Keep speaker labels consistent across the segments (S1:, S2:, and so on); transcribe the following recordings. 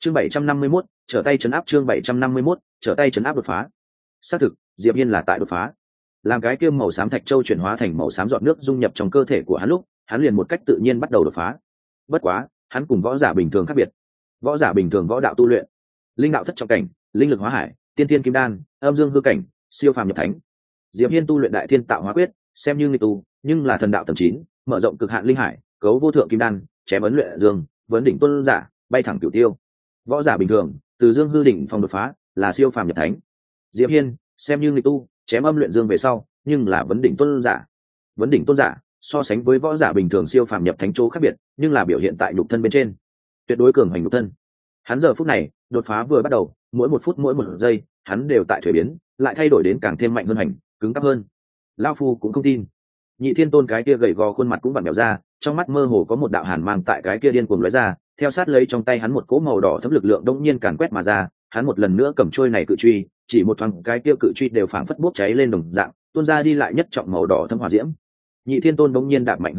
S1: Chương 751, trở tay trấn áp. Chương 751, trở tay trấn áp đột phá. Xác thực, Diệp Hiên là tại đột phá. Làm cái kia màu xám thạch châu chuyển hóa thành màu xám giọt nước dung nhập trong cơ thể của hắn lúc, hắn liền một cách tự nhiên bắt đầu đột phá. Bất quá, hắn cùng võ giả bình thường khác biệt. Võ giả bình thường võ đạo tu luyện, linh đạo thất trọng cảnh, linh lực hóa hải, tiên thiên kim đan, âm dương hư cảnh, siêu phàm nhập thánh. Diệp Hiên tu luyện đại thiên tạo hóa quyết, xem như nghịch tu, nhưng là thần đạo tầng 9, mở rộng cực hạn linh hải, cấu vô thượng kim đan, chém ấn luyện dương, vấn đỉnh tuân giả, bay thẳng cửu tiêu. Võ giả bình thường, từ dương hư đỉnh phong đột phá, là siêu phàm nhập thánh. Diệp Hiên xem như nghịch tu, chém âm luyện dương về sau, nhưng là vấn đỉnh tuân giả. Vấn đỉnh tôn giả, so sánh với võ giả bình thường siêu phàm nhập thánh chỗ khác biệt, nhưng là biểu hiện tại nhục thân bên trên, tuyệt đối cường hành nhục thân. Hắn giờ phút này, đột phá vừa bắt đầu, mỗi một phút mỗi một giây, hắn đều tại thuế biến, lại thay đổi đến càng thêm mạnh hơn hành, cứng cáp hơn. Lão phu cũng không tin. Nhị Thiên Tôn cái kia gầy gò khuôn mặt cũng vặn vẹo ra, trong mắt mơ hồ có một đạo hàn mang tại cái kia điên cuồng lóe ra, theo sát lấy trong tay hắn một cỗ màu đỏ thấm lực lượng đống nhiên càn quét mà ra, hắn một lần nữa cầm trôi này cự truy, chỉ một thoáng cái kia cự truy đều phảng phất bốc cháy lên đồng dạng, tuôn ra đi lại nhất trọng màu đỏ thấm hỏa diễm. Nhị Thiên Tôn đống nhiên đạp mạnh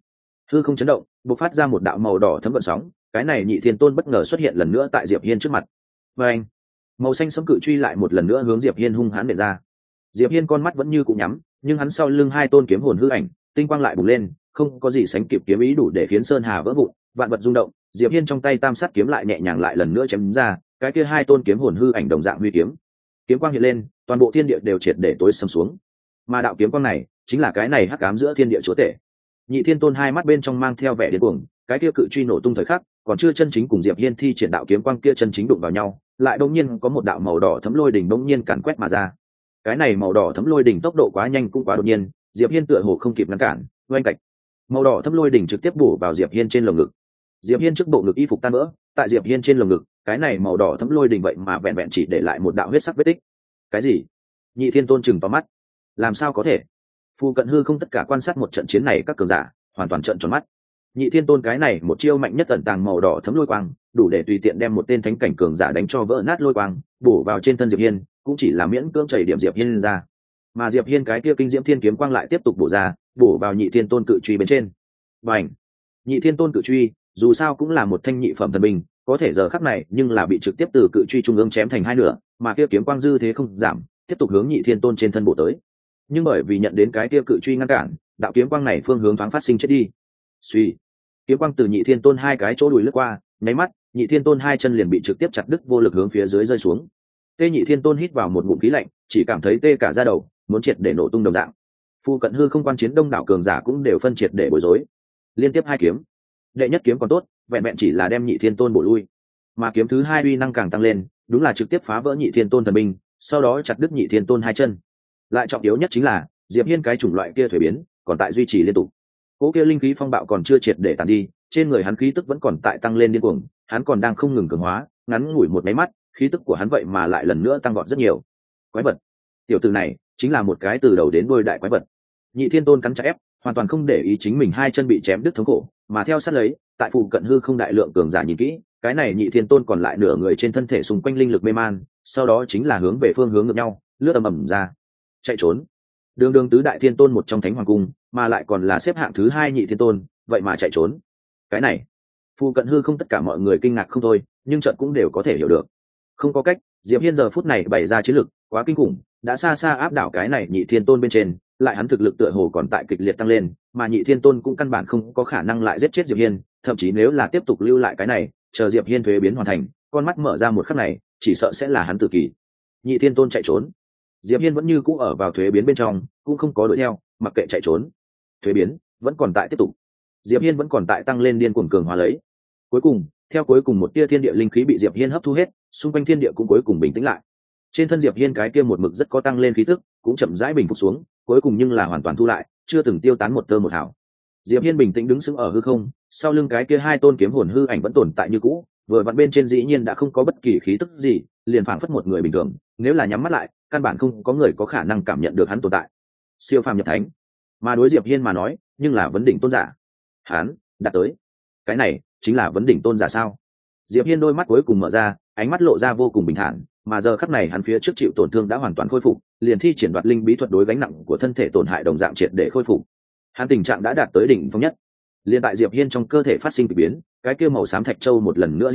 S1: hư không chấn động, bộc phát ra một đạo màu đỏ thấm gợn sóng, cái này Nhị Thiên Tôn bất ngờ xuất hiện lần nữa tại Diệp Hiên trước mặt. Và anh, màu xanh sẫm cự truy lại một lần nữa hướng Diệp Hiên hung hãn đẩy ra. Diệp Hiên con mắt vẫn như cũ nhắm, nhưng hắn sau lưng hai tôn kiếm hồn hư ảnh, tinh quang lại bùng lên, không có gì sánh kịp kiếm ý đủ để khiến sơn hà vỡ vụn, vạn vật rung động. Diệp Hiên trong tay tam sát kiếm lại nhẹ nhàng lại lần nữa chém ra, cái kia hai tôn kiếm hồn hư ảnh đồng dạng huy kiếm. Kiếm quang hiện lên, toàn bộ thiên địa đều triệt để tối sầm xuống. Mà đạo kiếm quang này, chính là cái này hắc ám giữa thiên địa chúa tể. Nhị Thiên Tôn hai mắt bên trong mang theo vẻ điên cuồng, cái kia cự truy nổ tung thời khắc, còn chưa chân chính cùng Diệp Hiên thi triển đạo kiếm quang kia chân chính đụng vào nhau, lại đột nhiên có một đạo màu đỏ thấm lôi đỉnh đột nhiên càn quét mà ra. Cái này màu đỏ thấm lôi đỉnh tốc độ quá nhanh cũng quá đột nhiên, Diệp Hiên tựa hồ không kịp ngăn cản, oanh cạch. Màu đỏ thấm lôi đỉnh trực tiếp bổ vào Diệp Hiên trên lồng ngực. Diệp Hiên trước bộ ngực y phục tan vỡ, tại Diệp Hiên trên lồng ngực, cái này màu đỏ thấm lôi đỉnh vậy mà vẹn vẹn chỉ để lại một đạo huyết sắc vết tích. Cái gì? Nhị Thiên Tôn chừng vào mắt. Làm sao có thể? Phu cận hư không tất cả quan sát một trận chiến này các cường giả, hoàn toàn trợn tròn mắt. Nhị Thiên Tôn cái này một chiêu mạnh nhất ẩn tàng màu đỏ thấm lôi quang, đủ để tùy tiện đem một tên thánh cảnh cường giả đánh cho vỡ nát lôi quang, bổ vào trên thân Diệp Hiên, cũng chỉ là miễn cưỡng chảy điểm Diệp Hiên ra. Mà Diệp Hiên cái kia kinh diễm thiên kiếm quang lại tiếp tục bổ ra, bổ vào Nhị Thiên Tôn cự truy bên trên. Bành! Nhị Thiên Tôn cự truy, dù sao cũng là một thanh nhị phẩm thần binh, có thể giờ khắc này nhưng là bị trực tiếp từ cự truy trung ương chém thành hai nửa, mà kia kiếm quang dư thế không giảm, tiếp tục hướng Nhị Thiên Tôn trên thân bổ tới. Nhưng bởi vì nhận đến cái kia cự truy ngăn cản, đạo kiếm quang này phương hướng thoáng phát sinh chết đi. Suy, kiếm quang từ Nhị Thiên Tôn hai cái chỗ đùi lướt qua, nháy mắt, Nhị Thiên Tôn hai chân liền bị trực tiếp chặt đứt, vô lực hướng phía dưới rơi xuống. Tê Nhị Thiên Tôn hít vào một ngụm khí lạnh, chỉ cảm thấy tê cả da đầu, muốn triệt để nổ tung đồng dạng. Phu cận hư không quan chiến đông đảo cường giả cũng đều phân triệt để bối rối. Liên tiếp hai kiếm, đệ nhất kiếm còn tốt, vẹn vẹn chỉ là đem Nhị Thiên Tôn bổ lui, mà kiếm thứ hai uy năng càng tăng lên, đúng là trực tiếp phá vỡ Nhị Thiên Tôn thần binh, sau đó chặt đứt Nhị Thiên Tôn hai chân. Lại trọng yếu nhất chính là Diệp Hiên cái chủng loại kia thuế biến còn tại duy trì liên tục, cỗ kia linh khí phong bạo còn chưa triệt để tàn đi, trên người hắn khí tức vẫn còn tại tăng lên điên cuồng, hắn còn đang không ngừng cường hóa, ngắn ngủi một máy mắt, khí tức của hắn vậy mà lại lần nữa tăng vọt rất nhiều. Quái vật, tiểu tử này chính là một cái từ đầu đến đuôi đại quái vật. Nhị Thiên Tôn cắn chặt ép, hoàn toàn không để ý chính mình hai chân bị chém đứt thống khổ, mà theo sát lấy, tại phụ cận hư không đại lượng cường giả nhìn kỹ, cái này Nhị Thiên Tôn còn lại nửa người trên thân thể xung quanh linh lực mê man, sau đó chính là hướng về phương hướng ngược nhau, lướt ầm ra, chạy trốn. Đường tứ đại thiên tôn một trong thánh hoàng cung, mà lại còn là xếp hạng thứ hai Nhị Thiên Tôn, vậy mà chạy trốn. Cái này, phụ cận hư không tất cả mọi người kinh ngạc không thôi, nhưng chợt cũng đều có thể hiểu được. Không có cách, Diệp Hiên giờ phút này bày ra chiến lực quá kinh khủng, đã xa xa áp đảo cái này Nhị Thiên Tôn bên trên, lại hắn thực lực tựa hồ còn tại kịch liệt tăng lên, mà Nhị Thiên Tôn cũng căn bản không có khả năng lại giết chết Diệp Hiên, thậm chí nếu là tiếp tục lưu lại cái này, chờ Diệp Hiên thuế biến hoàn thành, con mắt mở ra một khắc này, chỉ sợ sẽ là hắn tự kỷ. Nhị Thiên Tôn chạy trốn, Diệp Hiên vẫn như cũ ở vào thuế biến bên trong, cũng không có đuổi theo, mặc kệ chạy trốn, thuế biến vẫn còn tại tiếp tục. Diệp Hiên vẫn còn tại tăng lên điên cuồng cường hóa lấy. Cuối cùng, theo cuối cùng một tia thiên địa linh khí bị Diệp Hiên hấp thu hết, xung quanh thiên địa cũng cuối cùng bình tĩnh lại. Trên thân Diệp Hiên cái kia một mực rất có tăng lên khí tức, cũng chậm rãi bình phục xuống, cuối cùng nhưng là hoàn toàn thu lại, chưa từng tiêu tán một tơ một hào. Diệp Hiên bình tĩnh đứng sững ở hư không, sau lưng cái kia hai tôn kiếm hồn hư ảnh vẫn tồn tại như cũ, vừa vặn bên trên dĩ nhiên đã không có bất kỳ khí tức gì, liền phảng phất một người bình thường, nếu là nhắm mắt lại, căn bản không có người có khả năng cảm nhận được hắn tồn tại. Siêu phàm nhập thánh, mà đối Diệp Hiên mà nói, nhưng là vấn đỉnh tôn giả. Hắn đạt tới, cái này chính là vấn đỉnh tôn giả sao? Diệp Hiên đôi mắt cuối cùng mở ra, ánh mắt lộ ra vô cùng bình thản, mà giờ khắc này hắn phía trước chịu tổn thương đã hoàn toàn khôi phục, liền thi triển đoạt linh bí thuật đối gánh nặng của thân thể tổn hại đồng dạng triệt để khôi phục. Hắn tình trạng đã đạt tới đỉnh phong nhất. Liên tại Diệp Hiên trong cơ thể phát sinh kỳ biến, cái kia màu xám thạch châu một lần nữa hiện lên,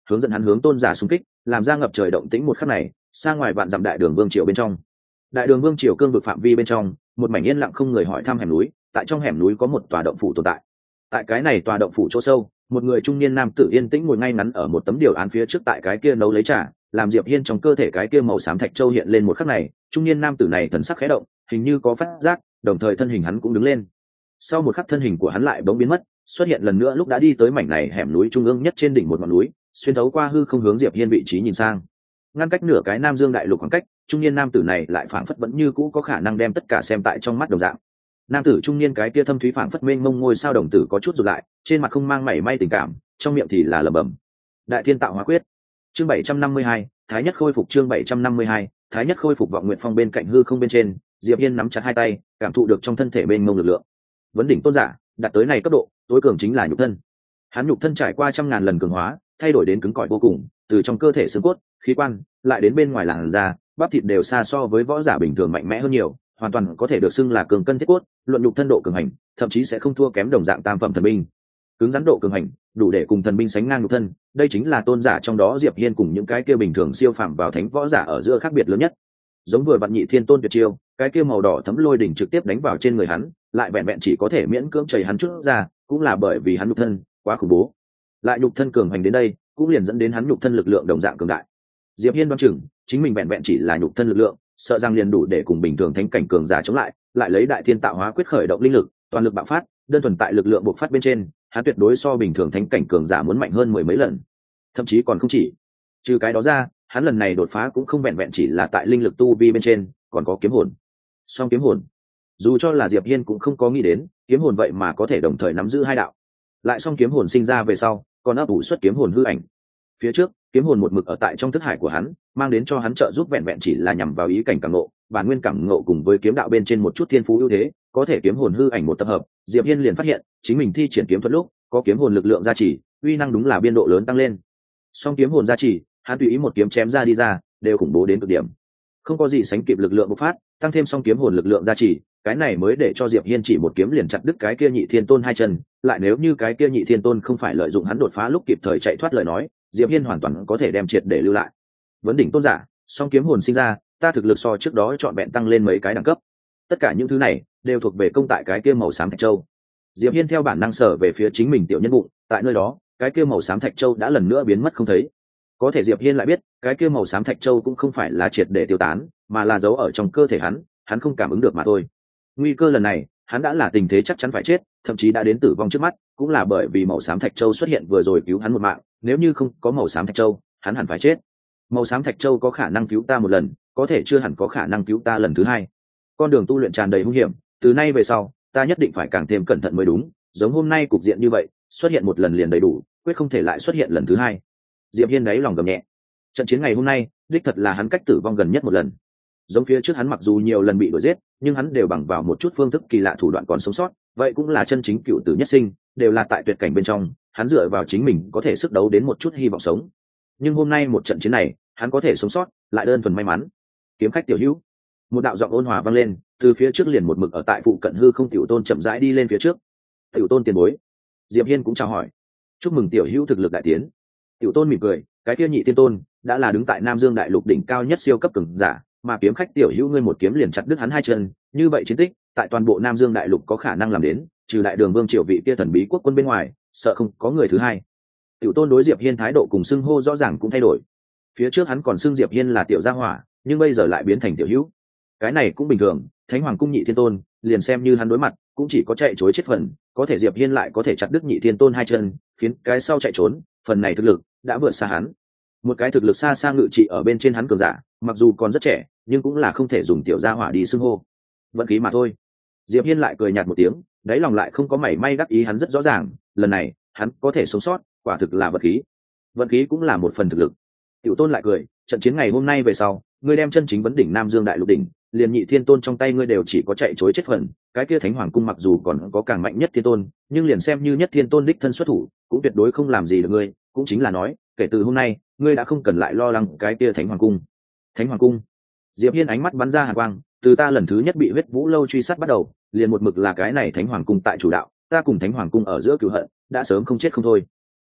S1: hướng dẫn hắn hướng tôn giả xung kích, làm ra ngập trời động tĩnh. Một khắc này, xa ngoài vạn dặm đại đường vương triều bên trong, đại đường vương triều cương vực phạm vi bên trong, một mảnh yên lặng không người hỏi thăm hẻm núi. Tại trong hẻm núi có một tòa động phủ tồn tại. Tại cái này tòa động phủ chỗ sâu, một người trung niên nam tử yên tĩnh ngồi ngay ngắn ở một tấm điều án phía trước, tại cái kia nấu lấy trà. Làm Diệp Hiên trong cơ thể cái kia màu xám thạch châu hiện lên một khắc này, trung niên nam tử này thần sắc khẽ động, hình như có phát giác, đồng thời thân hình hắn cũng đứng lên. Sau một khắc thân hình của hắn lại bỗng biến mất, xuất hiện lần nữa lúc đã đi tới mảnh này hẻm núi trung ương nhất trên đỉnh một ngọn núi, xuyên thấu qua hư không hướng Diệp Hiên vị trí nhìn sang. Ngăn cách nửa cái Nam Dương đại lục khoảng cách, trung niên nam tử này lại phảng phất vẫn như cũ có khả năng đem tất cả xem tại trong mắt đồng dạng. Nam tử trung niên cái kia thâm thúy phảng phất mênh mông ngôi sao đồng tử có chút rụt lại, trên mặt không mang mảy may tình cảm, trong miệng thì là lẩm bẩm. Đại Thiên Tạo Hóa Quyết. Chương 752, Thái Nhất khôi phục. Chương 752, Thái Nhất khôi phục. Vọng Nguyệt Phong bên cạnh hư không bên trên, Diệp Hiên nắm chặt hai tay, cảm thụ được trong thân thể mênh mông lực lượng. Vấn đỉnh tôn giả, đạt tới này cấp độ, tối cường chính là nhục thân. Hắn nhục thân trải qua trăm ngàn lần cường hóa, thay đổi đến cứng cỏi vô cùng, từ trong cơ thể xương cốt, khí quan, lại đến bên ngoài làn da, bắp thịt đều xa so với võ giả bình thường mạnh mẽ hơn nhiều, hoàn toàn có thể được xưng là cường cân thiết cốt, luận nhục thân độ cường hành, thậm chí sẽ không thua kém đồng dạng tam phẩm thần binh. Cứng rắn độ cường hành, đủ để cùng thần binh sánh ngang nhục thân, đây chính là tôn giả trong đó Diệp Hiên cùng những cái kia bình thường siêu phàm vào thánh võ giả ở giữa khác biệt lớn nhất. Giống vừa vạn nhị thiên tôn tuyệt chiêu, cái kia màu đỏ thấm lôi đỉnh trực tiếp đánh vào trên người hắn, lại vẹn vẹn chỉ có thể miễn cưỡng chảy hắn chút ra, cũng là bởi vì hắn nhục thân quá khủng bố. Lại nhục thân cường hành đến đây, cũng liền dẫn đến hắn nhục thân lực lượng đồng dạng cường đại. Diệp Hiên đoán chừng, chính mình vẹn vẹn chỉ là nhục thân lực lượng, sợ rằng liền đủ để cùng bình thường thánh cảnh cường giả chống lại, lại lấy Đại Thiên Tạo Hóa Quyết khởi động linh lực, toàn lực bạo phát, đơn thuần tại lực lượng bộc phát bên trên, hắn tuyệt đối so bình thường thánh cảnh cường giả muốn mạnh hơn mười mấy lần, thậm chí còn không chỉ. Trừ cái đó ra, hắn lần này đột phá cũng không vẹn vẹn chỉ là tại linh lực tu vi bên trên, còn có kiếm hồn. Song kiếm hồn, dù cho là Diệp Hiên cũng không có nghĩ đến, kiếm hồn vậy mà có thể đồng thời nắm giữ hai đạo. Lại song kiếm hồn sinh ra về sau, còn ấp ủ xuất kiếm hồn hư ảnh. Phía trước, kiếm hồn một mực ở tại trong thức hải của hắn, mang đến cho hắn trợ giúp vẹn vẹn chỉ là nhằm vào ý cảnh cảm ngộ, bản nguyên cảm ngộ cùng với kiếm đạo bên trên một chút thiên phú ưu thế, có thể kiếm hồn hư ảnh một tập hợp, Diệp Hiên liền phát hiện, chính mình thi triển kiếm thuật lúc, có kiếm hồn lực lượng gia trì, uy năng đúng là biên độ lớn tăng lên. Song kiếm hồn gia trì, hắn tùy ý một kiếm chém ra đi ra, đều khủng bố đến cực điểm. Không có gì sánh kịp lực lượng bộc phát, tăng thêm song kiếm hồn lực lượng gia trì, cái này mới để cho Diệp Hiên chỉ một kiếm liền chặt đứt cái kia nhị thiên tôn hai chân, lại nếu như cái kia nhị thiên tôn không phải lợi dụng hắn đột phá lúc kịp thời chạy thoát lời nói, Diệp Hiên hoàn toàn có thể đem triệt để lưu lại. Vấn đỉnh tôn giả, song kiếm hồn sinh ra, ta thực lực so trước đó chọn vẹn tăng lên mấy cái đẳng cấp. Tất cả những thứ này đều thuộc về công tại cái kia màu xám thạch châu. Diệp Hiên theo bản năng sở về phía chính mình tiểu nhân bụng, tại nơi đó, cái kia màu xám thạch châu đã lần nữa biến mất không thấy. Có thể Diệp Hiên lại biết, cái kia màu xám thạch châu cũng không phải là triệt để tiêu tán, mà là giấu ở trong cơ thể hắn không cảm ứng được mà thôi. Nguy cơ lần này, hắn đã là tình thế chắc chắn phải chết, thậm chí đã đến tử vong trước mắt, cũng là bởi vì màu xám thạch châu xuất hiện vừa rồi cứu hắn một mạng, nếu như không có màu xám thạch châu, hắn hẳn phải chết. Màu xám thạch châu có khả năng cứu ta một lần, có thể chưa hẳn có khả năng cứu ta lần thứ hai. Con đường tu luyện tràn đầy hung hiểm, từ nay về sau, ta nhất định phải càng thêm cẩn thận mới đúng, giống hôm nay cục diện như vậy, xuất hiện một lần liền đầy đủ, quyết không thể lại xuất hiện lần thứ hai. Diệp Hiên đáy lòng gầm nhẹ. Trận chiến ngày hôm nay, đích thật là hắn cách tử vong gần nhất một lần. Giống phía trước hắn mặc dù nhiều lần bị đuổi giết, nhưng hắn đều bằng vào một chút phương thức kỳ lạ thủ đoạn còn sống sót, vậy cũng là chân chính cựu tử nhất sinh, đều là tại tuyệt cảnh bên trong, hắn dựa vào chính mình có thể sức đấu đến một chút hy vọng sống. Nhưng hôm nay một trận chiến này, hắn có thể sống sót, lại đơn thuần may mắn. Kiếm khách tiểu hữu, một đạo giọng ôn hòa vang lên, từ phía trước liền một mực ở tại phụ cận hư không tiểu tôn chậm rãi đi lên phía trước. Tiểu tôn tiền bối. Diệp Hiên cũng chào hỏi. Chúc mừng tiểu hữu thực lực đại tiến. Tiểu tôn mỉm cười, cái kia nhị tiên tôn đã là đứng tại Nam Dương đại lục đỉnh cao nhất siêu cấp cường giả, mà kiếm khách tiểu hữu ngươi một kiếm liền chặt đứt hắn hai chân, như vậy chiến tích tại toàn bộ Nam Dương đại lục có khả năng làm đến, trừ đại đường vương triều vị kia thần bí quốc quân bên ngoài, sợ không có người thứ hai. Tiểu tôn đối Diệp Hiên thái độ cùng xưng hô rõ ràng cũng thay đổi. Phía trước hắn còn xưng Diệp Hiên là tiểu gia hỏa, nhưng bây giờ lại biến thành tiểu hữu. Cái này cũng bình thường, Thánh Hoàng cung nhị thiên tôn, liền xem như hắn đối mặt, cũng chỉ có chạy chối chết phần, có thể Diệp Hiên lại có thể chặt đứt nhị thiên tôn hai chân, khiến cái sau chạy trốn, phần này thực lực đã vượt xa hắn. Một cái thực lực xa xa ngự trị ở bên trên hắn cường giả, mặc dù còn rất trẻ, nhưng cũng là không thể dùng tiểu gia hỏa đi xưng hô. Vận khí mà thôi. Diệp Hiên lại cười nhạt một tiếng, đáy lòng lại không có mảy may đắc ý, hắn rất rõ ràng, lần này hắn có thể sống sót, quả thực là vận khí. Vận khí cũng là một phần thực lực. Tiểu tôn lại cười, trận chiến ngày hôm nay về sau, ngươi đem chân chính vấn đỉnh Nam Dương đại lục đỉnh, liền nhị thiên tôn trong tay ngươi đều chỉ có chạy chối chết phần, cái kia Thánh Hoàng cung mặc dù còn có càng mạnh nhất thiên tôn, nhưng liền xem như nhất thiên tôn đích thân xuất thủ, cũng tuyệt đối không làm gì được ngươi, cũng chính là nói, kể từ hôm nay, ngươi đã không cần lại lo lắng cái kia Thánh Hoàng cung. Thánh Hoàng cung. Diệp Hiên ánh mắt bắn ra hàn quang, từ ta lần thứ nhất bị huyết vũ lâu truy sát bắt đầu, liền một mực là cái này Thánh Hoàng cung tại chủ đạo, ta cùng Thánh Hoàng cung ở giữa cừu hận đã sớm không chết không thôi.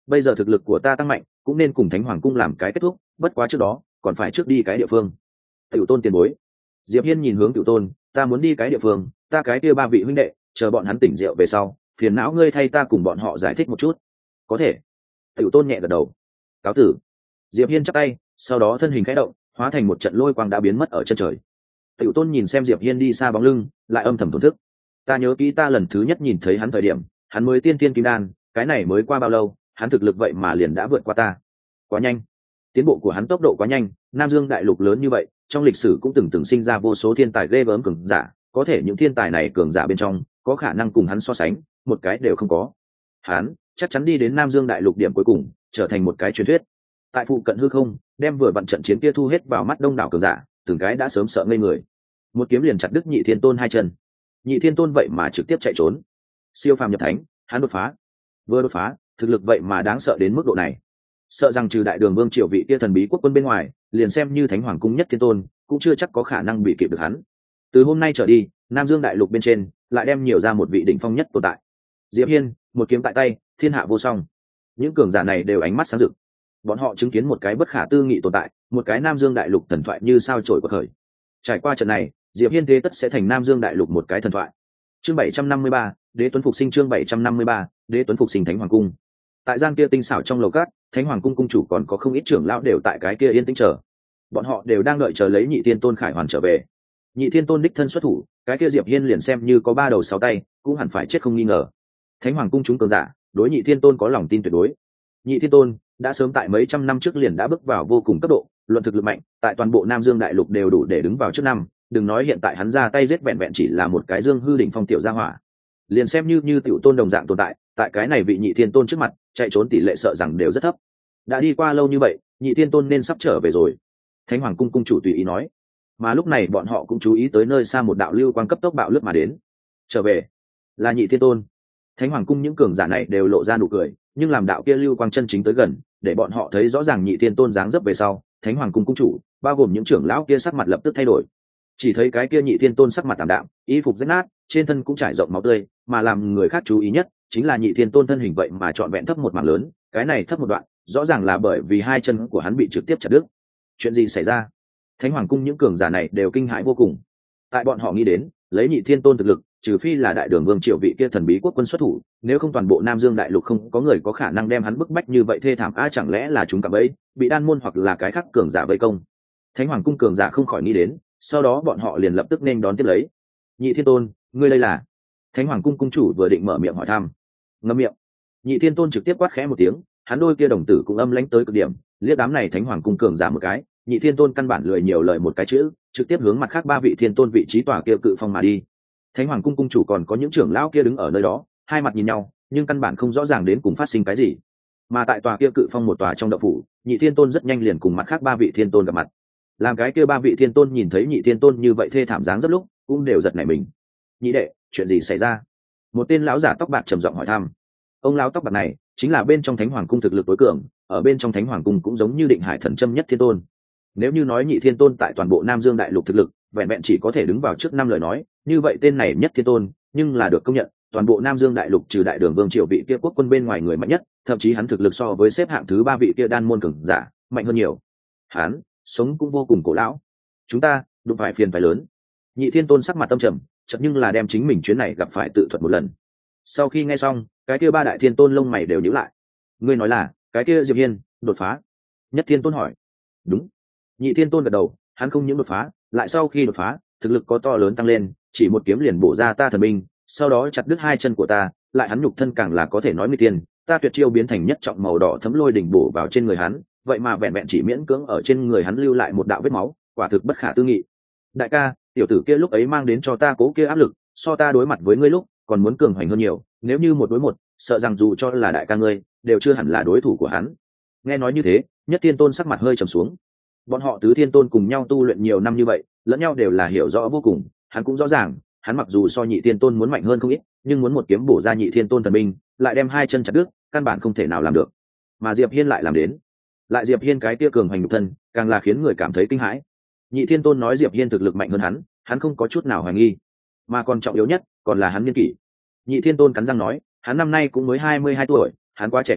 S1: bây giờ thực lực của ta tăng mạnh cũng nên cùng thánh hoàng cung làm cái kết thúc, bất quá trước đó còn phải trước đi cái địa phương. Tiểu tôn tiền bối. Diệp Hiên nhìn hướng Tiểu tôn, ta muốn đi cái địa phương, ta cái kia ba vị huynh đệ chờ bọn hắn tỉnh rượu về sau, phiền não ngươi thay ta cùng bọn họ giải thích một chút. Có thể. Tiểu tôn nhẹ gật đầu. Cáo tử. Diệp Hiên chắp tay, sau đó thân hình khẽ động, hóa thành một trận lôi quang đã biến mất ở chân trời. Tiểu tôn nhìn xem Diệp Hiên đi xa bóng lưng, lại âm thầm thổn thức. Ta nhớ kỹ ta lần thứ nhất nhìn thấy hắn thời điểm, hắn mới tiên tiên kim đan, cái này mới qua bao lâu, hắn thực lực vậy mà liền đã vượt qua ta. Quá nhanh. Tiến bộ của hắn tốc độ quá nhanh, Nam Dương đại lục lớn như vậy, trong lịch sử cũng từng sinh ra vô số thiên tài ghê gớm cường giả, có thể những thiên tài này cường giả bên trong, có khả năng cùng hắn so sánh, một cái đều không có. Hắn chắc chắn đi đến Nam Dương đại lục điểm cuối cùng, trở thành một cái truyền thuyết. Tại phụ cận hư không, đem vừa vặn trận chiến kia thu hết vào mắt đông đảo cường giả, từng cái đã sớm sợ ngây người. Một kiếm liền chặt đứt Nhị Thiên Tôn hai chân. Nhị Thiên Tôn vậy mà trực tiếp chạy trốn. Siêu phàm nhập thánh, hắn đột phá. Vừa đột phá, thực lực vậy mà đáng sợ đến mức độ này. Sợ rằng trừ Đại Đường Vương Triều vị kia thần bí quốc quân bên ngoài, liền xem như Thánh Hoàng cung Nhất Thiên Tôn, cũng chưa chắc có khả năng bị kịp được hắn. Từ hôm nay trở đi, Nam Dương đại lục bên trên lại đem nhiều ra một vị đỉnh phong nhất tồn tại. Diệp Hiên, một kiếm tại tay, thiên hạ vô song. Những cường giả này đều ánh mắt sáng rực. Bọn họ chứng kiến một cái bất khả tư nghị tồn tại, một cái Nam Dương đại lục thần thoại như sao chổi của khởi. Trải qua trận này, Diệp Hiên thế tất sẽ thành Nam Dương đại lục một cái thần thoại. Chương 753, Đế Tuấn phục sinh. Chương 753, Đế Tuấn phục sinh. Thánh Hoàng cung. Tại gian kia tinh xảo trong lầu cát, Thánh Hoàng cung cung chủ còn có không ít trưởng lão đều tại cái kia yên tĩnh chờ. Bọn họ đều đang đợi chờ lấy Nhị Thiên Tôn Khải Hoàn trở về. Nhị Thiên Tôn đích thân xuất thủ, cái kia Diệp Hiên liền xem như có ba đầu sáu tay, cũng hẳn phải chết không nghi ngờ. Thánh Hoàng cung chúng cường giả, đối Nhị Thiên Tôn có lòng tin tuyệt đối. Nhị Thiên Tôn đã sớm tại mấy trăm năm trước liền đã bước vào vô cùng cấp độ, luận thực lực mạnh, tại toàn bộ Nam Dương đại lục đều đủ để đứng vào trước năm, đừng nói hiện tại hắn ra tay giết vẹn vẹn chỉ là một cái Dương hư đỉnh phong tiểu gia hỏa. Liền xem như tiểu tôn đồng dạng tồn tại, tại cái này vị Nhị Thiên Tôn trước mặt, chạy trốn tỷ lệ sợ rằng đều rất thấp. Đã đi qua lâu như vậy, Nhị Thiên Tôn nên sắp trở về rồi. Thánh Hoàng cung cung chủ tùy ý nói. Mà lúc này bọn họ cũng chú ý tới nơi xa một đạo lưu quang cấp tốc bạo lướt mà đến. Trở về, là Nhị Thiên Tôn. Thánh Hoàng cung những cường giả này đều lộ ra nụ cười, nhưng làm đạo kia lưu quang chân chính tới gần, để bọn họ thấy rõ ràng Nhị Thiên Tôn dáng dấp về sau, Thánh Hoàng cung cung chủ, bao gồm những trưởng lão kia sắc mặt lập tức thay đổi. Chỉ thấy cái kia Nhị Thiên Tôn sắc mặt tạm đạm, y phục rách nát, trên thân cũng trải rộng máu tươi, mà làm người khác chú ý nhất chính là Nhị Thiên Tôn thân hình vậy mà trọn vẹn thấp một mảng lớn, cái này thấp một đoạn, rõ ràng là bởi vì hai chân của hắn bị trực tiếp chặt đứt. Chuyện gì xảy ra? Thánh Hoàng cung những cường giả này đều kinh hãi vô cùng. Tại bọn họ nghĩ đến, lấy Nhị Thiên Tôn thực lực, trừ phi là Đại Đường Vương Triều vị kia thần bí quốc quân xuất thủ, nếu không toàn bộ Nam Dương đại lục không có người có khả năng đem hắn bức bách như vậy thê thảm. Chẳng lẽ là chúng cạm bẫy, bị đan môn hoặc là cái khác cường giả vây công? Thánh Hoàng cung cường giả không khỏi nghĩ đến, sau đó bọn họ liền lập tức nên đón tiếp lấy. Nhị Thiên Tôn, ngươi đây là? Thánh Hoàng cung cung chủ vừa định mở miệng hỏi thăm, ngậm miệng. Nhị Thiên Tôn trực tiếp quát khẽ một tiếng, hắn đôi kia đồng tử cũng âm lãnh tới cực điểm, liếc đám này Thánh Hoàng cung cường giả một cái. Nhị Thiên Tôn căn bản lười nhiều lời một cái chữ, trực tiếp hướng mặt khác ba vị thiên tôn vị trí tòa kia cự phong mà đi. Thánh Hoàng cung cung chủ còn có những trưởng lão kia đứng ở nơi đó, hai mặt nhìn nhau, nhưng căn bản không rõ ràng đến cùng phát sinh cái gì. Mà tại tòa kia cự phong một tòa trong động phủ, Nhị Thiên Tôn rất nhanh liền cùng mặt khác ba vị thiên tôn gặp mặt. Làm cái kia ba vị thiên tôn nhìn thấy Nhị Thiên Tôn như vậy thê thảm dáng rất lúc, cũng đều giật nảy mình. Nhị đệ, chuyện gì xảy ra? Một tên lão giả tóc bạc trầm giọng hỏi thăm. Ông lão tóc bạc này chính là bên trong Thánh Hoàng cung thực lực tối cường, ở bên trong Thánh Hoàng cung cũng giống như Định Hải Thần Châm Nhất Thiên Tôn. Nếu như nói Nhị Thiên Tôn tại toàn bộ Nam Dương đại lục thực lực vẹn vẹn chỉ có thể đứng vào trước năm lời nói, như vậy tên này Nhất Thiên Tôn nhưng là được công nhận toàn bộ Nam Dương đại lục trừ Đại Đường Vương Triều vị kia quốc quân bên ngoài người mạnh nhất, thậm chí hắn thực lực so với xếp hạng thứ ba vị kia đan môn cường giả mạnh hơn nhiều. Hắn sống cũng vô cùng cổ lão. Chúng ta đụng phải phiền phải lớn. Nhị Thiên Tôn sắc mặt tâm trầm, chợt nhưng là đem chính mình chuyến này gặp phải tự thuật một lần. Sau khi nghe xong, cái kia ba đại thiên tôn lông mày đều nhíu lại. Ngươi nói là cái kia Diệp Hiên đột phá? Nhất Thiên Tôn hỏi. Đúng. Nhị Thiên Tôn gật đầu, hắn không những đột phá, lại sau khi đột phá, thực lực có to lớn tăng lên, chỉ một kiếm liền bổ ra ta thần binh, sau đó chặt đứt hai chân của ta, lại hắn nhục thân càng là có thể nói nguy tiên, ta tuyệt chiêu biến thành nhất trọng màu đỏ thấm lôi đỉnh bổ vào trên người hắn, vậy mà vẹn vẹn chỉ miễn cưỡng ở trên người hắn lưu lại một đạo vết máu, quả thực bất khả tư nghị. Đại ca, tiểu tử kia lúc ấy mang đến cho ta cố kia áp lực, so ta đối mặt với ngươi lúc còn muốn cường hoành hơn nhiều, nếu như một đối một, sợ rằng dù cho là đại ca ngươi, đều chưa hẳn là đối thủ của hắn. Nghe nói như thế, Nhất Thiên Tôn sắc mặt hơi trầm xuống. Bọn họ tứ thiên tôn cùng nhau tu luyện nhiều năm như vậy, lẫn nhau đều là hiểu rõ vô cùng, hắn cũng rõ ràng, hắn mặc dù so Nhị Thiên Tôn muốn mạnh hơn không ít, nhưng muốn một kiếm bổ ra Nhị Thiên Tôn thần binh, lại đem hai chân chặt đứt, căn bản không thể nào làm được. Mà Diệp Hiên lại làm đến. Lại Diệp Hiên cái kia cường hành nhục thân, càng là khiến người cảm thấy kinh hãi. Nhị Thiên Tôn nói Diệp Hiên thực lực mạnh hơn hắn không có chút nào hoài nghi. Mà còn trọng yếu nhất, còn là hắn niên kỷ. Nhị Thiên Tôn cắn răng nói, hắn năm nay cũng mới 22 tuổi, hắn quá trẻ tuổi,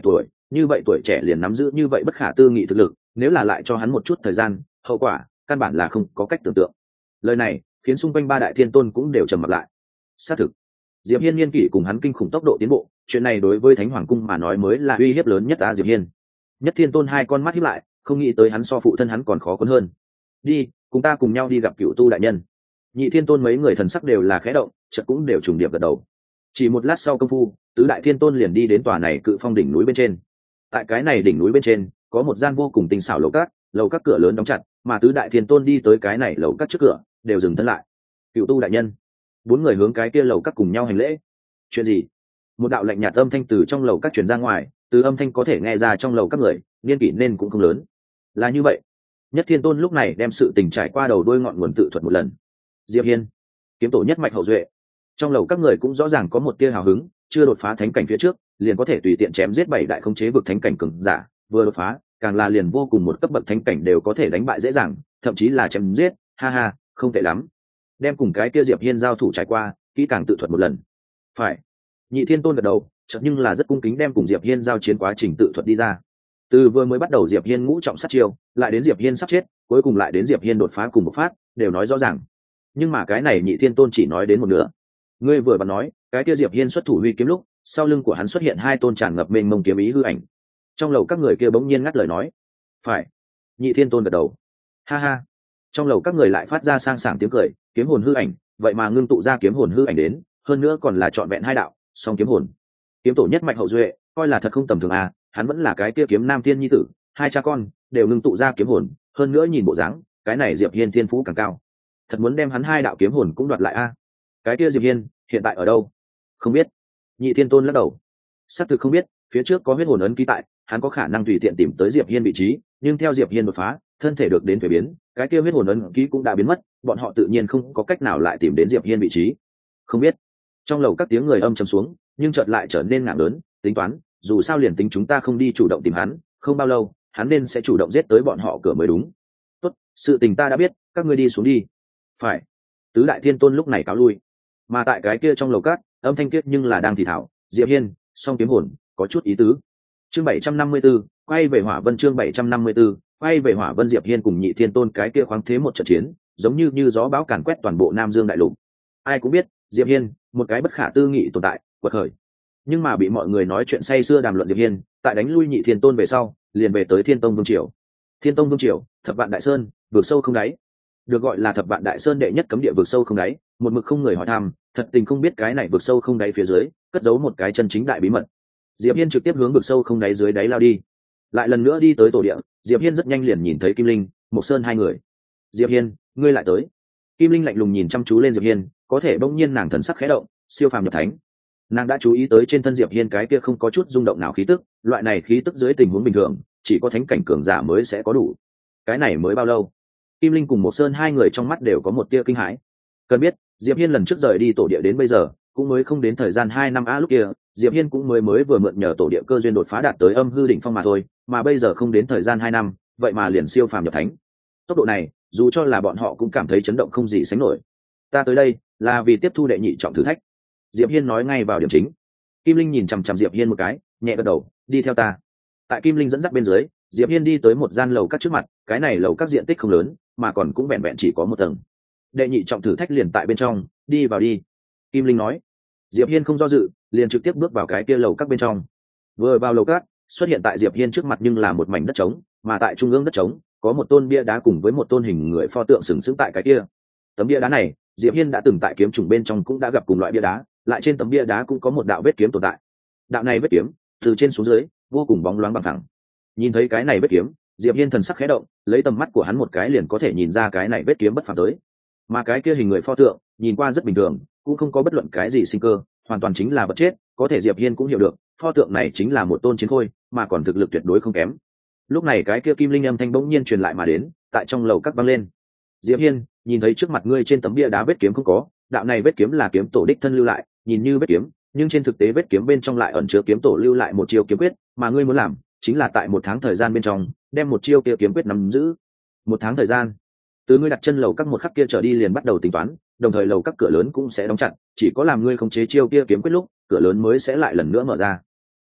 S1: như vậy tuổi trẻ liền nắm giữ như vậy bất khả tư nghị thực lực, nếu là lại cho hắn một chút thời gian, hậu quả căn bản là không có cách tưởng tượng. Lời này khiến xung quanh ba đại thiên tôn cũng đều trầm mặt lại. Xác thực, Diệp Hiên niên kỷ cùng hắn kinh khủng tốc độ tiến bộ, chuyện này đối với Thánh Hoàng cung mà nói mới là uy hiếp lớn nhất Diệp Hiên. Nhất Thiên Tôn hai con mắt híp lại, không nghĩ tới hắn so phụ thân hắn còn khó cuốn hơn. Đi, cùng ta cùng nhau đi gặp Cửu Tu đại nhân. Nhị Thiên Tôn mấy người thần sắc đều là khẽ động, chợt cũng đều trùng điệp gật đầu. Chỉ một lát sau công phu, tứ đại thiên tôn liền đi đến tòa này Cự Phong đỉnh núi bên trên. Tại cái này đỉnh núi bên trên, có một gian vô cùng tinh xảo lầu các cửa lớn đóng chặt, mà tứ đại thiên tôn đi tới cái này lầu các trước cửa, đều dừng thân lại. Cửu Tu đại nhân. Bốn người hướng cái kia lầu các cùng nhau hành lễ. Chuyện gì? Một đạo lạnh nhạt âm thanh từ trong lầu các truyền ra ngoài, từ âm thanh có thể nghe ra trong lầu các người niên kỷ nên cũng không lớn. Là như vậy. Nhất Thiên Tôn lúc này đem sự tình trải qua đầu đuôi ngọn nguồn tự thuật một lần. Diệp Hiên, kiếm tổ nhất mạch hậu duệ. Trong lầu các người cũng rõ ràng có một tia hào hứng, chưa đột phá thánh cảnh phía trước, liền có thể tùy tiện chém giết bảy đại khống chế vực thánh cảnh cường giả, vừa đột phá, càng là liền vô cùng một cấp bậc thánh cảnh đều có thể đánh bại dễ dàng, thậm chí là chém giết, ha ha, không tệ lắm. Đem cùng cái kia Diệp Hiên giao thủ trải qua, kỹ càng tự thuật một lần. Phải. Nhị Thiên Tôn gật đầu, chợt nhưng là rất cung kính đem cùng Diệp Hiên giao chiến quá trình tự thuật đi ra. Từ vừa mới bắt đầu Diệp Hiên ngũ trọng sát chiêu, lại đến Diệp Hiên sắp chết, cuối cùng lại đến Diệp Hiên đột phá cùng một phát, đều nói rõ ràng. Nhưng mà cái này Nhị Thiên Tôn chỉ nói đến một nửa. Ngươi vừa bắn nói, cái kia Diệp Hiên xuất thủ huy kiếm lúc, sau lưng của hắn xuất hiện hai tôn tràn ngập mênh mông kiếm ý hư ảnh. Trong lầu các người kia bỗng nhiên ngắt lời nói. Phải. Nhị Thiên Tôn gật đầu. Ha ha. Trong lầu các người lại phát ra sang sảng tiếng cười, kiếm hồn hư ảnh, vậy mà ngưng tụ ra kiếm hồn hư ảnh đến, hơn nữa còn là trọn vẹn hai đạo, song kiếm hồn. Kiếm tổ nhất mạch hậu duệ, coi là thật không tầm thường à, hắn vẫn là cái kia kiếm nam thiên nhi tử, hai cha con đều ngưng tụ ra kiếm hồn, hơn nữa nhìn bộ dáng, cái này Diệp Hiên thiên phú càng cao, thật muốn đem hắn hai đạo kiếm hồn cũng đoạt lại a. Cái kia Diệp Hiên hiện tại ở đâu? Không biết. Nhị Thiên Tôn lắc đầu. Xác thực không biết, phía trước có huyết hồn ấn ký tại, hắn có khả năng tùy tiện tìm tới Diệp Hiên vị trí, nhưng theo Diệp Hiên đột phá, thân thể được đến thuế biến, cái kia huyết hồn ấn ký cũng đã biến mất, bọn họ tự nhiên không có cách nào lại tìm đến Diệp Hiên vị trí. Không biết. Trong lầu các tiếng người âm trầm xuống, nhưng chợt lại trở nên ngạo lớn, tính toán, dù sao liền tính chúng ta không đi chủ động tìm hắn, không bao lâu, hắn nên sẽ chủ động giết tới bọn họ cửa mới đúng. Tốt, sự tình ta đã biết, các ngươi đi xuống đi. Phải. Tứ đại thiên tôn lúc này cáo lui. Mà tại cái kia trong lầu cát, âm thanh kiết nhưng là đang thì thảo, Diệp Hiên, song kiếm hồn, có chút ý tứ. Chương 754, quay về Hỏa Vân. Chương 754, quay về Hỏa Vân. Diệp Hiên cùng Nhị Thiên Tôn cái kia khoáng thế một trận chiến, giống như gió bão càn quét toàn bộ Nam Dương đại lục. Ai cũng biết, Diệp Hiên, một cái bất khả tư nghị tồn tại, quật khởi. Nhưng mà bị mọi người nói chuyện say sưa đàm luận Diệp Hiên, tại đánh lui Nhị Thiên Tôn về sau, liền về tới Thiên Tông Vương triều. Thiên Tông Vương triều, Thập Vạn Đại Sơn, vực sâu không đáy. Được gọi là Thập Vạn Đại Sơn đệ nhất cấm địa vực sâu không đáy, một mực không người hỏi thăm, thật tình không biết cái này vực sâu không đáy phía dưới, cất giấu một cái chân chính đại bí mật. Diệp Hiên trực tiếp hướng vực sâu không đáy dưới đáy lao đi. Lại lần nữa đi tới tổ địa, Diệp Hiên rất nhanh liền nhìn thấy Kim Linh, Mộc Sơn hai người. Diệp Hiên, ngươi lại tới. Kim Linh lạnh lùng nhìn chăm chú lên Diệp Hiên, có thể bỗng nhiên nàng thần sắc khẽ động, siêu phàm nhập thánh. Nàng đã chú ý tới trên thân Diệp Hiên cái kia không có chút rung động nào khí tức, loại này khí tức dưới tình huống bình thường, chỉ có thánh cảnh cường giả mới sẽ có đủ. Cái này mới bao lâu? Kim Linh cùng Mộc Sơn hai người trong mắt đều có một tia kinh hãi. Cần biết, Diệp Hiên lần trước rời đi tổ địa đến bây giờ, cũng mới không đến thời gian 2 năm lúc kia, Diệp Hiên cũng mới vừa mượn nhờ tổ địa cơ duyên đột phá đạt tới âm hư đỉnh phong mà thôi, mà bây giờ không đến thời gian 2 năm, vậy mà liền siêu phàm nhập thánh. Tốc độ này, dù cho là bọn họ cũng cảm thấy chấn động không gì sánh nổi. Ta tới đây là vì tiếp thu đệ nhị trọng thử thách. Diệp Hiên nói ngay vào điểm chính. Kim Linh nhìn chằm chằm Diệp Hiên một cái, nhẹ gật đầu, đi theo ta. Tại Kim Linh dẫn dắt bên dưới, Diệp Hiên đi tới một gian lầu các trước mặt, cái này lầu các diện tích không lớn, mà còn cũng vẹn vẹn chỉ có một tầng. Đệ nhị trọng thử thách liền tại bên trong, đi vào đi. Kim Linh nói. Diệp Hiên không do dự, liền trực tiếp bước vào cái kia lầu các bên trong. Vừa vào lầu các, xuất hiện tại Diệp Hiên trước mặt nhưng là một mảnh đất trống, mà tại trung ương đất trống có một tôn bia đá cùng với một tôn hình người pho tượng sừng sững tại cái kia. Tấm bia đá này, Diệp Hiên đã từng tại kiếm trùng bên trong cũng đã gặp cùng loại bia đá, lại trên tấm bia đá cũng có một đạo vết kiếm tồn tại. Đạo này vết kiếm, từ trên xuống dưới, vô cùng bóng loáng bằng phẳng. Nhìn thấy cái này vết kiếm, Diệp Hiên thần sắc khẽ động, lấy tầm mắt của hắn một cái liền có thể nhìn ra cái này vết kiếm bất phàm tới. Mà cái kia hình người pho tượng, nhìn qua rất bình thường, cũng không có bất luận cái gì sinh cơ, hoàn toàn chính là vật chết, có thể Diệp Hiên cũng hiểu được, pho tượng này chính là một tôn chiến khôi, mà còn thực lực tuyệt đối không kém. Lúc này cái kia kim linh âm thanh bỗng nhiên truyền lại mà đến, tại trong lầu các vang lên. Diệp Hiên, nhìn thấy trước mặt ngươi trên tấm bia đá vết kiếm không có, đạo này vết kiếm là kiếm tổ đích thân lưu lại, nhìn như vết kiếm, nhưng trên thực tế vết kiếm bên trong lại ẩn chứa kiếm tổ lưu lại một chiêu kiếm quyết, mà ngươi muốn làm, chính là tại 1 tháng thời gian bên trong, đem một chiêu kia kiếm quyết nắm giữ. 1 tháng thời gian, từ ngươi đặt chân lầu các một khắc kia trở đi liền bắt đầu tính toán, đồng thời lầu các cửa lớn cũng sẽ đóng chặt, chỉ có làm ngươi khống chế chiêu kia kiếm quyết lúc, cửa lớn mới sẽ lại lần nữa mở ra.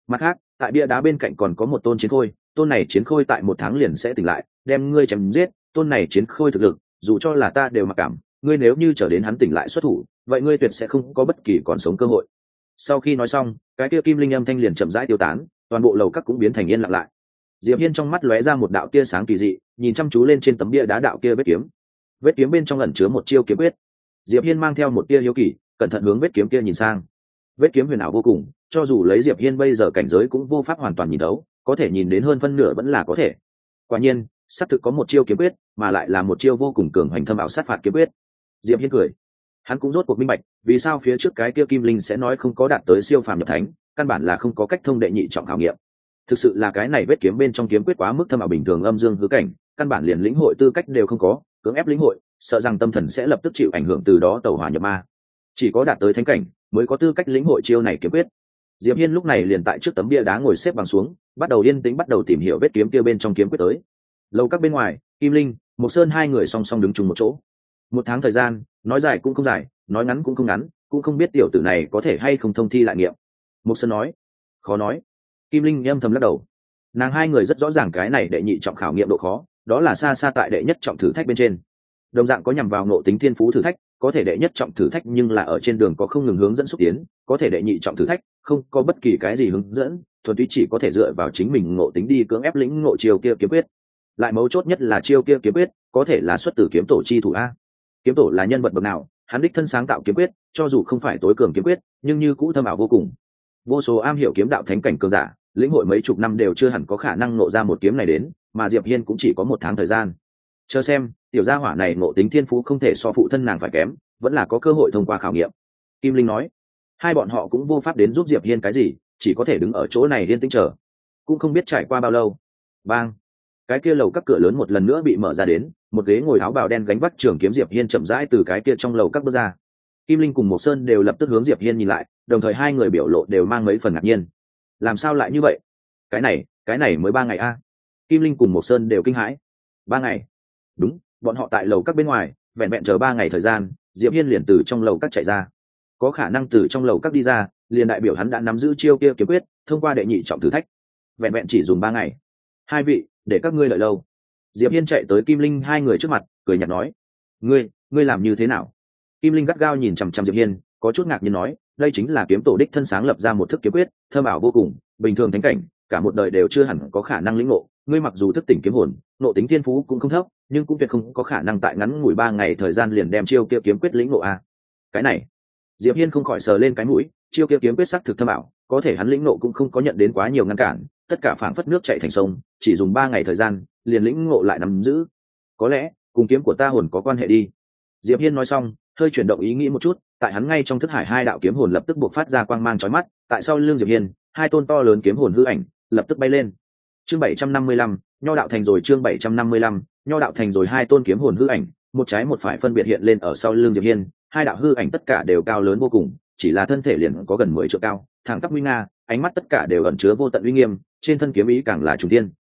S1: Mặt khác, tại bia đá bên cạnh còn có một tôn chiến khôi, tôn này chiến khôi tại 1 tháng liền sẽ tỉnh lại, đem ngươi chém giết. Tôn này chiến khôi thực lực, dù cho là ta đều mặc cảm, ngươi nếu như chờ đến hắn tỉnh lại xuất thủ, vậy ngươi tuyệt sẽ không có bất kỳ còn sống cơ hội. Sau khi nói xong, cái kia kim linh âm thanh liền chậm rãi tiêu tán, toàn bộ lầu các cũng biến thành yên lặng lại. Diệp Hiên trong mắt lóe ra một đạo tia sáng kỳ dị, nhìn chăm chú lên trên tấm bia đá đạo kia vết kiếm. Vết kiếm bên trong ẩn chứa một chiêu kiếm quyết. Diệp Hiên mang theo một tia hiếu kỳ, cẩn thận hướng vết kiếm kia nhìn sang. Vết kiếm huyền ảo vô cùng, cho dù lấy Diệp Hiên bây giờ cảnh giới cũng vô pháp hoàn toàn nhìn thấu, có thể nhìn đến hơn phân nửa vẫn là có thể. Quả nhiên, xác thực có một chiêu kiếm quyết, mà lại là một chiêu vô cùng cường hành thâm ảo sát phạt kiếm quyết. Diệp Hiên cười, hắn cũng rốt cuộc minh bạch, vì sao phía trước cái kia kim linh sẽ nói không có đạt tới siêu phàm nhập thánh, căn bản là không có cách thông đệ nhị trọng khảo nghiệm. Thực sự là cái này vết kiếm bên trong kiếm quyết quá mức thâm ảo bình thường âm dương hư cảnh, căn bản liền lĩnh hội tư cách đều không có, cưỡng ép lĩnh hội, sợ rằng tâm thần sẽ lập tức chịu ảnh hưởng từ đó tẩu hỏa nhập ma. Chỉ có đạt tới thánh cảnh mới có tư cách lĩnh hội chiêu này kiếm quyết. Diệp Hiên lúc này liền tại trước tấm bia đá ngồi xếp bằng xuống, bắt đầu yên tĩnh bắt đầu tìm hiểu vết kiếm kia bên trong kiếm quyết tới. Lâu các bên ngoài, Kim Linh, Mộc Sơn hai người song song đứng chung một chỗ. 1 tháng thời gian, nói dài cũng không dài, nói ngắn cũng không ngắn, cũng không biết tiểu tử này có thể hay không thông thi lại nghiệm. Mộc Sơn nói, khó nói. Kim Linh âm thầm lắc đầu. Nàng hai người rất rõ ràng cái này đệ nhị trọng khảo nghiệm độ khó, đó là xa xa tại đệ nhất trọng thử thách bên trên. Đồng dạng có nhằm vào ngộ tính thiên phú thử thách, có thể đệ nhất trọng thử thách nhưng là ở trên đường có không ngừng hướng dẫn xúc tiến, có thể đệ nhị trọng thử thách không có bất kỳ cái gì hướng dẫn, thuần túy chỉ có thể dựa vào chính mình ngộ tính đi cưỡng ép lĩnh ngộ chiêu kia kiếm quyết. Lại mấu chốt nhất là chiêu kia kiếm quyết có thể là xuất từ kiếm tổ chi thủ a. Kiếm tổ là nhân vật bậc nào, hắn đích thân sáng tạo kiếm quyết, cho dù không phải tối cường kiếm quyết, nhưng như cũ thâm ảo vô cùng. Vô số am hiểu kiếm đạo thánh cảnh cường giả, lĩnh hội mấy chục năm đều chưa hẳn có khả năng ngộ ra một kiếm này đến, mà Diệp Hiên cũng chỉ có 1 tháng thời gian. Chờ xem, tiểu gia hỏa này ngộ tính thiên phú không thể so phụ thân nàng phải kém, vẫn là có cơ hội thông qua khảo nghiệm. Kim Linh nói, hai bọn họ cũng vô pháp đến giúp Diệp Hiên cái gì, chỉ có thể đứng ở chỗ này yên tĩnh chờ. Cũng không biết trải qua bao lâu, bang, cái kia lầu các cửa lớn một lần nữa bị mở ra đến, một ghế ngồi áo bào đen gánh vác trường kiếm Diệp Hiên chậm rãi từ cái kia trong lầu các bước ra. Kim Linh cùng Mộc Sơn đều lập tức hướng Diệp Hiên nhìn lại, đồng thời hai người biểu lộ đều mang mấy phần ngạc nhiên. Làm sao lại như vậy? Cái này mới 3 ngày a. Kim Linh cùng Mộc Sơn đều kinh hãi. 3 ngày? Đúng, bọn họ tại lầu các bên ngoài, vẹn vẹn chờ 3 ngày thời gian, Diệp Hiên liền từ trong lầu các chạy ra. Có khả năng từ trong lầu các đi ra, liền đại biểu hắn đã nắm giữ chiêu kia kiếm quyết, thông qua đệ nhị trọng thử thách. Vẹn vẹn chỉ dùng 3 ngày. Hai vị, để các ngươi đợi lâu. Diệp Hiên chạy tới Kim Linh hai người trước mặt, cười nhạt nói: ngươi làm như thế nào?" Kim Linh gắt gao nhìn chằm chằm Diệp Hiên, có chút ngạc nhiên nói: "Đây chính là kiếm tổ đích thân sáng lập ra một thức kiếm quyết, thâm ảo vô cùng, bình thường thánh cảnh, cả một đời đều chưa hẳn có khả năng lĩnh ngộ. Ngươi mặc dù thức tỉnh kiếm hồn, nộ tính thiên phú cũng không thấp, nhưng cũng tuyệt không có khả năng tại ngắn ngủi 3 ngày thời gian liền đem chiêu kia kiếm quyết lĩnh ngộ a." Cái này, Diệp Hiên không khỏi sờ lên cái mũi, chiêu kia kiếm quyết sắc thực thâm ảo, có thể hắn lĩnh ngộ cũng không có nhận đến quá nhiều ngăn cản, tất cả phảng phất nước chảy thành sông, chỉ dùng 3 ngày thời gian, liền lĩnh ngộ lại nắm giữ. Có lẽ, cùng kiếm của ta hồn có quan hệ đi. Diệp Hiên nói xong, hơi chuyển động ý nghĩ một chút, tại hắn ngay trong thức hải hai đạo kiếm hồn lập tức bộc phát ra quang mang chói mắt, tại sau lưng Diệp Hiên, hai tôn to lớn kiếm hồn hư ảnh lập tức bay lên. Chương 755, nho đạo thành rồi, chương 755, nho đạo thành rồi, hai tôn kiếm hồn hư ảnh, một trái một phải phân biệt hiện lên ở sau lưng Diệp Hiên, hai đạo hư ảnh tất cả đều cao lớn vô cùng, chỉ là thân thể liền có gần 10 trượng cao, thẳng tắp uy nga, ánh mắt tất cả đều ẩn chứa vô tận uy nghiêm, trên thân kiếm ý càng là trùng thiên.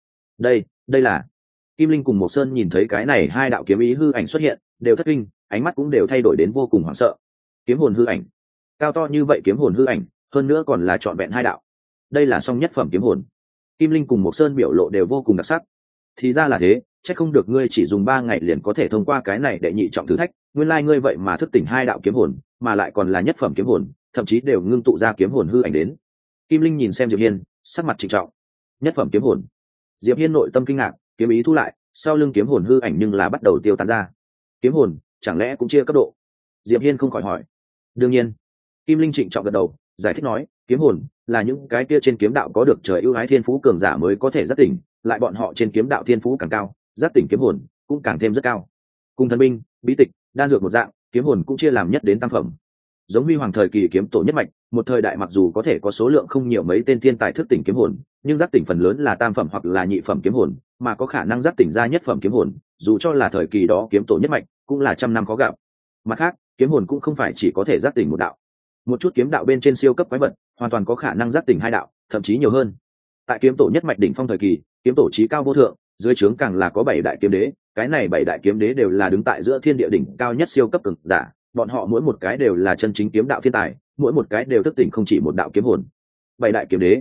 S1: Đây là Kim Linh cùng Mộc Sơn nhìn thấy cái này hai đạo kiếm ý hư ảnh xuất hiện, đều thất kinh, ánh mắt cũng đều thay đổi đến vô cùng hoảng sợ. Kiếm hồn hư ảnh, cao to như vậy kiếm hồn hư ảnh, hơn nữa còn là trọn vẹn hai đạo. Đây là song nhất phẩm kiếm hồn. Kim Linh cùng Mộc Sơn biểu lộ đều vô cùng đặc sắc. Thì ra là thế, chắc không được ngươi chỉ dùng 3 ngày liền có thể thông qua cái này để nhị trọng thử thách, nguyên lai ngươi vậy mà thức tỉnh hai đạo kiếm hồn, mà lại còn là nhất phẩm kiếm hồn, thậm chí đều ngưng tụ ra kiếm hồn hư ảnh đến. Kim Linh nhìn xem Diệp Hiên, sắc mặt trịnh trọng. Nhất phẩm kiếm hồn. Diệp Hiên nội tâm kinh ngạc, kiếm ý thu lại, sau lưng kiếm hồn hư ảnh nhưng là bắt đầu tiêu tán ra. Kiếm hồn chẳng lẽ cũng chia cấp độ? Diệp Hiên không khỏi hỏi. Đương nhiên. Kim Linh trịnh trọng gật đầu, giải thích nói, kiếm hồn là những cái kia trên kiếm đạo có được trời ưu ái thiên phú cường giả mới có thể giác tỉnh, lại bọn họ trên kiếm đạo thiên phú càng cao, giác tỉnh kiếm hồn cũng càng thêm rất cao. Cùng thần binh, bí tịch, đan dược một dạng, kiếm hồn cũng chia làm nhất đến tam phẩm. Giống Huy Hoàng thời kỳ kiếm tổ nhất mạch, một thời đại mặc dù có thể có số lượng không nhiều mấy tên thiên tài thức tỉnh kiếm hồn, nhưng giác tỉnh phần lớn là tam phẩm hoặc là nhị phẩm kiếm hồn, mà có khả năng giác tỉnh ra nhất phẩm kiếm hồn, dù cho là thời kỳ đó kiếm tổ nhất mạch, cũng là trăm năm khó gặp. Mặt khác, kiếm hồn cũng không phải chỉ có thể giác tỉnh một đạo. Một chút kiếm đạo bên trên siêu cấp quái vật, hoàn toàn có khả năng giác tỉnh hai đạo, thậm chí nhiều hơn. Tại kiếm tổ nhất mạch đỉnh phong thời kỳ, kiếm tổ chí cao vô thượng, dưới trướng càng là có 7 đại kiếm đế, cái này 7 đại kiếm đế đều là đứng tại giữa thiên địa đỉnh cao nhất siêu cấp cường giả, bọn họ mỗi một cái đều là chân chính kiếm đạo thiên tài, mỗi một cái đều thức tỉnh không chỉ một đạo kiếm hồn. 7 đại kiếm đế,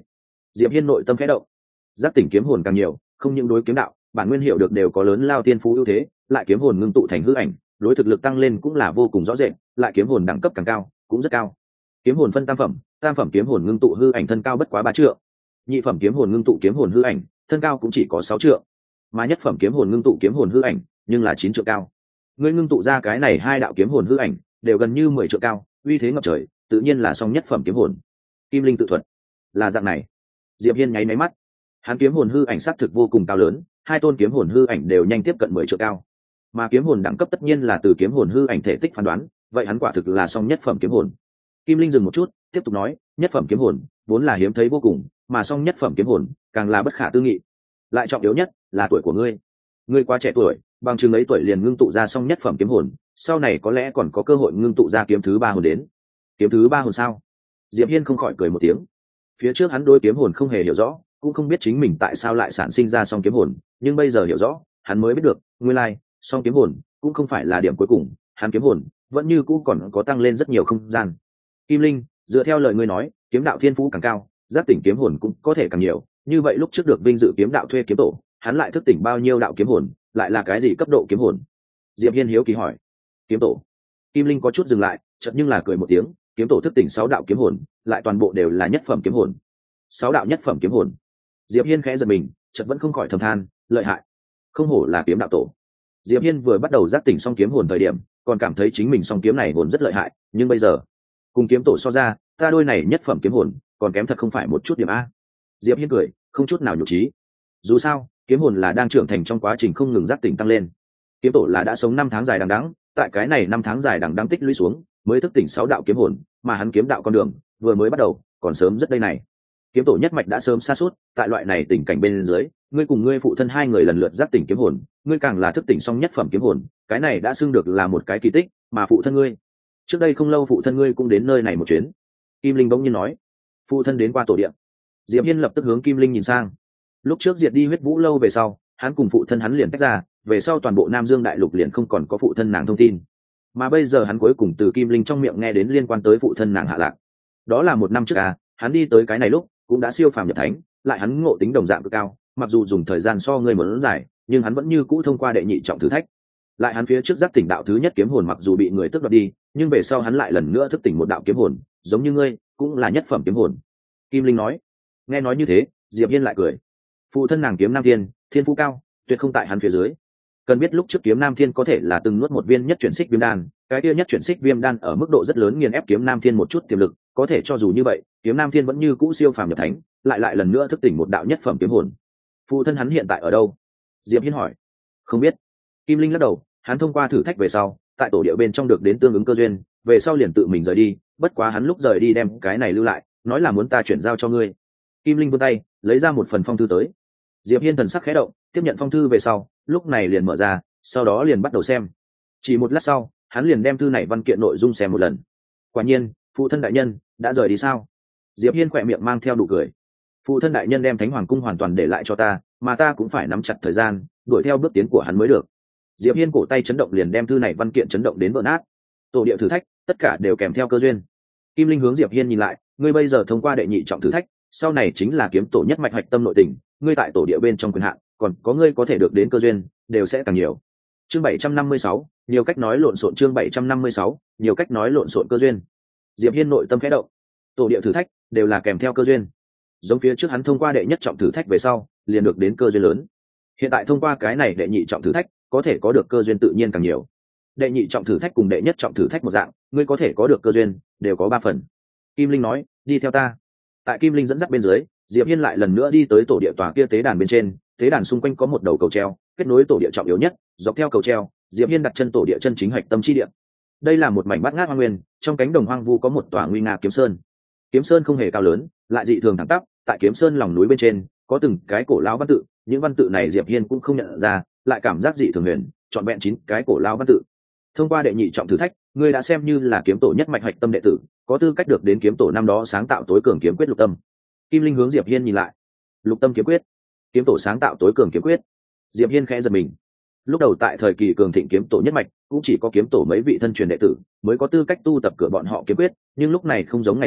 S1: Diệp Hiên nội tâm khẽ động. Giác tỉnh kiếm hồn càng nhiều, không những đối kiếm đạo bản nguyên hiểu được đều có lớn lao tiên phú ưu thế, lại kiếm hồn ngưng tụ thành hư ảnh, đối thực lực tăng lên cũng là vô cùng rõ rệt, lại kiếm hồn đẳng cấp càng cao cũng rất cao. Kiếm hồn phân tam phẩm kiếm hồn ngưng tụ hư ảnh thân cao bất quá 3 trượng, nhị phẩm kiếm hồn ngưng tụ kiếm hồn hư ảnh thân cao cũng chỉ có 6 trượng, mà nhất phẩm kiếm hồn ngưng tụ kiếm hồn hư ảnh nhưng là 9 trượng cao. Ngươi ngưng tụ ra cái này hai đạo kiếm hồn hư ảnh đều gần như 10 trượng cao, uy thế ngập trời, tự nhiên là song nhất phẩm kiếm hồn. Kim linh tự thuật là dạng này. Diệp Hiên nháy máy mắt, hắn kiếm hồn hư ảnh xác thực vô cùng cao lớn, hai tôn kiếm hồn hư ảnh đều nhanh tiếp cận 10 trượng cao, mà kiếm hồn đẳng cấp tất nhiên là từ kiếm hồn hư ảnh thể tích phán đoán, vậy hắn quả thực là song nhất phẩm kiếm hồn. Kim linh dừng một chút, tiếp tục nói, nhất phẩm kiếm hồn vốn là hiếm thấy vô cùng, mà song nhất phẩm kiếm hồn càng là bất khả tư nghị. Lại trọng yếu nhất là tuổi của ngươi, ngươi quá trẻ tuổi, bằng chừng ấy tuổi liền ngưng tụ ra song nhất phẩm kiếm hồn, sau này có lẽ còn có cơ hội ngưng tụ ra kiếm thứ 3 hồn đến. Kiếm thứ 3 hồn sao? Diệp Hiên không khỏi cười một tiếng. Phía trước hắn đối kiếm hồn không hề hiểu rõ, cũng không biết chính mình tại sao lại sản sinh ra song kiếm hồn, nhưng bây giờ hiểu rõ, hắn mới biết được, nguyên lai, song kiếm hồn cũng không phải là điểm cuối cùng, hắn kiếm hồn vẫn như cũ còn có tăng lên rất nhiều không gian. Kim linh, dựa theo lời ngươi nói, kiếm đạo thiên phú càng cao, giác tỉnh kiếm hồn cũng có thể càng nhiều, như vậy lúc trước được vinh dự kiếm đạo thuê kiếm tổ, hắn lại thức tỉnh bao nhiêu đạo kiếm hồn, lại là cái gì cấp độ kiếm hồn? Diệp Hiên hiếu kỳ hỏi. Kiếm tổ. Kim linh có chút dừng lại, chợt nhưng là cười một tiếng, kiếm tổ thức tỉnh 6 đạo kiếm hồn, lại toàn bộ đều là nhất phẩm kiếm hồn. 6 đạo nhất phẩm kiếm hồn. Diệp Hiên khẽ giật mình, chợt vẫn không khỏi thầm than, lợi hại, không hổ là kiếm đạo tổ. Diệp Hiên vừa bắt đầu giác tỉnh song kiếm hồn thời điểm, còn cảm thấy chính mình song kiếm này hồn rất lợi hại, nhưng bây giờ, cùng kiếm tổ so ra, ta đôi này nhất phẩm kiếm hồn, còn kém thật không phải một chút điểm a. Diệp Hiên cười, không chút nào nhục trí. Dù sao, kiếm hồn là đang trưởng thành trong quá trình không ngừng giác tỉnh tăng lên. Kiếm tổ là đã sống 5 tháng dài đằng đẵng, tại cái này 5 tháng dài đằng đẵng tích lũy xuống, mới thức tỉnh 6 đạo kiếm hồn, mà hắn kiếm đạo con đường vừa mới bắt đầu, còn sớm rất đây này. Kiếm tổ nhất mạch đã sớm sa sút, tại loại này tình cảnh bên dưới, ngươi cùng ngươi phụ thân hai người lần lượt giác tỉnh kiếm hồn, ngươi càng là thức tỉnh song nhất phẩm kiếm hồn, cái này đã xưng được là một cái kỳ tích, mà phụ thân ngươi, trước đây không lâu phụ thân ngươi cũng đến nơi này một chuyến. Kim linh bỗng nhiên nói. Phụ thân đến qua tổ địa. Diệp Hiên lập tức hướng Kim linh nhìn sang. Lúc trước diệt đi huyết vũ lâu về sau, hắn cùng phụ thân hắn liền tách ra, về sau toàn bộ Nam Dương đại lục liền không còn có phụ thân nàng thông tin, mà bây giờ hắn cuối cùng từ Kim linh trong miệng nghe đến liên quan tới phụ thân nàng hạ lạc. Đó là 1 năm trước hắn đi tới cái này lúc cũng đã siêu phàm nhập thánh, lại hắn ngộ tính đồng dạng cực cao, mặc dù dùng thời gian so người muốn dài, nhưng hắn vẫn như cũ thông qua đệ nhị trọng thử thách. Lại hắn phía trước giác tỉnh đạo thứ nhất kiếm hồn mặc dù bị người tước đoạt đi, nhưng về sau hắn lại lần nữa thức tỉnh một đạo kiếm hồn, giống như ngươi, cũng là nhất phẩm kiếm hồn. Kim linh nói. Nghe nói như thế, Diệp Hiên lại cười. Phụ thân nàng kiếm Nam Thiên, thiên phú cao, tuyệt không tại hắn phía dưới. Cần biết lúc trước kiếm Nam Thiên có thể là từng nuốt một viên nhất chuyển xích viêm đan, cái kia nhất chuyển xích viêm đan ở mức độ rất lớn nghiền ép kiếm Nam Thiên một chút tiềm lực, có thể cho dù như vậy, kiếm Nam Thiên vẫn như cũ siêu phàm nhập thánh, lại lần nữa thức tỉnh một đạo nhất phẩm kiếm hồn. Phụ thân hắn hiện tại ở đâu? Diệp Hiên hỏi. Không biết. Kim linh lắc đầu, hắn thông qua thử thách về sau, tại tổ địa bên trong được đến tương ứng cơ duyên, về sau liền tự mình rời đi, bất quá hắn lúc rời đi đem cái này lưu lại, nói là muốn ta chuyển giao cho ngươi. Kim linh vươn tay, lấy ra một phần phong thư tới. Diệp Hiên thần sắc khẽ động, tiếp nhận phong thư về sau, lúc này liền mở ra, sau đó liền bắt đầu xem. Chỉ một lát sau, hắn liền đem thư này văn kiện nội dung xem một lần. Quả nhiên, phụ thân đại nhân đã rời đi sao? Diệp Hiên khỏe miệng mang theo nụ cười. Phụ thân đại nhân đem Thánh Hoàng cung hoàn toàn để lại cho ta, mà ta cũng phải nắm chặt thời gian, đuổi theo bước tiến của hắn mới được. Diệp Hiên cổ tay chấn động liền đem thư này văn kiện chấn động đến vỡ nát. Tổ địa thử thách, tất cả đều kèm theo cơ duyên. Kim linh hướng Diệp Hiên nhìn lại, ngươi bây giờ thông qua đệ nhị trọng thử thách, sau này chính là kiếm tổ nhất mạch hạch tâm nội tình, ngươi tại tổ địa bên trong quyền hạn, còn có ngươi có thể được đến cơ duyên, đều sẽ càng nhiều. Chương 756, nhiều cách nói lộn xộn. Chương 756, nhiều cách nói lộn xộn cơ duyên. Diệp Hiên nội tâm khẽ động. Tổ địa thử thách đều là kèm theo cơ duyên. Giống phía trước hắn thông qua đệ nhất trọng thử thách về sau, liền được đến cơ duyên lớn. Hiện tại thông qua cái này đệ nhị trọng thử thách, có thể có được cơ duyên tự nhiên càng nhiều. Đệ nhị trọng thử thách cùng đệ nhất trọng thử thách một dạng, ngươi có thể có được cơ duyên đều có 3 phần. Kim linh nói, đi theo ta. Tại Kim linh dẫn dắt bên dưới, Diệp Hiên lại lần nữa đi tới tổ địa tòa kia tế đàn bên trên, tế đàn xung quanh có một đầu cầu treo, kết nối tổ địa trọng yếu nhất, dọc theo cầu treo, Diệp Hiên đặt chân tổ địa chân chính hạch tâm chi địa. Đây là một mảnh bát ngát hoang nguyên, trong cánh đồng hoang vu có một tòa nguy nga kiếm sơn. Kiếm sơn không hề cao lớn, lại dị thường thẳng tắp, tại kiếm sơn lòng núi bên trên, có từng cái cổ lão văn tự, những văn tự này Diệp Hiên cũng không nhận ra, lại cảm giác dị thường huyền, trọn vẹn 9 cái cổ lão văn tự. Thông qua đệ nhị trọng thử thách, ngươi đã xem như là kiếm tổ nhất mạch hạch tâm đệ tử, có tư cách được đến kiếm tổ năm đó sáng tạo tối cường kiếm quyết lục tâm. Kim linh hướng Diệp Hiên nhìn lại. Lục tâm kiếm quyết, kiếm tổ sáng tạo tối cường kiếm quyết. Diệp Hiên khẽ giật mình. Lúc đầu tại thời kỳ cường thịnh kiếm tổ nhất mạch, cũng chỉ có kiếm tổ mấy vị thân truyền đệ tử mới có tư cách tu tập cửa bọn họ kiếm quyết, nhưng lúc này không giống ngày xưa,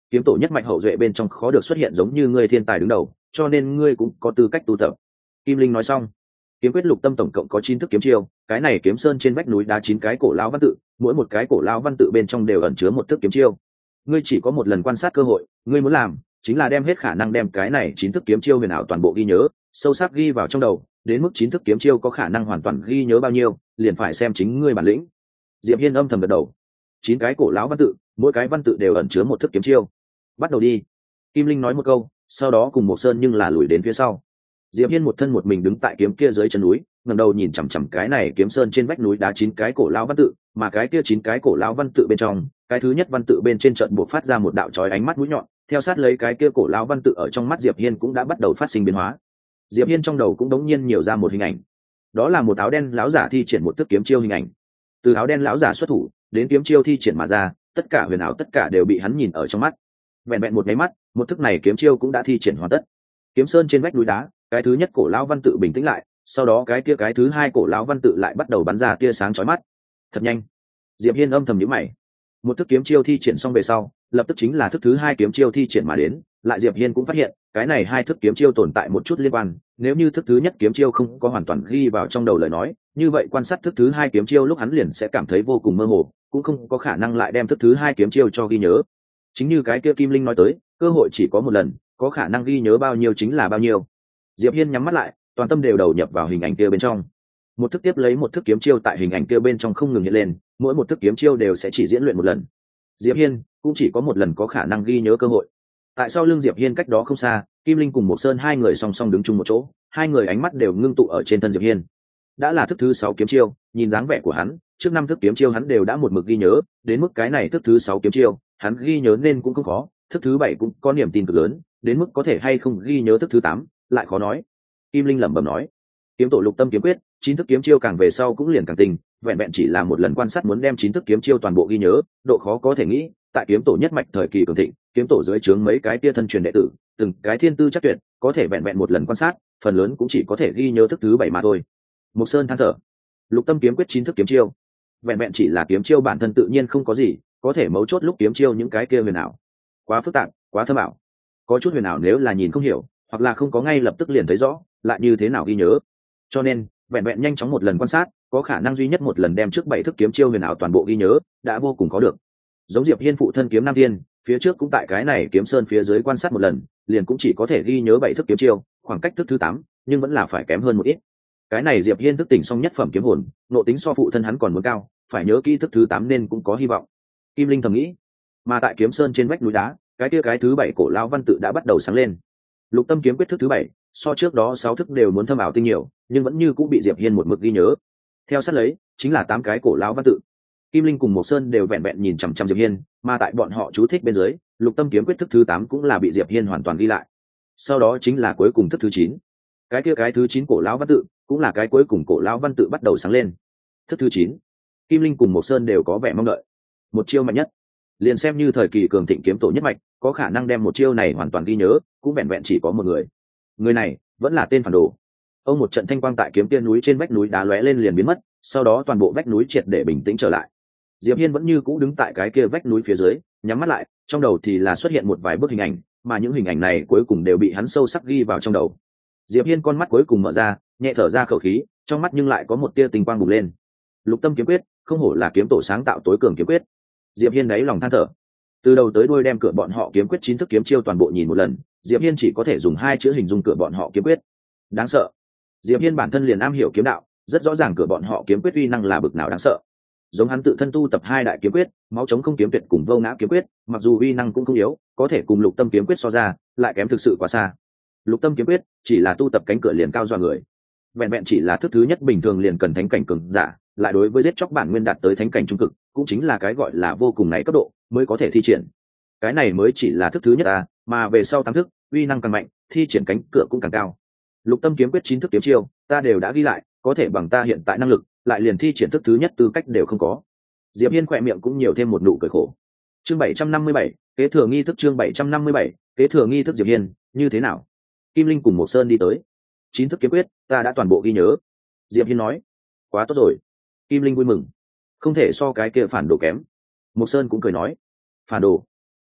S1: kiếm tổ nhất mạch hậu duệ bên trong khó được xuất hiện giống như ngươi thiên tài đứng đầu, cho nên ngươi cũng có tư cách tu tập. Kim Linh nói xong, kiếm quyết lục tâm tổng cộng có 9 thức kiếm chiêu, cái này kiếm sơn trên vách núi đá 9 cái cổ lão văn tự, mỗi một cái cổ lão văn tự bên trong đều ẩn chứa một thức kiếm chiêu. Ngươi chỉ có một lần quan sát cơ hội, ngươi muốn làm chính là đem hết khả năng đem cái này 9 thức kiếm chiêu huyền ảo toàn bộ ghi nhớ, sâu sắc ghi vào trong đầu, đến mức 9 thức kiếm chiêu có khả năng hoàn toàn ghi nhớ bao nhiêu, liền phải xem chính ngươi bản lĩnh. Diệp Hiên âm thầm gật đầu. 9 cái cổ lão văn tự, mỗi cái văn tự đều ẩn chứa một thức kiếm chiêu. Bắt đầu đi. Kim Linh nói một câu, sau đó cùng Mộc Sơn nhưng là lùi đến phía sau. Diệp Hiên một thân một mình đứng tại kiếm kia dưới chân núi, ngẩng đầu nhìn chằm chằm cái này kiếm sơn trên vách núi đá 9 cái cổ lão văn tự, mà cái kia 9 cái cổ lão văn tự bên trong, cái thứ nhất văn tự bên trên chợt buộc phát ra một đạo chói ánh mắt mũi nhọn, theo sát lấy cái kia cổ lão văn tự ở trong mắt Diệp Hiên cũng đã bắt đầu phát sinh biến hóa. Diệp Hiên trong đầu cũng đống nhiên nhiều ra một hình ảnh. Đó là một áo đen lão giả thi triển một thức kiếm chiêu hình ảnh. Từ áo đen lão giả xuất thủ, đến kiếm chiêu thi triển mà ra, tất cả huyền ảo tất cả đều bị hắn nhìn ở trong mắt. Vẹn vẹn một cái mắt, một thức này kiếm chiêu cũng đã thi triển hoàn tất. Kiếm sơn trên vách núi đá, cái thứ nhất cổ lão văn tự bình tĩnh lại, sau đó cái kia cái thứ hai cổ lão văn tự lại bắt đầu bắn ra tia sáng chói mắt. Thật nhanh. Diệp Hiên âm thầm nhíu mày. Một thức kiếm chiêu thi triển xong về sau, lập tức chính là thức thứ hai kiếm chiêu thi triển mà đến, lại Diệp Hiên cũng phát hiện, cái này hai thức kiếm chiêu tồn tại một chút liên quan, nếu như thức thứ nhất kiếm chiêu không có hoàn toàn ghi vào trong đầu lời nói, như vậy quan sát thức thứ hai kiếm chiêu lúc hắn liền sẽ cảm thấy vô cùng mơ hồ, cũng không có khả năng lại đem thức thứ hai kiếm chiêu cho ghi nhớ. Chính như cái kia Kim Linh nói tới, cơ hội chỉ có một lần, có khả năng ghi nhớ bao nhiêu chính là bao nhiêu. Diệp Hiên nhắm mắt lại, toàn tâm đều đầu nhập vào hình ảnh kia bên trong. Một thức tiếp lấy một thức kiếm chiêu tại hình ảnh kia bên trong không ngừng hiện lên, mỗi một thức kiếm chiêu đều sẽ chỉ diễn luyện một lần. Diệp Hiên cũng chỉ có một lần có khả năng ghi nhớ cơ hội. Tại sau lưng Diệp Hiên cách đó không xa, Kim Linh cùng Mộc Sơn hai người song song đứng chung một chỗ, hai người ánh mắt đều ngưng tụ ở trên thân Diệp Hiên. Đã là thức thứ 6 kiếm chiêu, nhìn dáng vẻ của hắn, trước 5 thức kiếm chiêu hắn đều đã một mực ghi nhớ, đến mức cái này thức thứ 6 kiếm chiêu, hắn ghi nhớ nên cũng không khó, thức thứ 7 cũng có niềm tin cực lớn, đến mức có thể hay không ghi nhớ thức thứ 8, lại khó nói. Kim Linh lẩm bẩm nói, kiếm tổ lục tâm kiếm quyết, 9 thức kiếm chiêu càng về sau cũng liền càng tình, vẹn vẹn chỉ là một lần quan sát muốn đem 9 thức kiếm chiêu toàn bộ ghi nhớ, độ khó có thể nghĩ, tại kiếm tổ nhất mạch thời kỳ cường thịnh, kiếm tổ dưới trướng mấy cái tia thân truyền đệ tử, từng cái thiên tư chắc tuyệt, có thể vẹn vẹn một lần quan sát, phần lớn cũng chỉ có thể ghi nhớ thức thứ 7 mà thôi. Mộc Sơn than thở, lục tâm kiếm quyết 9 thức kiếm chiêu, vẹn vẹn chỉ là kiếm chiêu bản thân tự nhiên không có gì, có thể mấu chốt lúc kiếm chiêu những cái kia huyền ảo, quá phức tạp, quá thâm ảo. Có chút huyền ảo nếu là nhìn không hiểu, hoặc là không có ngay lập tức liền thấy rõ, lại như thế nào ghi nhớ. Cho nên, vẹn vẹn nhanh chóng một lần quan sát, có khả năng duy nhất một lần đem trước 7 thức kiếm chiêu huyền ảo toàn bộ ghi nhớ, đã vô cùng có được. Giống Diệp Hiên phụ thân kiếm Nam Thiên, phía trước cũng tại cái này kiếm sơn phía dưới quan sát một lần, liền cũng chỉ có thể ghi nhớ 7 thức kiếm chiêu, khoảng cách thức thứ 8, nhưng vẫn là phải kém hơn một ít. Cái này Diệp Hiên thức tỉnh xong nhất phẩm kiếm hồn, nộ tính so phụ thân hắn còn muốn cao, phải nhớ kỹ thức thứ 8 nên cũng có hy vọng. Kim Linh thầm nghĩ. Mà tại kiếm sơn trên vách núi đá, cái kia cái thứ 7 cổ lão văn tự đã bắt đầu sáng lên. Lục tâm kiếm quyết thức thứ 7, so trước đó 6 thức đều muốn thâm ảo tinh nhiều, nhưng vẫn như cũng bị Diệp Hiên một mực ghi nhớ. Theo sát lấy, chính là 8 cái cổ lão văn tự. Kim Linh cùng Mộc Sơn đều vẹn vẹn nhìn chằm chằm Diệp Hiên, mà tại bọn họ chú thích bên dưới, lục tâm kiếm quyết thức thứ 8 cũng là bị Diệp Hiên hoàn toàn ghi lại. Sau đó chính là cuối cùng thức thứ 9. Cái kia cái thứ 9 cổ lão văn tự, cũng là cái cuối cùng cổ lão văn tự bắt đầu sáng lên. Thức thứ 9. Kim Linh cùng Mộc Sơn đều có vẻ mong đợi. Một chiêu mạnh nhất, liền xem như thời kỳ cường thịnh kiếm tổ nhất mạch, có khả năng đem một chiêu này hoàn toàn ghi nhớ, cũng vẹn vẹn chỉ có một người. Người này vẫn là tên phản đồ. Ông một trận thanh quang tại kiếm tiên núi trên vách núi đá lóe lên liền biến mất, sau đó toàn bộ vách núi triệt để bình tĩnh trở lại. Diệp Hiên vẫn như cũ đứng tại cái kia vách núi phía dưới, nhắm mắt lại, trong đầu thì là xuất hiện một vài bức hình ảnh, mà những hình ảnh này cuối cùng đều bị hắn sâu sắc ghi vào trong đầu. Diệp Hiên con mắt cuối cùng mở ra, nhẹ thở ra khẩu khí, trong mắt nhưng lại có một tia tinh quang bùng lên. Lục tâm kiếm quyết, không hổ là kiếm tổ sáng tạo tối cường kiếm quyết. Diệp Hiên đáy lòng than thở. Từ đầu tới đuôi đem cửa bọn họ kiếm quyết 9 thức kiếm chiêu toàn bộ nhìn một lần, Diệp Hiên chỉ có thể dùng 2 chữ hình dung cửa bọn họ kiếm quyết. Đáng sợ. Diệp Hiên bản thân liền am hiểu kiếm đạo, rất rõ ràng cửa bọn họ kiếm quyết uy năng là bực nào đáng sợ. Giống hắn tự thân tu tập 2 đại kiếm quyết, máu chống không kiếm tuyệt cùng vô ngã kiếm quyết, mặc dù uy năng cũng không yếu, có thể cùng lục tâm kiếm quyết so ra, lại kém thực sự quá xa. Lục tâm kiếm quyết chỉ là tu tập cánh cửa liền cao dọa người, vẹn vẹn chỉ là thức thứ nhất bình thường liền cần thánh cảnh cường giả, lại đối với giết chóc bản nguyên đạt tới thánh cảnh trung cực, cũng chính là cái gọi là vô cùng này cấp độ mới có thể thi triển. Cái này mới chỉ là thức thứ nhất mà về sau 8 thức, uy năng càng mạnh, thi triển cánh cửa cũng càng cao. Lục tâm kiếm quyết 9 thức kiếm chiêu, ta đều đã ghi lại, có thể bằng ta hiện tại năng lực, lại liền thi triển thức thứ nhất tư cách đều không có. Diệp Hiên khỏe miệng cũng nhiều thêm một nụ cười khổ. Chương 757, kế thừa nghi thức. Chương 757, kế thừa nghi thức. Diệp Hiên, như thế nào? Kim Linh cùng Mộc Sơn đi tới. 9 thức kiếm quyết, ta đã toàn bộ ghi nhớ. Diệp Hiên nói. Quá tốt rồi. Kim Linh vui mừng. Không thể so cái kia phản đồ kém. Mộc Sơn cũng cười nói. Phản đồ?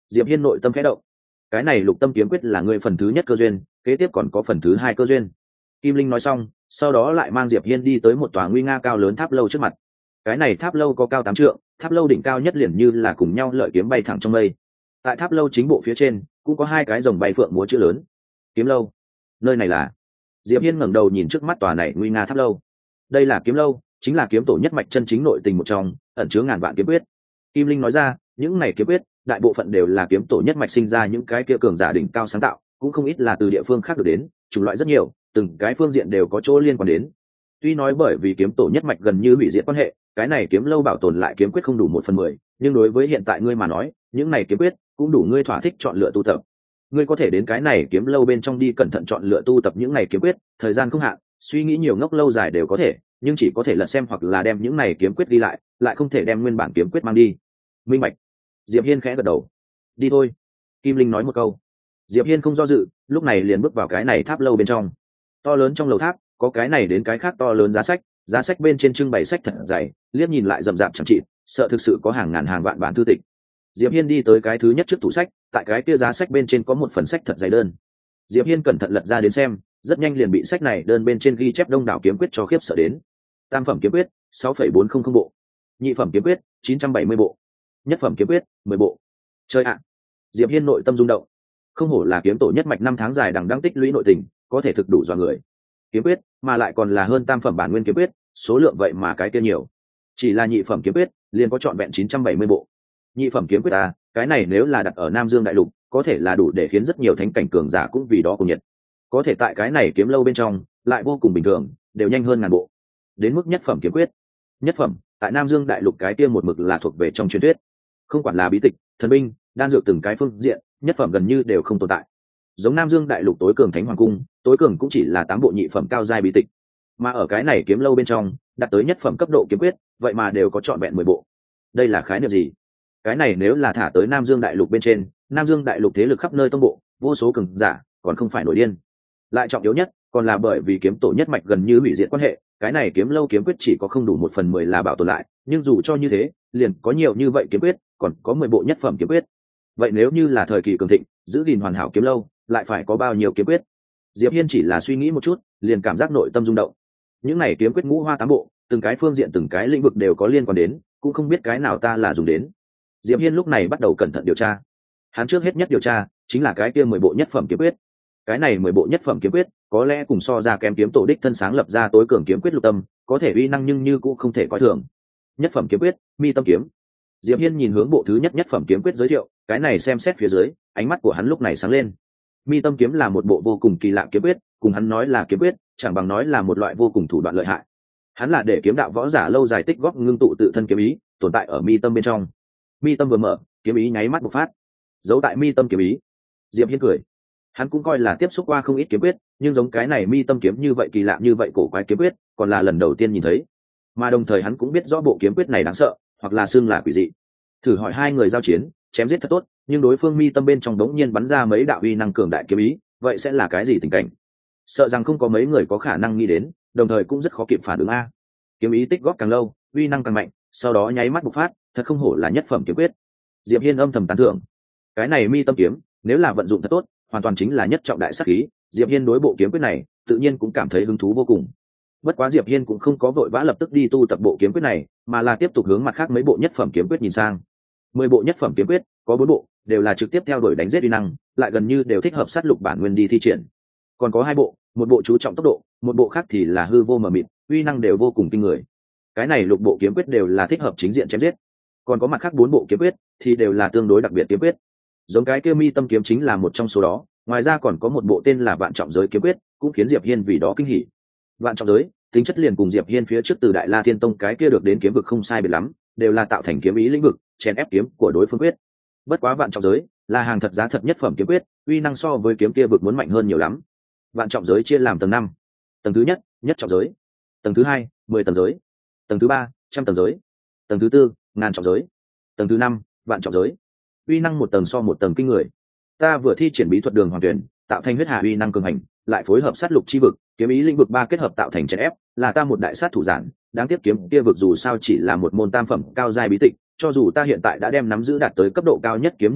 S1: Diệp Hiên nội tâm khẽ động. Cái này lục tâm kiếm quyết là ngươi phần thứ nhất cơ duyên, kế tiếp còn có phần thứ hai cơ duyên. Kim Linh nói xong, sau đó lại mang Diệp Hiên đi tới một tòa nguy nga cao lớn tháp lâu trước mặt. Cái này tháp lâu có cao 8 trượng, tháp lâu đỉnh cao nhất liền như là cùng nhau lợi kiếm bay thẳng trong mây. Tại tháp lâu chính bộ phía trên cũng có hai cái rồng bay phượng múa chữ lớn. Kiếm lâu. Nơi này là? Diệp Hiên ngẩng đầu nhìn trước mắt tòa này nguy nga tháp lâu. Đây là kiếm lâu, chính là kiếm tổ nhất mạch chân chính nội tình một trong, ẩn chứa ngàn vạn kiếm quyết. Kim Linh nói ra, những này kiếm quyết, đại bộ phận đều là kiếm tổ nhất mạch sinh ra những cái kia cường giả đỉnh cao sáng tạo, cũng không ít là từ địa phương khác được đến, chủng loại rất nhiều, từng cái phương diện đều có chỗ liên quan đến. Tuy nói bởi vì kiếm tổ nhất mạch gần như hủy diệt quan hệ, cái này kiếm lâu bảo tồn lại kiếm quyết không đủ 1/10, nhưng đối với hiện tại ngươi mà nói, những này kiếm quyết cũng đủ ngươi thỏa thích chọn lựa tu tập. Ngươi có thể đến cái này kiếm lâu bên trong đi cẩn thận chọn lựa tu tập những này kiếm quyết, thời gian không hạn, suy nghĩ nhiều ngốc lâu dài đều có thể, nhưng chỉ có thể lật xem hoặc là đem những này kiếm quyết đi lại không thể đem nguyên bản kiếm quyết mang đi. Minh bạch. Diệp Hiên khẽ gật đầu. Đi thôi. Kim Linh nói một câu. Diệp Hiên không do dự, lúc này liền bước vào cái này tháp lâu bên trong. To lớn trong lầu tháp, có cái này đến cái khác to lớn giá sách bên trên trưng bày sách thật dày, liếc nhìn lại rậm rạp chẳng trị, sợ thực sự có hàng ngàn hàng vạn bản thư tịch. Diệp Hiên đi tới cái thứ nhất trước tủ sách, tại cái kia giá sách bên trên có một phần sách thật dày đơn. Diệp Hiên cẩn thận lật ra đến xem, rất nhanh liền bị sách này đơn bên trên ghi chép đông đảo kiếm quyết cho khiếp sợ đến. Tam phẩm kiếm quyết 6,400 bộ, nhị phẩm kiếm quyết 970 bộ, nhất phẩm kiếm quyết 10 bộ. Chơi ạ. Diệp Hiên nội tâm rung động. Không hổ là kiếm tổ nhất mạch 5 tháng dài đằng đẵng tích lũy nội tình, có thể thực đủ dọa người. Kiếm quyết, mà lại còn là hơn tam phẩm bản nguyên kiếm quyết, số lượng vậy mà cái kia nhiều. Chỉ là nhị phẩm kiếm quyết, liền có trọn vẹn 970 bộ. Nhị phẩm kiếm quyết cái này nếu là đặt ở Nam Dương đại lục, có thể là đủ để khiến rất nhiều thánh cảnh cường giả cũng vì đó cùng nhiệt. Có thể tại cái này kiếm lâu bên trong, lại vô cùng bình thường, đều nhanh hơn ngàn bộ. Đến mức nhất phẩm kiếm quyết. Nhất phẩm, tại Nam Dương đại lục cái kia một mực là thuộc về trong truyền thuyết. Không quản là bí tịch, thần binh, đan dược từng cái phương diện, nhất phẩm gần như đều không tồn tại. Giống Nam Dương đại lục tối cường Thánh Hoàng cung, tối cường cũng chỉ là 8 bộ nhị phẩm cao giai bí tịch. Mà ở cái này kiếm lâu bên trong, đạt tới nhất phẩm cấp độ kiếm quyết, vậy mà đều có trọn vẹn 10 bộ. Đây là khái niệm gì? Cái này nếu là thả tới Nam Dương đại lục bên trên, Nam Dương đại lục thế lực khắp nơi tông bộ, vô số cường giả, còn không phải nổi điên. Lại trọng yếu nhất, còn là bởi vì kiếm tổ nhất mạch gần như hủy diệt quan hệ, cái này kiếm lâu kiếm quyết chỉ có không đủ 1/10 là bảo tồn lại, nhưng dù cho như thế, liền có nhiều như vậy kiếm quyết, còn có 10 bộ nhất phẩm kiếm quyết. Vậy nếu như là thời kỳ cường thịnh, giữ gìn hoàn hảo kiếm lâu, lại phải có bao nhiêu kiếm quyết? Diệp Hiên chỉ là suy nghĩ một chút, liền cảm giác nội tâm rung động. Những này kiếm quyết ngũ hoa tám bộ, từng cái phương diện từng cái lĩnh vực đều có liên quan đến, cũng không biết cái nào ta là dùng đến. Diệp Hiên lúc này bắt đầu cẩn thận điều tra. Hắn trước hết nhất điều tra chính là cái kia 10 bộ nhất phẩm kiếm quyết. Cái này 10 bộ nhất phẩm kiếm quyết, có lẽ cùng so ra kém kiếm tổ đích thân sáng lập ra tối cường kiếm quyết lục tâm, có thể uy năng nhưng như cũng không thể coi thường. Nhất phẩm kiếm quyết, Mi Tâm kiếm. Diệp Hiên nhìn hướng bộ thứ nhất nhất phẩm kiếm quyết giới thiệu, cái này xem xét phía dưới, ánh mắt của hắn lúc này sáng lên. Mi Tâm kiếm là một bộ vô cùng kỳ lạ kiếm quyết, cùng hắn nói là kiếm quyết, chẳng bằng nói là một loại vô cùng thủ đoạn lợi hại. Hắn là để kiếm đạo võ giả lâu dài tích góp ngưng tụ tự thân kiếm ý, tồn tại ở mi tâm bên trong. Mi tâm vừa mở, kiếm ý nháy mắt bộc phát. Giấu tại mi tâm kiếm ý. Diệp Hiên cười. Hắn cũng coi là tiếp xúc qua không ít kiếm quyết, nhưng giống cái này mi tâm kiếm như vậy kỳ lạ như vậy cổ quái kiếm quyết, còn là lần đầu tiên nhìn thấy. Mà đồng thời hắn cũng biết rõ bộ kiếm quyết này đáng sợ, hoặc là xương là quỷ dị. Thử hỏi hai người giao chiến, chém giết thật tốt, nhưng đối phương mi tâm bên trong đống nhiên bắn ra mấy đạo uy năng cường đại kiếm ý, vậy sẽ là cái gì tình cảnh? Sợ rằng không có mấy người có khả năng nghĩ đến, đồng thời cũng rất khó kịp phản ứng a. Kiếm ý tích góp càng lâu, uy năng càng mạnh, sau đó nháy mắt bộc phát, thật không hổ là nhất phẩm kiếm quyết. Diệp Hiên âm thầm tán thưởng. Cái này mi tâm kiếm, nếu là vận dụng thật tốt, hoàn toàn chính là nhất trọng đại sát khí. Diệp Hiên đối bộ kiếm quyết này, tự nhiên cũng cảm thấy hứng thú vô cùng. Bất quá Diệp Hiên cũng không có vội vã lập tức đi tu tập bộ kiếm quyết này, mà là tiếp tục hướng mặt khác mấy bộ nhất phẩm kiếm quyết nhìn sang. 10 bộ nhất phẩm kiếm quyết, có 4 bộ đều là trực tiếp theo đuổi đánh giết uy năng, lại gần như đều thích hợp sát lục bản nguyên đi thi triển. Còn có 2 bộ, một bộ chú trọng tốc độ, một bộ khác thì là hư vô mờ mịt, uy năng đều vô cùng kinh người. Cái này lục bộ kiếm quyết đều là thích hợp chính diện chém giết. Còn có mặt khác 4 bộ kiếm quyết thì đều là tương đối đặc biệt kiếm quyết. Giống cái kia mi tâm kiếm chính là một trong số đó, ngoài ra còn có một bộ tên là Vạn Trọng Giới kiếm quyết, cũng khiến Diệp Hiên vì đó kinh hỉ. Vạn Trọng Giới, tính chất liền cùng Diệp Hiên phía trước từ Đại La Thiên Tông cái kia được đến kiếm vực không sai biệt lắm, đều là tạo thành kiếm ý lĩnh vực, chèn ép kiếm của đối phương quyết. Bất quá Vạn Trọng Giới là hàng thật giá thật nhất phẩm kiếm quyết, uy năng so với kiếm kia vực muốn mạnh hơn nhiều lắm. Vạn Trọng Giới chia làm tầng 5. Tầng thứ nhất, nhất trọng giới. Tầng thứ hai, 10 tầng giới. Tầng thứ ba, trăm tầng giới. Tầng thứ tư, ngàn trọng giới. Tầng thứ 5, vạn trọng giới. Uy năng một tầng so một tầng kinh người. Ta vừa thi triển bí thuật Đường Hoàng Tuyển, tạo thành huyết hà uy năng cường hành, lại phối hợp sát lục chi vực, kiếm ý lĩnh vực 3 kết hợp tạo thành chèn ép, là ta một đại sát thủ giản. Đáng tiếc kiếm kia vực dù sao chỉ là một môn tam phẩm cao giai bí tịch, cho dù ta hiện tại đã đem nắm giữ đạt tới cấp độ cao nhất kiếm như hải,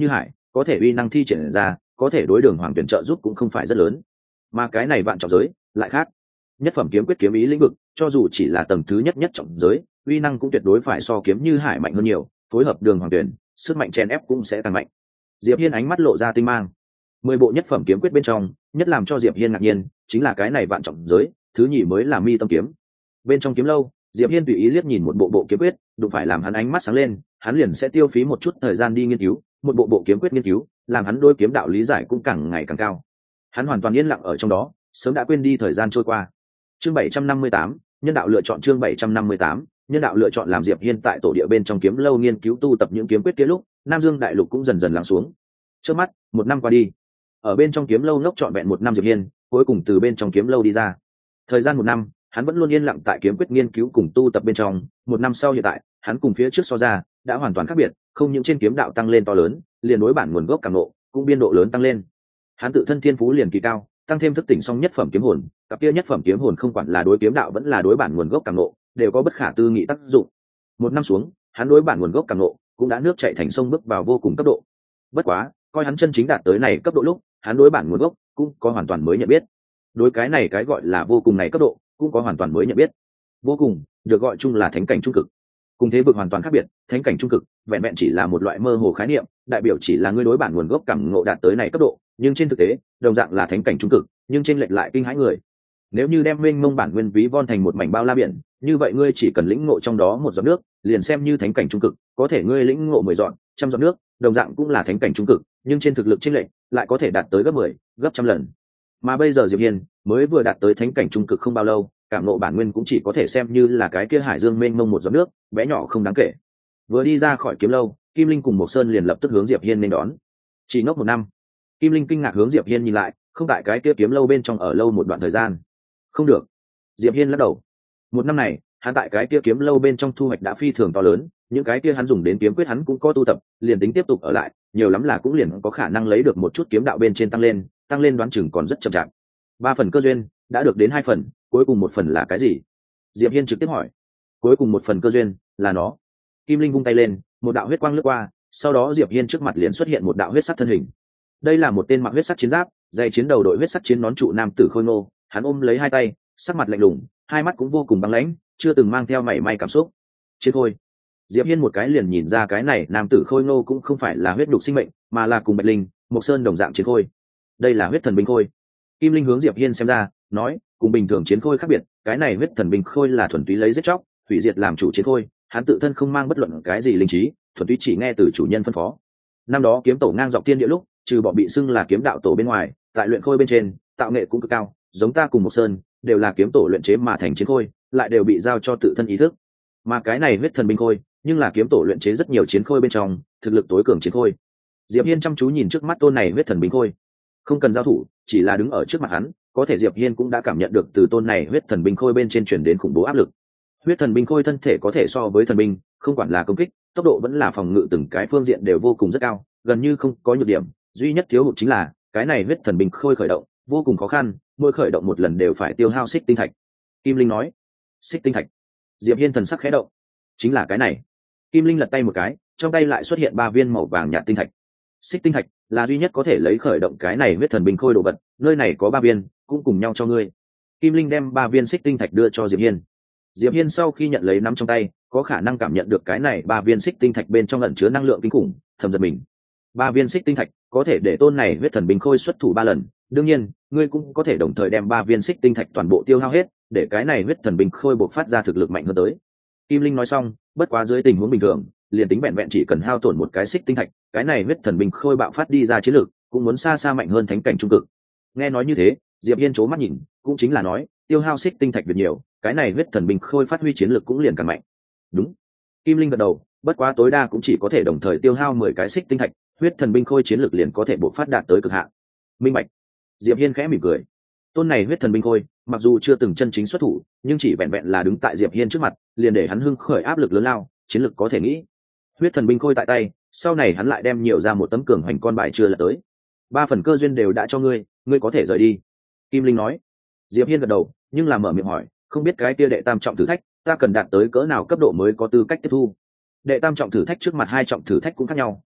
S1: có thể uy năng thi triển ra, có thể đối Đường Hoàng tuyển trợ giúp cũng không phải rất lớn. Mà cái này vạn trọng giới lại khác. Nhất phẩm kiếm quyết kiếm ý lĩnh vực, cho dù chỉ là tầng thứ nhất trọng giới, uy năng cũng tuyệt đối phải so kiếm như hải mạnh hơn nhiều, phối hợp Đường Hoàng tuyển, sức mạnh chèn ép cũng sẽ tăng mạnh. Diệp Hiên ánh mắt lộ ra tinh mang. 10 bộ nhất phẩm kiếm quyết bên trong, nhất làm cho Diệp Hiên ngạc nhiên chính là cái này vạn trọng giới, thứ nhì mới là mi tâm kiếm. Bên trong kiếm lâu, Diệp Hiên tùy ý liếc nhìn một bộ kiếm quyết, đụng phải làm hắn ánh mắt sáng lên, hắn liền sẽ tiêu phí một chút thời gian đi nghiên cứu một bộ kiếm quyết nghiên cứu, làm hắn đôi kiếm đạo lý giải cũng càng ngày càng cao. Hắn hoàn toàn yên lặng ở trong đó, sớm đã quên đi thời gian trôi qua. Chương 758, nhân đạo lựa chọn. Chương 758, nhân đạo lựa chọn. Làm Diệp Hiên tại tổ địa bên trong kiếm lâu nghiên cứu tu tập những kiếm quyết kia lúc, Nam Dương đại lục cũng dần dần lắng xuống. Trước mắt, 1 năm qua đi, ở bên trong kiếm lâu ngốc trọn vẹn 1 năm, Diệp Hiên cuối cùng từ bên trong kiếm lâu đi ra. Thời gian 1 năm, hắn vẫn luôn yên lặng tại kiếm quyết nghiên cứu cùng tu tập bên trong. 1 năm sau hiện tại, hắn cùng phía trước so ra đã hoàn toàn khác biệt, không những trên kiếm đạo tăng lên to lớn, liền đối bản nguồn gốc cảm ngộ cũng biên độ lớn tăng lên. Hắn tự thân thiên phú liền kỳ cao, tăng thêm thức tỉnh xong nhất phẩm kiếm hồn, cặp kia nhất phẩm kiếm hồn không quản là đối kiếm đạo vẫn là đối bản nguồn gốc cảm ngộ, đều có bất khả tư nghị tác dụng. 1 năm xuống, hắn đối bản nguồn gốc cảm ngộ cũng đã nước chảy thành sông, bước vào vô cùng cấp độ. Bất quá, coi hắn chân chính đạt tới này cấp độ lúc, hắn đối bản nguồn gốc cũng có hoàn toàn mới nhận biết. Đối cái này cái gọi là vô cùng này cấp độ, cũng có hoàn toàn mới nhận biết. Vô cùng được gọi chung là thánh cảnh trung cực. Cùng thế vực hoàn toàn khác biệt, thánh cảnh trung cực vẹn vẹn chỉ là một loại mơ hồ khái niệm, đại biểu chỉ là ngươi đối bản nguồn gốc cảm ngộ đạt tới này cấp độ, nhưng trên thực tế, đồng dạng là thánh cảnh trung cực, nhưng trên lệch lại kinh hãi người. Nếu như đem mênh mông bản nguyên ví von thành một mảnh bao la biển, như vậy ngươi chỉ cần lĩnh ngộ trong đó một giọt nước, liền xem như thánh cảnh trung cực, có thể ngươi lĩnh ngộ 10 giọt, trăm giọt nước, đồng dạng cũng là thánh cảnh trung cực, nhưng trên thực lực chênh lệch lại có thể đạt tới gấp 10, gấp trăm lần. Mà bây giờ Diệp Hiên mới vừa đạt tới thánh cảnh trung cực không bao lâu, cảm ngộ bản nguyên cũng chỉ có thể xem như là cái kia hải dương mênh mông một giọt nước, bé nhỏ không đáng kể. Vừa đi ra khỏi kiếm lâu, Kim Linh cùng Mộc Sơn liền lập tức hướng Diệp Hiên nên đón. Chỉ ngốc 1 năm. Kim Linh kinh ngạc hướng Diệp Hiên nhìn lại, không tại cái kia kiếm lâu bên trong ở lâu một đoạn thời gian. Không được. Diệp Hiên lắc đầu. 1 năm này, hắn tại cái kia kiếm lâu bên trong thu hoạch đã phi thường to lớn, những cái kia hắn dùng đến kiếm quyết hắn cũng có tu tập, liền tính tiếp tục ở lại, nhiều lắm là cũng liền có khả năng lấy được một chút kiếm đạo bên trên tăng lên đoán chừng còn rất chậm chạp. 3 phần cơ duyên đã được đến 2 phần, cuối cùng 1 phần là cái gì? Diệp Hiên trực tiếp hỏi. Cuối cùng 1 phần cơ duyên là nó. Kim Linh vung tay lên, một đạo huyết quang lướt qua, sau đó Diệp Hiên trước mặt liền xuất hiện một đạo huyết sắc thân hình. Đây là một tên mặc huyết sắc chiến giáp, dày chiến đầu đội huyết sắc chiến nón trụ nam tử khôi ngô, hắn ôm lấy 2 tay, sắc mặt lạnh lùng, hai mắt cũng vô cùng băng lãnh, chưa từng mang theo mảy may cảm xúc. Chiến khôi. Diệp Hiên một cái liền nhìn ra cái này nam tử khôi ngô cũng không phải là huyết đục sinh mệnh, mà là cùng Bạch Linh, Mộc Sơn đồng dạng chiến khôi. Đây là huyết thần binh khôi. Kim Linh hướng Diệp Hiên xem ra, nói, cùng bình thường chiến khôi khác biệt, cái này huyết thần binh khôi là thuần túy lấy giết chóc, hủy diệt làm chủ chiến khôi, hắn tự thân không mang bất luận cái gì linh trí, thuần túy chỉ nghe từ chủ nhân phân phó. Năm đó kiếm tổ ngang dọc thiên địa lúc, trừ bỏ bị xưng là kiếm đạo tổ bên ngoài, tại luyện khôi bên trên, tạo nghệ cũng cực cao, giống ta cùng Mộc Sơn, đều là kiếm tổ luyện chế mà thành chiến khôi, lại đều bị giao cho tự thân ý thức. Mà cái này huyết thần binh khôi, nhưng là kiếm tổ luyện chế rất nhiều chiến khôi bên trong, thực lực tối cường chiến khôi. Diệp Hiên chăm chú nhìn trước mắt tôn này huyết thần binh khôi, không cần giao thủ, chỉ là đứng ở trước mặt hắn, có thể Diệp Hiên cũng đã cảm nhận được từ tôn này huyết thần binh khôi bên trên truyền đến khủng bố áp lực. Huyết thần binh khôi thân thể có thể so với thần binh, không quản là công kích, tốc độ vẫn là phòng ngự, từng cái phương diện đều vô cùng rất cao, gần như không có nhược điểm, duy nhất thiếu hụt chính là cái này huyết thần binh khôi khởi động vô cùng khó khăn, mỗi khởi động một lần đều phải tiêu hao xích tinh thạch. Kim Linh nói. Xích tinh thạch. Diệp Hiên thần sắc khẽ động. Chính là cái này. Kim Linh lật tay một cái, trong tay lại xuất hiện 3 viên màu vàng nhạt tinh thạch. Xích tinh thạch là duy nhất có thể lấy khởi động cái này huyết thần binh khôi đồ vật, nơi này có 3 viên, cũng cùng nhau cho ngươi. Kim Linh đem 3 viên xích tinh thạch đưa cho Diệp Hiên. Diệp Hiên sau khi nhận lấy nắm trong tay, có khả năng cảm nhận được cái này 3 viên xích tinh thạch bên trong ẩn chứa năng lượng kinh khủng, thầm giật mình. 3 viên xích tinh thạch có thể để tôn này huyết thần binh khôi xuất thủ 3 lần, đương nhiên, ngươi cũng có thể đồng thời đem 3 viên xích tinh thạch toàn bộ tiêu hao hết, để cái này huyết thần binh khôi bộc phát ra thực lực mạnh hơn tới. Kim Linh nói xong, bất quá dưới tình huống bình thường, liền tính vẹn vẹn chỉ cần hao tổn một cái xích tinh thạch, cái này huyết thần binh khôi bạo phát đi ra chiến lực, cũng muốn xa xa mạnh hơn thánh cảnh trung cực. Nghe nói như thế, Diệp Hiên chố mắt nhìn, cũng chính là nói, tiêu hao xích tinh thạch việc nhiều, cái này huyết thần binh khôi phát huy chiến lực cũng liền càng mạnh. Đúng. Kim Linh gật đầu, bất quá tối đa cũng chỉ có thể đồng thời tiêu hao 10 cái xích tinh thạch, huyết thần binh khôi chiến lực liền có thể bộc phát đạt tới cực hạn. Minh bạch. Diệp Hiên khẽ mỉm cười. Tôn này huyết thần binh khôi, mặc dù chưa từng chân chính xuất thủ, nhưng chỉ vẹn vẹn là đứng tại Diệp Hiên trước mặt, liền để hắn hưng khởi áp lực lớn lao, chiến lực có thể nghĩ. Huyết thần binh khôi tại tay, sau này hắn lại đem nhiều ra một tấm cường hành con bài chưa lật tới. 3 phần cơ duyên đều đã cho ngươi, ngươi có thể rời đi. Kim Linh nói. Diệp Hiên gật đầu, nhưng là mở miệng hỏi, không biết cái kia đệ tam trọng thử thách, ta cần đạt tới cỡ nào cấp độ mới có tư cách tiếp thu? Đệ tam trọng thử thách trước mặt 2 trọng thử thách cũng khác nhau,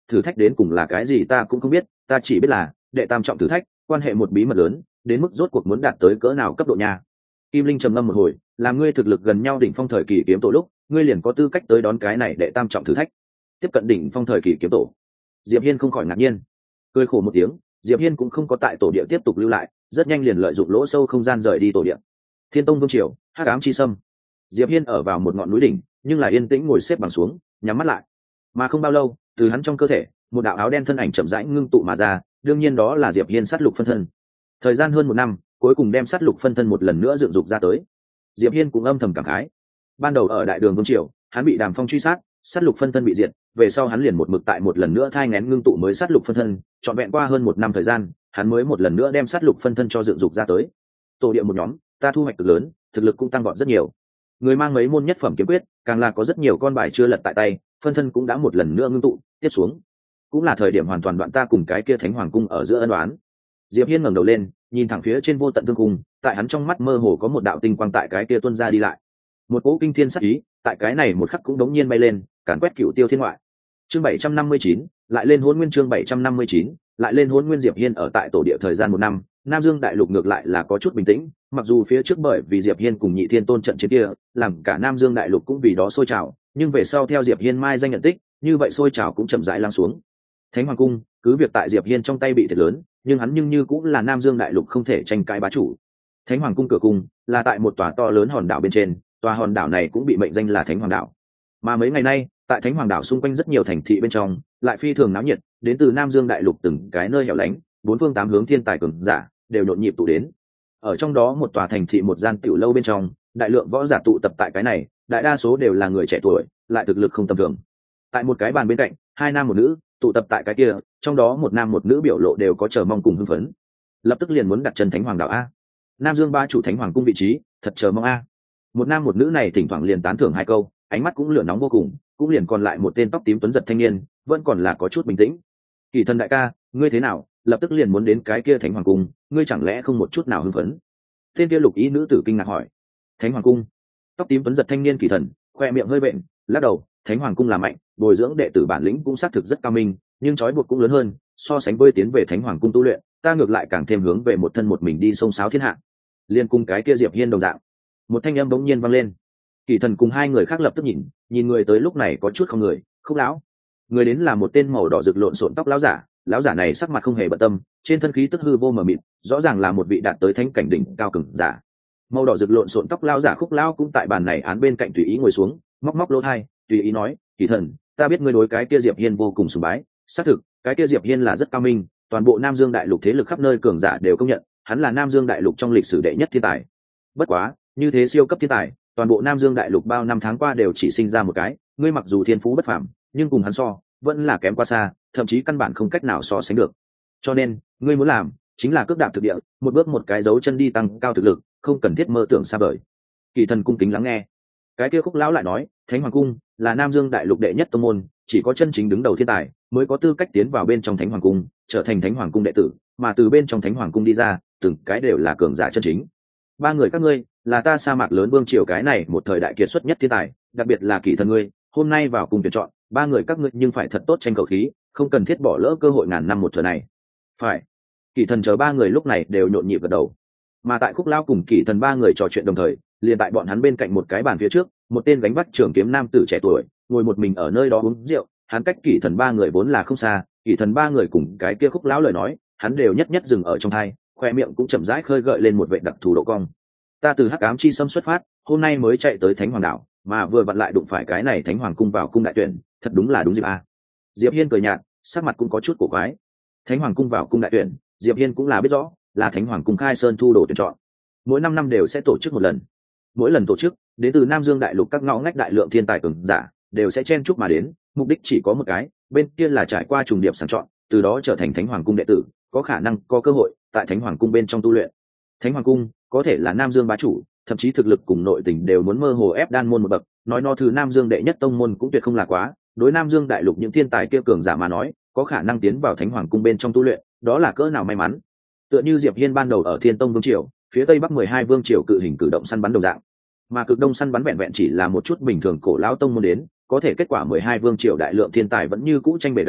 S1: thử thách đến cùng là cái gì ta cũng không biết, ta chỉ biết là đệ tam trọng thử thách quan hệ một bí mật lớn, đến mức rốt cuộc muốn đạt tới cỡ nào cấp độ nha. Kim Linh trầm ngâm một hồi, làm ngươi thực lực gần nhau đỉnh phong thời kỳ kiếm tổ lúc, ngươi liền có tư cách tới đón cái này đệ tam trọng thử thách. Tiếp cận đỉnh phong thời kỳ kiếm tổ. Diệp Hiên không khỏi ngạc nhiên, cười khổ một tiếng. Diệp Hiên cũng không có tại tổ địa tiếp tục lưu lại, rất nhanh liền lợi dụng lỗ sâu không gian rời đi tổ địa. Thiên Tông Vương Triều, Hắc Ám Chi Sâm. Diệp Hiên ở vào một ngọn núi đỉnh, nhưng là yên tĩnh ngồi xếp bằng xuống, nhắm mắt lại. Mà không bao lâu, từ hắn trong cơ thể, một đạo áo đen thân ảnh chậm rãi ngưng tụ mà ra, đương nhiên đó là Diệp Hiên sát lục phân thân. Thời gian hơn một năm, cuối cùng đem sát lục phân thân một lần nữa dựng dục ra tới. Diệp Hiên cũng âm thầm cảm khái. Ban đầu ở Đại Đường Vương Triều, hắn bị Đàm Phong truy sát, sát lục phân thân bị diệt, về sau hắn liền một mực tại một lần nữa thai nghén ngưng tụ mới sát lục phân thân, trọn vẹn qua hơn một năm thời gian, hắn mới một lần nữa đem sát lục phân thân cho dựng dục ra tới. Tổ địa một nhóm, ta thu hoạch cực lớn, thực lực cũng tăng vọt rất nhiều. Người mang mấy môn nhất phẩm kiếm quyết, càng là có rất nhiều con bài chưa lật tại tay, phân thân cũng đã một lần nữa ngưng tụ, tiếp xuống cũng là thời điểm hoàn toàn đoạn ta cùng cái kia Thánh Hoàng cung ở giữa ân oán. Diệp Hiên ngẩng đầu lên, nhìn thẳng phía trên vô tận thương cung, tại hắn trong mắt mơ hồ có một đạo tinh quang tại cái kia tuôn ra đi lại. Một cỗ kinh thiên sát ý, tại cái này một khắc cũng đống nhiên bay lên, càn quét cửu tiêu thiên ngoại. Chương 759, lại lên Hỗn Nguyên chương 759, lại lên Hỗn Nguyên. Diệp Hiên ở tại tổ địa thời gian một năm, Nam Dương đại lục ngược lại là có chút bình tĩnh, mặc dù phía trước bởi vì Diệp Hiên cùng Nhị Thiên Tôn trận chiến kia, làm cả Nam Dương đại lục cũng vì đó sôi trào, nhưng về sau theo Diệp Hiên mai danh nhận tích, như vậy sôi trào cũng chậm rãi lắng xuống. Thánh Hoàng cung, cứ việc tại Diệp Hiên trong tay bị thiệt lớn, nhưng hắn nhưng như cũng là Nam Dương đại lục không thể tranh cãi bá chủ. Thánh Hoàng cung cửa cung là tại một tòa to lớn hòn đảo bên trên, tòa hòn đảo này cũng bị mệnh danh là Thánh Hoàng đảo. Mà mấy ngày nay, tại Thánh Hoàng đảo xung quanh rất nhiều thành thị bên trong, lại phi thường náo nhiệt, đến từ Nam Dương đại lục từng cái nơi hẻo lánh, bốn phương tám hướng thiên tài cường giả đều nhộn nhịp tụ đến. Ở trong đó một tòa thành thị một gian tiểu lâu bên trong, đại lượng võ giả tụ tập tại cái này, đại đa số đều là người trẻ tuổi, lại thực lực không tầm thường. Tại một cái bàn bên cạnh, hai nam một nữ tụ tập tại cái kia, trong đó một nam một nữ biểu lộ đều có chờ mong cùng hưng phấn. Lập tức liền muốn đặt chân Thánh Hoàng đảo a. Nam Dương ba chủ Thánh Hoàng cung vị trí, thật chờ mong a. Một nam một nữ này thỉnh thoảng liền tán thưởng hai câu, ánh mắt cũng lửa nóng vô cùng, cũng liền còn lại một tên tóc tím tuấn giật thanh niên, vẫn còn là có chút bình tĩnh. Kỳ Thần đại ca, ngươi thế nào? Lập tức liền muốn đến cái kia Thánh Hoàng cung, ngươi chẳng lẽ không một chút nào hưng phấn? Tên kia lục ý nữ tử kinh ngạc hỏi. Thánh Hoàng cung? Tóc tím tuấn giật thanh niên Kỳ Thần, khoe miệng hơi vện, lắc đầu. Thánh Hoàng cung là mạnh, bồi dưỡng đệ tử bản lĩnh cũng xác thực rất cao minh, nhưng trói buộc cũng lớn hơn. So sánh với tiến về Thánh Hoàng cung tu luyện, ta ngược lại càng thêm hướng về một thân một mình đi sông sáo thiên hạ. Liên cung cái kia Diệp Hiên đồng dạng. Một thanh âm bỗng nhiên vang lên. Kỳ Thần cùng hai người khác lập tức nhìn người tới lúc này có chút không người, Khúc lão. Người đến là một tên màu đỏ rực lộn xộn tóc lão giả, lão giả này sắc mặt không hề bận tâm, trên thân khí tức hư vô mờ mịt, rõ ràng là một vị đạt tới thánh cảnh đỉnh cao cường giả. Màu đỏ rực lộn xộn tóc lão giả Khúc lão cũng tại bàn này án bên cạnh tùy ý ngồi xuống, móc móc lỗ tai, tùy ý nói, Kỳ Thần, ta biết ngươi đối cái kia Diệp Hiên vô cùng sùng bái, xác thực, cái kia Diệp Hiên là rất cao minh, toàn bộ Nam Dương đại lục thế lực khắp nơi cường giả đều công nhận, hắn là Nam Dương đại lục trong lịch sử đệ nhất thiên tài. Bất quá, như thế siêu cấp thiên tài, toàn bộ Nam Dương đại lục bao năm tháng qua đều chỉ sinh ra một cái, ngươi mặc dù thiên phú bất phàm, nhưng cùng hắn so, vẫn là kém quá xa, thậm chí căn bản không cách nào so sánh được. Cho nên, ngươi muốn làm, chính là cước đạp thực địa, một bước một cái dấu chân đi tăng cao thực lực, không cần thiết mơ tưởng xa vời. Kỳ Thần cung kính lắng nghe. Cái kia Khúc lão lại nói, Thánh Hoàng cung là Nam Dương đại lục đệ nhất tông môn, chỉ có chân chính đứng đầu thiên tài mới có tư cách tiến vào bên trong Thánh Hoàng cung, trở thành Thánh Hoàng cung đệ tử, mà từ bên trong Thánh Hoàng cung đi ra, từng cái đều là cường giả chân chính. Ba người các ngươi là ta sa mạc lớn vương triều cái này một thời đại kiệt xuất nhất thiên tài, đặc biệt là Kỳ Thần ngươi, hôm nay vào cùng tuyển chọn, ba người các ngươi nhưng phải thật tốt tranh cầu khí, không cần thiết bỏ lỡ cơ hội ngàn năm một thừa này. Phải. Kỳ Thần chờ ba người lúc này đều nhộn nhịp gật đầu. Mà tại Khúc lão cùng Kỳ Thần ba người trò chuyện đồng thời, liền tại bọn hắn bên cạnh một cái bàn phía trước, một tên gánh vác trường kiếm nam tử trẻ tuổi ngồi một mình ở nơi đó uống rượu. Hắn cách Kỳ Thần ba người vốn là không xa, Kỳ Thần ba người cùng cái kia Khúc lão lời nói, hắn đều nhất nhất dừng ở trong tai, khoe miệng cũng chậm rãi khơi gợi lên một vệ đặc thù độ cong. Ta từ Hắc Ám Chi Sâm xuất phát, hôm nay mới chạy tới Thánh Hoàng đảo, mà vừa vặn lại đụng phải cái này Thánh Hoàng cung vào cung đại tuyển, thật đúng là đúng dịp a. Diệp Hiên cười nhạt, sắc mặt cũng có chút cổ quái. Thánh Hoàng cung vào cung đại tuyển, Diệp Hiên cũng là biết rõ, là Thánh Hoàng cung khai sơn thu đồ tuyển chọn. Mỗi 5 năm đều sẽ tổ chức một lần. Mỗi lần tổ chức, đến từ Nam Dương đại lục các ngõ ngách đại lượng thiên tài cường giả đều sẽ chen chúc mà đến, mục đích chỉ có một cái, bên kia là trải qua trùng điệp sàng chọn, từ đó trở thành Thánh Hoàng cung đệ tử, có khả năng có cơ hội tại Thánh Hoàng cung bên trong tu luyện. Thánh Hoàng cung có thể là Nam Dương bá chủ, thậm chí thực lực cùng nội tình đều muốn mơ hồ ép đan môn một bậc, nói no thứ Nam Dương đệ nhất tông môn cũng tuyệt không là quá. Đối Nam Dương đại lục những thiên tài kia cường giả mà nói, có khả năng tiến vào Thánh Hoàng cung bên trong tu luyện, đó là cỡ nào may mắn. Tựa như Diệp Hiên ban đầu ở Thiên Tông vương triều, phía tây bắc 12 vương triều cự hình cử động săn bắn đồng dạng, mà cực đông săn bắn vẹn vẹn chỉ là một chút bình thường cổ lão tông môn đến, có thể kết quả 12 vương triều đại lượng thiên tài vẫn như cũ tranh bể đầu,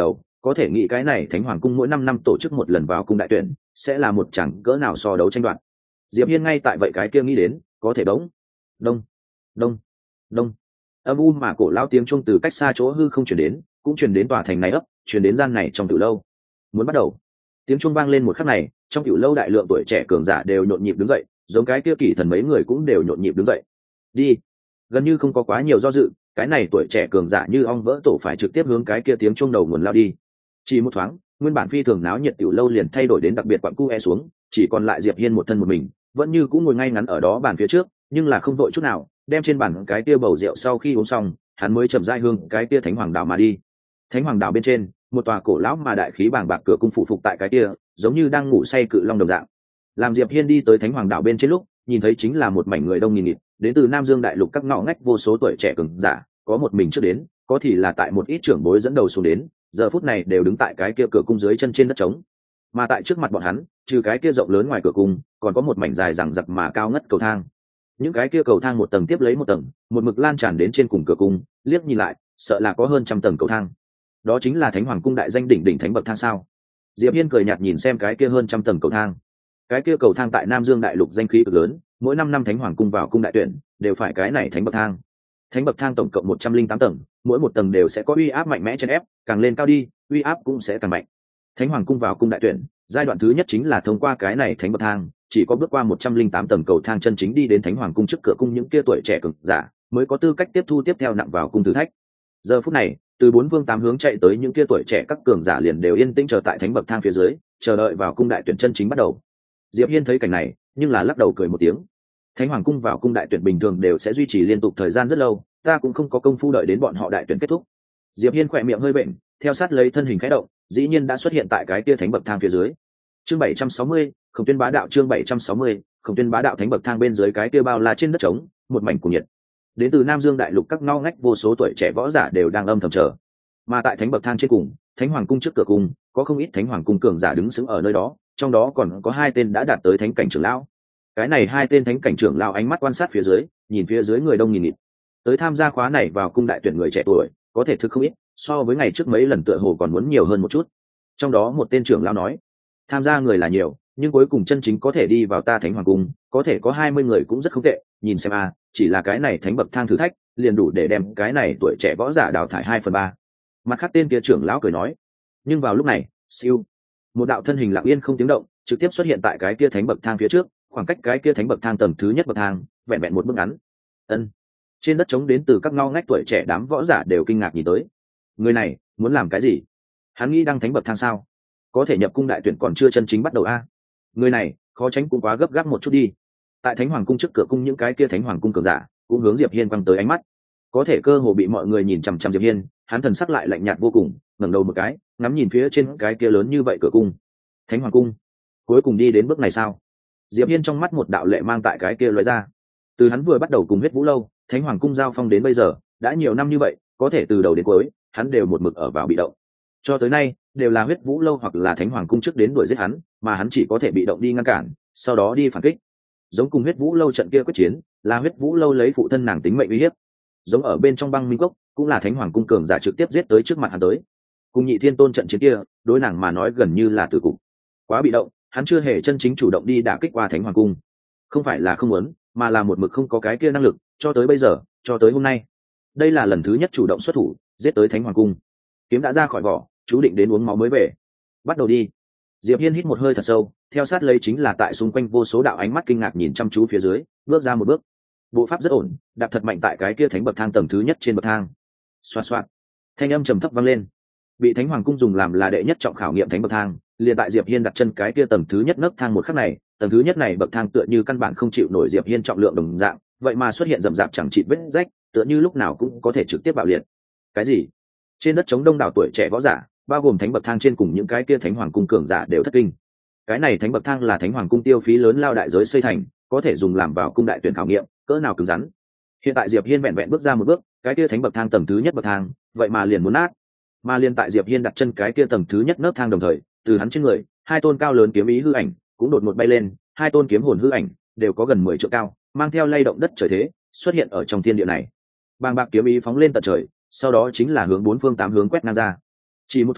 S1: có thể nghĩ cái này thánh hoàng cung mỗi 5 năm tổ chức một lần vào cung đại tuyển sẽ là một chẳng cỡ nào so đấu tranh đoạt. Diệp Hiên ngay tại vậy cái kia nghĩ đến, có thể bỗng đông đông đông âm u mà cổ lão tiếng chuông từ cách xa chỗ hư không truyền đến, cũng truyền đến tòa thành này ấp, truyền đến gian này trong tiểu lâu. Muốn bắt đầu. Tiếng chuông vang lên một khắc này, trong tiểu lâu đại lượng tuổi trẻ cường giả đều nhộn nhịp đứng dậy, giống cái kia kỳ thần mấy người cũng đều nhộn nhịp đứng dậy. Đi. Gần như không có quá nhiều do dự, cái này tuổi trẻ cường giả như ong vỡ tổ phải trực tiếp hướng cái kia tiếng chuông đầu nguồn lao đi. Chỉ một thoáng, nguyên bản phi thường náo nhiệt tiểu lâu liền thay đổi đến đặc biệt quặn cu e xuống, chỉ còn lại Diệp Hiên một thân một mình, vẫn như cũng ngồi ngay ngắn ở đó bàn phía trước, nhưng là không vội chút nào, đem trên bàn cái kia bầu rượu sau khi uống xong, hắn mới chậm rãi hướng cái kia Thánh Hoàng Đảo mà đi. Thánh Hoàng Đảo bên trên, một tòa cổ lão mà đại khí bàng bạc cửa cung phụ phục tại cái kia, giống như đang ngủ say cự long đồng dạng. Làm Diệp Hiên đi tới Thánh Hoàng Đảo bên trên lúc, nhìn thấy chính là một mảnh người đông nghìn nghịt, đến từ Nam Dương đại lục các ngõ ngách vô số tuổi trẻ cường giả, có một mình trước đến, có thì là tại một ít trưởng bối dẫn đầu xuống đến, giờ phút này đều đứng tại cái kia cửa cung dưới chân trên đất trống. Mà tại trước mặt bọn hắn, trừ cái kia rộng lớn ngoài cửa cung, còn có một mảnh dài dằng dặc mà cao ngất cầu thang. Những cái kia cầu thang một tầng tiếp lấy một tầng, một mực lan tràn đến trên cùng cửa cung, liếc nhìn lại, sợ là có hơn 100 tầng cầu thang. Đó chính là Thánh Hoàng cung đại danh đỉnh đỉnh thánh bậc thang sao? Diệp Hiên cười nhạt nhìn xem cái kia hơn 100 tầng cầu thang. Cái kia cầu thang tại Nam Dương đại lục danh khí cực lớn, mỗi 5 năm Thánh Hoàng cung vào cung đại tuyển, đều phải cái này thánh bậc thang. Thánh bậc thang tổng cộng 108 tầng, mỗi một tầng đều sẽ có uy áp mạnh mẽ trên ép, càng lên cao đi, uy áp cũng sẽ càng mạnh. Thánh Hoàng cung vào cung đại tuyển, giai đoạn thứ nhất chính là thông qua cái này thánh bậc thang, chỉ có bước qua 108 tầng cầu thang chân chính đi đến Thánh Hoàng cung trước cửa cung những kia tuổi trẻ cường giả mới có tư cách tiếp thu tiếp theo nặng vào cung thử thách. Giờ phút này, từ 4 phương 8 hướng chạy tới những kia tuổi trẻ các cường giả liền đều yên tĩnh chờ tại thánh bậc thang phía dưới, chờ đợi vào cung đại tuyển chân chính bắt đầu. Diệp Hiên thấy cảnh này, nhưng là lắc đầu cười một tiếng. Thánh Hoàng cung vào cung đại tuyển bình thường đều sẽ duy trì liên tục thời gian rất lâu, ta cũng không có công phu đợi đến bọn họ đại tuyển kết thúc. Diệp Hiên khỏe miệng hơi bệnh, theo sát lấy thân hình khẽ động, dĩ nhiên đã xuất hiện tại cái kia thánh bậc thang phía dưới. Chương 760, Khổng Tuyên bá đạo. Chương 760, Khổng Tuyên bá đạo. Thánh bậc thang bên dưới cái kia bao la trên đất trống, một mảnh cuồng nhiệt. Đến từ Nam Dương đại lục các ngõ ngách vô số tuổi trẻ võ giả đều đang âm thầm chờ. Mà tại thánh bậc thang trên cùng, Thánh Hoàng cung trước cửa cung, có không ít Thánh Hoàng cung cường giả đứng sững ở nơi đó, trong đó còn có 2 tên đã đạt tới thánh cảnh trưởng lão. Cái này 2 tên thánh cảnh trưởng lão ánh mắt quan sát phía dưới, nhìn phía dưới người đông nghìn nghịt. Tới tham gia khóa này vào cung đại tuyển người trẻ tuổi, có thể thực không ít, so với ngày trước mấy lần tựa hồ còn muốn nhiều hơn một chút. Trong đó một tên trưởng lão nói, tham gia người là nhiều, nhưng cuối cùng chân chính có thể đi vào ta Thánh Hoàng cung, có thể có 20 người cũng rất không tệ, nhìn xem a, chỉ là cái này thánh bậc thang thử thách, liền đủ để đem cái này tuổi trẻ võ giả đào thải 2/3. Mặt khác tên kia trưởng lão cười nói, nhưng vào lúc này, siêu, một đạo thân hình lặng yên không tiếng động, trực tiếp xuất hiện tại cái kia thánh bậc thang phía trước, khoảng cách cái kia thánh bậc thang tầng thứ nhất bậc thang, vẹn vẹn một bước ngắn. Ân. Trên đất trống đến từ các ngõ ngách tuổi trẻ đám võ giả đều kinh ngạc nhìn tới. Người này muốn làm cái gì? Hắn nghĩ đăng thánh bậc thang sao? Có thể nhập cung đại tuyển còn chưa chân chính bắt đầu a. Người này khó tránh cũng quá gấp gáp một chút đi. Tại Thánh Hoàng cung trước cửa cung những cái kia Thánh Hoàng cung cường giả cũng hướng Diệp Hiên quăng tới ánh mắt. Có thể cơ hồ bị mọi người nhìn chằm chằm Diệp Hiên, hắn thần sắc lại lạnh nhạt vô cùng, ngẩng đầu một cái, ngắm nhìn phía trên cái kia lớn như vậy cửa cung. Thánh Hoàng cung, cuối cùng đi đến bước này sao? Diệp Hiên trong mắt một đạo lệ mang tại cái kia lóe ra. Từ hắn vừa bắt đầu cùng Huyết Vũ lâu, Thánh Hoàng cung giao phong đến bây giờ, đã nhiều năm như vậy, có thể từ đầu đến cuối, hắn đều một mực ở vào bị động. Cho tới nay, đều là Huyết Vũ lâu hoặc là Thánh Hoàng cung trước đến đuổi giết hắn, mà hắn chỉ có thể bị động đi ngăn cản, sau đó đi phản kích. Giống cùng Huyết Vũ lâu trận kia quyết chiến, là Huyết Vũ lâu lấy phụ thân nàng tính mệnh uy hiếp. Giống ở bên trong Băng Minh cốc, cũng là Thánh Hoàng cung cường giả trực tiếp giết tới trước mặt hắn tới. Cùng Nhị Thiên Tôn trận chiến kia, đối nàng mà nói gần như là tử cục. Quá bị động, hắn chưa hề chân chính chủ động đi đả kích qua Thánh Hoàng cung. Không phải là không muốn, mà là một mực không có cái kia năng lực, cho tới bây giờ, cho tới hôm nay. Đây là lần thứ nhất chủ động xuất thủ, giết tới Thánh Hoàng cung. Kiếm đã ra khỏi vỏ, chú định đến uống máu mới về. Bắt đầu đi. Diệp Hiên hít một hơi thật sâu, theo sát lấy chính là tại xung quanh vô số đạo ánh mắt kinh ngạc nhìn chăm chú phía dưới, bước ra một bước. Bộ pháp rất ổn, đạp thật mạnh tại cái kia thánh bậc thang tầng thứ nhất trên bậc thang. Xoạt xoạt, thanh âm trầm thấp vang lên. Bị Thánh Hoàng cung dùng làm là đệ nhất trọng khảo nghiệm thánh bậc thang, liền tại Diệp Hiên đặt chân cái kia tầng thứ nhất nấc thang một khắc này, tầng thứ nhất này bậc thang tựa như căn bản không chịu nổi Diệp Hiên trọng lượng đồng dạng, vậy mà xuất hiện rậm rạp chẳng chịt vết rách, tựa như lúc nào cũng có thể trực tiếp bạo liệt. Cái gì? Trên đất trống đông đảo tuổi trẻ võ giả, bao gồm thánh bậc thang trên cùng những cái kia Thánh Hoàng cung cường giả đều thất kinh. Cái này thánh bậc thang là Thánh Hoàng cung tiêu phí lớn lao đại giới xây thành, có thể dùng làm vào cung đại tuyển khảo nghiệm, cỡ nào cứng rắn. Hiện tại Diệp Hiên vẹn vẹn bước ra một bước, cái kia thánh bậc thang tầng thứ nhất bậc thang, vậy mà liền muốn nát. Mà liền tại Diệp Hiên đặt chân cái kia tầng thứ nhất nấc thang đồng thời, từ hắn trên người, 2 tôn cao lớn kiếm ý hư ảnh cũng đột ngột bay lên, 2 tôn kiếm hồn hư ảnh đều có gần 10 trượng cao, mang theo lay động đất trời thế, xuất hiện ở trong thiên địa này. Bàng bạc kiếm ý phóng lên tận trời, sau đó chính là hướng 4 phương 8 hướng quét ngang ra. Chỉ một thoáng,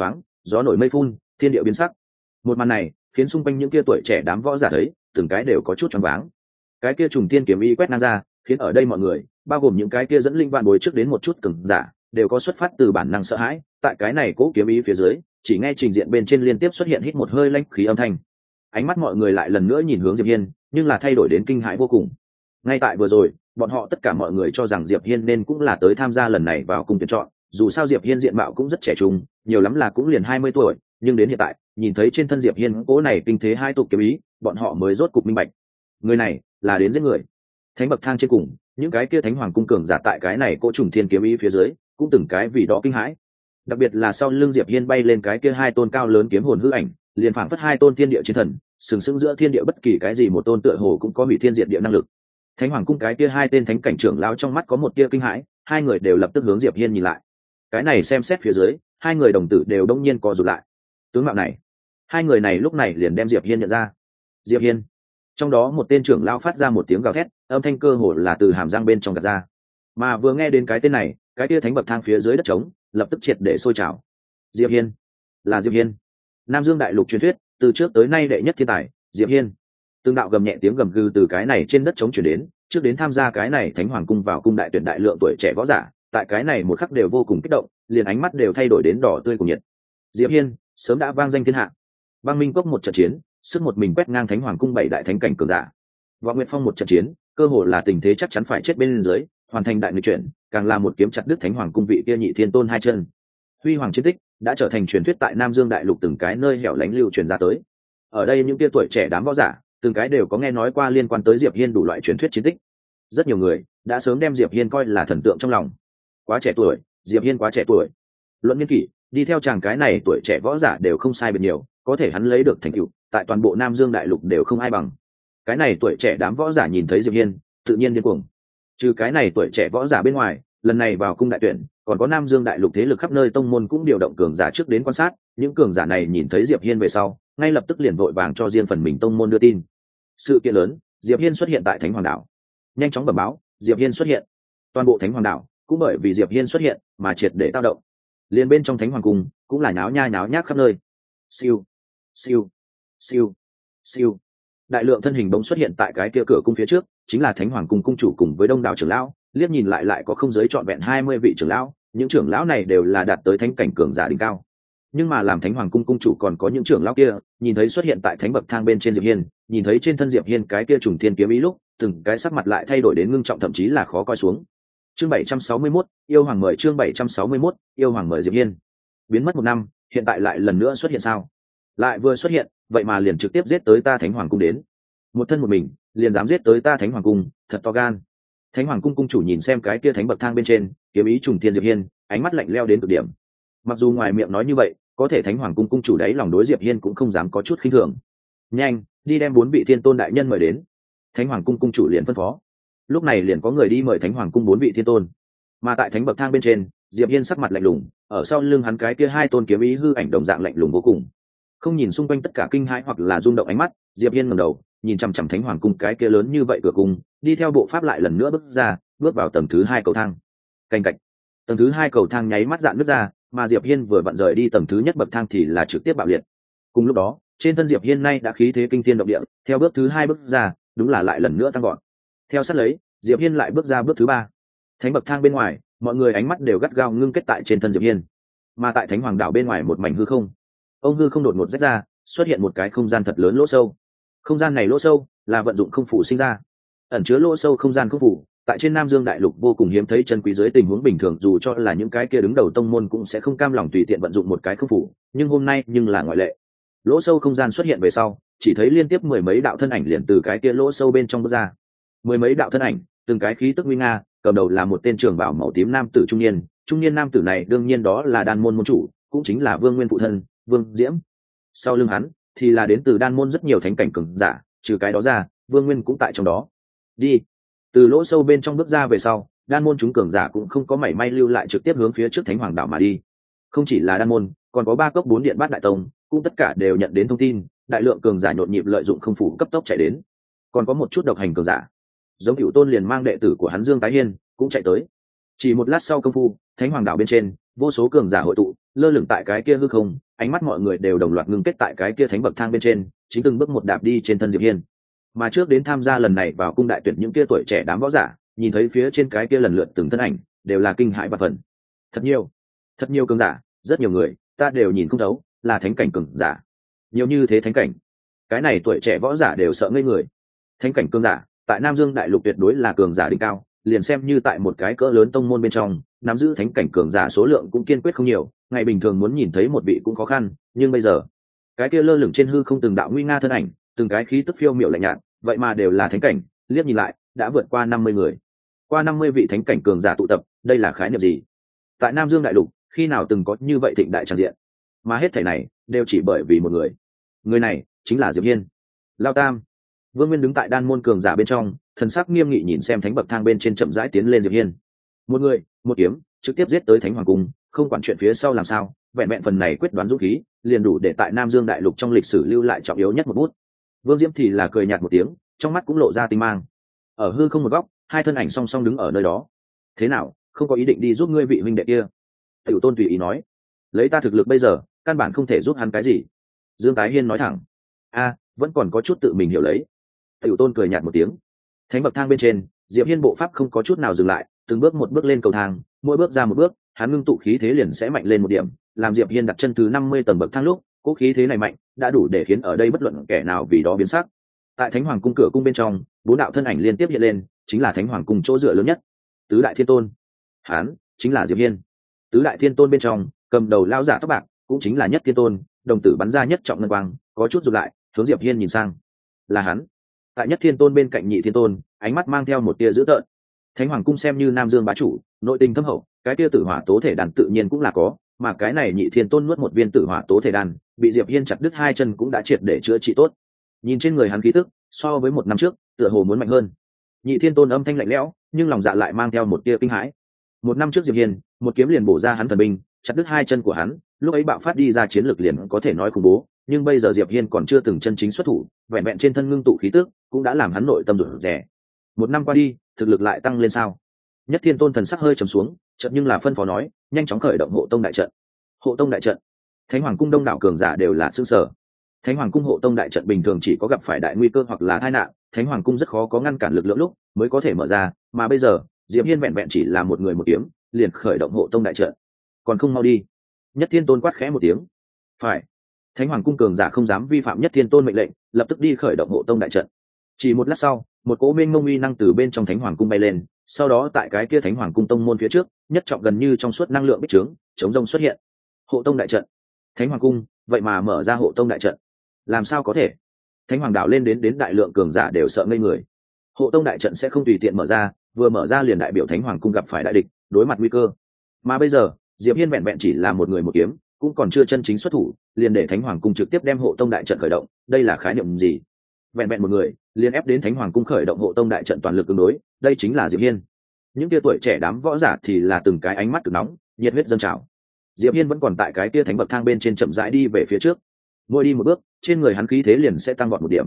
S1: gió nổi mây phun, thiên địa biến sắc. Một màn này khiến xung quanh những kia tuổi trẻ đám võ giả thấy từng cái đều có chút choáng váng. Cái kia trùng tiên kiếm ý quét ngang ra, khiến ở đây mọi người, bao gồm những cái kia dẫn linh vạn bối trước đến một chút cường giả, đều có xuất phát từ bản năng sợ hãi. Tại cái này cố kiếm ý phía dưới, chỉ nghe trình diện bên trên liên tiếp xuất hiện hít một hơi lãnh khí âm thanh. Ánh mắt mọi người lại lần nữa nhìn hướng Diệp Hiên, nhưng là thay đổi đến kinh hãi vô cùng. Ngay tại vừa rồi, bọn họ tất cả mọi người cho rằng Diệp Hiên nên cũng là tới tham gia lần này vào cung tuyển chọn, dù sao Diệp Hiên diện mạo cũng rất trẻ trung, nhiều lắm là cũng liền 20 tuổi, nhưng đến hiện tại, nhìn thấy trên thân Diệp Hiên cố này kinh thế hai tục kiếm ý, bọn họ mới rốt cục minh bạch. Người này là đến giết người. Thánh bậc thang trên cùng, những cái kia thánh hoàng cung cường giả tại cái này cỗ trùng thiên kiếm ý phía dưới, cũng từng cái vì đó kinh hãi. Đặc biệt là sau lưng Diệp Hiên bay lên cái kia hai tôn cao lớn kiếm hồn hư ảnh, liền phảng phất hai tôn thiên địa chiến thần, sừng sững giữa thiên địa, bất kỳ cái gì một tôn tựa hồ cũng có hủy thiên diệt địa năng lực. Thánh hoàng cung cái kia hai tên thánh cảnh trưởng lão trong mắt có một tia kinh hãi, hai người đều lập tức hướng Diệp Hiên nhìn lại. Cái này xem xét phía dưới, hai người đồng tử đều đông nhiên co rụt lại. Tướng mạo này, hai người này lúc này liền đem Diệp Hiên nhận ra. Diệp Hiên. Trong đó một tên trưởng lão phát ra một tiếng gào thét, âm thanh cơ hồ là từ hàm răng bên trong gạt ra. Mà vừa nghe đến cái tên này, cái kia thánh bậc thang phía dưới đất trống lập tức triệt để sôi trào. Diệp Hiên, là Diệp Hiên. Nam Dương đại lục truyền thuyết, từ trước tới nay đệ nhất thiên tài, Diệp Hiên. Tương đạo gầm nhẹ tiếng gầm gừ từ cái này trên đất trống truyền đến, trước đến tham gia cái này thánh hoàng cung vào cung đại tuyển đại lượng tuổi trẻ võ giả, tại cái này một khắc đều vô cùng kích động, liền ánh mắt đều thay đổi đến đỏ tươi cùng nhiệt. Diệp Hiên sớm đã vang danh thiên hạ. Băng Minh Cốc một trận chiến, sức một mình quét ngang thánh hoàng cung 7 đại thánh cảnh cường giả. Võ Nguyệt Phong một trận chiến, cơ hồ là tình thế chắc chắn phải chết bên dưới, hoàn thành đại nghịch chuyển, càng là một kiếm chặt đứt thánh hoàng cung vị kia nhị thiên tôn hai chân. Huy hoàng chiến tích đã trở thành truyền thuyết tại Nam Dương đại lục từng cái nơi hẻo lánh lưu truyền ra tới. Ở đây những kia tuổi trẻ đám võ giả, từng cái đều có nghe nói qua liên quan tới Diệp Hiên đủ loại truyền thuyết chiến tích. Rất nhiều người đã sớm đem Diệp Hiên coi là thần tượng trong lòng. Quá trẻ tuổi, Diệp Hiên quá trẻ tuổi. Luận niên kỷ, đi theo chàng cái này tuổi trẻ võ giả đều không sai biệt nhiều, có thể hắn lấy được thành tựu, tại toàn bộ Nam Dương đại lục đều không ai bằng. Cái này tuổi trẻ đám võ giả nhìn thấy Diệp Hiên, tự nhiên điên cuồng. Trừ cái này tuổi trẻ võ giả bên ngoài, lần này vào cung đại tuyển, còn có Nam Dương đại lục thế lực khắp nơi tông môn cũng điều động cường giả trước đến quan sát, những cường giả này nhìn thấy Diệp Hiên về sau, ngay lập tức liền vội vàng cho riêng phần mình tông môn đưa tin. Sự kiện lớn, Diệp Hiên xuất hiện tại Thánh Hoàng đảo. Nhanh chóng bẩm báo, Diệp Hiên xuất hiện. Toàn bộ Thánh Hoàng đảo cũng bởi vì Diệp Hiên xuất hiện mà triệt để tao động. Liên bên trong Thánh Hoàng cung cũng là nháo nhác khắp nơi. Siêu, siêu, siêu, siêu. Đại lượng thân hình bỗng xuất hiện tại cái kia cửa cung phía trước, chính là Thánh Hoàng cung cung chủ cùng với đông đảo trưởng lão, liếc nhìn lại có không giới trọn vẹn 20 vị trưởng lão, những trưởng lão này đều là đạt tới thánh cảnh cường giả đỉnh cao. Nhưng mà làm Thánh Hoàng cung cung chủ còn có những trưởng lão kia, nhìn thấy xuất hiện tại thánh bậc thang bên trên Diệp Hiên, nhìn thấy trên thân Diệp Hiên cái kia trùng thiên kiếm ý lúc, từng cái sắc mặt lại thay đổi đến ngưng trọng, thậm chí là khó coi xuống. Chương 761, yêu hoàng mời. Chương 761, yêu hoàng mời Diệp Hiên. Biến mất 1 năm, hiện tại lại lần nữa xuất hiện sao? Lại vừa xuất hiện, vậy mà liền trực tiếp giết tới ta Thánh Hoàng cung đến. Một thân một mình, liền dám giết tới ta Thánh Hoàng cung, thật to gan. Thánh Hoàng cung cung chủ nhìn xem cái kia thánh bậc thang bên trên, kiếm ý trùng thiên Diệp Hiên, ánh mắt lạnh lẽo đến cực điểm. Mặc dù ngoài miệng nói như vậy, có thể Thánh Hoàng cung cung chủ đấy lòng đối Diệp Hiên cũng không dám có chút khinh thường. Nhanh, đi đem 4 vị thiên tôn đại nhân mời đến. Thánh Hoàng cung cung chủ liền phân phó. Lúc này liền có người đi mời Thánh Hoàng cung 4 vị thiên tôn. Mà tại thánh bậc thang bên trên, Diệp Hiên sắc mặt lạnh lùng, ở sau lưng hắn cái kia hai tôn kiếm ý hư ảnh đồng dạng lạnh lùng vô cùng. Không nhìn xung quanh tất cả kinh hãi hoặc là rung động ánh mắt, Diệp Hiên ngẩng đầu, nhìn chằm chằm Thánh Hoàng cung cái kia lớn như vậy cửa cung, đi theo bộ pháp lại lần nữa bước ra, bước vào tầng thứ 2 cầu thang. Canh cạch. Tầng thứ 2 cầu thang nháy mắt dạn nứt ra, mà Diệp Hiên vừa vặn rời đi tầng thứ nhất bậc thang thì là trực tiếp bạo liệt. Cùng lúc đó, trên thân Diệp Hiên nay đã khí thế kinh thiên động địa, theo bước thứ 2 bước ra, đúng là lại lần nữa tăng vọt. Theo sát lấy, Diệp Hiên lại bước ra bước thứ 3. Thánh bậc thang bên ngoài, mọi người ánh mắt đều gắt gao ngưng kết tại trên thân Diệp Hiên. Mà tại Thánh Hoàng đảo bên ngoài một mảnh hư không, ông hư không đột ngột rách ra, xuất hiện một cái không gian thật lớn lỗ sâu. Không gian này lỗ sâu là vận dụng không phủ sinh ra, ẩn chứa lỗ sâu không gian không phủ, tại trên Nam Dương đại lục vô cùng hiếm thấy chân quý, dưới tình huống bình thường dù cho là những cái kia đứng đầu tông môn cũng sẽ không cam lòng tùy tiện vận dụng một cái không phủ, nhưng hôm nay nhưng là ngoại lệ. Lỗ sâu không gian xuất hiện về sau, chỉ thấy liên tiếp 10 mấy đạo thân ảnh liền từ cái kia lỗ sâu bên trong bước ra. 10 mấy đạo thân ảnh, từng cái khí tức nguy nga, cầm đầu là một tên trưởng bảo màu tím nam tử trung niên nam tử này đương nhiên đó là đan môn môn chủ, cũng chính là Vương Nguyên phụ thân, Vương Diễm. Sau lưng hắn thì là đến từ đan môn rất nhiều thánh cảnh cường giả, trừ cái đó ra, Vương Nguyên cũng tại trong đó. Đi. Từ lỗ sâu bên trong bước ra về sau, đan môn chúng cường giả cũng không có mảy may lưu lại, trực tiếp hướng phía trước Thánh Hoàng đảo mà đi. Không chỉ là đan môn, còn có 3 cốc 4 điện bát đại tông, cũng tất cả đều nhận đến thông tin, đại lượng cường giả nhộn nhịp lợi dụng không phủ cấp tốc chạy đến. Còn có một chút độc hành cường giả, giống Cửu Tôn liền mang đệ tử của hắn Dương Tái Hiên cũng chạy tới. Chỉ một lát sau công phu, Thánh Hoàng đảo bên trên vô số cường giả hội tụ, lơ lửng tại cái kia hư không, ánh mắt mọi người đều đồng loạt ngưng kết tại cái kia thánh bậc thang bên trên, chính từng bước một đạp đi trên thân Diệp Hiên. Mà trước đến tham gia lần này vào cung đại tuyển những kia tuổi trẻ đám võ giả, nhìn thấy phía trên cái kia lần lượt từng thân ảnh, đều là kinh hãi và phần. Thật nhiều cường giả, rất nhiều người, ta đều nhìn không thấu, là thánh cảnh cường giả. Nhiều như thế thánh cảnh, cái này tuổi trẻ võ giả đều sợ ngây người. Thánh cảnh cường giả, tại Nam Dương đại lục tuyệt đối là cường giả đỉnh cao, liền xem như tại một cái cỡ lớn tông môn bên trong, nắm giữ thánh cảnh cường giả số lượng cũng kiên quyết không nhiều, ngày bình thường muốn nhìn thấy một vị cũng khó khăn, nhưng bây giờ, cái kia lơ lửng trên hư không từng đạo nguy nga thân ảnh, từng cái khí tức phiêu miểu lạnh nhạt, vậy mà đều là thánh cảnh, liếc nhìn lại, đã vượt qua 50 người. Qua 50 vị thánh cảnh cường giả tụ tập, đây là khái niệm gì? Tại Nam Dương đại lục, khi nào từng có như vậy thịnh đại tràn diện? Mà hết thảy này, đều chỉ bởi vì một người. Người này chính là Diệp Hiên. Lao Tam. Vương Nguyên đứng tại đan môn cường giả bên trong, thần sắc nghiêm nghị nhìn xem thánh bậc thang bên trên chậm rãi tiến lên Diệp Hiên. Một người, một kiếm, trực tiếp giết tới Thánh Hoàng cung, không quản chuyện phía sau làm sao, vẹn vẹn phần này quyết đoán dũng khí, liền đủ để tại Nam Dương đại lục trong lịch sử lưu lại trọng yếu nhất một bút. Vương Diễm thì là cười nhạt một tiếng, trong mắt cũng lộ ra tinh mang. Ở hư không một góc, hai thân ảnh song song đứng ở nơi đó. Thế nào, không có ý định đi giúp ngươi vị huynh đệ kia? Tiểu Tôn tùy ý nói. Lấy ta thực lực bây giờ, căn bản không thể giúp hắn cái gì. Dương Tái Hiên nói thẳng. Vẫn còn có chút tự mình hiểu lấy. Tiểu Tôn cười nhạt một tiếng. Thánh bậc thang bên trên, Diệp Hiên bộ pháp không có chút nào dừng lại, từng bước một bước lên cầu thang, mỗi bước ra một bước, hắn ngưng tụ khí thế liền sẽ mạnh lên một điểm, làm Diệp Hiên đặt chân thứ 50 tầng bậc thang lúc, cỗ khí thế này mạnh, đã đủ để khiến ở đây bất luận kẻ nào vì đó biến sắc. Tại Thánh Hoàng cung cửa cung bên trong, bốn đạo thân ảnh liên tiếp hiện lên, chính là Thánh Hoàng cung chỗ dựa lớn nhất, Tứ Đại Thiên Tôn. Hắn chính là Diệp Hiên. Tứ Đại Thiên Tôn bên trong, cầm đầu lão giả tóc bạc, cũng chính là Nhất Thiên Tôn, đồng tử bắn ra nhất trọng ngân quang, có chút rụt lại, hướng Diệp Hiên nhìn sang. Là hắn. Tại Nhất Thiên Tôn bên cạnh Nhị Thiên Tôn, ánh mắt mang theo một tia dữ tợn. Thánh Hoàng cung xem như Nam Dương bá chủ, nội tình thâm hậu, cái tia tử hỏa tố thể đàn tự nhiên cũng là có, mà cái này Nhị Thiên Tôn nuốt một viên tử hỏa tố thể đàn, bị Diệp Hiên chặt đứt hai chân cũng đã triệt để chữa trị tốt. Nhìn trên người hắn khí tức, so với một năm trước, tựa hồ muốn mạnh hơn. Nhị Thiên Tôn âm thanh lạnh lẽo, nhưng lòng dạ lại mang theo một tia kinh hãi. Một năm trước Diệp Hiên, một kiếm liền bổ ra hắn thần binh, chặt đứt hai chân của hắn, lúc ấy bạo phát đi ra chiến lược liền có thể nói khủng bố, nhưng bây giờ Diệp Hiên còn chưa từng chân chính xuất thủ, vẹn vẹn trên thân ngưng tụ khí tức, cũng đã làm hắn nội tâm rụt rè. Một năm qua đi, thực lực lại tăng lên sao? Nhất Thiên Tôn thần sắc hơi trầm xuống, chợt nhưng là phân phó nói, nhanh chóng khởi động hộ tông đại trận. Hộ tông đại trận. Thánh Hoàng cung đông đảo cường giả đều là sửng sở. Thánh Hoàng cung hộ tông đại trận bình thường chỉ có gặp phải đại nguy cơ hoặc là tai nạn, Thánh Hoàng cung rất khó có ngăn cản lực lượng lúc mới có thể mở ra, mà bây giờ, Diệp Hiên vẹn vẹn chỉ là một người một kiếm, liền khởi động hộ tông đại trận. Còn không mau đi. Nhất Thiên Tôn quát khẽ một tiếng. Phải. Thánh Hoàng cung cường giả không dám vi phạm Nhất Thiên Tôn mệnh lệnh, lập tức đi khởi động hộ tông đại trận. Chỉ một lát sau, một cỗ mênh mông uy năng từ bên trong Thánh Hoàng cung bay lên, sau đó tại cái kia Thánh Hoàng cung tông môn phía trước, nhất trọng gần như trong suốt năng lượng bích trướng, chống rông xuất hiện. Hộ tông đại trận. Thánh Hoàng cung, vậy mà mở ra hộ tông đại trận. Làm sao có thể? Thánh Hoàng đảo lên đến đại lượng cường giả đều sợ ngây người. Hộ tông đại trận sẽ không tùy tiện mở ra, vừa mở ra liền đại biểu Thánh Hoàng cung gặp phải đại địch, đối mặt nguy cơ. Mà bây giờ, Diệp Hiên vẹn vẹn chỉ là một người một kiếm, cũng còn chưa chân chính xuất thủ, liền để Thánh Hoàng cung trực tiếp đem hộ tông đại trận khởi động, đây là khái niệm gì? Vẹn vẹn một người, liền ép đến Thánh Hoàng cung khởi động hộ tông đại trận toàn lực ứng đối, đây chính là Diệp Hiên. Những tia tuổi trẻ đám võ giả thì là từng cái ánh mắt cực nóng, nhiệt huyết dâng trào. Diệp Hiên vẫn còn tại cái tia thánh bậc thang bên trên chậm rãi đi về phía trước. Mỗi đi một bước, trên người hắn khí thế liền sẽ tăng vọt một điểm.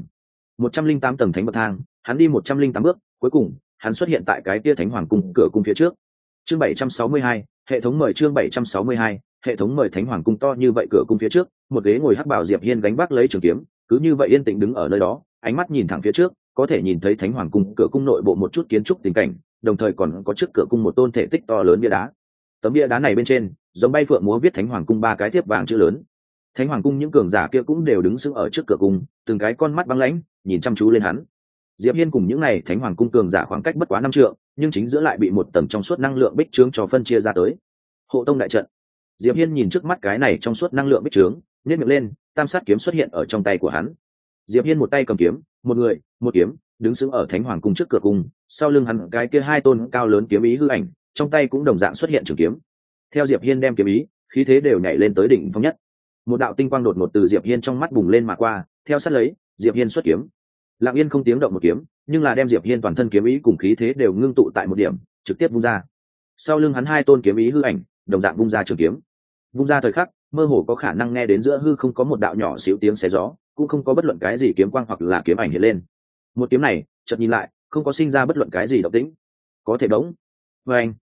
S1: 108 tầng thánh bậc thang, hắn đi 108 bước, cuối cùng, hắn xuất hiện tại cái tia Thánh Hoàng cung cửa cung phía trước. Chương 762, hệ thống mời chương 762, hệ thống mời Thánh Hoàng cung to như vậy cửa cung phía trước, một ghế ngồi hắc bào Diệp Hiên gánh vác lấy trường kiếm, cứ như vậy yên tĩnh đứng ở nơi đó, ánh mắt nhìn thẳng phía trước, có thể nhìn thấy Thánh Hoàng cung cửa cung nội bộ một chút kiến trúc tình cảnh, đồng thời còn có trước cửa cung một tôn thể tích to lớn bia đá. Tấm bia đá này bên trên, giống bay phượng múa viết Thánh Hoàng cung ba cái thiếp vàng chữ lớn. Thánh Hoàng cung những cường giả kia cũng đều đứng sững ở trước cửa cung, từng cái con mắt băng lãnh, nhìn chăm chú lên hắn. Diệp Hiên cùng những này Thánh Hoàng cung cường giả khoảng cách bất quá 5 trượng, nhưng chính giữa lại bị một tầng trong suốt năng lượng bích trướng cho phân chia ra tới. Hộ tông đại trận. Diệp Hiên nhìn trước mắt cái này trong suốt năng lượng bích trướng, nhếch miệng lên, tam sát kiếm xuất hiện ở trong tay của hắn. Diệp Hiên một tay cầm kiếm, một người, một kiếm, đứng sững ở Thánh Hoàng cung trước cửa cung, sau lưng hắn cái kia hai tôn cao lớn kiếm ý hư ảnh, trong tay cũng đồng dạng xuất hiện trường kiếm. Theo Diệp Hiên đem kiếm ý, khí thế đều nhảy lên tới đỉnh phong nhất. Một đạo tinh quang đột ngột từ Diệp Hiên trong mắt bùng lên mà qua, theo sát lấy, Diệp Hiên xuất kiếm. Lặng yên không tiếng động một kiếm, nhưng là đem Diệp Hiên toàn thân kiếm ý cùng khí thế đều ngưng tụ tại một điểm, trực tiếp vung ra. Sau lưng hắn hai tôn kiếm ý hư ảnh, đồng dạng vung ra trường kiếm. Vung ra thời khắc, mơ hồ có khả năng nghe đến giữa hư không có một đạo nhỏ xíu tiếng xé gió, cũng không có bất luận cái gì kiếm quang hoặc là kiếm ảnh hiện lên. Một kiếm này, chợt nhìn lại, không có sinh ra bất luận cái gì động tĩnh. Có thể đống. Và anh,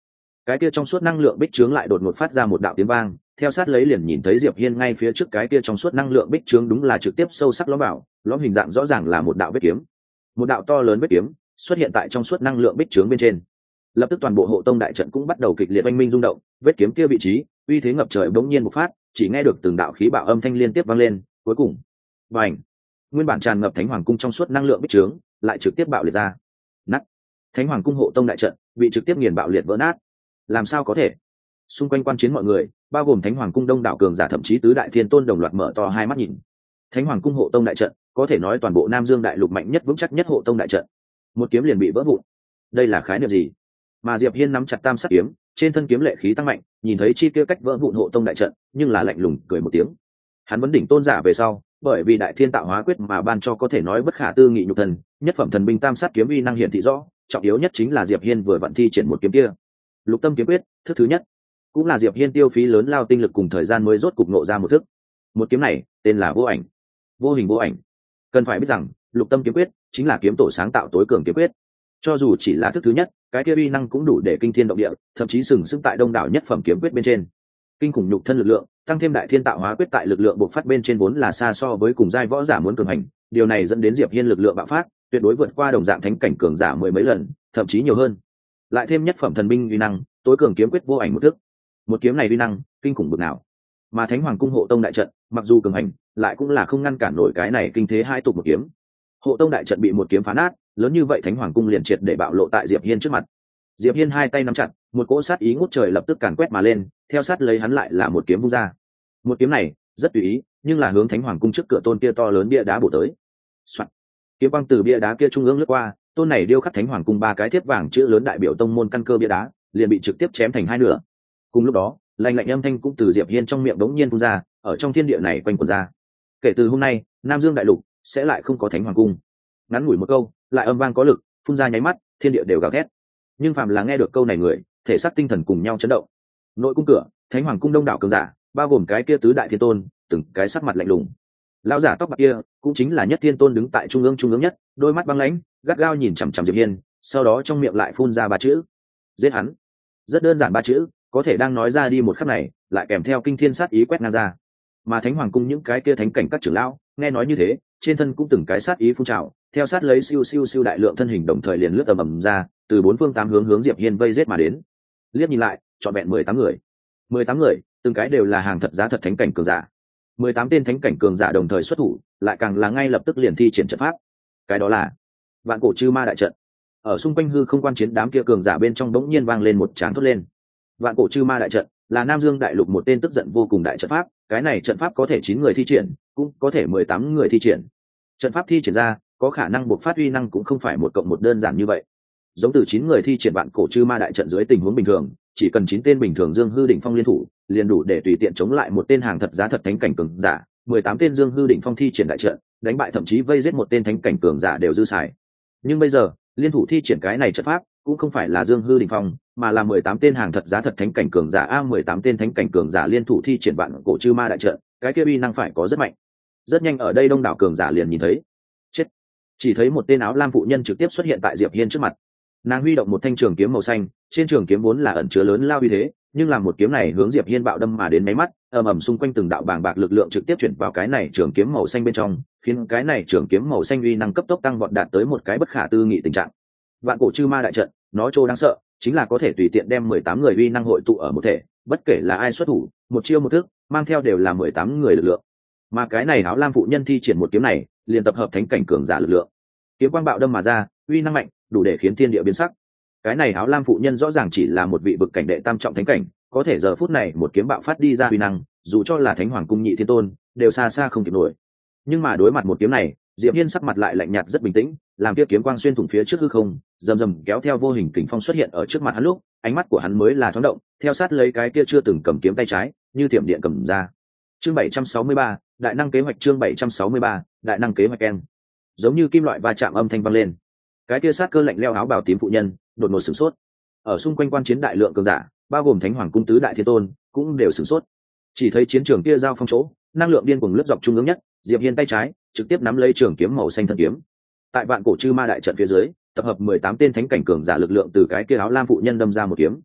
S1: cái kia trong suốt năng lượng bích trướng lại đột ngột phát ra một đạo tiếng vang, theo sát lấy liền nhìn thấy Diệp Hiên ngay phía trước cái kia trong suốt năng lượng bích trướng đúng là trực tiếp sâu sắc lõm vào, lõm hình dạng rõ ràng là một đạo vết kiếm. Một đạo to lớn vết kiếm xuất hiện tại trong suốt năng lượng bích trướng bên trên. Lập tức toàn bộ hộ tông đại trận cũng bắt đầu kịch liệt oanh minh rung động, vết kiếm kia vị trí, uy thế ngập trời bỗng nhiên bộc phát, chỉ nghe được từng đạo khí bạo âm thanh liên tiếp vang lên, cuối cùng, bành, nguyên bản tràn ngập Thánh Hoàng cung trong suốt năng lượng bích trướng, lại trực tiếp bạo liệt ra. Nát. Thánh Hoàng cung hộ tông đại trận bị trực tiếp nghiền bạo liệt vỡ nát. Làm sao có thể? Xung quanh quan chiến mọi người, bao gồm Thánh Hoàng cung đông đảo cường giả thậm chí tứ đại thiên tôn đồng loạt mở to hai mắt nhìn. Thánh Hoàng cung hộ tông đại trận, có thể nói toàn bộ Nam Dương đại lục mạnh nhất vững chắc nhất hộ tông đại trận. Một kiếm liền bị vỡ vụn. Đây là khái niệm gì? Mà Diệp Hiên nắm chặt tam sắc kiếm, trên thân kiếm lệ khí tăng mạnh, nhìn thấy chi kia cách vỡ vụn hộ tông đại trận, nhưng là lạnh lùng cười một tiếng. Hắn vấn đỉnh tôn giả về sau, bởi vì đại thiên tạo hóa quyết mà ban cho có thể nói bất khả tư nghị nhục thần, nhất phẩm thần binh tam sát kiếm uy năng hiển thị rõ, trọng yếu nhất chính là Diệp Hiên vừa vận thi triển một kiếm kia. Lục tâm kiếm quyết, thức thứ nhất, cũng là Diệp Hiên tiêu phí lớn lao tinh lực cùng thời gian mới rốt cục nộ ra một thức. Một kiếm này, tên là vô ảnh, vô hình vô ảnh. Cần phải biết rằng, lục tâm kiếm quyết chính là kiếm tổ sáng tạo tối cường kiếm quyết. Cho dù chỉ là thức thứ nhất, cái kia uy năng cũng đủ để kinh thiên động địa, thậm chí sừng sững tại đông đảo nhất phẩm kiếm quyết bên trên. Kinh khủng nhục thân lực lượng, tăng thêm đại thiên tạo hóa quyết tại lực lượng bộc phát bên trên vốn là xa so với cùng giai võ giả muốn cường hành, điều này dẫn đến Diệp Hiên lực lượng bạo phát, tuyệt đối vượt qua đồng dạng thánh cảnh cường giả mười mấy lần, thậm chí nhiều hơn. Lại thêm nhất phẩm thần binh uy năng, tối cường kiếm quyết vô ảnh một thức. Một kiếm này uy năng kinh khủng bực nào. Mà Thánh Hoàng cung hộ tông đại trận, mặc dù cường hành, lại cũng là không ngăn cản nổi cái này kinh thế hai tục một kiếm. Hộ tông đại trận bị một kiếm phá nát, lớn như vậy Thánh Hoàng cung liền triệt để bạo lộ tại Diệp Hiên trước mặt. Diệp Hiên hai tay nắm chặt, một cỗ sát ý ngút trời lập tức càn quét mà lên, theo sát lấy hắn lại là một kiếm vung ra. Một kiếm này rất tùy ý, nhưng là hướng Thánh Hoàng cung trước cửa tôn kia to lớn bia đá bổ tới. Soạn. Kiếm quang từ bia đá kia trung ương lướt qua, tôn này điêu khắc Thánh Hoàng cung ba cái thiếp vàng chữ lớn đại biểu tông môn căn cơ bia đá, liền bị trực tiếp chém thành hai nửa. Cùng lúc đó, lạnh lạnh âm thanh cũng từ Diệp Hiên trong miệng đống nhiên phun ra, ở trong thiên địa này quanh quẩn ra. Kể từ hôm nay, Nam Dương đại lục sẽ lại không có Thánh Hoàng cung. Ngắn ngủi một câu, lại âm vang có lực, phun ra nháy mắt, thiên địa đều gào thét. Nhưng phàm là nghe được câu này người, thể xác tinh thần cùng nhau chấn động. Nội cung cửa, Thánh Hoàng cung đông đảo cường giả, bao gồm cái kia tứ đại thiên tôn, từng cái sắc mặt lạnh lùng. Lão giả tóc bạc kia, cũng chính là Nhất Thiên Tôn đứng tại trung ương nhất, đôi mắt băng lãnh, gắt gao nhìn chằm chằm Diệp Hiên, sau đó trong miệng lại phun ra ba chữ: giết hắn. Rất đơn giản ba chữ, có thể đang nói ra đi một khắc này, lại kèm theo kinh thiên sát ý quét ngang ra. Mà Thánh Hoàng cung những cái kia thánh cảnh các trưởng lão, nghe nói như thế, trên thân cũng từng cái sát ý phun trào, theo sát lấy siêu siêu siêu đại lượng thân hình đồng thời liền lướt ầm ra, từ bốn phương tám hướng hướng Diệp Hiên vây giết mà đến. Liếc nhìn lại, trọn vẹn 18 người. 18 người, từng cái đều là hàng thật giá thật thánh cảnh cường giả. 18 tên thánh cảnh cường giả đồng thời xuất thủ, lại càng là ngay lập tức liền thi triển trận pháp. Cái đó là Vạn Cổ Chư Ma đại trận. Ở xung quanh hư không quan chiến đám kia cường giả bên trong bỗng nhiên vang lên một tràng thốt lên. Vạn Cổ Chư Ma đại trận là Nam Dương đại lục một tên tức giận vô cùng đại trận pháp, cái này trận pháp có thể 9 người thi triển, cũng có thể 18 người thi triển. Trận pháp thi triển ra, có khả năng bộc phát uy năng cũng không phải một cộng một đơn giản như vậy. Giống từ 9 người thi triển Vạn Cổ Chư Ma đại trận dưới tình huống bình thường, chỉ cần 9 tên bình thường Dương Hư đỉnh phong liên thủ, liền đủ để tùy tiện chống lại một tên hàng thật giá thật thánh cảnh cường giả, 18 tên Dương Hư đỉnh phong thi triển đại trận, đánh bại thậm chí vây giết một tên thánh cảnh cường giả đều dư xài. Nhưng bây giờ, liên thủ thi triển cái này trận pháp, cũng không phải là Dương Hư đỉnh phong, mà là 18 tên hàng thật giá thật thánh cảnh cường giả 18 tên thánh cảnh cường giả liên thủ thi triển Vạn Cổ Chư Ma đại trận, cái kia uy năng phải có rất mạnh. Rất nhanh ở đây đông đảo cường giả liền nhìn thấy, chết. Chỉ thấy một tên áo lam phụ nhân trực tiếp xuất hiện tại Diệp Hiên trước mặt. Nàng huy động một thanh trường kiếm màu xanh, trên trường kiếm vốn là ẩn chứa lớn lao uy thế, nhưng làm một kiếm này hướng Diệp Hiên bạo đâm mà đến mấy mắt, ầm xung quanh từng đạo bàng bạc lực lượng trực tiếp chuyển vào cái này trường kiếm màu xanh bên trong, khiến cái này trường kiếm màu xanh uy năng cấp tốc tăng vọt đạt tới một cái bất khả tư nghị tình trạng. Vạn Cổ Chư Ma đại trận, nó trô đáng sợ, chính là có thể tùy tiện đem 18 người uy năng hội tụ ở một thể, bất kể là ai xuất thủ, một chiêu một thức, mang theo đều là 18 người lực lượng. Mà cái này áo lam phụ nhân thi triển một kiếm này, liền tập hợp thánh cảnh cường giả lực lượng. Kiếm quang bạo đâm mà ra, uy năng mạnh, đủ để khiến thiên địa biến sắc. Cái này áo lam phụ nhân rõ ràng chỉ là một vị vực cảnh đệ tam trọng thánh cảnh, có thể giờ phút này một kiếm bạo phát đi ra uy năng, dù cho là Thánh Hoàng cung nhị thiên tôn, đều xa xa không kịp nổi. Nhưng mà đối mặt một kiếm này, Diệp Hiên sắc mặt lại lạnh nhạt rất bình tĩnh, làm kia kiếm quang xuyên thủng phía trước hư không, rầm rầm kéo theo vô hình kình phong xuất hiện ở trước mặt hắn lúc, ánh mắt của hắn mới là thoáng động, theo sát lấy cái kia chưa từng cầm kiếm tay trái, như thiểm điện cầm ra. Chương 763, đại năng kế hoạch chương 763, đại năng kế hoạch en. Giống như kim loại va chạm âm thanh vang lên. Cái kia sát cơ lạnh lẽo áo bào tím phụ nhân, đột ngột sửng sốt. Ở xung quanh quan chiến đại lượng cường giả, bao gồm Thánh Hoàng cung tứ đại thiên tôn, cũng đều sửng sốt. Chỉ thấy chiến trường kia giao phong chỗ, năng lượng điên cuồng lướt dọc trung ương nhất, Diệp Hiên tay trái trực tiếp nắm lấy trường kiếm màu xanh thân kiếm. Tại Vạn Cổ Chư Ma đại trận phía dưới, tập hợp 18 tên thánh cảnh cường giả lực lượng từ cái kia áo lam phụ nhân đâm ra một kiếm.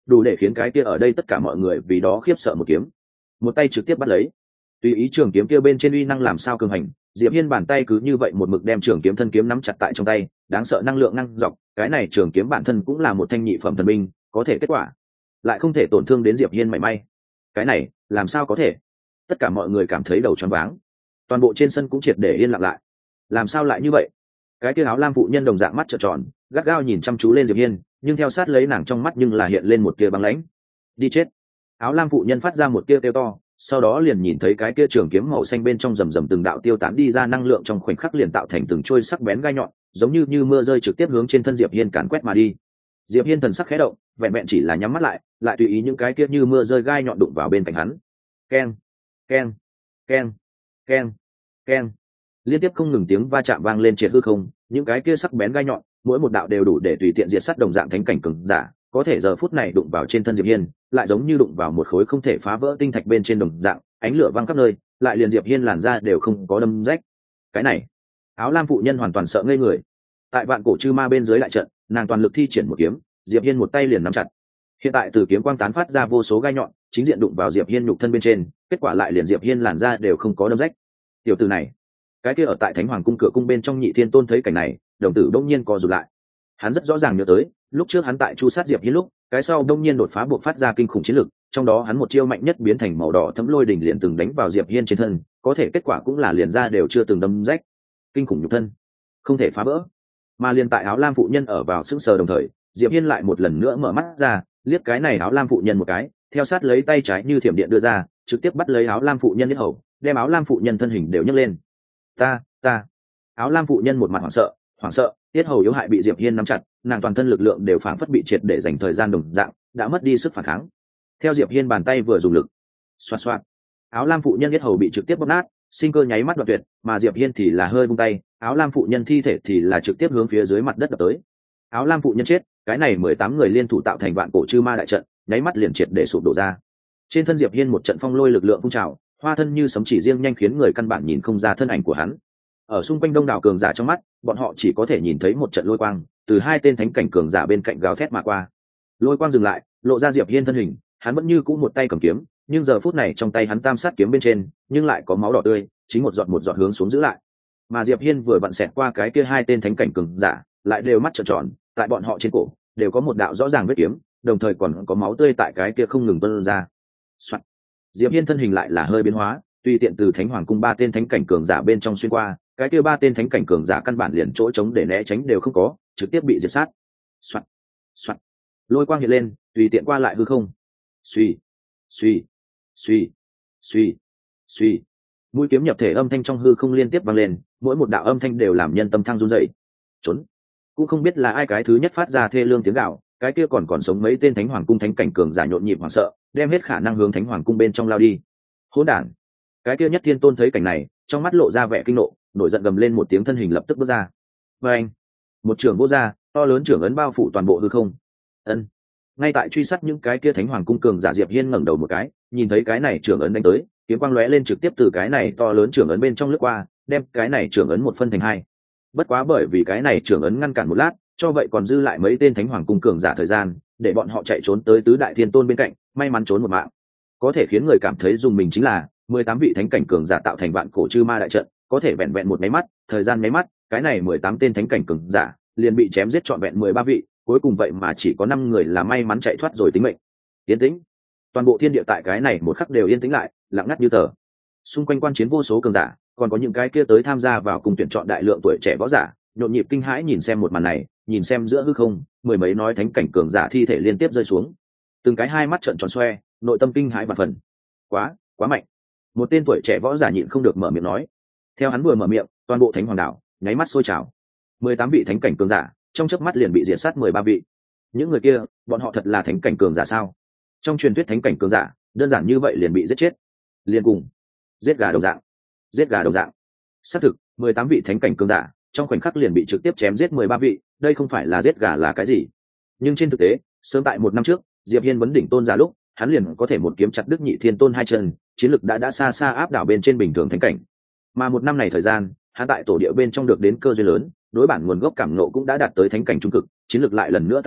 S1: đủ để khiến cái kia ở đây tất cả mọi người vì đó khiếp sợ một kiếm, một tay trực tiếp bắt lấy. Tùy ý trường kiếm kia bên trên uy năng làm sao cường hành, Diệp Hiên bàn tay cứ như vậy một mực đem trường kiếm thân kiếm nắm chặt tại trong tay, đáng sợ năng lượng ngang dọc, cái này trường kiếm bản thân cũng là một thanh nhị phẩm thần binh, có thể kết quả lại không thể tổn thương đến Diệp Hiên mảy may. Cái này làm sao có thể? Tất cả mọi người cảm thấy đầu choáng váng, toàn bộ trên sân cũng triệt để yên lặng lại. Làm sao lại như vậy? Cái kia áo lam phụ nhân đồng dạng mắt trợn tròn, gắt gao nhìn chăm chú lên Diệp Hiên, nhưng theo sát lấy nàng trong mắt nhưng là hiện lên một tia băng lãnh. Đi chết! Áo lam phụ nhân phát ra một tia kêu to, sau đó liền nhìn thấy cái kia trường kiếm màu xanh bên trong rầm rầm từng đạo tiêu tán đi ra năng lượng, trong khoảnh khắc liền tạo thành từng chuôi sắc bén gai nhọn, giống như mưa rơi trực tiếp hướng trên thân Diệp Hiên càn quét mà đi. Diệp Hiên thần sắc khẽ động, vẹn vẹn chỉ là nhắm mắt lại tùy ý những cái kia như mưa rơi gai nhọn đụng vào bên cạnh hắn. Keng, keng, keng, keng, keng, liên tiếp không ngừng tiếng va chạm vang lên triệt hư không, những cái kia sắc bén gai nhọn mỗi một đạo đều đủ để tùy tiện diệt sát đồng dạng thánh cảnh cường giả, có thể giờ phút này đụng vào trên thân Diệp Hiên lại giống như đụng vào một khối không thể phá vỡ tinh thạch bên trên đồng dạng, ánh lửa văng khắp nơi, lại liền Diệp Hiên làn da đều không có đâm rách. Cái này, áo lam phụ nhân hoàn toàn sợ ngây người. Tại vạn cổ chư ma bên dưới đại trận, nàng toàn lực thi triển một kiếm, Diệp Hiên một tay liền nắm chặt. Hiện tại từ kiếm quang tán phát ra vô số gai nhọn, chính diện đụng vào Diệp Hiên nhục thân bên trên, kết quả lại liền Diệp Hiên làn da đều không có đâm rách. Tiểu tử này, cái kia ở tại Thánh Hoàng cung cửa cung bên trong Nhị Thiên Tôn thấy cảnh này, đồng tử đông nhiên co rụt lại. Hắn rất rõ ràng nhớ tới, lúc trước hắn tại chu sát Diệp Hiên lúc, cái sau đông nhiên đột phá buộc phát ra kinh khủng chiến lực, trong đó hắn một chiêu mạnh nhất biến thành màu đỏ thấm lôi đỉnh liền từng đánh vào Diệp Hiên trên thân, có thể kết quả cũng là liền ra đều chưa từng đâm rách. Kinh khủng nhục thân, không thể phá vỡ. Mà liền tại áo lam phụ nhân ở vào sững sờ đồng thời, Diệp Hiên lại một lần nữa mở mắt ra, liếc cái này áo lam phụ nhân một cái, theo sát lấy tay trái như thiểm điện đưa ra, trực tiếp bắt lấy áo lam phụ nhân yết hầu, đem áo lam phụ nhân thân hình đều nhấc lên. Ta. Áo lam phụ nhân một mặt hoảng sợ, yết hầu yếu hại bị Diệp Hiên nắm chặt, nàng toàn thân lực lượng đều phảng phất bị triệt để dành thời gian đồng dạng, đã mất đi sức phản kháng. Theo Diệp Hiên bàn tay vừa dùng lực, xoạt xoạt, áo lam phụ nhân yết hầu bị trực tiếp bóp nát, sinh cơ nháy mắt đoạn tuyệt, mà Diệp Hiên thì là hơi vung tay, áo lam phụ nhân thi thể thì là trực tiếp hướng phía dưới mặt đất đập tới. Áo lam phụ nhân chết, cái này 18 người liên thủ tạo thành vạn cổ chư ma đại trận, nháy mắt liền triệt để sụp đổ ra. Trên thân Diệp Hiên một trận phong lôi lực lượng phun trào, hoa thân như sấm chỉ riêng nhanh khiến người căn bản nhìn không ra thân ảnh của hắn. Ở xung quanh đông đảo cường giả trong mắt, bọn họ chỉ có thể nhìn thấy một trận lôi quang từ hai tên thánh cảnh cường giả bên cạnh gào thét mà qua. Lôi quang dừng lại, lộ ra Diệp Hiên thân hình, hắn vẫn như cũ một tay cầm kiếm, nhưng giờ phút này trong tay hắn tam sát kiếm bên trên, nhưng lại có máu đỏ tươi, chính một giọt hướng xuống giữ lại. Mà Diệp Hiên vừa vặn xẹt qua cái kia hai tên thánh cảnh cường giả, lại đều mắt trợn tròn, tại bọn họ trên cổ đều có một đạo rõ ràng vết kiếm, đồng thời còn có máu tươi tại cái kia không ngừng tuôn ra. Soạn. Diệp Hiên thân hình lại là hơi biến hóa, tùy tiện từ Thánh Hoàng cung ba tên thánh cảnh cường giả bên trong xuyên qua, cái kia ba tên thánh cảnh cường giả căn bản liền chỗ trống để né tránh đều không có, trực tiếp bị diệt sát. Soạn. Soạn. Lôi quang hiện lên, tùy tiện qua lại hư không. Suy, suy, suy, suy, suy. Mũi kiếm nhập thể âm thanh trong hư không liên tiếp vang lên, mỗi một đạo âm thanh đều làm nhân tâm thăng run dậy. Trốn. Cũng không biết là ai cái thứ nhất phát ra thê lương tiếng gào, cái kia còn sống mấy tên Thánh Hoàng cung thánh cảnh cường giả nhộn nhịp hoảng sợ, đem hết khả năng hướng Thánh Hoàng cung bên trong lao đi. Hỗn đản! Cái kia Nhất Thiên Tôn thấy cảnh này, trong mắt lộ ra vẻ kinh nộ, nổi giận gầm lên một tiếng, thân hình lập tức bước ra. Và anh, một trường vô ra, to lớn trưởng ấn bao phủ toàn bộ hư không. Ân. Ngay tại truy sát những cái kia Thánh Hoàng cung cường giả, Diệp Hiên ngẩng đầu một cái, nhìn thấy cái này trưởng ấn đánh tới, kiếm quang lóe lên trực tiếp từ cái này to lớn trưởng ấn bên trong lướt qua, đem cái này trưởng ấn một phân thành hai. Bất quá bởi vì cái này trưởng ấn ngăn cản một lát, cho vậy còn dư lại mấy tên Thánh Hoàng cung cường giả thời gian để bọn họ chạy trốn tới tứ đại thiên tôn bên cạnh, may mắn trốn một mạng. Có thể khiến người cảm thấy dùng mình chính là 18 vị thánh cảnh cường giả tạo thành vạn cổ chư ma đại trận, có thể vẹn vẹn một máy mắt, thời gian máy mắt, cái này 18 tên thánh cảnh cường giả liền bị chém giết trọn vẹn 13 vị, cuối cùng vậy mà chỉ có 5 người là may mắn chạy thoát rồi tính mệnh. Yên tĩnh. Toàn bộ thiên địa tại cái này một khắc đều yên tĩnh lại, lặng ngắt như tờ. Xung quanh quan chiến vô số cường giả, còn có những cái kia tới tham gia vào cùng tuyển chọn đại lượng tuổi trẻ võ giả, nhộn nhịp kinh hãi nhìn xem một màn này, nhìn xem giữa hư không, mười mấy nói thánh cảnh cường giả thi thể liên tiếp rơi xuống. Từng cái hai mắt trợn tròn xoe, nội tâm kinh hãi vạn phần. Quá mạnh. Một tên tuổi trẻ võ giả nhịn không được mở miệng nói. Theo hắn vừa mở miệng, toàn bộ Thánh Hoàng đảo nháy mắt sôi trào. 18 vị thánh cảnh cường giả, trong chớp mắt liền bị diệt sát 13 vị. Những người kia, bọn họ thật là thánh cảnh cường giả sao? Trong truyền thuyết thánh cảnh cường giả, đơn giản như vậy liền bị giết chết. Liên cùng giết gà đồng dạng. Xác thực, 18 vị thánh cảnh cường giả, trong khoảnh khắc liền bị trực tiếp chém giết 13 vị, đây không phải là giết gà là cái gì? Nhưng trên thực tế, sớm tại 1 năm trước, Diệp Hiên vấn đỉnh tôn giả lúc, hắn liền có thể một kiếm chặt đứt Nhị Thiên Tôn hai chân, chiến lực đã xa áp đảo bên trên bình thường thánh cảnh. Mà 1 năm này thời gian, hắn tại tổ địa bên trong được đến cơ duyên lớn, đối bản nguồn gốc cảm ngộ cũng đã đạt tới thánh cảnh trung cực, chiến lực lại lần nữa tăng vọt,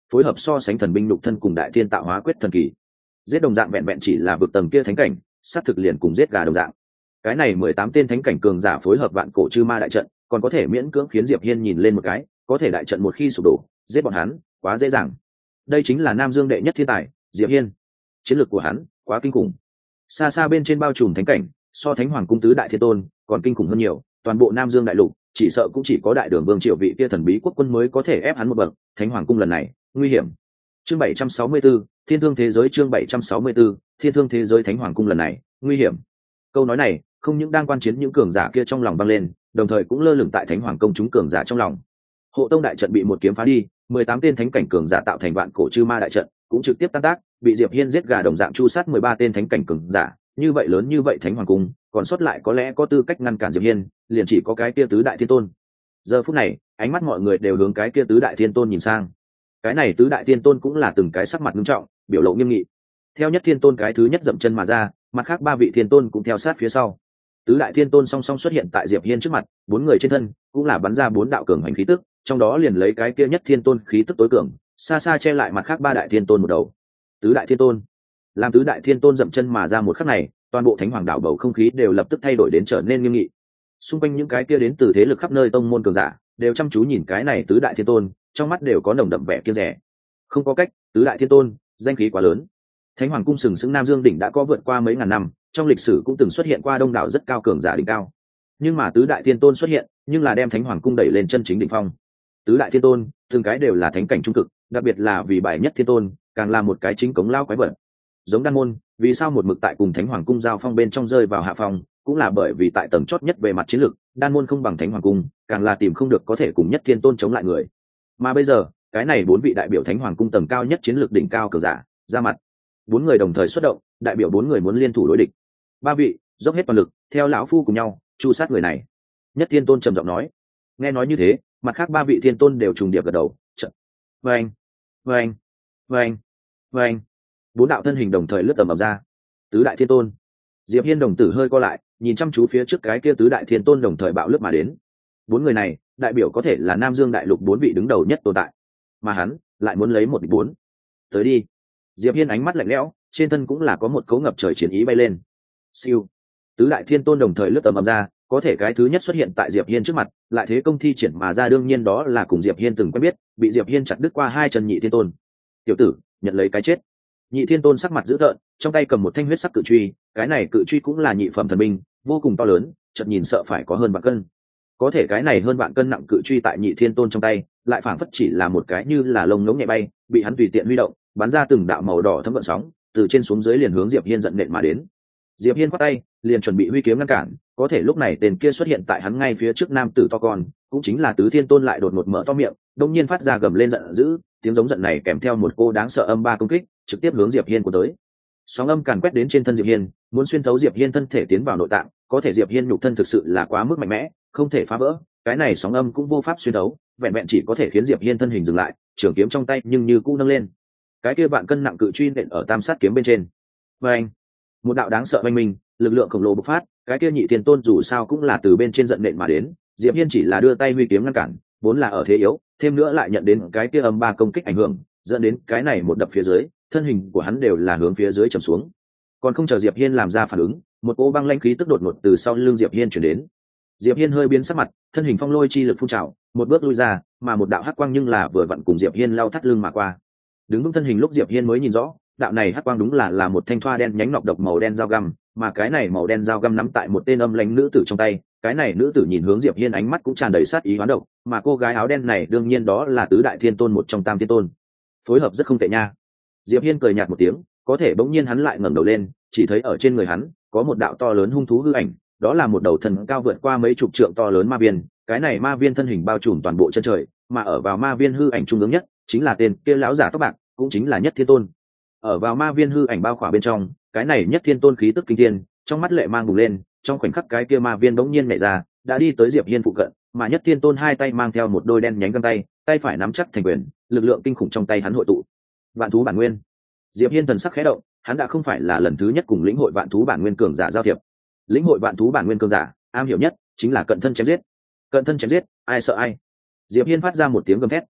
S1: phối hợp so sánh thần binh lục thân cùng đại thiên tạo hóa quyết thần kỳ, giết đồng dạng vẹn vẹn chỉ là vực tầng kia thánh cảnh, sát thực liền cùng giết gà đồng dạng. Cái này 18 tên thánh cảnh cường giả phối hợp vạn cổ chư ma đại trận, còn có thể miễn cưỡng khiến Diệp Hiên nhìn lên một cái, có thể đại trận một khi sụp đổ, giết bọn hắn quá dễ dàng. Đây chính là Nam Dương đệ nhất thiên tài, Diệp Hiên. Chiến lược của hắn quá kinh khủng. Xa xa bên trên bao trùm thánh cảnh, so Thánh Hoàng cung tứ đại thiên tôn còn kinh khủng hơn nhiều, toàn bộ Nam Dương đại lục, chỉ sợ cũng chỉ có đại đường vương triều vị kia thần bí quốc quân mới có thể ép hắn một bậc. Thánh Hoàng cung lần này, nguy hiểm. Chương 764, Thiên Thương thế giới. Chương 764, Thiên Thương thế giới. Thánh Hoàng cung lần này, nguy hiểm. Câu nói này, không những đang quan chiến những cường giả kia trong lòng vang lên, đồng thời cũng lơ lửng tại Thánh Hoàng công chúng cường giả trong lòng. Hộ tông đại trận bị một kiếm phá đi, 18 tên thánh cảnh cường giả tạo thành vạn cổ chư ma đại trận, cũng trực tiếp tan tác, bị Diệp Hiên giết gà đồng dạng chu sát 13 tên thánh cảnh cường giả, như vậy lớn như vậy Thánh Hoàng cung, còn sót lại có lẽ có tư cách ngăn cản Diệp Hiên, liền chỉ có cái kia tứ đại thiên tôn. Giờ phút này, ánh mắt mọi người đều hướng cái kia tứ đại thiên tôn nhìn sang. Cái này tứ đại thiên tôn cũng là từng cái sắc mặt nghiêm trọng, biểu lộ nghiêm nghị. Theo nhất thiên tôn cái thứ nhất dậm chân mà ra, mặt khác ba vị thiên tôn cũng theo sát phía sau. Tứ đại thiên tôn song song xuất hiện tại Diệp Hiên trước mặt, bốn người trên thân cũng là bắn ra bốn đạo cường hành khí tức, trong đó liền lấy cái kia nhất thiên tôn khí tức tối cường, xa xa che lại mặt khác ba đại thiên tôn một đầu. Tứ đại thiên tôn, làm tứ đại thiên tôn dậm chân mà ra một khắc này, toàn bộ Thánh Hoàng đảo bầu không khí đều lập tức thay đổi đến trở nên nghiêm nghị. Xung quanh những cái kia đến từ thế lực khắp nơi tông môn cường giả, đều chăm chú nhìn cái này tứ đại thiên tôn, trong mắt đều có nồng đậm vẻ kiêng dè. Không có cách, tứ đại thiên tôn, danh khí quá lớn. Thánh Hoàng cung sừng sững Nam Dương đỉnh đã có vượt qua mấy ngàn năm, trong lịch sử cũng từng xuất hiện qua đông đảo rất cao cường giả đỉnh cao. Nhưng mà tứ đại thiên tôn xuất hiện, nhưng là đem Thánh Hoàng cung đẩy lên chân chính đỉnh phong. Tứ đại thiên tôn, từng cái đều là thánh cảnh trung cực, đặc biệt là vì bài nhất thiên tôn, càng là một cái chính cống lao quái vật. Giống Đan môn, vì sao một mực tại cùng Thánh Hoàng cung giao phong bên trong rơi vào hạ phong, cũng là bởi vì tại tầng chót nhất về mặt chiến lược, Đan môn không bằng Thánh Hoàng cung, càng là tìm không được có thể cùng nhất thiên tôn chống lại người. Mà bây giờ, cái này bốn vị đại biểu Thánh Hoàng cung tầng cao nhất chiến lược đỉnh cao cường giả ra mặt, bốn người đồng thời xuất động, đại biểu bốn người muốn liên thủ đối địch. Ba vị dốc hết toàn lực, theo lão phu cùng nhau chu sát người này. Nhất thiên tôn trầm giọng nói. Nghe nói như thế, mặt khác ba vị thiên tôn đều trùng điệp gật đầu. Vâng, vâng, vâng, vâng. Bốn đạo thân hình đồng thời lướt tầm ầm ra. Tứ đại thiên tôn. Diệp Hiên đồng tử hơi co lại, nhìn chăm chú phía trước cái kia tứ đại thiên tôn đồng thời bạo lướt mà đến. Bốn người này, đại biểu có thể là Nam Dương đại lục bốn vị đứng đầu nhất tồn tại, mà hắn lại muốn lấy một địch bốn. Tới đi. Diệp Hiên ánh mắt lạnh lẽo, trên thân cũng là có một cấu ngập trời chiến ý bay lên. Siêu. Tứ đại thiên tôn đồng thời lướt tầm ầm ra, có thể cái thứ nhất xuất hiện tại Diệp Hiên trước mặt, lại thế công thi triển mà ra, đương nhiên đó là cùng Diệp Hiên từng quen biết, bị Diệp Hiên chặt đứt qua hai chân nhị thiên tôn. Tiểu tử, nhận lấy cái chết. Nhị thiên tôn sắc mặt dữ tợn, trong tay cầm một thanh huyết sắc cự truy, cái này cự truy cũng là nhị phẩm thần binh, vô cùng to lớn, chợt nhìn sợ phải có hơn vạn cân. Có thể cái này hơn vạn cân nặng cự truy tại nhị thiên tôn trong tay, lại phảng phất chỉ là một cái như là lông ngỗng nhẹ bay, bị hắn tùy tiện huy động, bắn ra từng đạo màu đỏ thấm gợn sóng, từ trên xuống dưới liền hướng Diệp Hiên giận nện mà đến. Diệp Hiên quát tay, liền chuẩn bị huy kiếm ngăn cản, có thể lúc này tên kia xuất hiện tại hắn ngay phía trước nam tử to con, cũng chính là tứ thiên tôn lại đột ngột mở to miệng, đột nhiên phát ra gầm lên giận dữ, tiếng giống giận này kèm theo một cô đáng sợ âm ba công kích, trực tiếp hướng Diệp Hiên của tới. Sóng âm càn quét đến trên thân Diệp Hiên, muốn xuyên thấu Diệp Hiên thân thể tiến vào nội tạng, có thể Diệp Hiên nhục thân thực sự là quá mức mạnh mẽ, không thể phá vỡ, cái này sóng âm cũng vô pháp xuyên thấu, vẹn vẹn chỉ có thể khiến Diệp Hiên thân hình dừng lại, trường kiếm trong tay nhưng như cũ nâng lên. Cái kia vạn cân nặng cự truy nện ở tam sát kiếm bên trên. Và anh, một đạo đáng sợ oanh minh, lực lượng khổng lồ bộc phát, cái kia nhị thiên tôn dù sao cũng là từ bên trên giận nện mà đến, Diệp Hiên chỉ là đưa tay huy kiếm ngăn cản, vốn là ở thế yếu, thêm nữa lại nhận đến cái kia âm ba công kích ảnh hưởng, dẫn đến cái này một đập phía dưới, thân hình của hắn đều là hướng phía dưới trầm xuống. Còn không chờ Diệp Hiên làm ra phản ứng, một cỗ băng lãnh khí tức đột ngột từ sau lưng Diệp Hiên truyền đến. Diệp Hiên hơi biến sắc mặt, thân hình phong lôi chi lực phun trào, một bước lui ra, mà một đạo hắc quang nhưng là vừa vặn cùng Diệp Hiên lao thắt lưng mà qua. Đứng vững thân hình lúc Diệp Hiên mới nhìn rõ, đạo này hắc quang đúng là một thanh thoa đen nhánh nọc độc màu đen dao găm, mà cái này màu đen dao găm nắm tại một tên âm lãnh nữ tử trong tay. Cái này nữ tử nhìn hướng Diệp Hiên ánh mắt cũng tràn đầy sát ý hoán độc, mà cô gái áo đen này đương nhiên đó là tứ đại thiên tôn một trong tam thiên tôn. Phối hợp rất không tệ nha. Diệp Hiên cười nhạt một tiếng, có thể bỗng nhiên hắn lại ngẩng đầu lên, chỉ thấy ở trên người hắn có một đạo to lớn hung thú hư ảnh, đó là một đầu thần cao vượt qua mấy chục trượng to lớn ma viên. Cái này ma viên thân hình bao trùm toàn bộ chân trời, mà ở vào ma viên hư ảnh trung ương nhất chính là tên kia lão giả tóc bạc, cũng chính là nhất thiên tôn. Ở vào ma viên hư ảnh bao khỏa bên trong, cái này nhất thiên tôn khí tức kinh thiên, trong mắt lệ mang bùng lên, trong khoảnh khắc cái kia ma viên bỗng nhiên nhảy ra, đã đi tới Diệp Hiên phụ cận, mà nhất thiên tôn hai tay mang theo một đôi đen nhánh găng tay, tay phải nắm chắc thành quyền, lực lượng kinh khủng trong tay hắn hội tụ. Vạn thú bản nguyên. Diệp Hiên thần sắc khẽ động, hắn đã không phải là lần thứ nhất cùng lĩnh hội vạn thú bản nguyên cường giả giao thiệp. Lĩnh hội vạn thú bản nguyên cường giả, am hiểu nhất chính là cận thân chém giết. Cận thân chém giết, ai sợ ai. Diệp Hiên phát ra một tiếng gầm thét,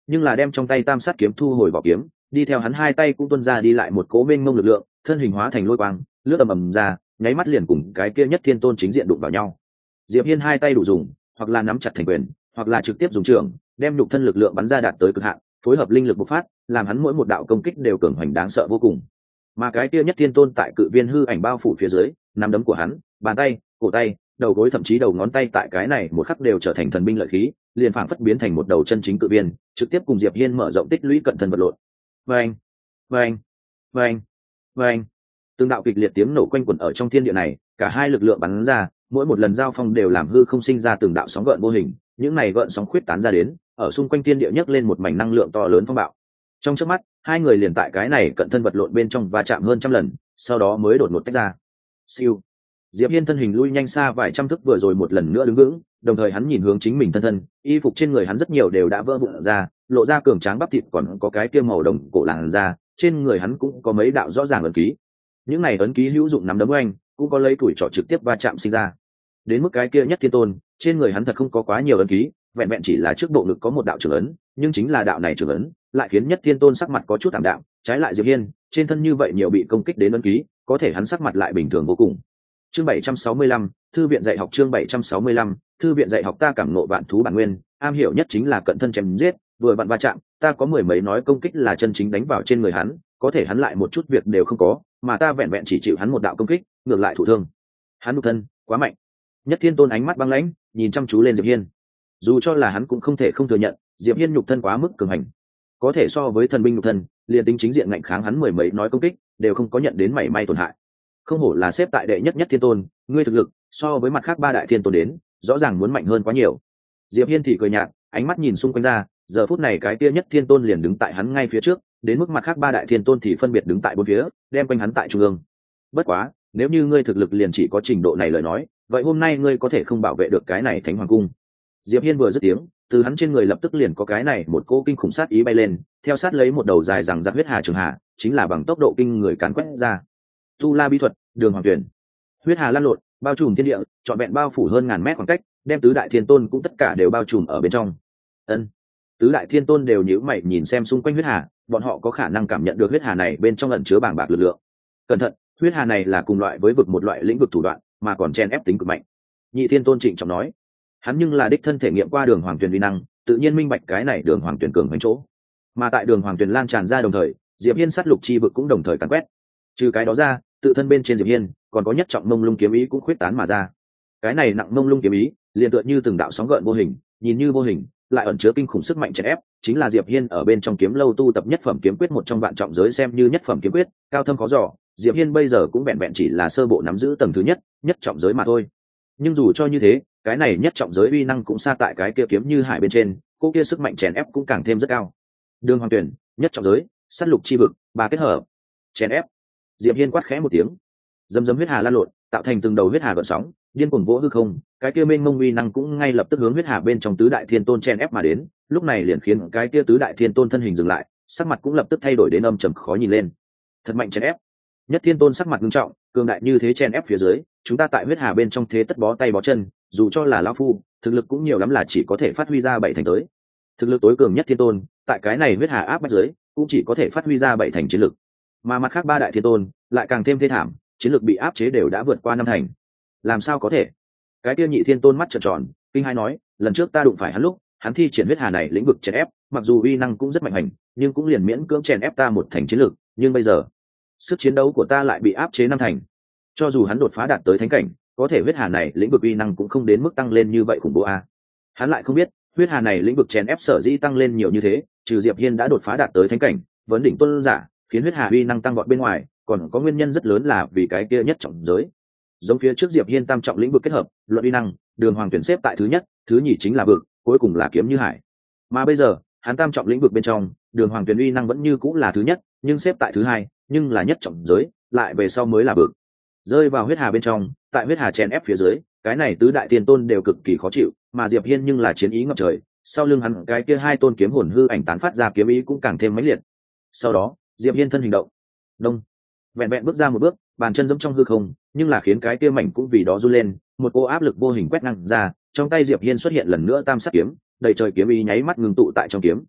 S1: nhưng là đem trong tay tam sát kiếm thu hồi vỏ kiếm, đi theo hắn hai tay cũng tuôn ra đi lại một cỗ mênh mông lực lượng, thân hình hóa thành lôi quang, lướt ầm ầm ra, nháy mắt liền cùng cái kia Nhất Thiên Tôn chính diện đụng vào nhau. Diệp Hiên hai tay đủ dùng, hoặc là nắm chặt thành quyền, hoặc là trực tiếp dùng trường, đem nhục thân lực lượng bắn ra đạt tới cực hạn, phối hợp linh lực bộc phát, làm hắn mỗi một đạo công kích đều cường hoành đáng sợ vô cùng. Mà cái kia Nhất Thiên Tôn tại cự viên hư ảnh bao phủ phía dưới, nắm đấm của hắn, bàn tay, cổ tay, đầu gối thậm chí đầu ngón tay tại cái này một khắc đều trở thành thần binh lợi khí, liền phảng phất biến thành một đầu chân chính cự viên, trực tiếp cùng Diệp Hiên mở rộng tích lũy cận thân vật lộn. Vâng, vâng, vâng, vâng. Từng đạo kịch liệt tiếng nổ quanh quẩn ở trong thiên địa này, cả hai lực lượng bắn ra, mỗi một lần giao phong đều làm hư không sinh ra từng đạo sóng gợn vô hình, những này gợn sóng khuyết tán ra đến, ở xung quanh thiên địa nhấc lên một mảnh năng lượng to lớn phong bạo. Trong chớp mắt, hai người liền tại cái này cận thân vật lộn bên trong va chạm hơn trăm lần, sau đó mới đột ngột tách ra. Siêu. Diệp Hiên thân hình lui nhanh xa vài trăm thước vừa rồi một lần nữa đứng vững, đồng thời hắn nhìn hướng chính mình thân, y phục trên người hắn rất nhiều đều đã vỡ vụn ra, lộ ra cường tráng bắp thịt còn có cái kia màu đồng cổ làn da, trên người hắn cũng có mấy đạo rõ ràng ấn ký. Những này ấn ký hữu dụng nắm đấm anh, cũng có lấy tuổi trọ trực tiếp va chạm sinh ra. Đến mức cái kia Nhất Thiên Tôn, trên người hắn thật không có quá nhiều ấn ký, vẹn vẹn chỉ là trước bộ ngực có một đạo trưởng ấn, nhưng chính là đạo này trưởng ấn, lại khiến Nhất Thiên Tôn sắc mặt có chút tạm đạm, trái lại Diệp Hiên, trên thân như vậy nhiều bị công kích đến ấn ký, có thể hắn sắc mặt lại bình thường vô cùng. Chương 765, thư viện dạy học chương 765, thư viện dạy học ta cảm ngộ vạn thú bản nguyên, am hiểu nhất chính là cận thân chém giết, vừa vặn va chạm, ta có mười mấy nói công kích là chân chính đánh vào trên người hắn, có thể hắn lại một chút việc đều không có, mà ta vẹn vẹn chỉ chịu hắn một đạo công kích, ngược lại thụ thương. Hắn nhục thân quá mạnh. Nhất Thiên Tôn ánh mắt băng lãnh, nhìn chăm chú lên Diệp Hiên. Dù cho là hắn cũng không thể không thừa nhận, Diệp Hiên nhục thân quá mức cường hành, có thể so với thần binh nhục thân, liền tính chính diện ngạnh kháng hắn mười mấy nói công kích, đều không có nhận đến mảy may tổn hại. Không hổ là xếp tại đệ nhất Nhất Thiên Tôn, ngươi thực lực so với mặt khác ba đại thiên tôn đến, rõ ràng muốn mạnh hơn quá nhiều. Diệp Hiên thì cười nhạt, ánh mắt nhìn xung quanh ra, giờ phút này cái kia Nhất Thiên Tôn liền đứng tại hắn ngay phía trước, đến mức mặt khác ba đại thiên tôn thì phân biệt đứng tại bốn phía, đem quanh hắn tại trung ương. Bất quá, nếu như ngươi thực lực liền chỉ có trình độ này lời nói, vậy hôm nay ngươi có thể không bảo vệ được cái này Thánh Hoàng cung. Diệp Hiên vừa dứt tiếng, từ hắn trên người lập tức liền có cái này một cỗ kinh khủng sát ý bay lên, theo sát lấy một đầu dài rằng giặc huyết hà trường hà, chính là bằng tốc độ kinh người càn quét ra. Tu La bí thuật, Đường Hoàng Tuyển. Huyết hà lan lộn, bao trùm thiên địa, trọn vẹn bao phủ hơn ngàn mét khoảng cách, đem tứ đại thiên tôn cũng tất cả đều bao trùm ở bên trong. Ân. Tứ đại thiên tôn đều nhíu mày nhìn xem xung quanh huyết hà, bọn họ có khả năng cảm nhận được huyết hà này bên trong ẩn chứa bàng bạc lực lượng. Cẩn thận, huyết hà này là cùng loại với vực một loại lĩnh vực thủ đoạn, mà còn chen ép tính cực mạnh. Nhị Thiên Tôn trịnh trọng nói, hắn nhưng là đích thân thể nghiệm qua Đường Hoàng Tuyển uy năng, tự nhiên minh bạch cái này Đường Hoàng Tuyển cường hành chỗ. Mà tại Đường Hoàng Tuyển lan tràn ra đồng thời, Diệp Hiên sát lục chi vực cũng đồng thời càn quét. Trừ cái đó ra, tự thân bên trên Diệp Hiên còn có nhất trọng mông lung kiếm ý cũng khuyết tán mà ra. Cái này nặng mông lung kiếm ý, liền tựa như từng đạo sóng gợn vô hình, nhìn như vô hình, lại ẩn chứa kinh khủng sức mạnh chèn ép, chính là Diệp Hiên ở bên trong kiếm lâu tu tập nhất phẩm kiếm quyết một trong vạn trọng giới xem như nhất phẩm kiếm quyết, cao thâm khó dò, Diệp Hiên bây giờ cũng vẹn vẹn chỉ là sơ bộ nắm giữ tầng thứ nhất, nhất trọng giới mà thôi. Nhưng dù cho như thế, cái này nhất trọng giới uy năng cũng xa tại cái kia kiếm như hải bên trên, cô kia sức mạnh chèn ép cũng càng thêm rất cao. Đường Hoàng Tuyển, nhất trọng giới, sát lục chi vực, ba kết hợp, chèn ép. Diệp Hiên quát khẽ một tiếng, dầm dầm huyết hà lan lộn, tạo thành từng đầu huyết hà gợn sóng, điên cuồng vỗ hư không, cái kia mênh mông uy năng cũng ngay lập tức hướng huyết hà bên trong tứ đại thiên tôn chen ép mà đến, lúc này liền khiến cái kia tứ đại thiên tôn thân hình dừng lại, sắc mặt cũng lập tức thay đổi đến âm trầm khó nhìn lên. Thật mạnh chen ép. Nhất Thiên Tôn sắc mặt nghiêm trọng, cường đại như thế chen ép phía dưới, chúng ta tại huyết hà bên trong thế tất bó tay bó chân, dù cho là lão phu, thực lực cũng nhiều lắm là chỉ có thể phát huy ra bảy thành tới. Thực lực tối cường Nhất Thiên Tôn, tại cái này huyết hà áp bách dưới, cũng chỉ có thể phát huy ra bảy thành chiến lực. Mà mặt khác ba đại thiên tôn lại càng thêm thê thảm, chiến lực bị áp chế đều đã vượt qua năm thành. Làm sao có thể? Cái kia Nhị Thiên Tôn mắt trợn tròn, kinh hai nói, lần trước ta đụng phải hắn lúc, hắn thi triển huyết hà này lĩnh vực chèn ép, mặc dù uy năng cũng rất mạnh hành, nhưng cũng liền miễn cưỡng chèn ép ta một thành chiến lực, nhưng bây giờ, sức chiến đấu của ta lại bị áp chế năm thành. Cho dù hắn đột phá đạt tới thánh cảnh, có thể huyết hà này lĩnh vực uy năng cũng không đến mức tăng lên như vậy khủng bố a. Hắn lại không biết, huyết hà này lĩnh vực chèn ép sở dĩ tăng lên nhiều như thế, trừ Diệp Hiên đã đột phá đạt tới thánh cảnh, vấn đỉnh tôn giả, khiến huyết hà uy năng tăng vọt bên ngoài, còn có nguyên nhân rất lớn là vì cái kia nhất trọng giới. Giống phía trước Diệp Hiên tam trọng lĩnh vực kết hợp, luận uy năng, Đường Hoàng Tuyển xếp tại thứ nhất, thứ nhì chính là vực, cuối cùng là kiếm như hải. Mà bây giờ, hắn tam trọng lĩnh vực bên trong, Đường Hoàng Tuyển uy năng vẫn như cũng là thứ nhất, nhưng xếp tại thứ hai, nhưng là nhất trọng giới, lại về sau mới là vực. Rơi vào huyết hà bên trong, tại huyết hà chèn ép phía dưới, cái này tứ đại tiên tôn đều cực kỳ khó chịu, mà Diệp Hiên nhưng là chiến ý ngập trời, sau lưng hắn cái kia hai tôn kiếm hồn hư ảnh tán phát ra kiếm ý cũng càng thêm mãnh liệt. Sau đó, Diệp Hiên thân hình động, đông, vẹn vẹn bước ra một bước, bàn chân giẫm trong hư không, nhưng là khiến cái kia mảnh cũng vì đó run lên, một cô áp lực vô hình quét ngang ra, trong tay Diệp Hiên xuất hiện lần nữa tam sắc kiếm, đầy trời kiếm ý nháy mắt ngừng tụ tại trong kiếm.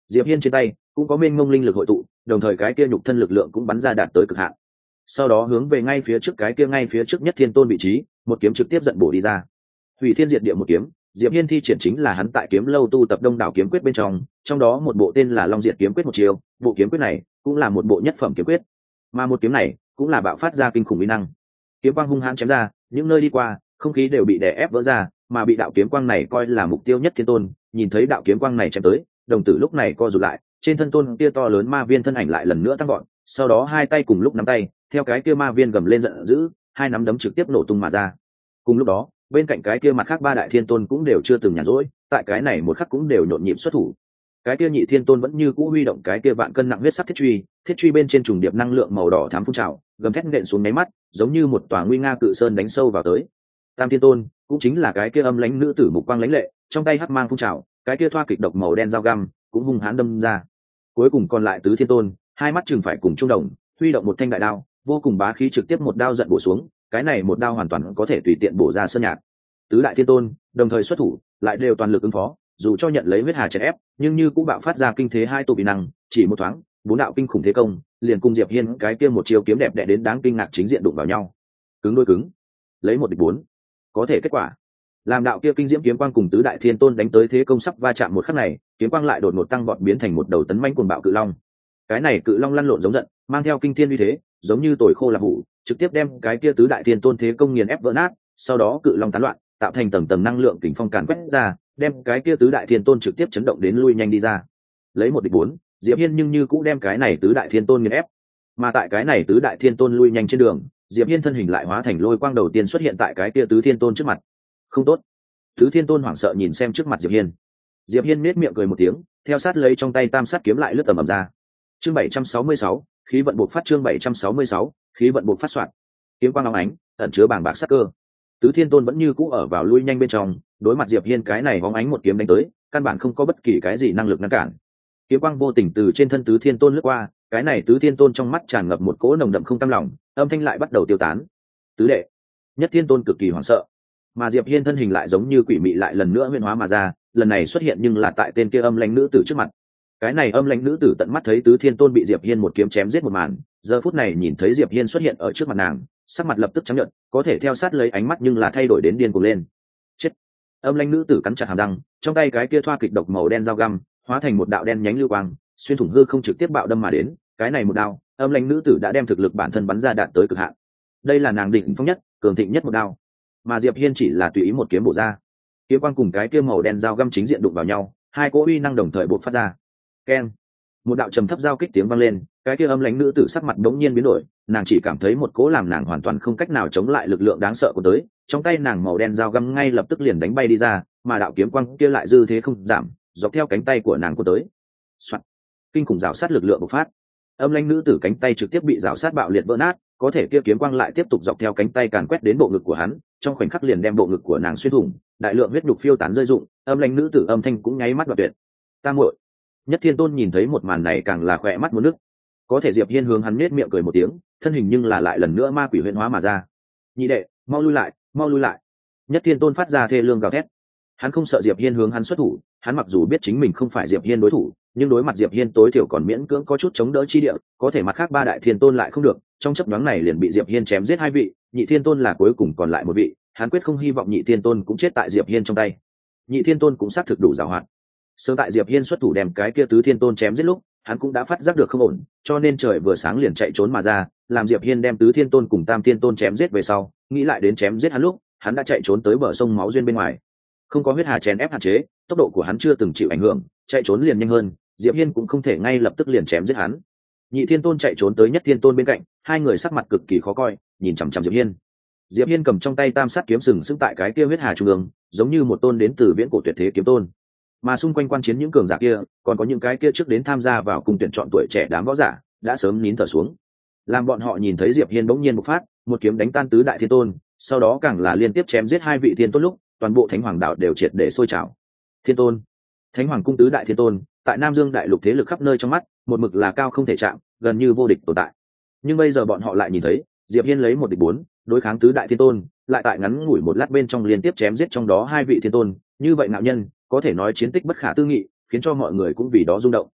S1: Diệp Hiên trên tay cũng có mênh mông linh lực hội tụ, đồng thời cái kia nhục thân lực lượng cũng bắn ra đạt tới cực hạn. Sau đó hướng về ngay phía trước cái kia ngay phía trước Nhất Thiên Tôn vị trí, một kiếm trực tiếp giận bổ đi ra. Hủy thiên diệt địa một kiếm, Diệp Hiên thi triển chính là hắn tại kiếm lâu tu tập đông đảo kiếm quyết bên trong đó một bộ tên là Long Diệt kiếm quyết một chiều, bộ kiếm quyết này cũng là một bộ nhất phẩm kiếm quyết, mà một kiếm này cũng là bạo phát ra kinh khủng uy năng. Kiếm quang hung hãn chém ra, những nơi đi qua, không khí đều bị đè ép vỡ ra, mà bị đạo kiếm quang này coi là mục tiêu Nhất Thiên Tôn, nhìn thấy đạo kiếm quang này chém tới, đồng tử lúc này co rụt lại, trên thân tôn kia to lớn ma viên thân ảnh lại lần nữa tăng gọn, sau đó hai tay cùng lúc nắm tay, theo cái kia ma viên gầm lên giận dữ, hai nắm đấm trực tiếp nổ tung mà ra. Cùng lúc đó, bên cạnh cái kia mặt khác ba đại thiên tôn cũng đều chưa từng nhàn rỗi, tại cái này một khắc cũng đều nhộn nhịp xuất thủ. Cái kia nhị thiên tôn vẫn như cũ huy động cái kia vạn cân nặng huyết sắc thiết truy bên trên trùng điệp năng lượng màu đỏ thắm phun trào, gầm thét nện xuống máy mắt, giống như một tòa nguy nga cự sơn đánh sâu vào tới. Tam thiên tôn cũng chính là cái kia âm lãnh nữ tử mục quang lãnh lệ, trong tay hắc mang phun trào, cái kia thoa kịch độc màu đen dao găm cũng hung hãn đâm ra. Cuối cùng còn lại tứ thiên tôn, hai mắt chừng phải cùng trung đồng, huy động một thanh đại đao, vô cùng bá khí trực tiếp một đao giận bổ xuống, cái này một đao hoàn toàn có thể tùy tiện bổ ra sơn nhạc. Tứ đại thiên tôn đồng thời xuất thủ, lại đều toàn lực ứng phó, dù cho nhận lấy huyết hà chèn ép, nhưng như cũng bạo phát ra kinh thế hai tổ bị năng, chỉ một thoáng, bốn đạo kinh khủng thế công, liền cùng Diệp Hiên cái kia một chiêu kiếm đẹp đẽ đến đáng kinh ngạc chính diện đụng vào nhau. Cứng đôi cứng, lấy một địch bốn. Có thể kết quả, làm đạo kia kinh diễm kiếm quang cùng tứ đại thiên tôn đánh tới thế công sắp va chạm một khắc này, kiếm quang lại đột ngột tăng vọt biến thành một đầu tấn mãnh cuồng bạo cự long. Cái này cự long lăn lộn giống giận, mang theo kinh thiên uy thế, giống như tồi khô là hủ, trực tiếp đem cái kia tứ đại thiên tôn thế công nghiền ép vỡ nát, sau đó cự long tán loạn, tạo thành tầng tầng năng lượng kình phong càn quét ra, đem cái kia tứ đại thiên tôn trực tiếp chấn động đến lui nhanh đi ra. Lấy một địch bốn, Diệp Hiên nhưng như cũng đem cái này tứ đại thiên tôn nghiền ép. Mà tại cái này tứ đại thiên tôn lui nhanh trên đường, Diệp Hiên thân hình lại hóa thành lôi quang đầu tiên xuất hiện tại cái kia tứ thiên tôn trước mặt. Không tốt. Tứ thiên tôn hoảng sợ nhìn xem trước mặt Diệp Hiên. Diệp Hiên nhếch miệng cười một tiếng, theo sát lấy trong tay tam sát kiếm lại lướt tầm ầm ra. Chương 766, khí vận buộc phát. Chương 766, khí vận buộc phát soạn. Kiếm quang óng ánh, ẩn chứa bàng bạc sát cơ. Tứ thiên tôn vẫn như cũ ở vào lui nhanh bên trong, đối mặt Diệp Hiên cái này bóng ánh một kiếm đánh tới, căn bản không có bất kỳ cái gì năng lực ngăn cản. Kiếm quang vô tình từ trên thân tứ thiên tôn lướt qua, cái này tứ thiên tôn trong mắt tràn ngập một cỗ nồng đậm không cam lòng, âm thanh lại bắt đầu tiêu tán. Tứ đệ, Nhất Thiên Tôn cực kỳ hoảng sợ, mà Diệp Hiên thân hình lại giống như quỷ mị lại lần nữa huyễn hóa mà ra, lần này xuất hiện nhưng là tại tên kia âm lãnh nữ tử trước mặt. Cái này âm lãnh nữ tử tận mắt thấy tứ thiên tôn bị Diệp Hiên một kiếm chém giết một màn, giờ phút này nhìn thấy Diệp Hiên xuất hiện ở trước mặt nàng, sắc mặt lập tức trắng nhợt, có thể theo sát lấy ánh mắt nhưng là thay đổi đến điên cuồng lên. Chết! Âm lãnh nữ tử cắn chặt hàm răng, trong tay cái kia thoa kịch độc màu đen dao găm hóa thành một đạo đen nhánh lưu quang, xuyên thủng hư không trực tiếp bạo đâm mà đến. Cái này một đao, âm lãnh nữ tử đã đem thực lực bản thân bắn ra đạt tới cực hạn. Đây là nàng đỉnh phong nhất, cường thịnh nhất một đao, mà Diệp Hiên chỉ là tùy ý một kiếm bổ ra. Kiếm quang cùng cái kia màu đen dao găm chính diện đụng vào nhau, hai cỗ uy năng đồng thời bộc phát ra. Keng! Một đạo trầm thấp giao kích tiếng vang lên, cái kia âm lãnh nữ tử sắc mặt đống nhiên biến đổi, nàng chỉ cảm thấy một cỗ làm nàng hoàn toàn không cách nào chống lại lực lượng đáng sợ của tới, trong tay nàng màu đen dao găm ngay lập tức liền đánh bay đi ra, mà đạo kiếm quang kia lại dư thế không giảm, dọc theo cánh tay của nàng của tới. Soạn. Kinh khủng rào sát lực lượng bộc phát, âm lãnh nữ tử cánh tay trực tiếp bị rào sát bạo liệt vỡ nát, có thể kia kiếm quang lại tiếp tục dọc theo cánh tay càn quét đến bộ ngực của hắn, trong khoảnh khắc liền đem bộ ngực của nàng xuyên thủng, đại lượng huyết nhục phiêu tán rơi rụng, âm lãnh nữ tử âm thanh cũng nháy mắt đoạt tuyệt. Ta muội. Nhất Thiên Tôn nhìn thấy một màn này càng là khỏe mắt muốn nước, có thể Diệp Hiên hướng hắn nhếch miệng cười một tiếng, thân hình nhưng là lại lần nữa ma quỷ huyễn hóa mà ra. Nhị đệ, mau lui lại, mau lui lại! Nhất Thiên Tôn phát ra thê lương gào thét. Hắn không sợ Diệp Hiên hướng hắn xuất thủ, hắn mặc dù biết chính mình không phải Diệp Hiên đối thủ, nhưng đối mặt Diệp Hiên tối thiểu còn miễn cưỡng có chút chống đỡ chi địa, có thể mặt khác ba đại thiên tôn lại không được, trong chớp nhoáng này liền bị Diệp Hiên chém giết hai vị, nhị thiên tôn là cuối cùng còn lại một vị, hắn quyết không hy vọng nhị thiên tôn cũng chết tại Diệp Hiên trong tay. Nhị thiên tôn cũng xác thực đủ giàu hạn. Sớm tại Diệp Hiên xuất thủ đem cái kia tứ thiên tôn chém giết lúc, hắn cũng đã phát giác được không ổn, cho nên trời vừa sáng liền chạy trốn mà ra, làm Diệp Hiên đem tứ thiên tôn cùng tam thiên tôn chém giết về sau, nghĩ lại đến chém giết hắn lúc, hắn đã chạy trốn tới bờ sông máu duyên bên ngoài. Không có huyết hà chèn ép hạn chế, tốc độ của hắn chưa từng chịu ảnh hưởng, chạy trốn liền nhanh hơn, Diệp Hiên cũng không thể ngay lập tức liền chém giết hắn. Nhị thiên tôn chạy trốn tới nhất thiên tôn bên cạnh, hai người sắc mặt cực kỳ khó coi, nhìn chằm chằm Diệp Hiên. Diệp Hiên cầm trong tay tam sát kiếm sừng sững tại cái kia huyết hà trung ương, giống như một tôn đến từ viễn cổ tuyệt thế kiếm tôn. Mà xung quanh quan chiến những cường giả kia, còn có những cái kia trước đến tham gia vào cùng tuyển chọn tuổi trẻ đám võ giả, đã sớm nín thở xuống. Làm bọn họ nhìn thấy Diệp Hiên bỗng nhiên bộc phát, một kiếm đánh tan tứ đại thiên tôn, sau đó càng là liên tiếp chém giết hai vị thiên tôn lúc, toàn bộ Thánh Hoàng đạo đều triệt để sôi trào. Thiên tôn, Thánh Hoàng cung tứ đại thiên tôn, tại Nam Dương đại lục thế lực khắp nơi trong mắt, một mực là cao không thể chạm, gần như vô địch tồn tại. Nhưng bây giờ bọn họ lại nhìn thấy, Diệp Hiên lấy một địch bốn, đối kháng tứ đại thiên tôn, lại tại ngắn ngủi một lát bên trong liên tiếp chém giết trong đó hai vị thiên tôn, như vậy nạo nhân, có thể nói chiến tích bất khả tư nghị, khiến cho mọi người cũng vì đó rung động.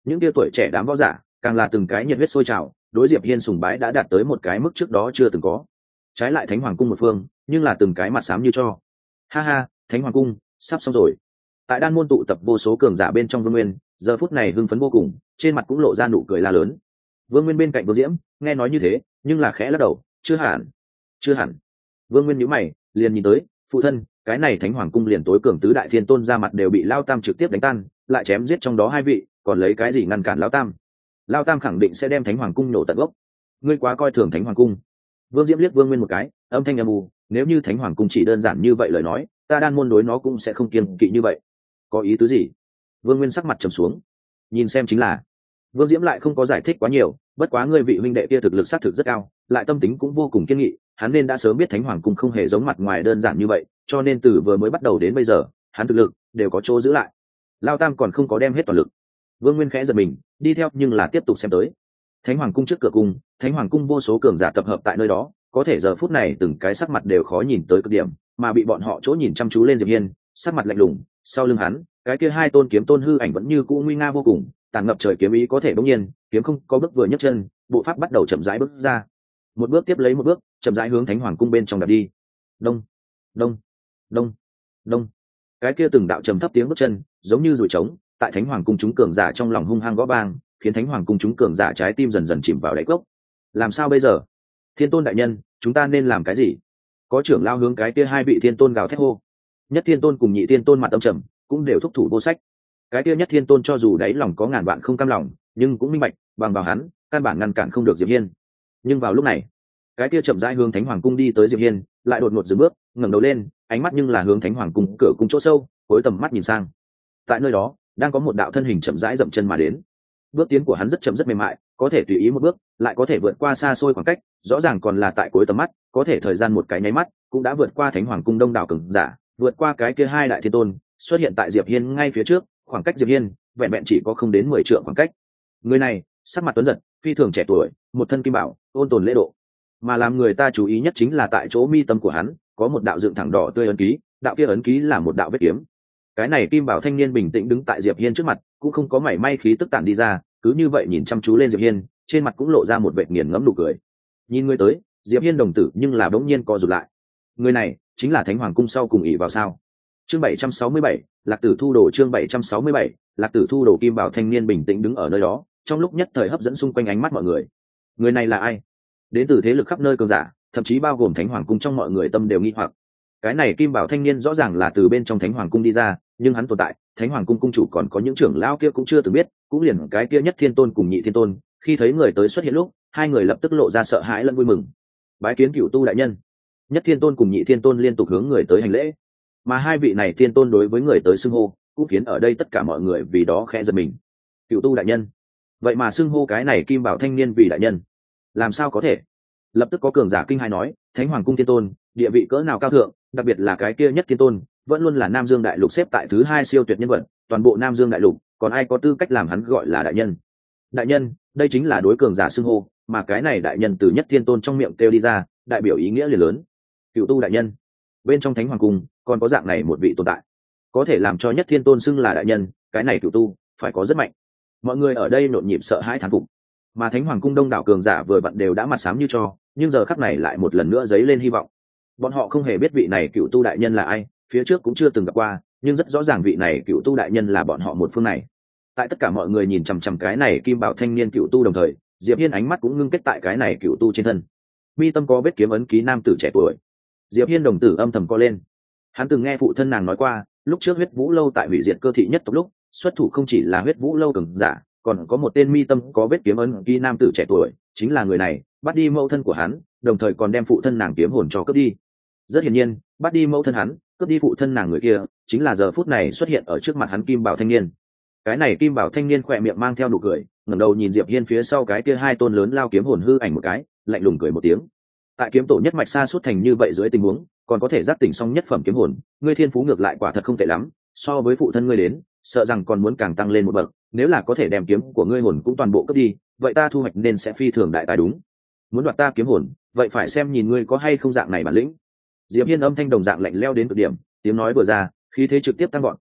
S1: những kia tuổi trẻ đám võ giả càng là từng cái nhiệt huyết sôi trào, đối Diệp Hiên sùng bái đã đạt tới một cái mức trước đó chưa từng có. Trái lại Thánh Hoàng cung một phương, nhưng là từng cái mặt xám như cho. Ha ha, Thánh Hoàng cung sắp xong rồi. Tại đan môn tụ tập vô số cường giả bên trong Vương Nguyên, giờ phút này hưng phấn vô cùng, trên mặt cũng lộ ra nụ cười la lớn. Vương Nguyên bên cạnh Vương Diễm nghe nói như thế, nhưng là khẽ lắc đầu, chưa hẳn, chưa hẳn. Vương Nguyên nhíu mày, liền nhìn tới, phụ thân, cái này Thánh Hoàng cung liền tối cường tứ đại thiên tôn ra mặt đều bị Lao Tam trực tiếp đánh tan, lại chém giết trong đó hai vị, còn lấy cái gì ngăn cản Lao Tam? Lao Tam khẳng định sẽ đem Thánh Hoàng cung nổ tận gốc. Ngươi quá coi thường Thánh Hoàng cung. Vương Diễm liếc Vương Nguyên một cái, âm thanh âm u, nếu như Thánh Hoàng cung chỉ đơn giản như vậy lời nói, ta đan môn đối nó cũng sẽ không kiêng kỵ như vậy. Có ý tứ gì? Vương Nguyên sắc mặt trầm xuống. Nhìn xem chính là. Vương Diễm lại không có giải thích quá nhiều, bất quá ngươi vị huynh đệ kia thực lực xác thực rất cao, lại tâm tính cũng vô cùng kiên nghị, hắn nên đã sớm biết Thánh Hoàng cung không hề giống mặt ngoài đơn giản như vậy, cho nên từ vừa mới bắt đầu đến bây giờ, hắn thực lực đều có chỗ giữ lại. Lao Tam còn không có đem hết toàn lực. Vương Nguyên khẽ giật mình, đi theo nhưng là tiếp tục xem tới. Thánh Hoàng cung trước cửa cung, Thánh Hoàng cung vô số cường giả tập hợp tại nơi đó, có thể giờ phút này từng cái sắc mặt đều khó nhìn tới cực điểm, mà bị bọn họ chỗ nhìn chăm chú lên Diệp Hiên, sắc mặt lạnh lùng, sau lưng hắn, cái kia hai tôn kiếm tôn hư ảnh vẫn như cũ nguy nga vô cùng, tàn ngập trời kiếm ý có thể bỗng nhiên, kiếm không có bước vừa nhấc chân, bộ pháp bắt đầu chậm rãi bước ra. Một bước tiếp lấy một bước, chậm rãi hướng Thánh Hoàng cung bên trong đạp đi. Đông, đông, đông, đông. Cái kia từng đạo trầm thấp tiếng bước chân, giống như dùi trống, tại Thánh Hoàng cung chúng cường giả trong lòng hung hăng gõ bang, khiến Thánh Hoàng cung chúng cường giả trái tim dần dần chìm vào đáy cốc. Làm sao bây giờ? Thiên tôn đại nhân, chúng ta nên làm cái gì? Có trưởng lao hướng cái kia hai vị thiên tôn gào thét hô. Nhất thiên tôn cùng nhị thiên tôn mặt âm trầm, cũng đều thúc thủ vô sách. Cái kia nhất thiên tôn cho dù đáy lòng có ngàn vạn không cam lòng, nhưng cũng minh bạch, bằng vào hắn, căn bản ngăn cản không được Diệp Hiên. Nhưng vào lúc này, cái kia chậm rãi hướng Thánh Hoàng cung đi tới Diệp Hiên, lại đột ngột dừng bước, ngẩng đầu lên, ánh mắt nhưng là hướng Thánh Hoàng cung cửa cung chỗ sâu, cuối tầm mắt nhìn sang. Tại nơi đó, đang có một đạo thân hình chậm rãi dậm chân mà đến. Bước tiến của hắn rất chậm rất mềm mại, có thể tùy ý một bước, lại có thể vượt qua xa xôi khoảng cách, rõ ràng còn là tại cuối tầm mắt, có thể thời gian một cái nháy mắt, cũng đã vượt qua Thánh Hoàng cung đông đảo cường giả, vượt qua cái kia hai đại thiên tôn, xuất hiện tại Diệp Hiên ngay phía trước, khoảng cách Diệp Hiên vẹn vẹn chỉ có không đến 10 trượng khoảng cách. Người này, sắc mặt tuấn giật, phi thường trẻ tuổi, một thân kim bảo, ôn tồn lễ độ. Mà làm người ta chú ý nhất chính là tại chỗ mi tâm của hắn, có một đạo dựng thẳng đỏ tươi ấn ký, đạo kia ấn ký là một đạo vết kiếm. Cái này kim bảo thanh niên bình tĩnh đứng tại Diệp Hiên trước mặt, cũng không có mảy may khí tức tản đi ra, cứ như vậy nhìn chăm chú lên Diệp Hiên, trên mặt cũng lộ ra một vệt nghiền ngẫm nụ cười. Nhìn người tới, Diệp Hiên đồng tử nhưng là bỗng nhiên co rụt lại. Người này chính là Thánh Hoàng cung sau cùng ỷ vào sao? Chương 767, Lạc Tử thu đồ. Chương 767, Lạc Tử thu đồ. Kim bảo thanh niên bình tĩnh đứng ở nơi đó, trong lúc nhất thời hấp dẫn xung quanh ánh mắt mọi người. Người này là ai? Đến từ thế lực khắp nơi cường giả, thậm chí bao gồm Thánh Hoàng cung trong mọi người tâm đều nghi hoặc. Cái này kim bảo thanh niên rõ ràng là từ bên trong Thánh Hoàng cung đi ra, nhưng hắn tồn tại, Thánh Hoàng cung cung chủ còn có những trưởng lão kia cũng chưa từng biết, cũng liền cái kia nhất thiên tôn cùng nhị thiên tôn, khi thấy người tới xuất hiện lúc, hai người lập tức lộ ra sợ hãi lẫn vui mừng. Bái kiến Cửu Tu đại nhân. Nhất thiên tôn cùng nhị thiên tôn liên tục hướng người tới hành lễ, mà hai vị này thiên tôn đối với người tới xưng hô, cũng khiến ở đây tất cả mọi người vì đó khẽ giật mình. Cửu Tu đại nhân, vậy mà xưng hô cái này kim bảo thanh niên vì đại nhân, làm sao có thể? Lập tức có cường giả kinh hãi nói, Thánh Hoàng cung thiên tôn, địa vị cỡ nào cao thượng, đặc biệt là cái kia nhất thiên tôn, vẫn luôn là Nam Dương đại lục xếp tại thứ hai siêu tuyệt nhân vật, toàn bộ Nam Dương đại lục, còn ai có tư cách làm hắn gọi là đại nhân? Đại nhân, đây chính là đối cường giả xưng hô, mà cái này đại nhân từ nhất thiên tôn trong miệng kêu đi ra, đại biểu ý nghĩa liền lớn. Cửu Tu đại nhân, bên trong Thánh Hoàng cung còn có dạng này một vị tồn tại, có thể làm cho nhất thiên tôn xưng là đại nhân, cái này Cửu Tu phải có rất mạnh. Mọi người ở đây nhộn nhịp sợ hãi thán phục, mà Thánh Hoàng cung đông đảo cường giả vừa vặn đều đã mặt xám như cho, nhưng giờ khắc này lại một lần nữa dấy lên hy vọng. Bọn họ không hề biết vị này Cửu Tu đại nhân là ai, phía trước cũng chưa từng gặp qua, nhưng rất rõ ràng vị này Cửu Tu đại nhân là bọn họ một phương này. Tại tất cả mọi người nhìn chằm chằm cái này kim bảo thanh niên Cửu Tu đồng thời, Diệp Hiên ánh mắt cũng ngưng kết tại cái này Cửu Tu trên thân. Mi tâm có vết kiếm ấn ký nam tử trẻ tuổi. Diệp Hiên đồng tử âm thầm co lên. Hắn từng nghe phụ thân nàng nói qua, lúc trước Huyết Vũ lâu tại hủy diệt cơ thị nhất tộc lúc, xuất thủ không chỉ là Huyết Vũ lâu cường giả, còn có một tên mi tâm có vết kiếm ấn ký nam tử trẻ tuổi, chính là người này, bắt đi mẫu thân của hắn, đồng thời còn đem phụ thân nàng kiếm hồn cho cướp đi. Rất hiển nhiên, bắt đi mẫu thân hắn, cướp đi phụ thân nàng người kia, chính là giờ phút này xuất hiện ở trước mặt hắn kim bảo thanh niên. Cái này kim bảo thanh niên khỏe miệng mang theo nụ cười, ngẩng đầu nhìn Diệp Hiên phía sau cái kia hai tôn lớn lao kiếm hồn hư ảnh một cái, lạnh lùng cười một tiếng. Tại kiếm tổ nhất mạch xa suốt thành như vậy dưới tình huống, còn có thể giác tỉnh xong nhất phẩm kiếm hồn, ngươi thiên phú ngược lại quả thật không tệ lắm, so với phụ thân ngươi đến, sợ rằng còn muốn càng tăng lên một bậc, nếu là có thể đem kiếm của ngươi hồn cũng toàn bộ cướp đi, vậy ta thu hoạch nên sẽ phi thường đại tài đúng. Muốn đoạt ta kiếm hồn, vậy phải xem nhìn ngươi có hay không dạng này bản lĩnh. Diệp Hiên âm thanh đồng dạng lạnh lẽo đến cực điểm, tiếng nói vừa ra, khí thế trực tiếp tăng vọt,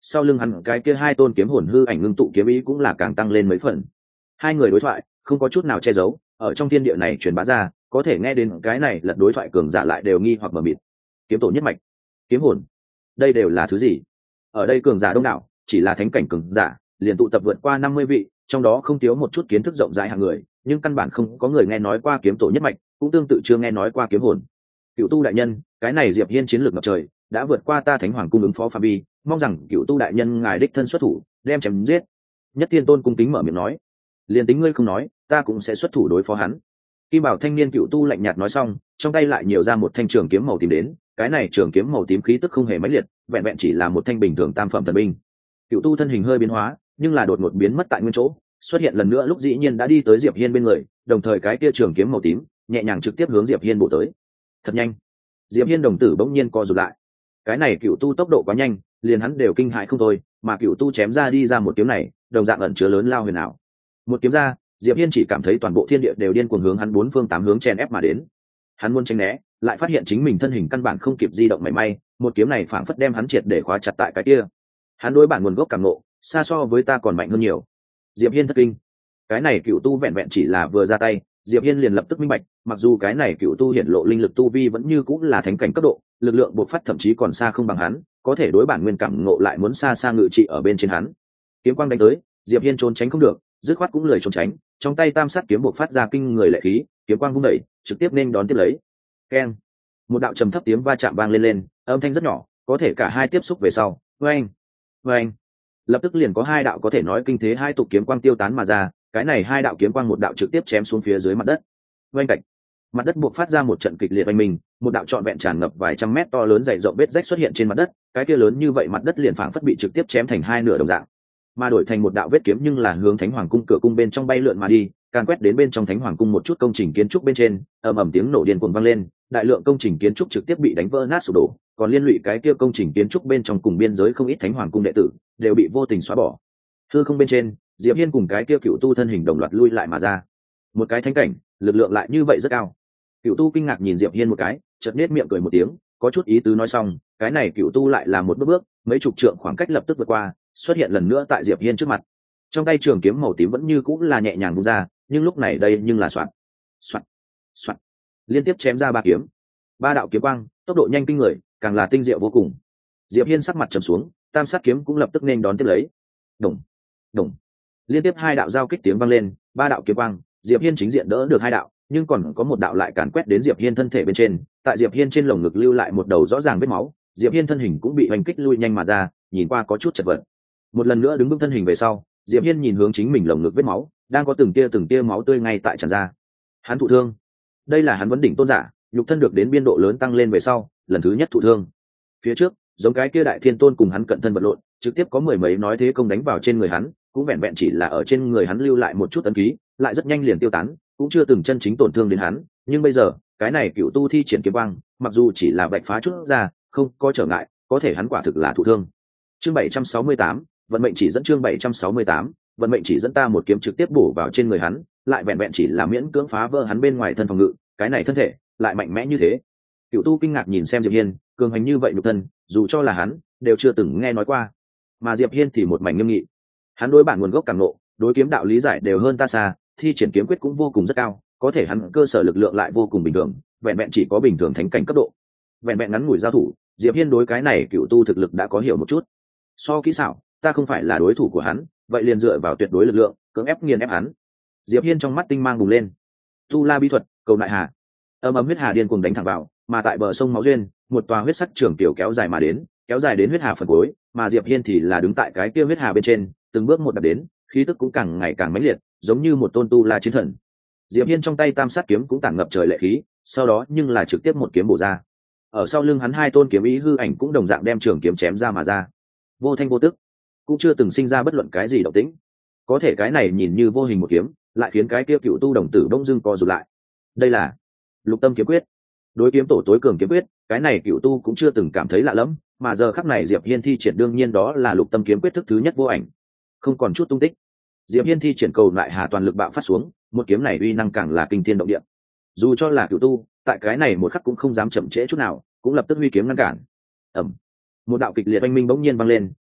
S1: sau lưng hắn cái kia hai tôn kiếm hồn hư ảnh ngưng tụ kiếm ý cũng là càng tăng lên mấy phần. Hai người đối thoại không có chút nào che giấu, ở trong thiên địa này truyền bá ra, có thể nghe đến cái này lật đối thoại cường giả lại đều nghi hoặc mờ mịt. Kiếm tổ nhất mạch, kiếm hồn, đây đều là thứ gì? Ở đây cường giả đông đảo, chỉ là thánh cảnh cường giả liền tụ tập vượt qua 50 vị, trong đó không thiếu một chút kiến thức rộng rãi hạng người, nhưng căn bản không có người nghe nói qua kiếm tổ nhất mạch, cũng tương tự chưa nghe nói qua kiếm hồn. Cựu tu đại nhân, cái này Diệp Hiên chiến lược ngập trời, đã vượt qua ta Thánh Hoàng cung ứng phó phạm vi, mong rằng Cựu tu đại nhân ngài đích thân xuất thủ, đem chém giết. Nhất Tiên Tôn cung kính mở miệng nói, liền tính ngươi không nói, ta cũng sẽ xuất thủ đối phó hắn. Kim Bảo thanh niên Cựu tu lạnh nhạt nói xong, trong tay lại nhiều ra một thanh trường kiếm màu tím đến, cái này trường kiếm màu tím khí tức không hề mãnh liệt, vẹn vẹn chỉ là một thanh bình thường tam phẩm thần binh. Cựu tu thân hình hơi biến hóa, nhưng là đột ngột biến mất tại nguyên chỗ, xuất hiện lần nữa lúc dĩ nhiên đã đi tới Diệp Hiên bên người, đồng thời cái kia trường kiếm màu tím nhẹ nhàng trực tiếp hướng Diệp Hiên bổ tới. Thật nhanh. Diệp Hiên đồng tử bỗng nhiên co rụt lại. Cái này Cựu tu tốc độ quá nhanh, liền hắn đều kinh hãi không thôi, mà Cựu tu chém ra đi ra một kiếm này, đồng dạng ẩn chứa lớn lao huyền ảo. Một kiếm ra, Diệp Hiên chỉ cảm thấy toàn bộ thiên địa đều điên cuồng hướng hắn bốn phương tám hướng chèn ép mà đến. Hắn muốn tránh né, lại phát hiện chính mình thân hình căn bản không kịp di động mảy may, một kiếm này phảng phất đem hắn triệt để khóa chặt tại cái kia. Hắn đối bản nguồn gốc cảm ngộ, xa so với ta còn mạnh hơn nhiều. Diệp Hiên thất kinh. Cái này Cựu tu vẹn vẹn chỉ là vừa ra tay, Diệp Hiên liền lập tức minh bạch, mặc dù cái này Cựu tu hiển lộ linh lực tu vi vẫn như cũng là thánh cảnh cấp độ, lực lượng bộc phát thậm chí còn xa không bằng hắn, có thể đối bản nguyên cảm ngộ lại muốn xa xa ngự trị ở bên trên hắn. Kiếm quang đánh tới, Diệp Hiên trốn tránh không được, dứt khoát cũng lười trốn tránh, trong tay tam sát kiếm bộc phát ra kinh người lệ khí, kiếm quang vung đẩy, trực tiếp nên đón tiếp lấy. Keng. Một đạo trầm thấp tiếng va chạm vang lên, âm thanh rất nhỏ, có thể cả hai tiếp xúc về sau. Oeng, oeng. Lập tức liền có hai đạo có thể nói kinh thế hai tục kiếm quang tiêu tán mà ra, cái này hai đạo kiếm quang một đạo trực tiếp chém xuống phía dưới mặt đất. Oeng cạnh, mặt đất buộc phát ra một trận kịch liệt oanh minh, một đạo trọn vẹn tràn ngập vài trăm mét to lớn dày rộng vết rách xuất hiện trên mặt đất, cái kia lớn như vậy mặt đất liền phảng phất bị trực tiếp chém thành hai nửa đồng dạng, mà đổi thành một đạo vết kiếm nhưng là hướng Thánh Hoàng cung cửa cung bên trong bay lượn mà đi, càn quét đến bên trong Thánh Hoàng cung một chút công trình kiến trúc bên trên, ầm ầm tiếng nổ điên cuồng vang lên, đại lượng công trình kiến trúc trực tiếp bị đánh vỡ nát sụp đổ, còn liên lụy cái kia công trình kiến trúc bên trong cùng biên giới không ít Thánh Hoàng cung đệ tử đều bị vô tình xóa bỏ. Hư không bên trên, Diệp Hiên cùng cái kia Cựu tu thân hình đồng loạt lui lại mà ra. Một cái thánh cảnh, lực lượng lại như vậy rất cao. Cựu tu kinh ngạc nhìn Diệp Hiên một cái, chợt nhếch miệng cười một tiếng, có chút ý tứ nói xong, cái này Cựu tu lại là một bước, mấy chục trượng khoảng cách lập tức vượt qua, xuất hiện lần nữa tại Diệp Hiên trước mặt. Trong tay trường kiếm màu tím vẫn như cũng là nhẹ nhàng vung ra, nhưng lúc này đây nhưng là xoạt, xoạt, xoạt, liên tiếp chém ra ba kiếm. Ba đạo kiếm quang, tốc độ nhanh kinh người, càng là tinh diệu vô cùng. Diệp Hiên sắc mặt trầm xuống, tam sát kiếm cũng lập tức nên đón tiếp lấy. Đùng, đùng. Liên tiếp hai đạo giao kích tiếng vang lên, ba đạo kiếm quang, Diệp Hiên chính diện đỡ được hai đạo, nhưng còn có một đạo lại càn quét đến Diệp Hiên thân thể bên trên, tại Diệp Hiên trên lồng ngực lưu lại một đầu rõ ràng vết máu, Diệp Hiên thân hình cũng bị hoành kích lui nhanh mà ra, nhìn qua có chút chật vật. Một lần nữa đứng vững thân hình về sau, Diệp Hiên nhìn hướng chính mình lồng ngực vết máu, đang có từng tia máu tươi ngay tại tràn ra. Hắn thụ thương. Đây là hắn vấn đỉnh tôn giả, nhục thân được đến biên độ lớn tăng lên về sau, lần thứ nhất thụ thương. Phía trước, giống cái kia đại thiên tôn cùng hắn cận thân vật lộn, trực tiếp có mười mấy nói thế công đánh vào trên người hắn, cũng vẹn vẹn chỉ là ở trên người hắn lưu lại một chút ấn ký, lại rất nhanh liền tiêu tán, cũng chưa từng chân chính tổn thương đến hắn. Nhưng bây giờ, cái này Cựu tu thi triển kiếm quang, mặc dù chỉ là bạch phá chút ra, không có trở ngại, có thể hắn quả thực là thụ thương. Chương 768, vận mệnh chỉ dẫn. Chương 768, vận mệnh chỉ dẫn. Ta một kiếm trực tiếp bổ vào trên người hắn, lại vẹn vẹn chỉ là miễn cưỡng phá vỡ hắn bên ngoài thân phòng ngự, cái này thân thể lại mạnh mẽ như thế. Cựu tu kinh ngạc nhìn xem Diệp Hiên, cường hành như vậy nhục thân, dù cho là hắn đều chưa từng nghe nói qua. Mà Diệp Hiên thì một mảnh nghiêm nghị. Hắn đối bản nguồn gốc cảm ngộ, đối kiếm đạo lý giải đều hơn ta xa, thi triển kiếm quyết cũng vô cùng rất cao, có thể hắn cơ sở lực lượng lại vô cùng bình thường, vẹn vẹn chỉ có bình thường thánh cảnh cấp độ. Vẹn vẹn ngắn ngủi giao thủ, Diệp Hiên đối cái này Cựu tu thực lực đã có hiểu một chút. So kỹ xảo, ta không phải là đối thủ của hắn, vậy liền dựa vào tuyệt đối lực lượng, cưỡng ép nghiền ép hắn. Diệp Hiên trong mắt tinh mang bùng lên. Tu La bí thuật, cầu nại hà. Ầm ầm huyết hà điên cuồng đánh thẳng vào, mà tại bờ sông máu duyên, một tòa huyết sắc trường tiểu kéo dài mà đến, kéo dài đến huyết hà phần cuối, mà Diệp Hiên thì là đứng tại cái kia huyết hà bên trên, từng bước một đạp đến, khí tức cũng càng ngày càng mãnh liệt, giống như một tôn tu la chiến thần. Diệp Hiên trong tay tam sát kiếm cũng tản ngập trời lệ khí, sau đó nhưng là trực tiếp một kiếm bổ ra. Ở sau lưng hắn hai tôn kiếm ý hư ảnh cũng đồng dạng đem trường kiếm chém ra mà ra. Vô thanh vô tức, cũng chưa từng sinh ra bất luận cái gì động tĩnh. Có thể cái này nhìn như vô hình một kiếm, lại khiến cái kia Cựu tu đồng tử đông dưng co rụt lại. Đây là Lục Tâm kiếm quyết. Đối kiếm tổ tối cường kiếm quyết, cái này Cựu tu cũng chưa từng cảm thấy lạ lẫm, mà giờ khắc này Diệp Hiên thi triển đương nhiên đó là Lục Tâm kiếm quyết thức thứ nhất vô ảnh. Không còn chút tung tích. Diệp Hiên thi triển cầu lại hà toàn lực bạo phát xuống, một kiếm này uy năng càng là kinh thiên động địa. Dù cho là Cựu tu, tại cái này một khắc cũng không dám chậm trễ chút nào, cũng lập tức huy kiếm ngăn cản. Ầm. Một đạo kịch liệt oanh minh bỗng nhiên vang lên,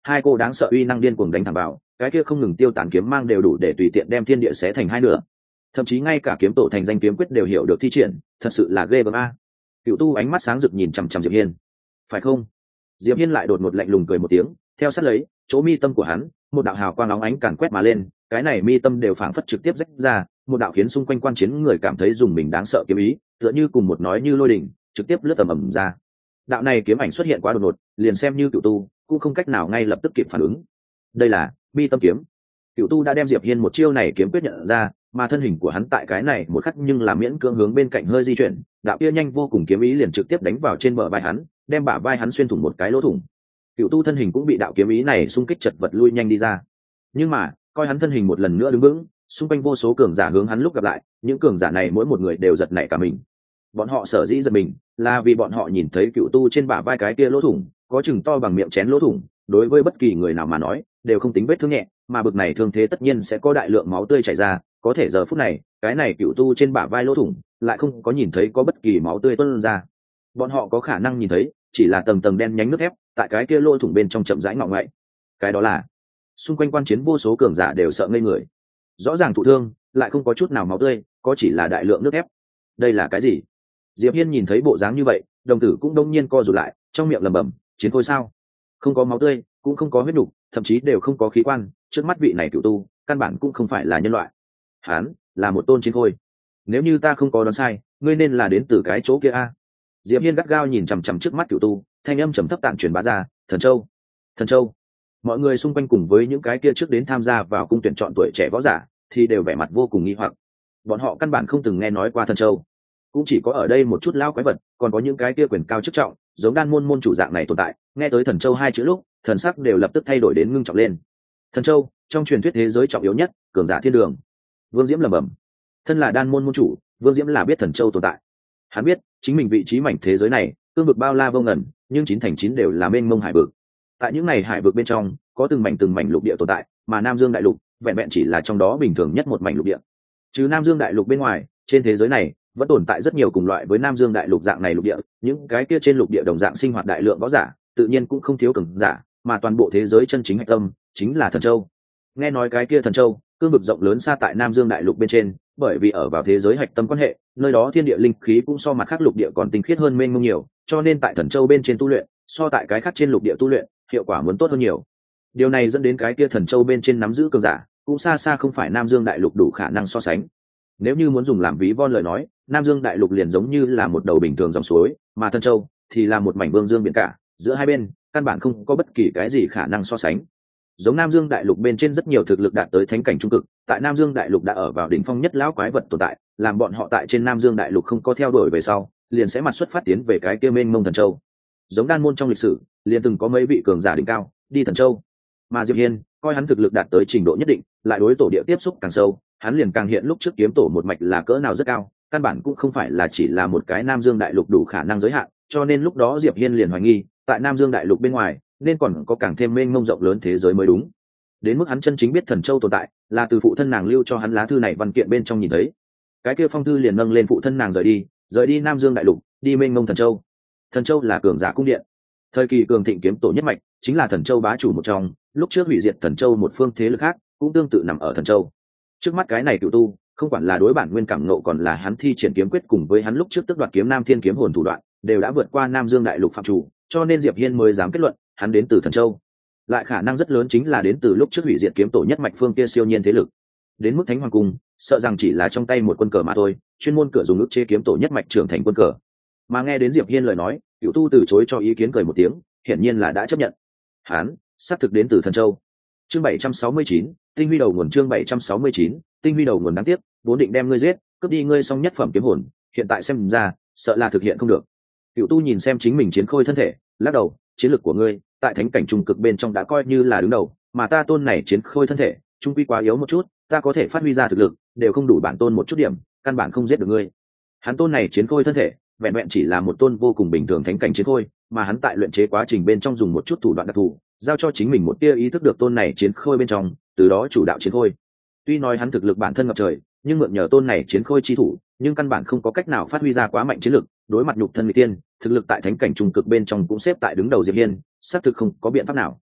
S1: hai cô đáng sợ uy năng điên cuồng đánh thẳng vào, cái kia không ngừng tiêu tán kiếm mang đều đủ để tùy tiện đem thiên địa xé thành hai nửa. Thậm chí ngay cả kiếm tổ thành danh kiếm quyết đều hiểu được thi triển, thật sự là ghê gớm a. Cựu tu ánh mắt sáng rực nhìn chằm chằm Diệp Hiên. Phải không? Diệp Hiên lại đột ngột lạnh lùng cười một tiếng, theo sát lấy, chỗ mi tâm của hắn, một đạo hào quang óng ánh càn quét mà lên, cái này mi tâm đều phảng phất trực tiếp rách ra, một đạo khiến xung quanh quan chiến người cảm thấy dùng mình đáng sợ kiếm ý, tựa như cùng một nói như lôi đỉnh, trực tiếp lướt tầm ầm ra. Đạo này kiếm ảnh xuất hiện quá đột ngột, liền xem như Cựu tu cũng không cách nào ngay lập tức kịp phản ứng. Đây là mi tâm kiếm. Cựu tu đã đem Diệp Hiên một chiêu này kiếm quyết nhận ra, mà thân hình của hắn tại cái này một khắc nhưng là miễn cưỡng hướng bên cạnh hơi di chuyển, đạo kia nhanh vô cùng kiếm ý liền trực tiếp đánh vào trên bờ vai hắn, đem bả vai hắn xuyên thủng một cái lỗ thủng. Cựu tu thân hình cũng bị đạo kiếm ý này xung kích chật vật lui nhanh đi ra. Nhưng mà coi hắn thân hình một lần nữa đứng vững, xung quanh vô số cường giả hướng hắn lúc gặp lại, những cường giả này mỗi một người đều giật nảy cả mình. Bọn họ sở dĩ giật mình là vì bọn họ nhìn thấy Cựu tu trên bả vai cái kia lỗ thủng có chừng to bằng miệng chén lỗ thủng, đối với bất kỳ người nào mà nói đều không tính vết thương nhẹ, mà bực này thương thế tất nhiên sẽ có đại lượng máu tươi chảy ra, có thể giờ phút này cái này Cựu tu trên bả vai lỗ thủng lại không có nhìn thấy có bất kỳ máu tươi tuôn ra. Bọn họ có khả năng nhìn thấy chỉ là tầng tầng đen nhánh nước thép tại cái kia lỗ thủng bên trong chậm rãi ngọ ngậy. Cái đó là xung quanh quan chiến vô số cường giả đều sợ ngây người. Rõ ràng thụ thương lại không có chút nào máu tươi, có chỉ là đại lượng nước thép. Đây là cái gì? Diệp Hiên nhìn thấy bộ dáng như vậy, đồng tử cũng đông nhiên co rụt lại, trong miệng lẩm bẩm, chiến khôi sao? Không có máu tươi, cũng không có huyết nục, thậm chí đều không có khí quan, trước mắt vị này Cựu tu căn bản cũng không phải là nhân loại. Hắn là một tôn chiến khôi. Nếu như ta không có đoán sai, ngươi nên là đến từ cái chỗ kia a. Diệp Hiên gắt gao nhìn chằm chằm trước mắt Cựu tu, thanh âm trầm thấp tạng truyền bá ra, Thần Châu. Thần Châu. Mọi người xung quanh cùng với những cái kia trước đến tham gia vào cung tuyển chọn tuổi trẻ võ giả thì đều vẻ mặt vô cùng nghi hoặc. Bọn họ căn bản không từng nghe nói qua Thần Châu, cũng chỉ có ở đây một chút lao quái vật, còn có những cái kia quyền cao chức trọng giống đan môn môn chủ dạng này tồn tại, nghe tới Thần Châu hai chữ lúc thần sắc đều lập tức thay đổi đến ngưng trọng lên. Thần Châu trong truyền thuyết thế giới trọng yếu nhất, cường giả thiên đường. Vương Diễm lẩm bẩm. Thân là đan môn môn chủ, Vương Diễm là biết Thần Châu tồn tại. Hắn biết chính mình vị trí mảnh thế giới này cương vực bao la vô ngần, nhưng 9/9 đều là mênh mông hải vực. Tại những này hải vực bên trong có từng mảnh lục địa tồn tại, mà Nam Dương đại lục vẹn vẹn chỉ là trong đó bình thường nhất một mảnh lục địa. Trừ Nam Dương đại lục bên ngoài, trên thế giới này vẫn tồn tại rất nhiều cùng loại với Nam Dương đại lục dạng này lục địa, những cái kia trên lục địa đồng dạng sinh hoạt đại lượng võ giả, tự nhiên cũng không thiếu cường giả, mà toàn bộ thế giới chân chính hạch tâm chính là Thần Châu. Nghe nói cái kia Thần Châu cương vực rộng lớn xa tại Nam Dương đại lục bên trên, bởi vì ở vào thế giới hạch tâm quan hệ, nơi đó thiên địa linh khí cũng so mặt khác lục địa còn tinh khiết hơn mênh mông nhiều, cho nên tại Thần Châu bên trên tu luyện so tại cái khác trên lục địa tu luyện hiệu quả muốn tốt hơn nhiều. Điều này dẫn đến cái kia Thần Châu bên trên nắm giữ cường giả cũng xa xa không phải Nam Dương đại lục đủ khả năng so sánh. Nếu như muốn dùng làm ví von lời nói, Nam Dương đại lục liền giống như là một đầu bình thường dòng suối, mà Thần Châu thì là một mảnh vương dương biển cả, giữa hai bên căn bản không có bất kỳ cái gì khả năng so sánh. Giống Nam Dương đại lục bên trên rất nhiều thực lực đạt tới thánh cảnh trung cực, tại Nam Dương đại lục đã ở vào đỉnh phong nhất lão quái vật tồn tại, làm bọn họ tại trên Nam Dương đại lục không có theo đuổi về sau, liền sẽ mặt xuất phát tiến về cái kia mênh mông Thần Châu. Giống đan môn trong lịch sử, liền từng có mấy vị cường giả đỉnh cao đi Thần Châu, mà Diệp Hiên coi hắn thực lực đạt tới trình độ nhất định, lại đối tổ địa tiếp xúc càng sâu, hắn liền càng hiện lúc trước kiếm tổ một mạch là cỡ nào rất cao, căn bản cũng không phải là chỉ là một cái Nam Dương đại lục đủ khả năng giới hạn, cho nên lúc đó Diệp Hiên liền hoài nghi, tại Nam Dương đại lục bên ngoài nên còn có càng thêm mênh mông rộng lớn thế giới mới đúng. Đến mức hắn chân chính biết Thần Châu tồn tại là từ phụ thân nàng lưu cho hắn lá thư này văn kiện bên trong nhìn thấy. Cái kia phong thư liền nâng lên phụ thân nàng rời đi Nam Dương đại lục, đi mênh mông Thần Châu. Thần Châu là cường giả cung điện, thời kỳ cường thịnh kiếm tổ nhất mạch chính là Thần Châu bá chủ một trong, lúc trước hủy diệt Thần Châu một phương thế lực khác cũng tương tự nằm ở Thần Châu. Trước mắt cái này Cựu tu không quản là đối bản nguyên cảm nộ, còn là hắn thi triển kiếm quyết cùng với hắn lúc trước tước đoạt kiếm Nam Thiên kiếm hồn thủ đoạn, đều đã vượt qua Nam Dương đại lục phạm chủ, cho nên Diệp Hiên mới dám kết luận hắn đến từ Thần Châu, lại khả năng rất lớn chính là đến từ lúc trước hủy diệt kiếm tổ nhất mạch phương kia siêu nhiên thế lực. Đến mức Thánh Hoàng cung sợ rằng chỉ là trong tay một quân cờ mà thôi, chuyên môn cửa dùng ức chế kiếm tổ nhất mạch trưởng thành quân cờ. Mà nghe đến Diệp Hiên lời nói, Cựu tu từ chối cho ý kiến, cười một tiếng, hiển nhiên là đã chấp nhận. Hắn xác thực đến từ Thần Châu. Chương 769, tinh huy đầu nguồn. Chương 769, tinh huy đầu nguồn. Đáng tiếc vốn định đem ngươi giết, cướp đi ngươi song nhất phẩm kiếm hồn, hiện tại xem ra sợ là thực hiện không được. Cựu tu nhìn xem chính mình chiến khôi thân thể, lắc đầu, chiến lược của ngươi tại thánh cảnh trung cực bên trong đã coi như là đứng đầu, mà ta tôn này chiến khôi thân thể trung quy quá yếu một chút, ta có thể phát huy ra thực lực đều không đủ bản tôn một chút điểm, căn bản không giết được ngươi. Hắn tôn này chiến khôi thân thể vẹn vẹn chỉ là một tôn vô cùng bình thường thánh cảnh chiến khôi, mà hắn tại luyện chế quá trình bên trong dùng một chút thủ đoạn đặc thù, giao cho chính mình một tia ý thức được tôn này chiến khôi bên trong, từ đó chủ đạo chiến khôi. Tuy nói hắn thực lực bản thân ngập trời, nhưng mượn nhờ tôn này chiến khôi chi thủ, nhưng căn bản không có cách nào phát huy ra quá mạnh chiến lực, đối mặt nhục thân người tiên, thực lực tại thánh cảnh trung cực bên trong cũng xếp tại đứng đầu Diệp Hiên, xác thực không có biện pháp nào.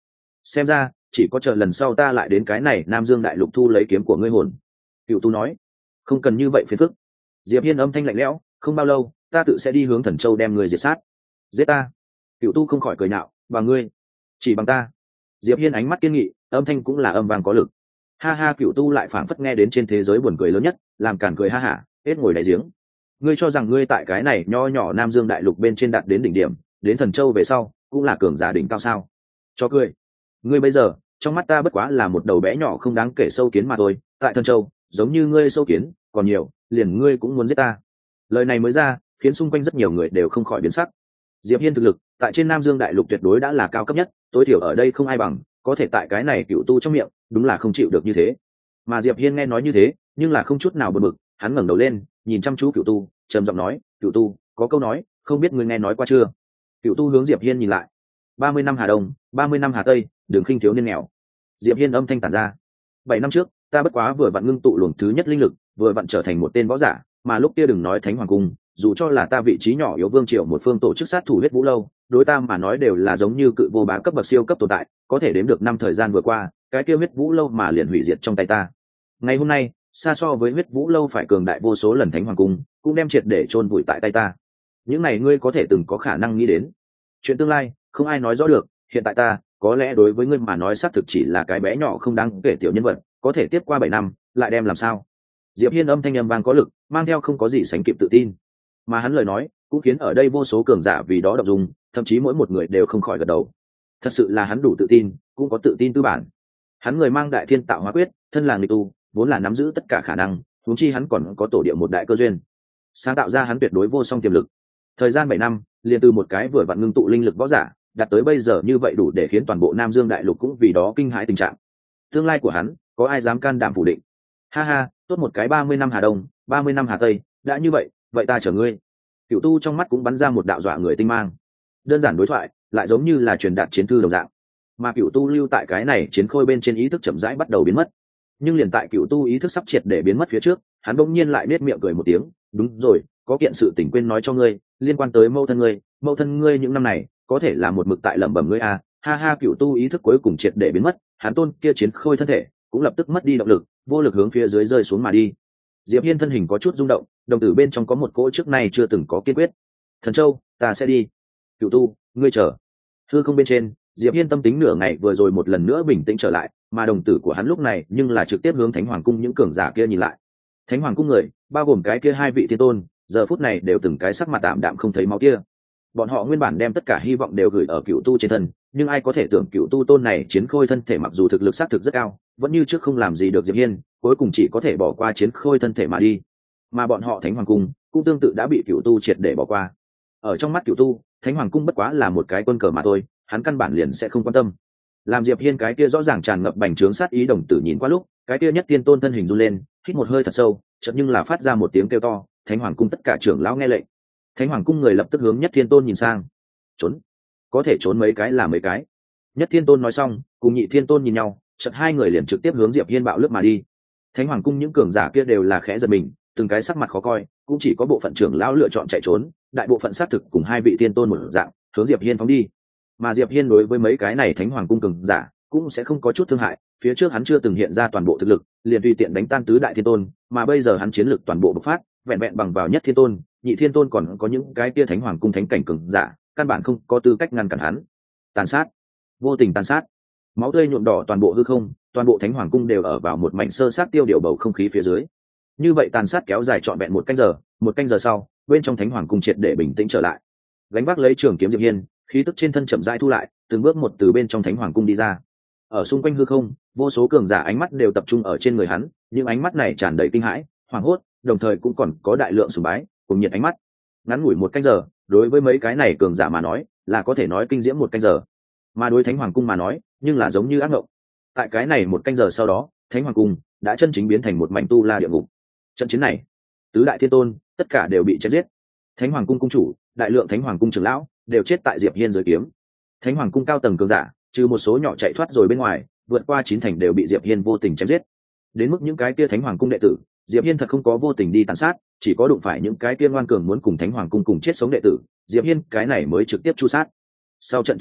S1: xem ra chỉ có chờ lần sau ta lại đến cái này Nam Dương đại lục thu lấy kiếm của ngươi hồn. Cựu tu nói. Không cần như vậy phiền phức. Diệp Hiên âm thanh lạnh lẽo, không bao lâu ta tự sẽ đi hướng Thần Châu đem người diệt sát. Giết ta? Cựu tu không khỏi cười nhạo, và ngươi chỉ bằng ta? Diệp Hiên ánh mắt kiên nghị, âm thanh cũng là âm vang có lực. Ha ha, Cựu tu lại phảng phất nghe đến trên thế giới buồn cười lớn nhất, làm càn cười ha hả, hết ngồi đáy giếng. Ngươi cho rằng ngươi tại cái này nho nhỏ Nam Dương đại lục bên trên đạt đến đỉnh điểm, đến Thần Châu về sau cũng là cường giả đỉnh cao sao? Cho cười. Ngươi bây giờ trong mắt ta bất quá là một đầu bé nhỏ không đáng kể sâu kiến mà thôi, tại Thần Châu giống như ngươi sâu kiến còn nhiều, liền ngươi cũng muốn giết ta. Lời này mới ra khiến xung quanh rất nhiều người đều không khỏi biến sắc. Diệp Hiên thực lực tại trên Nam Dương đại lục tuyệt đối đã là cao cấp nhất, tối thiểu ở đây không ai bằng, có thể tại cái này Cựu tu trong miệng đúng là không chịu được như thế. Mà Diệp Hiên nghe nói như thế nhưng là không chút nào bực bực, hắn ngẩng đầu lên nhìn chăm chú Cựu tu, trầm giọng nói, Cựu tu, có câu nói không biết ngươi nghe nói qua chưa? Cựu tu hướng Diệp Hiên nhìn lại. 30 năm Hà Đông, 30 năm Hà Tây, đường khinh thiếu niên nghèo. Diệp Hiên âm thanh tản ra. 7 năm trước ta bất quá vừa vặn ngưng tụ luồng thứ nhất linh lực, vừa vặn trở thành một tên võ giả, mà lúc kia đừng nói Thánh Hoàng cung, dù cho là ta vị trí nhỏ yếu vương triều một phương tổ chức sát thủ huyết vũ lâu, đối ta mà nói đều là giống như cự vô bá cấp bậc siêu cấp tồn tại, có thể đếm được năm thời gian vừa qua cái kia huyết vũ lâu mà liền hủy diệt trong tay ta. Ngày hôm nay xa so với huyết vũ lâu phải cường đại vô số lần Thánh Hoàng cung cũng đem triệt để chôn vùi tại tay ta. Những này ngươi có thể từng có khả năng nghĩ đến. Chuyện tương lai không ai nói rõ được, hiện tại ta có lẽ đối với ngươi mà nói xác thực chỉ là cái bé nhỏ không đáng kể tiểu nhân vật, có thể tiếp qua 7 năm lại đem làm sao? Diệp Hiên âm thanh âm vang có lực, mang theo không có gì sánh kịp tự tin, mà hắn lời nói cũng khiến ở đây vô số cường giả vì đó động dung, thậm chí mỗi một người đều không khỏi gật đầu. Thật sự là hắn đủ tự tin, cũng có tự tin tư bản. Hắn người mang đại thiên tạo hóa quyết, thân là nghịch tu, vốn là nắm giữ tất cả khả năng, huống chi hắn còn có tổ địa một đại cơ duyên, sáng tạo ra hắn tuyệt đối vô song tiềm lực. Thời gian 7 năm, liền từ một cái vừa vặn ngưng tụ linh lực võ giả, đạt tới bây giờ như vậy đủ để khiến toàn bộ Nam Dương đại lục cũng vì đó kinh hãi tình trạng. Tương lai của hắn, có ai dám can đảm phủ định? Ha ha, tốt một cái 30 năm Hà Đông, 30 năm Hà Tây, đã như vậy, vậy ta chở ngươi. Cựu tu trong mắt cũng bắn ra một đạo dọa người tinh mang. Đơn giản đối thoại, lại giống như là truyền đạt chiến thư đồng dạng. Mà Cựu tu lưu tại cái này chiến khôi bên trên ý thức chậm rãi bắt đầu biến mất. Nhưng liền tại Cựu tu ý thức sắp triệt để biến mất phía trước, hắn bỗng nhiên lại nết miệng cười một tiếng, đúng rồi, có kiện sự tình quên nói cho ngươi, liên quan tới mẫu thân ngươi những năm này có thể là một mực tại lẩm bẩm ngươi à. Ha ha, Cựu tu ý thức cuối cùng triệt để biến mất, hắn tôn kia chiến khôi thân thể cũng lập tức mất đi động lực, vô lực hướng phía dưới rơi xuống mà đi. Diệp Hiên thân hình có chút rung động, đồng tử bên trong có một cỗ trước nay chưa từng có kiên quyết. Thần Châu, ta sẽ đi. Cựu tu, ngươi chờ. Hư không bên trên, Diệp Hiên tâm tính nửa ngày vừa rồi một lần nữa bình tĩnh trở lại, mà đồng tử của hắn lúc này nhưng là trực tiếp hướng Thánh Hoàng cung những cường giả kia nhìn lại. Thánh Hoàng cung người, bao gồm cái kia hai vị thiên tôn, giờ phút này đều từng cái sắc mặt tạm đạm không thấy máu kia. Bọn họ nguyên bản đem tất cả hy vọng đều gửi ở Cựu tu trên thân, nhưng ai có thể tưởng Cựu tu tôn này chiến khôi thân thể mặc dù thực lực xác thực rất cao, vẫn như trước không làm gì được Diệp Hiên, cuối cùng chỉ có thể bỏ qua chiến khôi thân thể mà đi. Mà bọn họ Thánh Hoàng cung cũng tương tự đã bị Cựu tu triệt để bỏ qua. Ở trong mắt Cựu tu, Thánh Hoàng cung bất quá là một cái quân cờ mà thôi, hắn căn bản liền sẽ không quan tâm. Làm Diệp Hiên cái kia rõ ràng tràn ngập bành trướng sát ý đồng tử nhìn qua lúc, cái kia nhất tiên tôn thân hình run lên, hít một hơi thật sâu, chợt nhưng là phát ra một tiếng kêu to. Thánh Hoàng cung tất cả trưởng lão nghe lệnh. Thánh Hoàng cung người lập tức hướng nhất thiên tôn nhìn sang. Trốn, có thể trốn mấy cái là mấy cái. Nhất thiên tôn nói xong, cùng nhị thiên tôn nhìn nhau, chợt hai người liền trực tiếp hướng Diệp Hiên bạo lướt mà đi. Thánh Hoàng cung những cường giả kia đều là khẽ giật mình, từng cái sắc mặt khó coi, cũng chỉ có bộ phận trưởng lão lựa chọn chạy trốn, đại bộ phận sát thực cùng hai vị thiên tôn một dạng, hướng Diệp Hiên phóng đi. Mà Diệp Hiên đối với mấy cái này Thánh Hoàng cung cường giả cũng sẽ không có chút thương hại, phía trước hắn chưa từng hiện ra toàn bộ thực lực, liền tùy tiện đánh tan tứ đại thiên tôn, mà bây giờ hắn chiến lực toàn bộ bộc phát, vẹn vẹn bằng vào nhất thiên tôn, nhị thiên tôn còn có những cái kia Thánh Hoàng cung thánh cảnh cường giả, căn bản không có tư cách ngăn cản hắn. Tàn sát, vô tình tàn sát, máu tươi nhuộm đỏ toàn bộ hư không, toàn bộ Thánh Hoàng cung đều ở vào một mảnh sơ sát tiêu điều bầu không khí phía dưới. Như vậy tàn sát kéo dài trọn vẹn một canh giờ sau, bên trong Thánh Hoàng cung triệt để bình tĩnh trở lại. Gánh vác lấy trường kiếm Diệp Hiên, khí tức trên thân chậm rãi thu lại, từng bước một từ bên trong Thánh Hoàng cung đi ra. Ở xung quanh hư không, vô số cường giả ánh mắt đều tập trung ở trên người hắn, những ánh mắt này tràn đầy kinh hãi, hoảng hốt, đồng thời cũng còn có đại lượng sùng bái, cùng nhiệt ánh mắt. Ngắn ngủi một canh giờ, đối với mấy cái này cường giả mà nói, là có thể nói kinh diễm một canh giờ, mà đối Thánh Hoàng cung mà nói, nhưng là giống như ác ngộng. Tại cái này một canh giờ sau đó, Thánh Hoàng cung đã chân chính biến thành một mảnh tu la địa ngục. Trận chiến này, tứ đại thiên tôn tất cả đều bị chém giết. Thánh Hoàng cung cung chủ, đại lượng Thánh Hoàng cung trưởng lão đều chết tại Diệp Hiên dưới kiếm. Thánh Hoàng cung cao tầng cường giả, trừ một số nhỏ chạy thoát rồi bên ngoài, vượt qua 9 thành đều bị Diệp Hiên vô tình chém giết. Đến mức những cái kia Thánh Hoàng cung đệ tử, Diệp Hiên thật không có vô tình đi tàn sát, chỉ có đụng phải những cái kia ngoan cường muốn cùng Thánh Hoàng cung cùng chết sống đệ tử, Diệp Hiên cái này mới trực tiếp chu sát. Sau trận chiến này,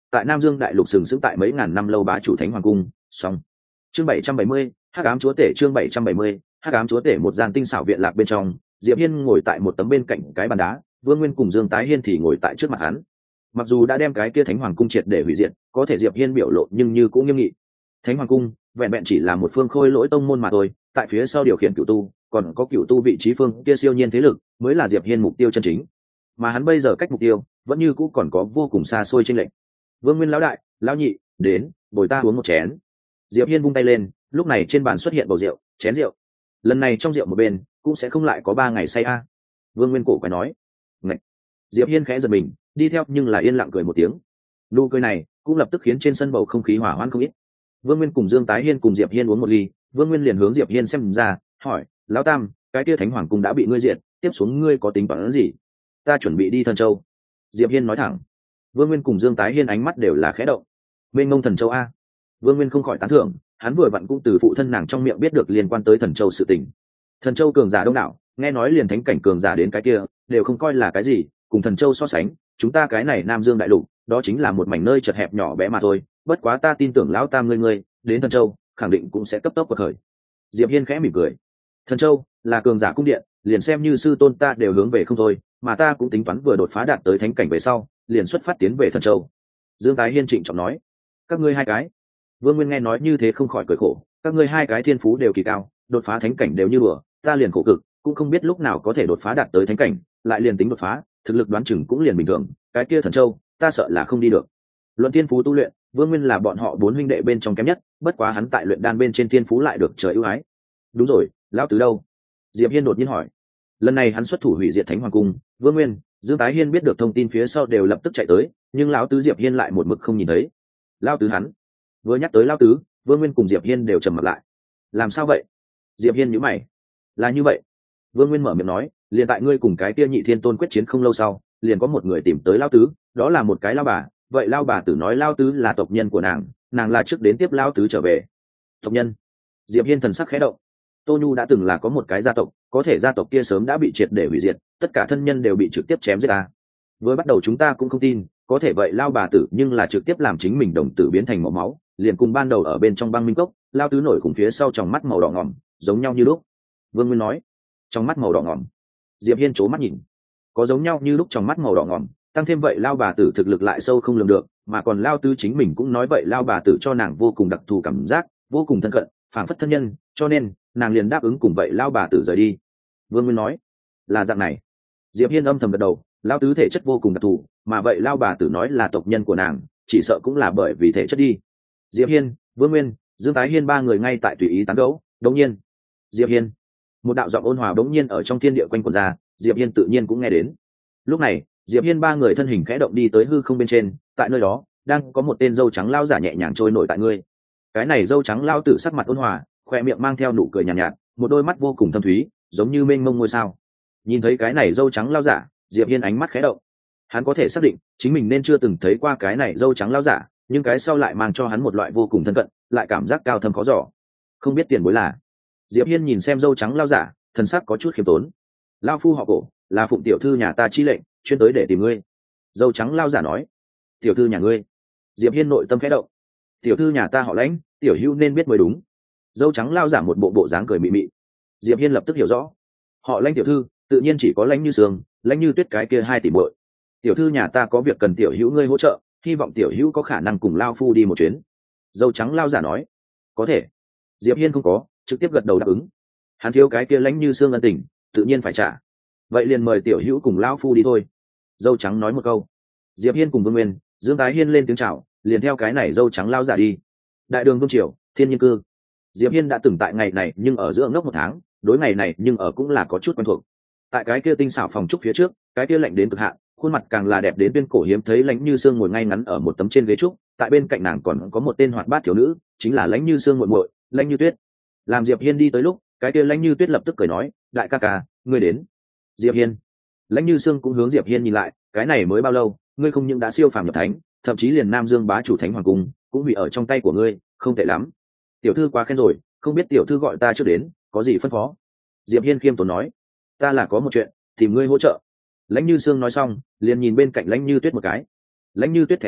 S1: tại Nam Dương đại lục sừng sững tại mấy ngàn năm lâu bá chủ Thánh Hoàng cung. Xong. Chương 770, Hắc ám chúa tể. Chương 770, Hắc ám chúa tể. Một gian tinh xảo viện lạc bên trong, Diệp Hiên ngồi tại một tấm bên cạnh cái bàn đá, Vương Nguyên cùng Dương Tái Hiên thì ngồi tại trước mặt hắn. Mặc dù đã đem cái kia Thánh Hoàng cung triệt để hủy diệt, có thể Diệp Hiên biểu lộ nhưng như cũng nghiêm nghị. Thánh Hoàng cung vẹn vẹn chỉ là một phương khôi lỗi tông môn mà thôi, tại phía sau điều khiển cửu tu, còn có cửu tu vị trí phương kia siêu nhiên thế lực mới là Diệp Hiên mục tiêu chân chính. Mà hắn bây giờ cách mục tiêu vẫn như cũ còn có vô cùng xa xôi chênh lệch. Vương Nguyên lão đại, lão nhị, đến, bồi ta uống một chén. Diệp Hiên vung tay lên, lúc này trên bàn xuất hiện bầu rượu, chén rượu. Lần này trong rượu một bên cũng sẽ không lại có 3 ngày say a. Vương Nguyên cổ quái nói. Ngậy. Diệp Hiên khẽ giật mình, đi theo nhưng là yên lặng cười một tiếng. Nụ cười này cũng lập tức khiến trên sân bầu không khí hỏa hoãn không ít. Vương Nguyên cùng Dương Tái Hiên cùng Diệp Hiên uống một ly, Vương Nguyên liền hướng Diệp Hiên xem ra, hỏi, lão tam, cái kia Thánh Hoàng cung đã bị ngươi diệt, tiếp xuống ngươi có tính toán gì? Ta chuẩn bị đi Thần Châu. Diệp Hiên nói thẳng. Vương Nguyên cùng Dương Tái Hiên ánh mắt đều là khẽ động. Bên ngông Thần Châu a. Vương Nguyên không khỏi tán thưởng, hắn vừa vặn cũng từ phụ thân nàng trong miệng biết được liên quan tới Thần Châu sự tình. Thần Châu cường giả đông đảo, nghe nói liền thánh cảnh cường giả đến cái kia, đều không coi là cái gì, cùng Thần Châu so sánh, chúng ta cái này Nam Dương đại lục, đó chính là một mảnh nơi chật hẹp nhỏ bé mà thôi, bất quá ta tin tưởng lão tam ngươi đến Thần Châu, khẳng định cũng sẽ cấp tốc quật khởi. Diệp Hiên khẽ mỉm cười. Thần Châu là cường giả cung điện, liền xem như sư tôn ta đều hướng về không thôi, mà ta cũng tính toán vừa đột phá đạt tới thánh cảnh về sau, liền xuất phát tiến về Thần Châu. Dương Tái Hiên trịnh trọng nói, các ngươi hai cái. Vương Nguyên nghe nói như thế không khỏi cười khổ, các ngươi hai cái thiên phú đều kỳ cao, đột phá thánh cảnh đều như bừa, ta liền khổ cực, cũng không biết lúc nào có thể đột phá đạt tới thánh cảnh, lại liền tính đột phá, thực lực đoán chừng cũng liền bình thường, cái kia Thần Châu, ta sợ là không đi được. Luận thiên phú tu luyện, Vương Nguyên là bọn họ 4 huynh đệ bên trong kém nhất, bất quá hắn tại luyện đan bên trên thiên phú lại được trời ưu ái. Đúng rồi, lão tứ đâu? Diệp Hiên đột nhiên hỏi. Lần này hắn xuất thủ hủy diệt Thánh Hoàng cung, Vương Nguyên, Dương Tái Hiên biết được thông tin phía sau đều lập tức chạy tới, nhưng lão tứ Diệp Hiên lại một mực không nhìn thấy. Lão tứ hắn. Vừa nhắc tới lão tứ, Vương Nguyên cùng Diệp Hiên đều trầm mặt lại. Làm sao vậy? Diệp Hiên nhíu mày. Là như vậy. Vương Nguyên mở miệng nói, liền tại ngươi cùng cái kia Nhị Thiên Tôn quyết chiến không lâu sau, liền có một người tìm tới lão tứ, đó là một cái lão bà, vậy lão bà tử nói lão tứ là tộc nhân của nàng là trước đến tiếp lão tứ trở về. Tộc nhân? Diệp Hiên thần sắc khẽ động. Tô Nhu đã từng là có một cái gia tộc, có thể gia tộc kia sớm đã bị triệt để hủy diệt, tất cả thân nhân đều bị trực tiếp chém giết ta. Với bắt đầu chúng ta cũng không tin, có thể vậy lao bà tử nhưng là trực tiếp làm chính mình đồng tử biến thành màu máu, liền cùng ban đầu ở bên trong băng minh cốc, lao tứ nổi cùng phía sau trong mắt màu đỏ ngỏm, giống nhau như lúc. Vương Nguyên nói, trong mắt màu đỏ ngỏm. Diệp Hiên chố mắt nhìn, có giống nhau như lúc trong mắt màu đỏ ngỏm, tăng thêm vậy lao bà tử thực lực lại sâu không lường được, mà còn lao tứ chính mình cũng nói vậy lao bà tử cho nàng vô cùng đặc thù cảm giác, vô cùng thân cận, phảng phất thân nhân, cho nên nàng liền đáp ứng cùng vậy lao bà tử rời đi. Vương Nguyên nói, là dạng này. Diệp Hiên âm thầm gật đầu, lao tứ thể chất vô cùng đặc thù, mà vậy lao bà tử nói là tộc nhân của nàng, chỉ sợ cũng là bởi vì thể chất đi. Diệp Hiên, Vương Nguyên, Dương Tái Hiên 3 người ngay tại tùy ý tán gẫu. Đống nhiên, Diệp Hiên, một đạo giọng ôn hòa bỗng nhiên ở trong thiên địa quanh quẩn ra, Diệp Hiên tự nhiên cũng nghe đến. Lúc này, Diệp Hiên 3 người thân hình khẽ động đi tới hư không bên trên, tại nơi đó đang có một tên dâu trắng lao giả nhẹ nhàng trôi nổi tại ngươi. Cái này dâu trắng lao tử sắc mặt ôn hòa, khoe miệng mang theo nụ cười nhàn nhạt, một đôi mắt vô cùng thâm thúy, giống như mênh mông ngôi sao. Nhìn thấy cái này dâu trắng lao giả, Diệp Hiên ánh mắt khẽ động. Hắn có thể xác định chính mình nên chưa từng thấy qua cái này dâu trắng lao giả, nhưng cái sau lại mang cho hắn một loại vô cùng thân cận, lại cảm giác cao thâm khó dò. Không biết tiền bối là? Diệp Hiên nhìn xem dâu trắng lao giả, thần sắc có chút khiêm tốn. Lao phu họ Cổ, là phụng tiểu thư nhà ta chi lệnh, chuyên tới để tìm ngươi. Dâu trắng lao giả nói. Tiểu thư nhà ngươi? Diệp Hiên nội tâm khẽ động. Tiểu thư nhà ta họ Lãnh, tiểu hữu nên biết mới đúng. Dâu trắng lao giả một bộ dáng cười mị mị. Diệp Hiên lập tức hiểu rõ, họ Lãnh tiểu thư tự nhiên chỉ có Lãnh Như Sương, Lãnh Như Tuyết cái kia 2 tỷ muội. Tiểu thư nhà ta có việc cần tiểu hữu ngươi hỗ trợ, hy vọng tiểu hữu có khả năng cùng lao phu đi một chuyến. Dâu trắng lao giả nói. Có thể. Diệp Hiên không có, trực tiếp gật đầu đáp ứng. Hắn thiếu cái kia Lãnh Như Sương ân tình, tự nhiên phải trả. Vậy liền mời tiểu hữu cùng lao phu đi thôi. Dâu trắng nói một câu. Diệp Hiên cùng Vương Nguyên, Dương Tái Hiên lên tiếng chào, liền theo cái này dâu trắng lao giả đi. Đại đường vương triều, Thiên Nhiên cư. Diệp Hiên đã từng tại ngày này nhưng ở giữa ngốc 1 tháng, đối ngày này nhưng ở cũng là có chút quen thuộc. Tại cái kia tinh xảo phòng trúc phía trước, cái kia lạnh đến cực hạn, khuôn mặt càng là đẹp đến tuyên cổ hiếm thấy Lãnh Như Sương ngồi ngay ngắn ở một tấm trên ghế trúc, tại bên cạnh nàng còn có một tên hoạt bát thiếu nữ, chính là Lãnh Như Sương muội muội, Lãnh Như Tuyết. Làm Diệp Hiên đi tới lúc, cái kia Lãnh Như Tuyết lập tức cười nói, đại ca ca, ngươi đến. Diệp Hiên. Lãnh Như Sương cũng hướng Diệp Hiên nhìn lại, cái này mới bao lâu, ngươi không những đã siêu phàm nhập thánh, thậm chí liền Nam Dương bá chủ Thánh Hoàng cung cũng bị ở trong tay của ngươi, không tệ lắm. Tiểu thư quá khen rồi, không biết tiểu thư gọi ta trước đến, có gì phân phó? Diệp Hiên khiêm tốn nói, ta là có một chuyện, tìm ngươi hỗ trợ. Lãnh Như Sương nói xong, liền nhìn bên cạnh Lãnh Như Tuyết một cái. Lãnh Như Tuyết thẻ lưỡi,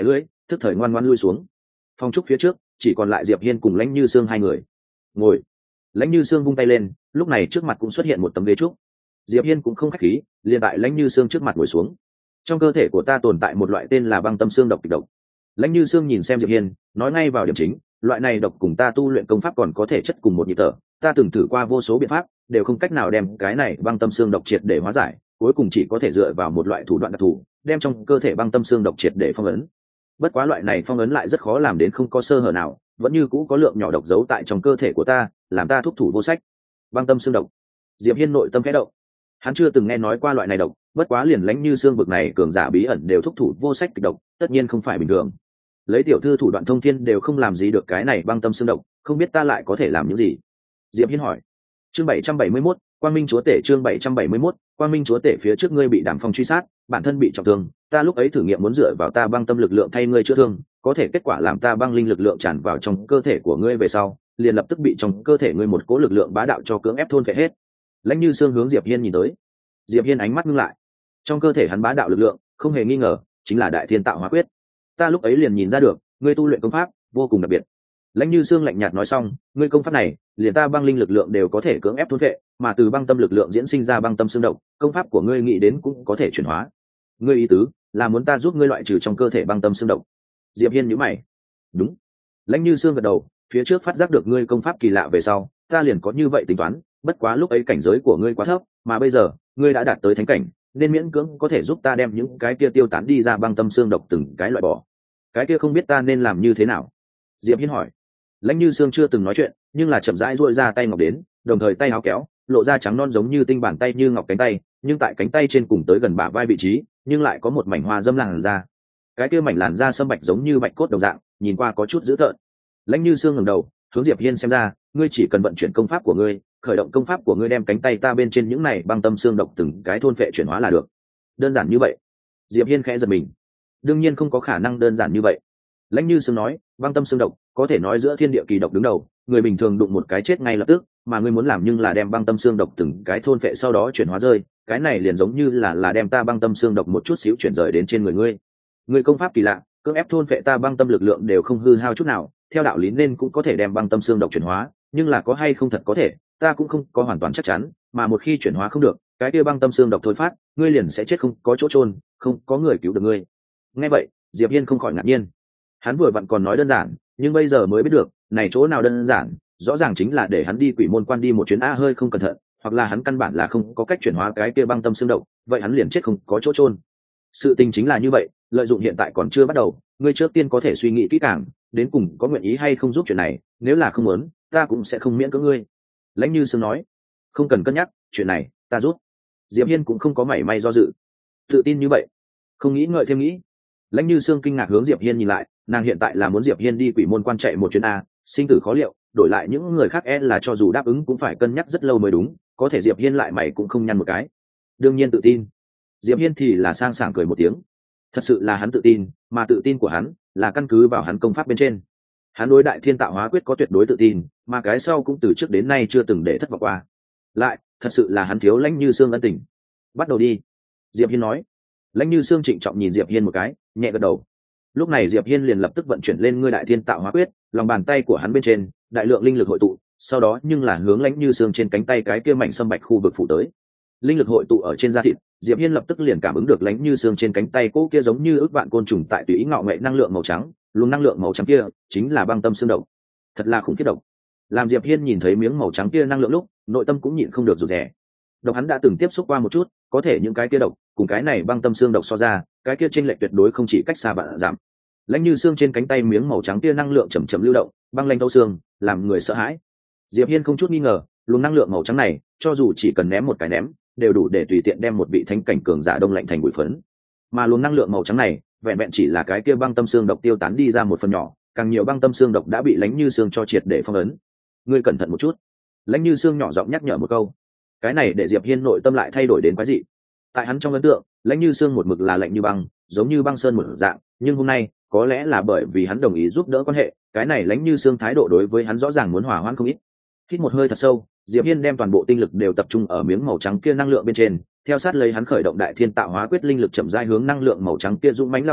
S1: thức thời ngoan ngoãn lui xuống. Phong trúc phía trước chỉ còn lại Diệp Hiên cùng Lãnh Như Sương hai người. Ngồi. Lãnh Như Sương vung tay lên, lúc này trước mặt cũng xuất hiện một tấm ghế trúc. Diệp Hiên cũng không khách khí, liền tại Lãnh Như Sương trước mặt ngồi xuống. Trong cơ thể của ta tồn tại một loại tên là băng tâm xương độc kịch độc. Lãnh Như Sương nhìn xem Diệp Hiên, nói ngay vào điểm chính, loại này độc cùng ta tu luyện công pháp còn có thể chất cùng một nhịp thở, ta từng thử qua vô số biện pháp, đều không cách nào đem cái này băng tâm xương độc triệt để hóa giải, cuối cùng chỉ có thể dựa vào một loại thủ đoạn đặc thù, đem trong cơ thể băng tâm xương độc triệt để phong ấn. Bất quá loại này phong ấn lại rất khó làm đến không có sơ hở nào, vẫn như cũ có lượng nhỏ độc giấu tại trong cơ thể của ta, làm ta thúc thủ vô sách. Băng tâm xương độc. Diệp Hiên nội tâm khẽ động. Hắn chưa từng nghe nói qua loại này độc, bất quá liền Lãnh Như Sương bực này cường giả bí ẩn đều thúc thủ vô sách kịch độc, tất nhiên không phải bình thường. Lấy tiểu thư thủ đoạn thông thiên đều không làm gì được cái này băng tâm xương độc, không biết ta lại có thể làm những gì? Diệp Hiên hỏi. Chương 771, Quang Minh Chúa Tể. Chương 771, Quang Minh Chúa Tể. Phía trước ngươi bị Đàm Phong truy sát, bản thân bị trọng thương, ta lúc ấy thử nghiệm muốn dựa vào ta băng tâm lực lượng thay ngươi chữa thương, có thể kết quả làm ta băng linh lực lượng tràn vào trong cơ thể của ngươi về sau, liền lập tức bị trong cơ thể ngươi một cỗ lực lượng bá đạo cho cưỡng ép thôn phệ hết. Lãnh Như Sương hướng Diệp Hiên nhìn tới. Diệp Hiên ánh mắt ngưng lại. Trong cơ thể hắn bá đạo lực lượng, không hề nghi ngờ, chính là Đại Thiên Tạo Hóa Quyết. Ta lúc ấy liền nhìn ra được, ngươi tu luyện công pháp vô cùng đặc biệt. Lãnh Như Sương lạnh nhạt nói xong, ngươi công pháp này, liền ta băng linh lực lượng đều có thể cưỡng ép thôn phệ, mà từ băng tâm lực lượng diễn sinh ra băng tâm xương độc, công pháp của ngươi nghĩ đến cũng có thể chuyển hóa. Ngươi ý tứ là muốn ta giúp ngươi loại trừ trong cơ thể băng tâm xương độc? Diệp Hiên nhíu mày. Đúng. Lãnh Như Sương gật đầu, phía trước phát giác được ngươi công pháp kỳ lạ về sau, ta liền có như vậy tính toán, bất quá lúc ấy cảnh giới của ngươi quá thấp, mà bây giờ, ngươi đã đạt tới thánh cảnh, nên miễn cưỡng có thể giúp ta đem những cái kia tiêu tán đi ra băng tâm xương độc từng cái loại bỏ. Cái kia không biết ta nên làm như thế nào? Diệp Hiên hỏi. Lãnh Như Sương chưa từng nói chuyện, nhưng là chậm rãi duỗi ra tay ngọc đến, đồng thời tay áo kéo, lộ ra trắng non giống như tinh bản tay như ngọc cánh tay, nhưng tại cánh tay trên cùng tới gần bả vai vị trí, nhưng lại có một mảnh hoa dâm làn da. Cái kia mảnh làn da sâm bạch giống như bạch cốt đồng dạng, nhìn qua có chút dữ tợn. Lãnh Như Sương ngẩng đầu, hướng Diệp Hiên xem ra, ngươi chỉ cần vận chuyển công pháp của ngươi, khởi động công pháp của ngươi đem cánh tay ta bên trên những này băng tâm xương độc từng cái thôn phệ chuyển hóa là được. Đơn giản như vậy? Diệp Hiên khẽ giật mình. Đương nhiên không có khả năng đơn giản như vậy. Lãnh Như Sương nói, băng tâm xương độc có thể nói giữa thiên địa kỳ độc đứng đầu, người bình thường đụng một cái chết ngay lập tức, mà ngươi muốn làm nhưng là đem băng tâm xương độc từng cái thôn phệ sau đó chuyển hóa rơi, cái này liền giống như là đem ta băng tâm xương độc một chút xíu chuyển rời đến trên người ngươi. Ngươi công pháp kỳ lạ, cưỡng ép thôn phệ ta băng tâm lực lượng đều không hư hao chút nào, theo đạo lý nên cũng có thể đem băng tâm xương độc chuyển hóa, nhưng là có hay không thật có thể, ta cũng không có hoàn toàn chắc chắn, mà một khi chuyển hóa không được, cái kia băng tâm xương độc thôi phát, ngươi liền sẽ chết không có chỗ chôn, không có người cứu được ngươi. Nghe vậy, Diệp Hiên không khỏi ngạc nhiên. Hắn vừa vặn còn nói đơn giản, nhưng bây giờ mới biết được, này chỗ nào đơn giản, rõ ràng chính là để hắn đi Quỷ Môn Quan đi một chuyến hơi không cẩn thận, hoặc là hắn căn bản là không có cách chuyển hóa cái kia băng tâm xương độc, vậy hắn liền chết không có chỗ chôn. Sự tình chính là như vậy, lợi dụng hiện tại còn chưa bắt đầu, ngươi trước tiên có thể suy nghĩ kỹ càng, đến cùng có nguyện ý hay không giúp chuyện này, nếu là không muốn, ta cũng sẽ không miễn cưỡng ngươi. Lãnh Như Sương nói, không cần cân nhắc, chuyện này ta giúp. Diệp Hiên cũng không có mảy may do dự, tự tin như vậy, không nghĩ ngợi thêm nghĩ. Lãnh Như Sương kinh ngạc hướng Diệp Hiên nhìn lại, nàng hiện tại là muốn Diệp Hiên đi Quỷ Môn Quan chạy một chuyến sinh tử khó liệu, đổi lại những người khác là cho dù đáp ứng cũng phải cân nhắc rất lâu mới đúng, có thể Diệp Hiên lại mày cũng không nhăn một cái. Đương nhiên tự tin. Diệp Hiên thì là sang sảng cười một tiếng. Thật sự là hắn tự tin, mà tự tin của hắn là căn cứ vào hắn công pháp bên trên. Hắn đối Đại Thiên Tạo Hóa Quyết có tuyệt đối tự tin, mà cái sau cũng từ trước đến nay chưa từng để thất vọng qua. Lại, thật sự là hắn thiếu Lãnh Như Sương ân tình. Bắt đầu đi. Diệp Hiên nói. Lãnh Như Sương trịnh trọng nhìn Diệp Hiên một cái, nhẹ gật đầu. Lúc này Diệp Hiên liền lập tức vận chuyển lên ngươi Đại Thiên Tạo Hóa Quyết, lòng bàn tay của hắn bên trên, đại lượng linh lực hội tụ, sau đó nhưng là hướng Lãnh Như Sương trên cánh tay cái kia mảnh sâm bạch khu vực phủ tới. Linh lực hội tụ ở trên da thịt, Diệp Hiên lập tức liền cảm ứng được Lãnh Như Sương trên cánh tay cô kia giống như ức vạn côn trùng tại tùy ý ngọ nghệ năng lượng màu trắng, luồng năng lượng màu trắng kia chính là băng tâm xương độc. Thật là khủng khiếp độc. Làm Diệp Hiên nhìn thấy miếng màu trắng kia năng lượng lúc, nội tâm cũng nhịn không được rụt rè. Độc hắn đã từng tiếp xúc qua một chút, có thể những cái kia độc cùng cái này băng tâm xương độc so ra, cái kia chênh lệch tuyệt đối không chỉ cách xa vạn giảm. Lãnh Như Sương trên cánh tay miếng màu trắng kia năng lượng chậm chậm lưu động, băng lanh thấu xương, làm người sợ hãi. Diệp Hiên không chút nghi ngờ, luồng năng lượng màu trắng này, cho dù chỉ cần ném một cái ném, đều đủ để tùy tiện đem một vị thánh cảnh cường giả đông lạnh thành bụi phấn. Mà luồng năng lượng màu trắng này, vẹn vẹn chỉ là cái kia băng tâm xương độc tiêu tán đi ra một phần nhỏ, càng nhiều băng tâm xương độc đã bị Lãnh Như Sương cho triệt để phong ấn. Ngươi cẩn thận một chút. Lãnh Như Sương nhỏ giọng nhắc nhở một câu. Cái này để Diệp Hiên nội tâm lại thay đổi đến quái dị. Tại hắn trong ấn tượng, Lãnh Như Sương một mực là lạnh như băng, giống như băng sơn một dạng, nhưng hôm nay, có lẽ là bởi vì hắn đồng ý giúp đỡ quan hệ, cái này Lãnh Như Sương thái độ đối với hắn rõ ràng muốn hòa hoãn không ít. Hít một hơi thật sâu, Diệp Hiên đem toàn bộ tinh lực đều tập trung ở miếng màu trắng kia năng lượng bên trên, theo sát lấy hắn khởi động Đại Thiên Tạo Hóa Quyết, linh lực chậm rãi hướng năng lượng màu trắng kia dũng mãnh lao tới,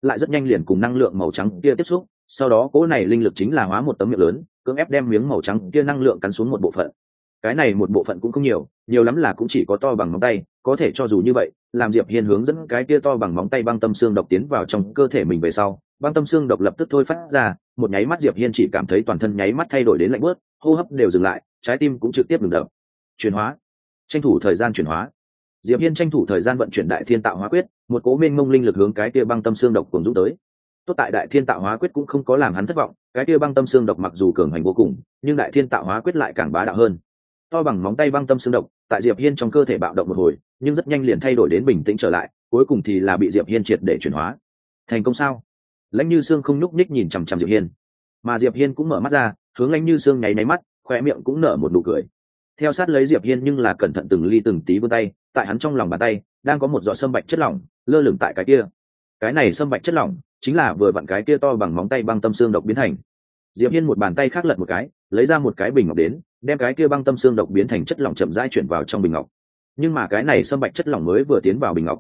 S1: lại rất nhanh liền cùng năng lượng màu trắng kia tiếp xúc, sau đó cỗ này linh lực chính là hóa một tấm miệng lớn, cưỡng ép đem miếng màu trắng kia năng lượng cắn xuống một bộ phận. Cái này một bộ phận cũng không nhiều, nhiều lắm là cũng chỉ có to bằng móng tay, có thể cho dù như vậy, làm Diệp Hiên hướng dẫn cái kia to bằng móng tay băng tâm xương độc tiến vào trong cơ thể mình về sau, băng tâm xương độc lập tức thôi phát ra, một nháy mắt Diệp Hiên chỉ cảm thấy toàn thân nháy mắt thay đổi đến lạnh buốt, hô hấp đều dừng lại, trái tim cũng trực tiếp ngừng đập. Chuyển hóa, tranh thủ thời gian chuyển hóa. Diệp Hiên tranh thủ thời gian vận chuyển Đại Thiên Tạo Hóa Quyết, một cỗ mênh mông linh lực hướng cái kia băng tâm xương độc cuồng dũng tới. Tốt tại Đại Thiên Tạo Hóa Quyết cũng không có làm hắn thất vọng, cái kia băng tâm xương độc mặc dù cường hành vô cùng, nhưng Đại Thiên Tạo Hóa Quyết lại càng bá đạo hơn. To bằng móng tay băng tâm xương độc, tại Diệp Hiên trong cơ thể bạo động một hồi, nhưng rất nhanh liền thay đổi đến bình tĩnh trở lại, cuối cùng thì là bị Diệp Hiên triệt để chuyển hóa. Thành công sao? Lãnh Như Sương không nhúc nhích nhìn chằm chằm Diệp Hiên, mà Diệp Hiên cũng mở mắt ra, hướng Lãnh Như Sương nháy nháy mắt, khóe miệng cũng nở một nụ cười. Theo sát lấy Diệp Hiên nhưng là cẩn thận từng ly từng tí vươn tay, tại hắn trong lòng bàn tay đang có một giọt sâm bạch chất lỏng lơ lửng tại cái kia. Cái này sâm bạch chất lỏng chính là vừa vặn cái kia to bằng móng tay băng tâm xương độc biến thành. Diệp Hiên một bàn tay khác lật một cái, lấy ra một cái bình ngọc đến, đem cái kia băng tâm xương độc biến thành chất lỏng chậm rãi chuyển vào trong bình ngọc. Nhưng mà cái này sâm bạch chất lỏng mới vừa tiến vào bình ngọc,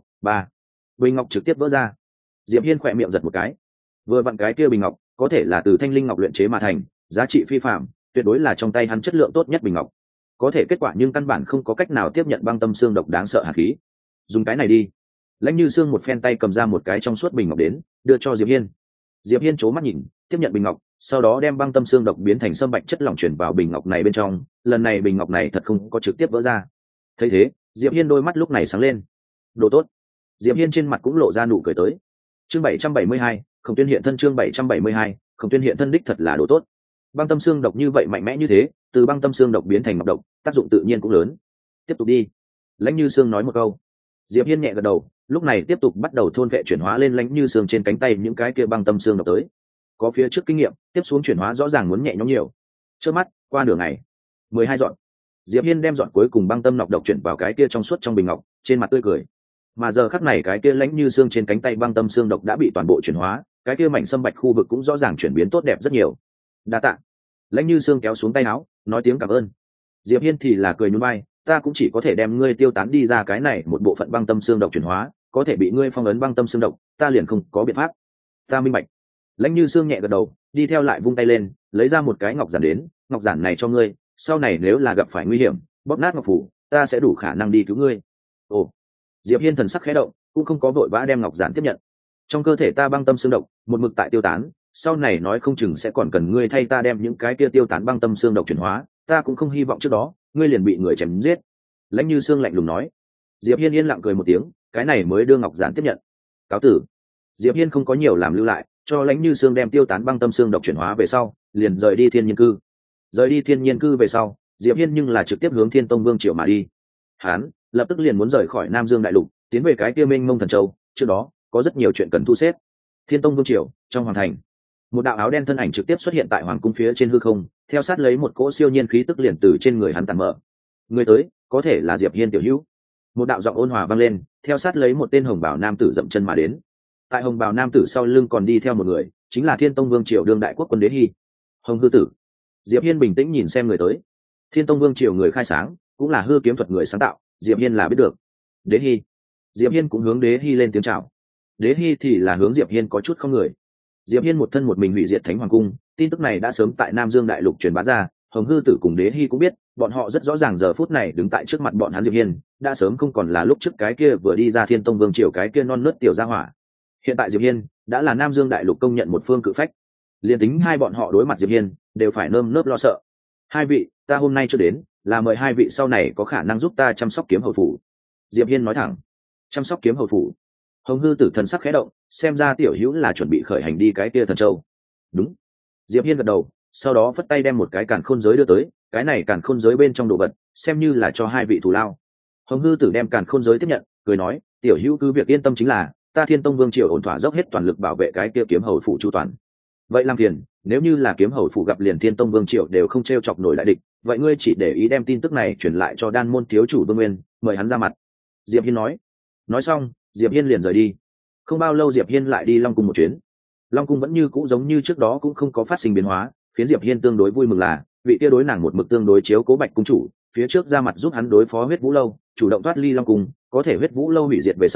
S1: bình ngọc trực tiếp vỡ ra. Diệp Hiên khỏe miệng giật một cái. Vừa vặn cái kia bình ngọc có thể là từ thanh linh ngọc luyện chế mà thành, giá trị phi phàm, tuyệt đối là trong tay hắn chất lượng tốt nhất bình ngọc. Có thể kết quả nhưng căn bản không có cách nào tiếp nhận băng tâm xương độc đáng sợ hạt khí. Dùng cái này đi. Lãnh Như Sương một phen tay cầm ra một cái trong suốt bình ngọc đến, đưa cho Diệp Hiên. Diệp Hiên chố mắt nhìn, tiếp nhận bình ngọc, sau đó đem băng tâm xương độc biến thành sâm bạch chất lỏng chuyển vào bình ngọc này bên trong. Lần này bình ngọc này thật không có trực tiếp vỡ ra. Thấy thế, Diệp Hiên đôi mắt lúc này sáng lên. Đồ tốt. Diệp Hiên trên mặt cũng lộ ra nụ cười tới. Chương 772, Khổng Tuyên hiện thân. Chương 772, Khổng Tuyên hiện thân đích thật là đồ tốt. Băng tâm xương độc như vậy mạnh mẽ như thế, từ băng tâm xương độc biến thành ngọc độc, tác dụng tự nhiên cũng lớn. Tiếp tục đi. Lãnh Như Sương nói một câu. Diệp Hiên nhẹ gật đầu, lúc này tiếp tục bắt đầu thôn vệ chuyển hóa lên Lãnh Như Sương trên cánh tay những cái kia băng tâm xương độc tới. Có phía trước kinh nghiệm, tiếp xuống chuyển hóa rõ ràng muốn nhẹ nhõm nhiều. Trước mắt, qua nửa ngày, 12 dọn. Diệp Hiên đem dọn cuối cùng băng tâm nọc độc chuyển vào cái kia trong suốt trong bình ngọc, trên mặt tươi cười. Mà giờ khắc này cái kia Lãnh Như Sương trên cánh tay băng tâm xương độc đã bị toàn bộ chuyển hóa, cái kia mảnh sâm bạch khu vực cũng rõ ràng chuyển biến tốt đẹp rất nhiều. Đa tạ. Lãnh Như Sương kéo xuống tay áo, nói tiếng cảm ơn. Diệp Hiên thì là cười nhún vai, ta cũng chỉ có thể đem ngươi tiêu tán đi ra cái này một bộ phận băng tâm xương độc chuyển hóa, có thể bị ngươi phong ấn băng tâm xương độc, ta liền không có biện pháp. Ta minh bạch. Lãnh Như Sương nhẹ gật đầu, đi theo lại vung tay lên, lấy ra một cái ngọc giản đến, ngọc giản này cho ngươi, sau này nếu là gặp phải nguy hiểm, bóp nát ngọc phủ, ta sẽ đủ khả năng đi cứu ngươi. Ồ. Diệp Hiên thần sắc khẽ động, cũng không có vội vã đem ngọc giản tiếp nhận. Trong cơ thể ta băng tâm xương độc, một mực tại tiêu tán, sau này nói không chừng sẽ còn cần ngươi thay ta đem những cái kia tiêu tán băng tâm xương độc chuyển hóa, ta cũng không hy vọng trước đó ngươi liền bị người chém giết. Lãnh Như Sương lạnh lùng nói. Diệp Hiên yên lặng cười một tiếng, cái này mới đưa ngọc giản tiếp nhận. Cáo tử. Diệp Hiên không có nhiều làm lưu lại, cho Lãnh Như Sương đem tiêu tán băng tâm xương độc chuyển hóa về sau, liền rời đi Thiên Nhiên Cư. Rời đi Thiên Nhiên Cư về sau, Diệp Hiên nhưng là trực tiếp hướng Thiên Tông Vương Triều mà đi. Hắn lập tức liền muốn rời khỏi Nam Dương Đại Lục, tiến về cái kia Mênh Mông Thần Châu, trước đó có rất nhiều chuyện cần thu xếp. Thiên Tông Vương Triều, trong hoàng thành, một đạo áo đen thân ảnh trực tiếp xuất hiện tại hoàng cung phía trên hư không, theo sát lấy một cỗ siêu nhiên khí tức liền từ trên người hắn tàn mở. Người tới có thể là Diệp Hiên tiểu hữu. Một đạo giọng ôn hòa vang lên, theo sát lấy một tên hồng bào nam tử dậm chân mà đến. Tại hồng bào nam tử sau lưng còn đi theo một người, chính là Thiên Tông Vương Triều đương đại quốc quân Đế Hi. Hồng hư tử. Diệp Hiên bình tĩnh nhìn xem người tới. Thiên Tông Vương Triều người khai sáng, cũng là hư kiếm thuật người sáng tạo, Diệp Hiên là biết được. Đế Hi. Diệp Hiên cũng hướng Đế Hi lên tiếng chào. Đế Hi thì là hướng Diệp Hiên có chút không người. Diệp Hiên một thân một mình hủy diệt Thánh Hoàng cung, tin tức này đã sớm tại Nam Dương Đại Lục truyền bá ra, Hồng hư tử cùng Đế Hi cũng biết, bọn họ rất rõ ràng giờ phút này đứng tại trước mặt bọn hắn Diệp Hiên, đã sớm không còn là lúc trước cái kia vừa đi ra Thiên Tông Vương Triều cái kia non nớt tiểu gia hỏa. Hiện tại Diệp Hiên đã là Nam Dương Đại Lục công nhận một phương cự phách. Liên tính hai bọn họ đối mặt Diệp Hiên, đều phải nơm nớp lo sợ. Hai vị, ta hôm nay chưa đến, là mời hai vị sau này có khả năng giúp ta chăm sóc kiếm hầu phủ. Diệp Hiên nói thẳng. Chăm sóc kiếm hầu phủ. Hồng hư tử thần sắc khẽ động, xem ra tiểu hữu là chuẩn bị khởi hành đi cái kia Thần Châu. Đúng. Diệp Hiên gật đầu, sau đó phất tay đem một cái càn khôn giới đưa tới, cái này càn khôn giới bên trong đồ vật, xem như là cho hai vị thù lao. Hồng hư tử đem càn khôn giới tiếp nhận, cười nói, tiểu hữu cứ việc yên tâm chính là, ta Thiên Tông Vương Triều ổn thỏa dốc hết toàn lực bảo vệ cái kia kiếm hầu phủ chu toàn. Vậy làm phiền, nếu như là kiếm hầu phủ gặp liền Thiên Tông Vương Triều đều không treo chọc nổi đại địch, vậy ngươi chỉ để ý đem tin tức này truyền lại cho Đan môn thiếu chủ Vương Nguyên, mời hắn ra mặt. Diệp Hiên nói. Nói xong, Diệp Hiên liền rời đi. Không bao lâu Diệp Hiên lại đi Long Cung một chuyến. Long Cung vẫn như cũ giống như trước đó, cũng không có phát sinh biến hóa, khiến Diệp Hiên tương đối vui mừng là vị kia đối nàng một mực tương đối chiếu cố Bạch cung chủ, phía trước ra mặt giúp hắn đối phó Huyết Vũ Lâu, chủ động thoát ly Long Cung, có thể Huyết Vũ Lâu hủy diệt về sau,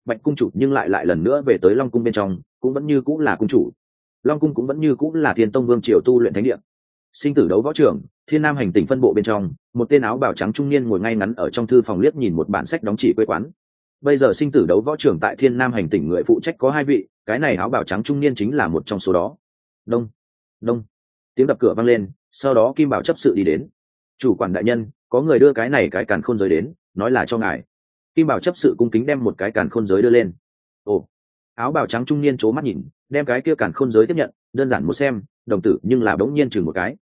S1: Bạch cung chủ nhưng lại lần nữa về tới Long cung bên trong, cũng vẫn như cũng là cung chủ. Long cung cũng vẫn như cũng là Thiên Tông Vương triều tu luyện thánh địa. Sinh tử đấu võ trường, Thiên Nam hành tỉnh phân bộ bên trong, một tên áo bào trắng trung niên ngồi ngay ngắn ở trong thư phòng liếc nhìn một bản sách đóng chỉ quê quán. Bây giờ sinh tử đấu võ trường tại Thiên Nam hành tỉnh người phụ trách có 2 vị, cái này áo bào trắng trung niên chính là một trong số đó. Đông, đông, tiếng đập cửa vang lên, sau đó Kim Bảo chấp sự đi đến. Chủ quản đại nhân, có người đưa cái này cái càn khôn giới đến, nói là cho ngài. Kim Bảo chấp sự cung kính đem một cái càn khôn giới đưa lên. Ồ, áo bào trắng trung niên c mắt nhìn, đem cái kia càn khôn giới tiếp nhận, đơn giản một xem, đồng tử nhưng là bỗng nhiên chừng một cái.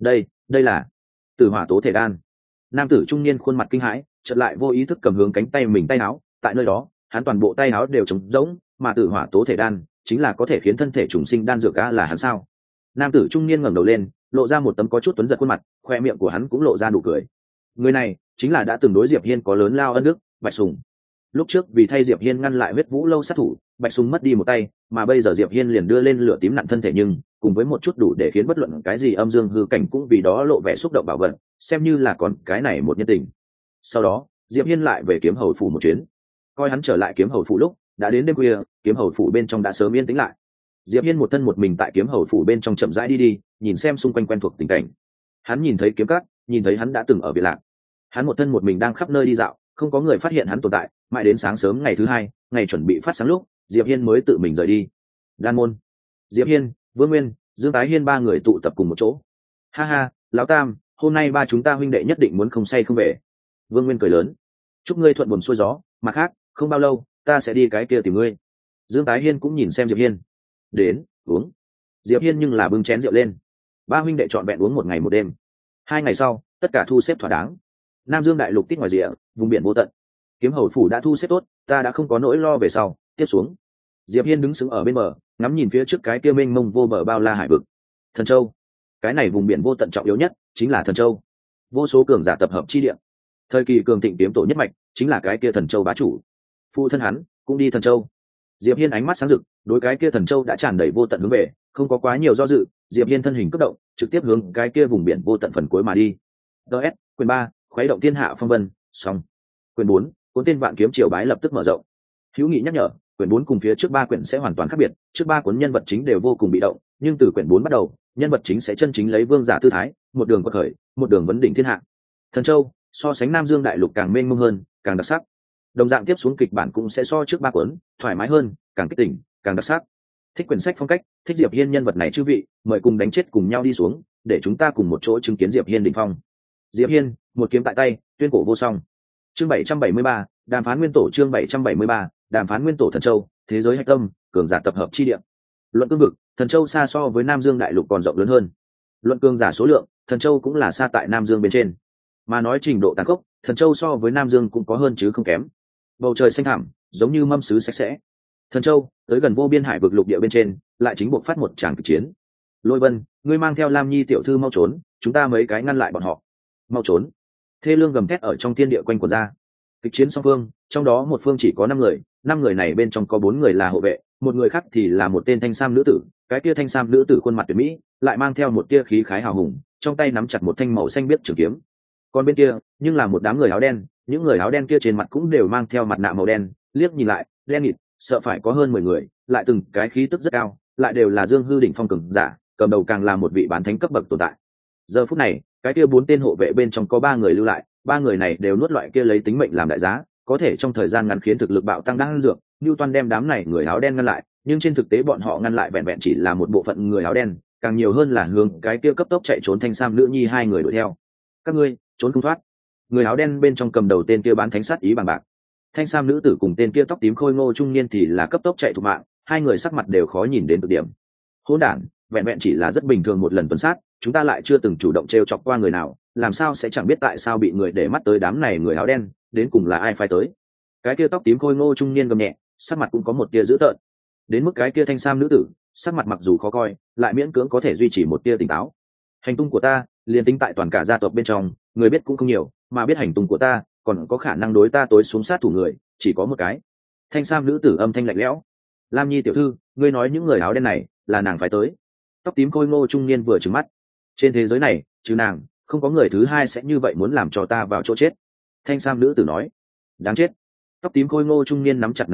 S1: Đây là Tử Hỏa Tố Thể Đan. Nam tử trung niên khuôn mặt kinh hãi, chợt lại vô ý thức cầm hướng cánh tay mình tay áo, tại nơi đó, hắn toàn bộ tay áo đều trống rỗng, mà Tử Hỏa Tố Thể Đan chính là có thể khiến thân thể trùng sinh đan dược a, là hắn sao? Nam tử trung niên ngẩng đầu lên, lộ ra một tấm có chút tuấn giật khuôn mặt, khoe miệng của hắn cũng lộ ra nụ cười. Người này chính là đã từng đối Diệp Hiên có lớn lao ân đức, Bạch Sùng. Lúc trước vì thay Diệp Hiên ngăn lại huyết vũ lâu sát thủ, Bạch Sùng mất đi một tay, mà bây giờ Diệp Hiên liền đưa lên lửa tím nặng thân thể, nhưng cùng với một chút đủ để khiến bất luận cái gì âm dương hư cảnh cũng vì đó lộ vẻ xúc động bảo vật, xem như là còn cái này một nhân tình. Sau đó, Diệp Hiên lại về Kiếm Hầu phủ một chuyến. Coi hắn trở lại Kiếm Hầu phủ lúc, đã đến đêm khuya, Kiếm Hầu phủ bên trong đã sớm yên tĩnh lại. Diệp Hiên một thân một mình tại Kiếm Hầu phủ bên trong chậm rãi đi, nhìn xem xung quanh quen thuộc tình cảnh. Hắn nhìn thấy kiếm cát, nhìn thấy hắn đã từng ở Việt Lạc. Hắn một thân một mình đang khắp nơi đi dạo, không có người phát hiện hắn tồn tại, mãi đến sáng sớm ngày thứ 2, ngày chuẩn bị phát sáng lúc, Diệp Hiên mới tự mình rời đi. Đan môn, Diệp Hiên, Vương Nguyên, Dương Tái Hiên 3 người tụ tập cùng một chỗ. Ha ha, lão Tam, hôm nay ba chúng ta huynh đệ nhất định muốn không say không về. Vương Nguyên cười lớn. Chúc ngươi thuận buồm xuôi gió, mặt khác, không bao lâu, ta sẽ đi cái kia tìm ngươi. Dương Tái Hiên cũng nhìn xem Diệp Hiên. Đến, uống. Diệp Hiên nhưng là bưng chén rượu lên. 3 huynh đệ chọn vẹn uống một ngày một đêm. 2 ngày sau, tất cả thu xếp thỏa đáng. Nam Dương đại lục tít ngoài rìa, vùng biển vô tận. Kiếm Hầu phủ đã thu xếp tốt, ta đã không có nỗi lo về sau. Tiếp xuống, Diệp Hiên đứng sững ở bên bờ, ngắm nhìn phía trước cái kia mênh mông vô bờ bao la hải vực. Thần Châu, cái này vùng biển vô tận trọng yếu nhất chính là Thần Châu. Vô số cường giả tập hợp chi địa. Thời kỳ cường thịnh kiếm tổ nhất mạch chính là cái kia Thần Châu bá chủ. Phụ thân hắn cũng đi Thần Châu. Diệp Hiên ánh mắt sáng rực, đối cái kia Thần Châu đã tràn đầy vô tận hướng về, không có quá nhiều do dự, Diệp Hiên thân hình cấp động, trực tiếp hướng cái kia vùng biển vô tận phần cuối mà đi. DS, quyển 3, khuấy động thiên hạ phong vân, xong. Quyển 4, cuốn tên vạn kiếm triều bái lập tức mở rộng. Hữu Nghị nhắc nhở, quyển 4 cùng phía trước 3 quyển sẽ hoàn toàn khác biệt, trước 3 cuốn nhân vật chính đều vô cùng bị động, nhưng từ quyển 4 bắt đầu, nhân vật chính sẽ chân chính lấy vương giả tư thái, một đường quật khởi, một đường vấn đỉnh thiên hạ. Thần Châu, so sánh Nam Dương đại lục càng mênh mông hơn, càng đặc sắc. Đồng dạng tiếp xuống kịch bản cũng sẽ so trước 3 cuốn, thoải mái hơn, càng kích tỉnh, càng đặc sắc. Thích quyển sách phong cách, thích Diệp Hiên nhân vật này chư vị, mời cùng đánh chết cùng nhau đi xuống, để chúng ta cùng một chỗ chứng kiến Diệp Hiên đỉnh phong. Diệp Hiên, một kiếm tại tay, tuyên cổ vô song. Chương 773, đàm phán nguyên tổ. Chương 773, đàm phán nguyên tổ. Thần Châu, thế giới hạch tâm, cường giả tập hợp chi địa. Luận cương vực, Thần Châu xa so với Nam Dương đại lục còn rộng lớn hơn. Luận cường giả số lượng, Thần Châu cũng là xa tại Nam Dương bên trên. Mà nói trình độ tàn khốc, Thần Châu so với Nam Dương cũng có hơn chứ không kém. Bầu trời xanh thẳm, giống như mâm sứ sạch sẽ. Thần Châu, tới gần vô biên hải vực lục địa bên trên, lại chính buộc phát một tràng kịch chiến. Lôi Vân, ngươi mang theo Lam Nhi tiểu thư mau trốn, chúng ta mấy cái ngăn lại bọn họ. Mau trốn. Thê lương gầm thét ở trong thiên địa quanh quẩn ra. Kịch chiến song phương, trong đó một phương chỉ có 5 người, 5 người này bên trong có 4 người là hộ vệ, một người khác thì là một tên thanh sam nữ tử. Cái kia thanh sam nữ tử khuôn mặt tuyệt mỹ, lại mang theo một tia khí khái hào hùng, trong tay nắm chặt một thanh màu xanh biếc trường kiếm. Còn bên kia, nhưng là một đám người áo đen, những người áo đen kia trên mặt cũng đều mang theo mặt nạ màu đen, liếc nhìn lại, đen nghịt, sợ phải có hơn 10 người, lại từng cái khí tức rất cao, lại đều là Dương Hư đỉnh phong cường giả, cầm đầu càng là một vị bán thánh cấp bậc tồn tại. Giờ phút này, cái kia 4 tên hộ vệ bên trong có 3 người lưu lại, 3 người này đều nuốt loại kia lấy tính mệnh làm đại giá, có thể trong thời gian ngắn khiến thực lực bạo tăng đan dược, Newton đem đám này người áo đen ngăn lại, nhưng trên thực tế bọn họ ngăn lại vẹn vẹn chỉ là một bộ phận người áo đen, càng nhiều hơn là hướng cái kia cấp tốc chạy trốn thanh sam nữ nhi 2 người đuổi theo. Các ngươi, trốn không thoát. Người áo đen bên trong cầm đầu tên kia bán thánh sát ý bằng bạc. Thanh sam nữ tử cùng tên kia tóc tím khôi ngô trung niên thì là cấp tốc chạy thục mạng, 2 người sắc mặt đều khó nhìn đến cực điểm. Hỗn đản, vẹn vẹn chỉ là rất bình thường một lần tuần sát, chúng ta lại chưa từng chủ động trêu chọc qua người nào, làm sao sẽ chẳng biết tại sao bị người để mắt tới đám này người áo đen, đến cùng là ai phái tới. Cái kia tóc tím khôi ngô trung niên gầm nhẹ, sắc mặt cũng có một tia dữ tợn. Đến mức cái kia thanh sam nữ tử, sắc mặt mặc dù khó coi, lại miễn cưỡng có thể duy trì một tia tỉnh táo. Hành tung của ta, liền tính tại toàn cả gia tộc bên trong, người biết cũng không nhiều, mà biết hành tung của ta, còn có khả năng đối ta tối xuống sát thủ người, chỉ có một cái. Thanh sam nữ tử âm thanh lạnh lẽo. Lam Nhi tiểu thư, ngươi nói những người áo đen này là nàng phái tới? Tóc tím khôi ngô trung niên vừa trừng mắt. Trên thế giới này, trừ nàng, không có người thứ hai sẽ như vậy muốn làm cho ta vào chỗ chết. Thanh sam nữ tử nói. Đáng chết. Tóc tím khôi ngô trung niên nắm chặt nắm đấm,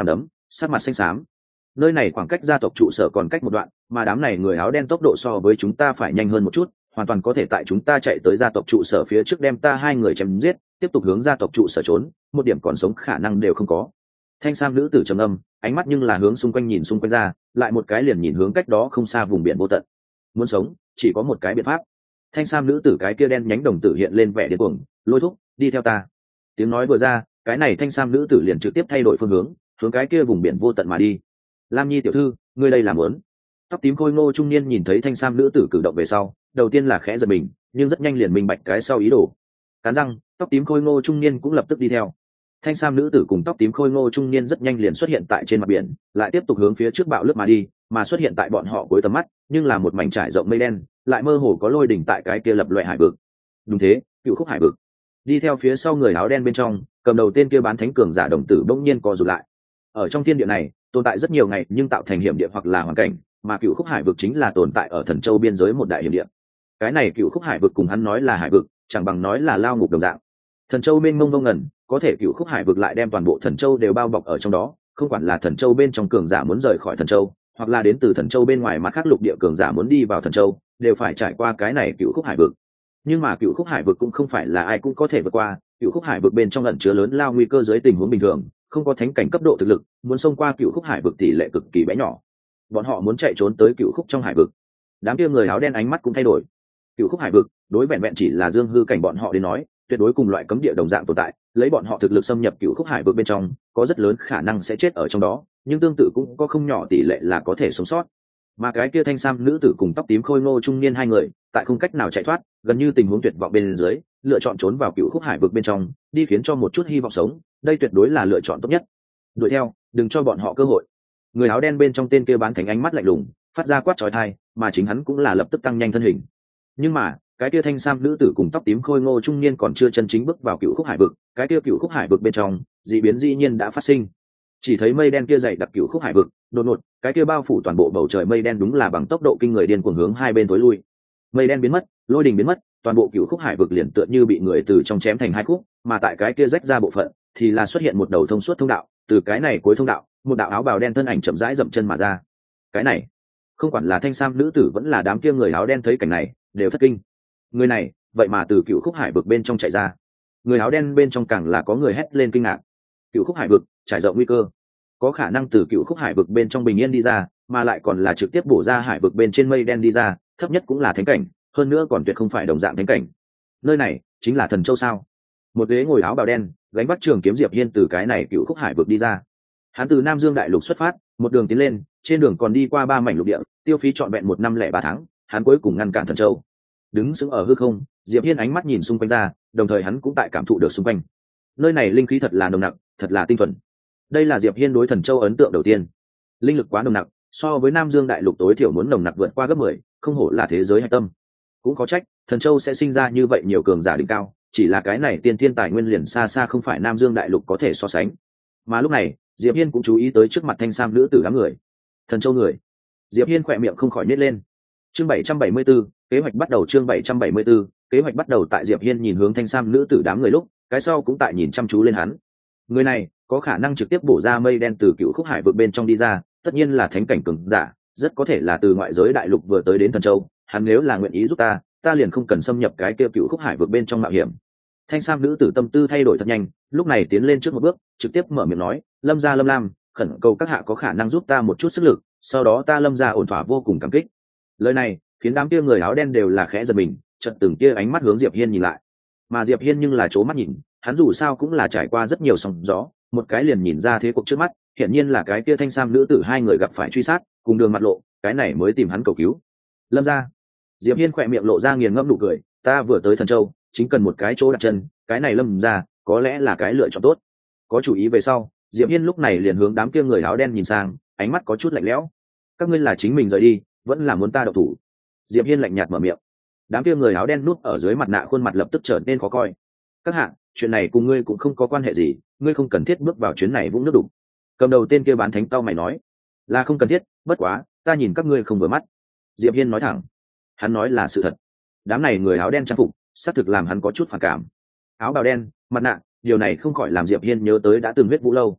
S1: sắc mặt xanh xám. Nơi này khoảng cách gia tộc trụ sở còn cách một đoạn, mà đám này người áo đen tốc độ so với chúng ta phải nhanh hơn một chút, hoàn toàn có thể tại chúng ta chạy tới gia tộc trụ sở phía trước đem ta hai người chém giết, tiếp tục hướng gia tộc trụ sở trốn, một điểm còn sống khả năng đều không có. Thanh sam nữ tử trầm âm, ánh mắt nhưng là hướng xung quanh nhìn xung quanh ra, lại một cái liền nhìn hướng cách đó không xa vùng biển vô tận. Muốn sống, chỉ có một cái biện pháp. Thanh sam nữ tử cái kia đen nhánh đồng tử hiện lên vẻ điên cuồng, lôi thúc, đi theo ta. Tiếng nói vừa ra, cái này thanh sam nữ tử liền trực tiếp thay đổi phương hướng cái kia vùng biển vô tận mà đi. Lam Nhi tiểu thư, ngươi đây làm muốn? Tóc tím khôi ngô trung niên nhìn thấy thanh sam nữ tử cử động về sau, đầu tiên là khẽ giật mình, nhưng rất nhanh liền minh bạch cái sau ý đồ. Cắn răng, tóc tím khôi ngô trung niên cũng lập tức đi theo. Thanh sam nữ tử cùng tóc tím khôi ngô trung niên rất nhanh liền xuất hiện tại trên mặt biển, lại tiếp tục hướng phía trước bạo lướt mà đi, mà xuất hiện tại bọn họ cuối tầm mắt, nhưng là một mảnh trải rộng mây đen, lại mơ hồ có lôi đỉnh tại cái kia lập loại hải vực. Đúng thế, Cựu Khúc hải vực. Đi theo phía sau người áo đen bên trong, cầm đầu tên kia bán thánh cường giả đồng tử bỗng nhiên co rụt lại. Ở trong thiên địa này, tồn tại rất nhiều ngày nhưng tạo thành hiểm địa hoặc là hoàn cảnh, mà Cựu Khúc hải vực chính là tồn tại ở Thần Châu biên giới một đại hiểm địa. Cái này Cựu Khúc hải vực cùng hắn nói là hải vực, chẳng bằng nói là lao ngục đồng dạng. Thần Châu mênh mông vô ngần, có thể Cựu Khúc hải vực lại đem toàn bộ Thần Châu đều bao bọc ở trong đó, không quản là Thần Châu bên trong cường giả muốn rời khỏi Thần Châu, hoặc là đến từ Thần Châu bên ngoài mặt khác lục địa cường giả muốn đi vào Thần Châu, đều phải trải qua cái này Cựu Khúc hải vực. Nhưng mà Cựu Khúc hải vực cũng không phải là ai cũng có thể vượt qua, Cựu Khúc hải vực bên trong ẩn chứa lớn lao nguy cơ dưới tình huống bình thường, không có thánh cảnh cấp độ thực lực, muốn xông qua Cựu Khúc hải vực tỷ lệ cực kỳ bé nhỏ. Bọn họ muốn chạy trốn tới Cựu Khúc trong hải vực. Đám kia người áo đen ánh mắt cũng thay đổi. Cựu Khúc hải vực, đối vẹn vẹn chỉ là dương hư cảnh bọn họ đến nói, tuyệt đối cùng loại cấm địa đồng dạng tồn tại, lấy bọn họ thực lực xâm nhập Cựu Khúc hải vực bên trong, có rất lớn khả năng sẽ chết ở trong đó, nhưng tương tự cũng có không nhỏ tỷ lệ là có thể sống sót. Mà cái kia thanh sam nữ tử cùng tóc tím khôi ngô trung niên hai người, tại không cách nào chạy thoát, gần như tình huống tuyệt vọng bên dưới, lựa chọn trốn vào Cựu Khúc hải vực bên trong, đi khiến cho một chút hy vọng sống, đây tuyệt đối là lựa chọn tốt nhất. Đuổi theo, đừng cho bọn họ cơ hội. Người áo đen bên trong tên kia bán thánh ánh mắt lạnh lùng, phát ra quát chói tai, mà chính hắn cũng là lập tức tăng nhanh thân hình. Nhưng mà, cái kia thanh sam nữ tử cùng tóc tím khôi ngô trung niên còn chưa chân chính bước vào Cựu Khúc hải vực, cái kia Cựu Khúc hải vực bên trong, dị biến dĩ nhiên đã phát sinh. Chỉ thấy mây đen kia dày đặc Cựu Khúc hải vực, đột ngột, cái kia bao phủ toàn bộ bầu trời mây đen đúng là bằng tốc độ kinh người điên cuồng hướng hai bên tối lui. Mây đen biến mất, lôi đình biến mất, toàn bộ Cựu Khúc hải vực liền tựa như bị người từ trong chém thành hai khúc, mà tại cái kia rách ra bộ phận, thì là xuất hiện một đầu thông suốt thông đạo, từ cái này cuối thông đạo, một đạo áo bào đen thân ảnh chậm rãi dậm chân mà ra. Cái này, không quản là thanh sam nữ tử vẫn là đám kia người áo đen thấy cảnh này, đều thất kinh. Người này, vậy mà từ Cựu Khúc hải vực bên trong chạy ra. Người áo đen bên trong càng là có người hét lên kinh ngạc. Cựu Khúc hải vực trải rộng nguy cơ, có khả năng từ Cựu Khúc hải vực bên trong bình yên đi ra, mà lại còn là trực tiếp bổ ra hải vực bên trên mây đen đi ra, thấp nhất cũng là thánh cảnh, hơn nữa còn tuyệt không phải đồng dạng thánh cảnh. Nơi này chính là Thần Châu sao? Một ghế ngồi áo bào đen, gánh vác trường kiếm Diệp Hiên từ cái này Cựu Khúc hải vực đi ra. Hắn từ Nam Dương đại lục xuất phát, một đường tiến lên, trên đường còn đi qua 3 mảnh lục địa, tiêu phí trọn vẹn 1 năm lẻ 3 tháng, hắn cuối cùng ngăn cản Thần Châu. Đứng sững ở hư không, Diệp Hiên ánh mắt nhìn xung quanh ra, đồng thời hắn cũng tại cảm thụ được xung quanh. Nơi này linh khí thật là nồng nặc, thật là tinh thuần. Đây là Diệp Hiên đối Thần Châu ấn tượng đầu tiên. Linh lực quá nồng nặc, so với Nam Dương đại lục tối thiểu muốn nồng nặc vượt qua gấp 10, không hổ là thế giới hạch tâm. Cũng có trách, Thần Châu sẽ sinh ra như vậy nhiều cường giả đỉnh cao, chỉ là cái này tiên thiên tài nguyên liền xa xa không phải Nam Dương đại lục có thể so sánh. Mà lúc này, Diệp Hiên cũng chú ý tới trước mặt thanh sam nữ tử đám người. Thần Châu người. Diệp Hiên khỏe miệng không khỏi nhếch lên. Chương 774, kế hoạch bắt đầu. Chương 774, kế hoạch bắt đầu. Tại Diệp Hiên nhìn hướng thanh sam nữ tử đám người lúc, cái sau cũng tại nhìn chăm chú lên hắn. Người này có khả năng trực tiếp bổ ra mây đen từ Cựu Khúc hải vực bên trong đi ra, tất nhiên là thánh cảnh cường giả, rất có thể là từ ngoại giới đại lục vừa tới đến Thần Châu. Hắn nếu là nguyện ý giúp ta liền không cần xâm nhập cái kia Cựu Khúc hải vực bên trong mạo hiểm. Thanh sam nữ tử tâm tư thay đổi thật nhanh, lúc này tiến lên trước một bước, trực tiếp mở miệng nói: Lâm gia Lâm Lam, khẩn cầu các hạ có khả năng giúp ta một chút sức lực, sau đó ta Lâm gia ổn thỏa vô cùng cảm kích. Lời này khiến đám kia người áo đen đều là khẽ giật mình, chợt từng kia ánh mắt hướng Diệp Hiên nhìn lại. Mà Diệp Hiên nhưng là trố mắt nhìn, hắn dù sao cũng là trải qua rất nhiều sóng gió, một cái liền nhìn ra thế cục trước mắt, hiển nhiên là cái kia thanh sam nữ tử hai người gặp phải truy sát, cùng đường mặt lộ, cái này mới tìm hắn cầu cứu. Lâm gia. Diệp Hiên khỏe miệng lộ ra nghiền ngẫm nụ cười, ta vừa tới Thần Châu, chính cần một cái chỗ đặt chân, cái này Lâm gia có lẽ là cái lựa chọn tốt. Có chủ ý về sau, Diệp Hiên lúc này liền hướng đám kia người áo đen nhìn sang, ánh mắt có chút lạnh lẽo. Các ngươi là chính mình rời đi, vẫn là muốn ta động thủ? Diệp Hiên lạnh nhạt mở miệng. Đám kia người áo đen núp ở dưới mặt nạ khuôn mặt lập tức trở nên khó coi. Các hạ, chuyện này cùng ngươi cũng không có quan hệ gì, ngươi không cần thiết bước vào chuyến này vũng nước đục. Cầm đầu tên kia bán thánh tao mày nói, là không cần thiết, bất quá ta nhìn các ngươi không vừa mắt. Diệp Hiên nói thẳng, hắn nói là sự thật. Đám này người áo đen trang phục xác thực làm hắn có chút phản cảm. Áo bào đen, mặt nạ, điều này không khỏi làm Diệp Hiên nhớ tới đã từng huyết vũ lâu.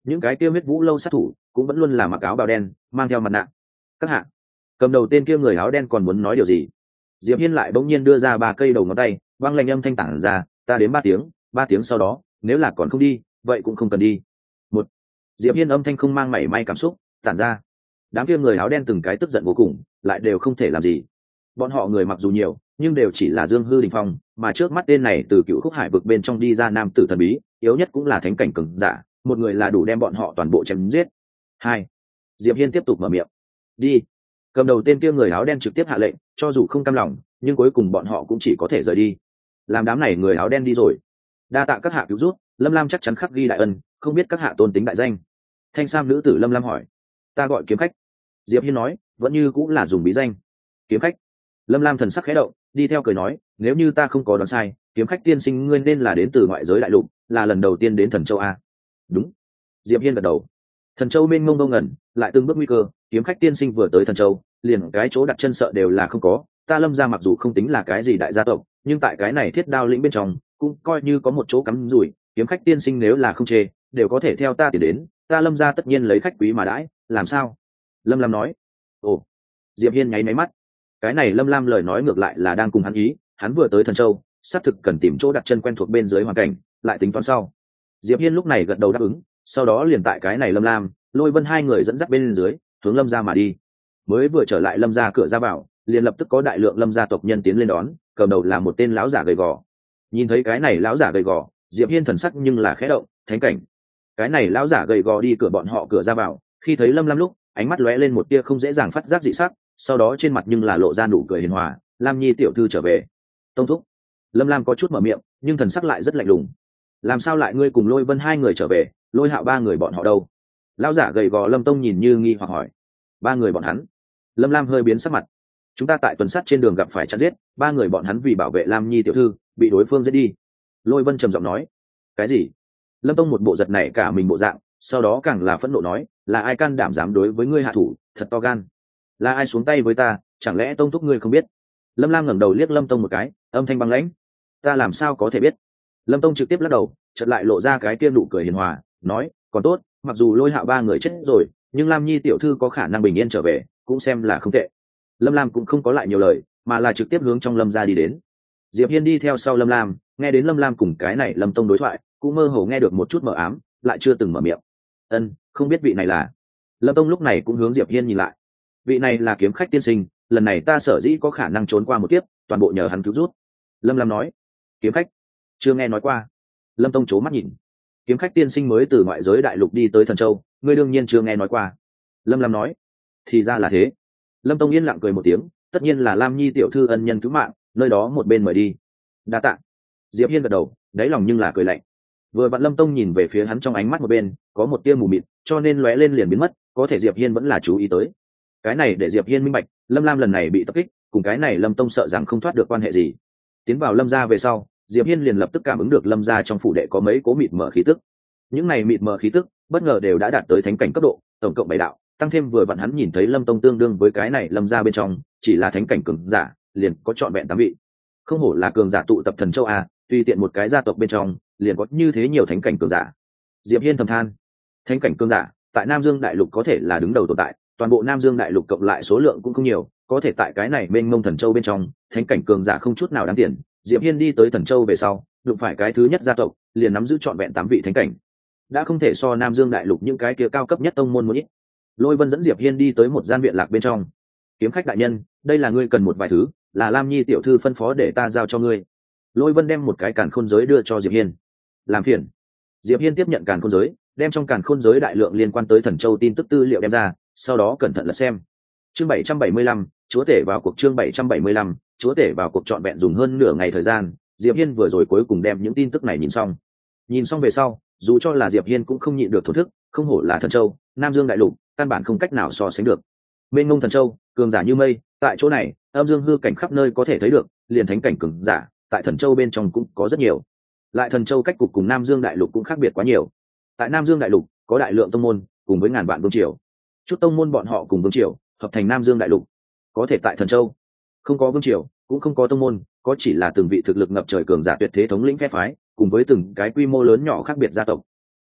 S1: những cái kia huyết vũ lâu sát thủ cũng vẫn luôn là mặc áo bào đen mang theo mặt nạ. Các hạ, cầm đầu tên kia người áo đen còn muốn nói điều gì, diệp hiên lại bỗng nhiên đưa ra 3 cây đầu ngón tay, vang lệnh âm thanh tản ra, ta đếm 3 tiếng sau đó nếu là còn không đi vậy cũng không cần đi. Một. Diệp hiên âm thanh không mang mảy may cảm xúc tản ra. Đám kia người áo đen từng cái tức giận vô cùng, lại đều không thể làm gì. Bọn họ người mặc dù nhiều nhưng đều chỉ là dương hư đình phong, mà trước mắt tên này từ cựu khúc hải vực bên trong đi ra nam tử thần bí, yếu nhất cũng là thánh cảnh cường giả, một người là đủ đem bọn họ toàn bộ chém giết. 2. Diệp hiên tiếp tục mở miệng, đi. Cầm đầu tên kia người áo đen trực tiếp hạ lệnh, cho dù không cam lòng nhưng cuối cùng bọn họ cũng chỉ có thể rời đi. Làm đám này người áo đen đi rồi, đa tạ các hạ cứu rút, Lâm Lam chắc chắn khắc ghi đại ân, không biết các hạ tôn tính đại danh. Thanh sam nữ tử Lâm Lam hỏi. Ta gọi kiếm khách. Diệp hiên nói, vẫn như cũng là dùng bí danh kiếm khách. Lâm Lam thần sắc khẽ động, đi theo cười nói, nếu như ta không có đoán sai, kiếm khách tiên sinh ngươi nên là đến từ ngoại giới đại lục, là lần đầu tiên đến Thần Châu a? Đúng. Diệp hiên gật đầu. Thần Châu mênh mông vô ngần, lại từng bước nguy cơ, kiếm khách tiên sinh vừa tới Thần Châu liền cái chỗ đặt chân sợ đều là không có. Ta Lâm gia mặc dù không tính là cái gì đại gia tộc, nhưng tại cái này Thiết Đao lĩnh bên trong cũng coi như có một chỗ cắm rủi. Kiếm khách tiên sinh nếu là không chê đều có thể theo ta tiến đến, ta Lâm gia tất nhiên lấy khách quý mà đãi, làm sao? Lâm Lam nói. Ồ. Diệp hiên nháy máy mắt. Cái này Lâm Lam lời nói ngược lại là đang cùng hắn ý, hắn vừa tới Thần Châu xác thực cần tìm chỗ đặt chân quen thuộc bên dưới hoàn cảnh, lại tính toán sau. Diệp hiên lúc này gật đầu đáp ứng, sau đó liền tại cái này Lâm Lam, Lôi Vân hai người dẫn dắt bên dưới hướng Lâm gia mà đi. Mới vừa trở lại Lâm gia cửa ra vào, liền lập tức có đại lượng Lâm gia tộc nhân tiến lên đón, cầm đầu là một tên lão giả gầy gò. Nhìn thấy cái này lão giả gầy gò, Diệp hiên thần sắc nhưng là khẽ động, thánh cảnh. Cái này lão giả gầy gò đi cửa bọn họ cửa ra vào, khi thấy Lâm Lam lúc ánh mắt lóe lên một tia không dễ dàng phát giác dị sắc, sau đó trên mặt nhưng là lộ ra nụ cười hiền hòa. Lam nhi tiểu thư trở về. Tông thúc. Lâm Lam có chút mở miệng nhưng thần sắc lại rất lạnh lùng. Làm sao lại ngươi cùng Lôi Vân hai người trở về, Lôi Hạo ba người bọn họ đâu? Lão giả gầy gò Lâm Tông nhìn như nghi hoặc hỏi. 3 người bọn hắn. Lâm Lam hơi biến sắc mặt. Chúng ta tại tuần sát trên đường gặp phải chặn giết, 3 người bọn hắn vì bảo vệ Lam nhi tiểu thư bị đối phương giết đi. Lôi Vân trầm giọng nói. Cái gì? Lâm Tông một bộ giật này cả mình bộ dạng, sau đó càng là phẫn nộ nói, là ai can đảm dám đối với ngươi hạ thủ, thật to gan. Là ai xuống tay với ta, chẳng lẽ Tông thúc ngươi không biết? Lâm Lam ngẩng đầu liếc Lâm Tông một cái, âm thanh băng lãnh. Ta làm sao có thể biết? Lâm Tông trực tiếp lắc đầu, chợt lại lộ ra cái kia nụ cười hiền hòa, nói, còn tốt, mặc dù Lôi Hạo 3 người chết rồi, nhưng Lam nhi tiểu thư có khả năng bình yên trở về, cũng xem là không tệ. Lâm Lam cũng không có lại nhiều lời, mà là trực tiếp hướng trong Lâm gia đi đến. Diệp hiên đi theo sau Lâm Lam, nghe đến Lâm Lam cùng cái này Lâm Tông đối thoại, cũng mơ hồ nghe được một chút mờ ám, lại chưa từng mở miệng. Không biết vị này là? Lâm Tông lúc này cũng hướng Diệp hiên nhìn lại. Vị này là kiếm khách tiên sinh, lần này ta sở dĩ có khả năng trốn qua một kiếp, toàn bộ nhờ hắn cứu rút. Lâm Lam nói. Kiếm khách? Chưa nghe nói qua. Lâm Tông trố mắt nhìn. Kiếm khách tiên sinh mới từ ngoại giới đại lục đi tới Thần Châu, ngươi đương nhiên chưa nghe nói qua. Lâm Lam nói. Thì ra là thế. Lâm Tông yên lặng cười một tiếng, tất nhiên là Lam nhi tiểu thư ân nhân cứu mạng, nơi đó một bên mời đi. Đa tạ. Diệp hiên gật đầu, đáy lòng nhưng là cười lạnh. Vừa vặn Lâm Tông nhìn về phía hắn trong ánh mắt một bên có một tia mù mịt, cho nên lóe lên liền biến mất, có thể Diệp hiên vẫn là chú ý tới. Cái này để Diệp hiên minh bạch, Lâm Lam lần này bị tập kích cùng cái này Lâm Tông sợ rằng không thoát được quan hệ gì. Tiến vào Lâm gia về sau, Diệp hiên liền lập tức cảm ứng được Lâm gia trong phủ đệ có mấy cố mịt mờ khí tức. Những này mịt mờ khí tức bất ngờ đều đã đạt tới thánh cảnh cấp độ, tổng cộng 7 đạo, tăng thêm vừa vặn hắn nhìn thấy Lâm Tông tương đương với cái này Lâm gia bên trong chỉ là thánh cảnh cường giả, liền có trọn vẹn 8 vị. Không hổ là cường giả tụ tập Thần Châu a, tùy tiện một cái gia tộc bên trong liền có như thế nhiều thánh cảnh cường giả. Diệp hiên thầm than, thánh cảnh cường giả tại Nam Dương đại lục có thể là đứng đầu tồn tại, toàn bộ Nam Dương đại lục cộng lại số lượng cũng không nhiều, có thể tại cái này mênh mông Thần Châu bên trong thánh cảnh cường giả không chút nào đáng tiền. Diệp hiên đi tới Thần Châu về sau đụng phải cái thứ nhất gia tộc liền nắm giữ trọn vẹn 8 vị thánh cảnh, đã không thể so Nam Dương đại lục những cái kia cao cấp nhất tông môn một ít. Lôi Vân dẫn Diệp hiên đi tới một gian viện lạc bên trong. Kiếm khách đại nhân, đây là ngươi cần một vài thứ, là Lam nhi tiểu thư phân phó để ta giao cho ngươi. Lôi Vân đem một cái càn khôn giới đưa cho Diệp hiên. Làm phiền. Diệp hiên tiếp nhận càn khôn giới, đem trong càn khôn giới đại lượng liên quan tới Thần Châu tin tức tư liệu đem ra, sau đó cẩn thận lật xem. Chương 775, chúa tể vào cuộc. Chương 775, chúa tể vào cuộc trọn vẹn dùng hơn nửa ngày thời gian, Diệp hiên vừa rồi cuối cùng đem những tin tức này nhìn xong. Nhìn xong về sau, dù cho là Diệp hiên cũng không nhịn được thổ thức, không hổ là Thần Châu, Nam Dương đại lục, căn bản không cách nào so sánh được. Mênh mông Thần Châu, cường giả như mây, tại chỗ này, âm dương hư cảnh khắp nơi có thể thấy được, liền thánh cảnh cường giả, tại Thần Châu bên trong cũng có rất nhiều. Lại Thần Châu cách cục cùng Nam Dương đại lục cũng khác biệt quá nhiều. Tại Nam Dương đại lục có đại lượng tông môn cùng với ngàn vạn vương triều, chút tông môn bọn họ cùng vương triều hợp thành Nam Dương đại lục. Có thể tại Thần Châu không có vương triều, cũng không có tông môn, có chỉ là từng vị thực lực ngập trời cường giả tuyệt thế thống lĩnh phe phái, cùng với từng cái quy mô lớn nhỏ khác biệt gia tộc.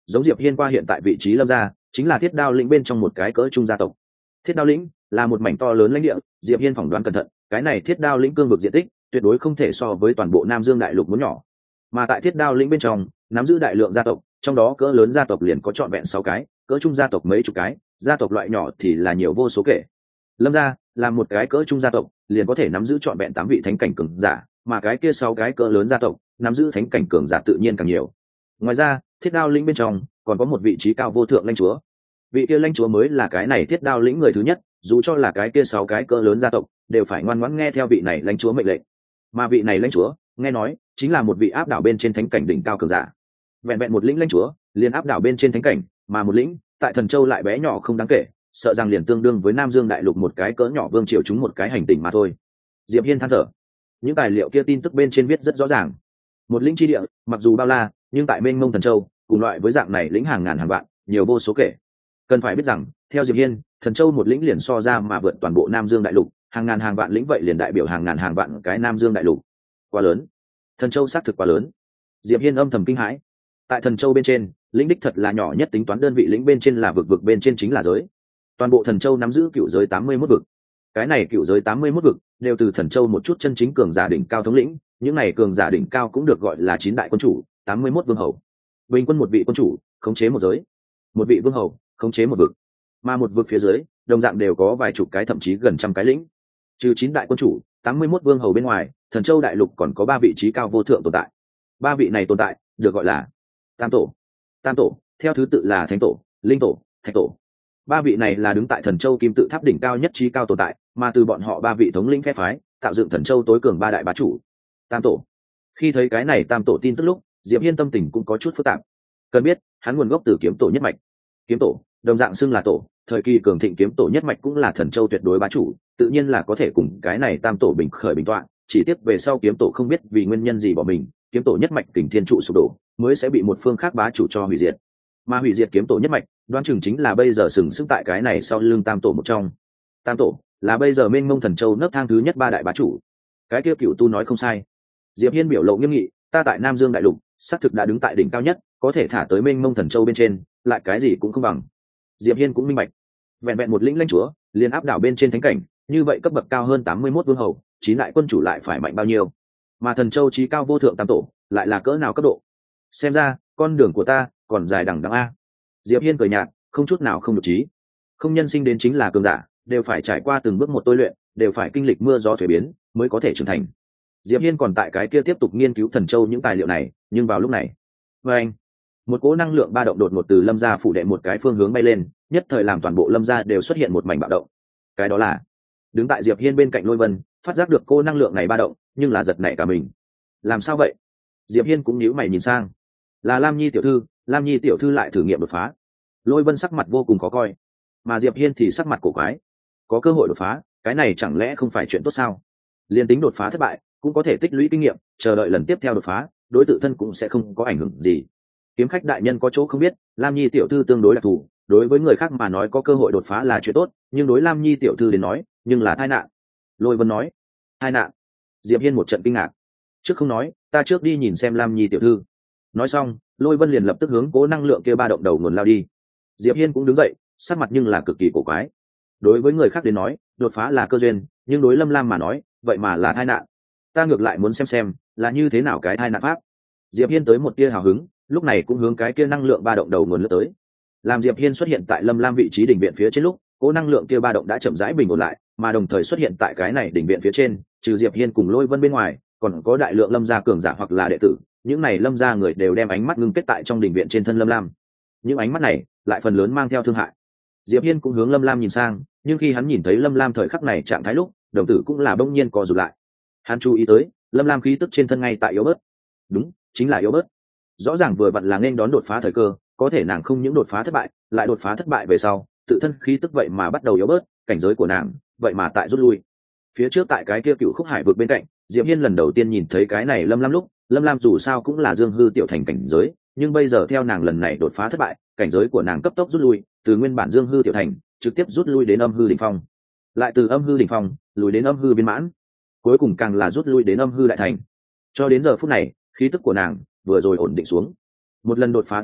S1: giống Diệp Hiên qua hiện tại vị trí lâm gia chính là Thiết Đao lĩnh bên trong một cái cỡ trung gia tộc. Thiết Đao lĩnh là một mảnh to lớn lãnh địa, Diệp Hiên phỏng đoán cẩn thận, cái này Thiết Đao lĩnh cương vực diện tích tuyệt đối không thể so với toàn bộ Nam Dương đại lục muốn nhỏ. Mà tại Thiết Đao lĩnh bên trong, nắm giữ đại lượng gia tộc, trong đó cỡ lớn gia tộc liền có trọn vẹn 6 cái, cỡ trung gia tộc mấy chục cái, gia tộc loại nhỏ thì là nhiều vô số kể. Lâm gia là một cái cỡ trung gia tộc, liền có thể nắm giữ trọn vẹn 8 vị thánh cảnh cường giả, mà cái kia 6 cái cỡ lớn gia tộc, nắm giữ thánh cảnh cường giả tự nhiên càng nhiều. Ngoài ra, Thiết Đao lĩnh bên trong còn có một vị trí cao vô thượng lãnh chúa. Vị kia lãnh chúa mới là cái này Thiết Đao lĩnh người thứ nhất, dù cho là cái kia 6 cái cỡ lớn gia tộc, đều phải ngoan ngoãn nghe theo vị này lãnh chúa mệnh lệnh. Mà vị này lãnh chúa, nghe nói, chính là một vị áp đảo bên trên thánh cảnh đỉnh cao cường giả. Vẹn vẹn một lĩnh lãnh chúa, liền áp đảo bên trên thánh cảnh, mà một lĩnh, tại Thần Châu lại bé nhỏ không đáng kể, sợ rằng liền tương đương với Nam Dương đại lục một cái cỡ nhỏ vương triều chúng một cái hành tinh mà thôi. Diệp Hiên than thở. Những tài liệu kia tin tức bên trên viết rất rõ ràng. Một lĩnh chi địa, mặc dù bao la, nhưng tại mênh mông Thần Châu, cùng loại với dạng này lĩnh hàng ngàn hàng vạn, nhiều vô số kể. Cần phải biết rằng, theo Diệp Hiên, Thần Châu một lĩnh liền so ra mà vượt toàn bộ Nam Dương đại lục, hàng ngàn hàng vạn lĩnh vậy liền đại biểu hàng ngàn hàng vạn cái Nam Dương đại lục. Quá lớn. Thần Châu xác thực quá lớn. Diệp Hiên âm thầm kinh hãi. Tại Thần Châu bên trên, lĩnh đích thật là nhỏ nhất, tính toán đơn vị lĩnh bên trên là vực bên trên chính là giới. Toàn bộ Thần Châu nắm giữ cựu giới 81 vực. Cái này cựu giới 81 vực đều từ Thần Châu một chút chân chính cường giả đỉnh cao thống lĩnh, những này cường giả đỉnh cao cũng được gọi là 9 đại quân chủ, 81 vương hầu. Bình quân một vị quân chủ khống chế một giới, một vị vương hầu khống chế một vực, mà một vực phía dưới đồng dạng đều có vài chục cái thậm chí gần trăm cái lĩnh. Trừ 9 đại quân chủ, 81 vương hầu bên ngoài, Thần Châu đại lục còn có 3 vị trí cao vô thượng tồn tại. 3 vị này tồn tại được gọi là Tam tổ. Tam tổ theo thứ tự là Thánh tổ, Linh tổ, Thạch tổ. 3 vị này là đứng tại Thần Châu kim tự tháp đỉnh cao nhất trí cao tồn tại, mà từ bọn họ 3 vị thống lĩnh phe phái tạo dựng Thần Châu tối cường 3 đại bá chủ. Tam tổ. Khi thấy cái này Tam tổ tin tức lúc, Diệp Hiên tâm tình cũng có chút phức tạp. Cần biết, hắn nguồn gốc từ Kiếm tổ nhất mạch. Kiếm tổ, đồng dạng xưng là tổ, thời kỳ cường thịnh Kiếm tổ nhất mạch cũng là Thần Châu tuyệt đối bá chủ, tự nhiên là có thể cùng cái này Tam tổ bình khởi bình tọa, chỉ tiếc về sau Kiếm tổ không biết vì nguyên nhân gì bỏ mình, Kiếm tổ nhất mạch Kình Thiên trụ sụp đổ, mới sẽ bị một phương khác bá chủ cho hủy diệt. Mà hủy diệt Kiếm tổ nhất mạch, đoán chừng chính là bây giờ sừng sững tại cái này sau lưng Tam tổ một trong. Tam tổ là bây giờ mênh mông Thần Châu nấc thang thứ nhất 3 đại bá chủ. Cái kia Cửu Tu nói không sai. Diệp Hiên biểu lộ nghiêm nghị, ta tại Nam Dương đại lục, xác thực đã đứng tại đỉnh cao nhất, có thể thả tới mênh mông Thần Châu bên trên, lại cái gì cũng không bằng. Diệp Hiên cũng minh bạch, vẹn vẹn một lĩnh lãnh chúa, liền áp đảo bên trên thánh cảnh, như vậy cấp bậc cao hơn 81 vương hầu, 9 đại quân chủ lại phải mạnh bao nhiêu? Mà Thần Châu chí cao vô thượng Tam tổ, lại là cỡ nào cấp độ? Xem ra, con đường của ta còn dài đằng đẵng a. Diệp Hiên cười nhạt, không chút nào không nhục trí. Không nhân sinh đến chính là cường giả, đều phải trải qua từng bước một tôi luyện, đều phải kinh lịch mưa gió thủy biến, mới có thể trưởng thành. Diệp Hiên còn tại cái kia tiếp tục nghiên cứu Thần Châu những tài liệu này, nhưng vào lúc này, anh, một cỗ năng lượng ba động đột ngột từ Lâm gia phủ đệ một cái phương hướng bay lên, nhất thời làm toàn bộ Lâm gia đều xuất hiện một mảnh bạo động. Cái đó là đứng tại Diệp Hiên bên cạnh Lôi Vân, phát giác được cô năng lượng này ba động, nhưng là giật nảy cả mình. Làm sao vậy? Diệp Hiên cũng nhíu mày nhìn sang. Là Lam Nhi tiểu thư, Lam Nhi tiểu thư lại thử nghiệm đột phá. Lôi Vân sắc mặt vô cùng khó coi, mà Diệp Hiên thì sắc mặt cổ quái. Có cơ hội đột phá, cái này chẳng lẽ không phải chuyện tốt sao? Liên tính đột phá thất bại, cũng có thể tích lũy kinh nghiệm, chờ đợi lần tiếp theo đột phá, đối tự thân cũng sẽ không có ảnh hưởng gì. Kiếm khách đại nhân có chỗ không biết, Lam Nhi tiểu thư tương đối đặc thù, đối với người khác mà nói có cơ hội đột phá là chuyện tốt, nhưng đối Lam Nhi tiểu thư đến nói, nhưng là tai nạn. Lôi Vân nói. Tai nạn? Diệp Hiên một trận kinh ngạc. Trước không nói, ta trước đi nhìn xem Lam Nhi tiểu thư. Nói xong, Lôi Vân liền lập tức hướng cố năng lượng kia ba động đầu nguồn lao đi. Diệp Hiên cũng đứng dậy, sắc mặt nhưng là cực kỳ cổ quái. Đối với người khác đến nói, đột phá là cơ duyên, nhưng đối Lâm Lam mà nói, vậy mà là tai nạn. Ta ngược lại muốn xem là như thế nào cái tai nạn pháp. Diệp Hiên tới một tia hào hứng, lúc này cũng hướng cái kia năng lượng ba động đầu nguồn lướt tới. Làm Diệp Hiên xuất hiện tại Lâm Lam vị trí đỉnh viện phía trên lúc, cố năng lượng kia ba động đã chậm rãi bình ổn lại, mà đồng thời xuất hiện tại cái này đỉnh viện phía trên, trừ Diệp Hiên cùng Lôi Vân bên ngoài, còn có đại lượng Lâm gia cường giả hoặc là đệ tử, những này Lâm gia người đều đem ánh mắt ngưng kết tại trong đỉnh viện trên thân Lâm Lam. Những ánh mắt này lại phần lớn mang theo thương hại. Diệp Hiên cũng hướng Lâm Lam nhìn sang, nhưng khi hắn nhìn thấy Lâm Lam thời khắc này trạng thái lúc, đồng tử cũng là bỗng nhiên co rụt lại. Hắn chú ý tới, Lâm Lam khí tức trên thân ngay tại yếu bớt. Đúng, chính là yếu bớt. Rõ ràng vừa vặn là nên đón đột phá thời cơ, có thể nàng không những đột phá thất bại, lại đột phá thất bại về sau, tự thân khí tức vậy mà bắt đầu yếu bớt, cảnh giới của nàng vậy mà tại rút lui. Phía trước tại cái kia Cựu Khúc Hải vực bên cạnh, Diệp Hiên lần đầu tiên nhìn thấy cái này Lâm Lam lúc, Lâm Lam dù sao cũng là dương hư tiểu thành cảnh giới, nhưng bây giờ theo nàng lần này đột phá thất bại, cảnh giới của nàng cấp tốc rút lui, từ nguyên bản dương hư tiểu thành, trực tiếp rút lui đến âm hư đỉnh phong, lại từ âm hư đỉnh phong lùi đến âm hư viên mãn, cuối cùng càng là rút lui đến âm hư đại thành. Cho đến giờ phút này, khí tức của nàng vừa rồi ổn định xuống. Một lần đột phá thất bại,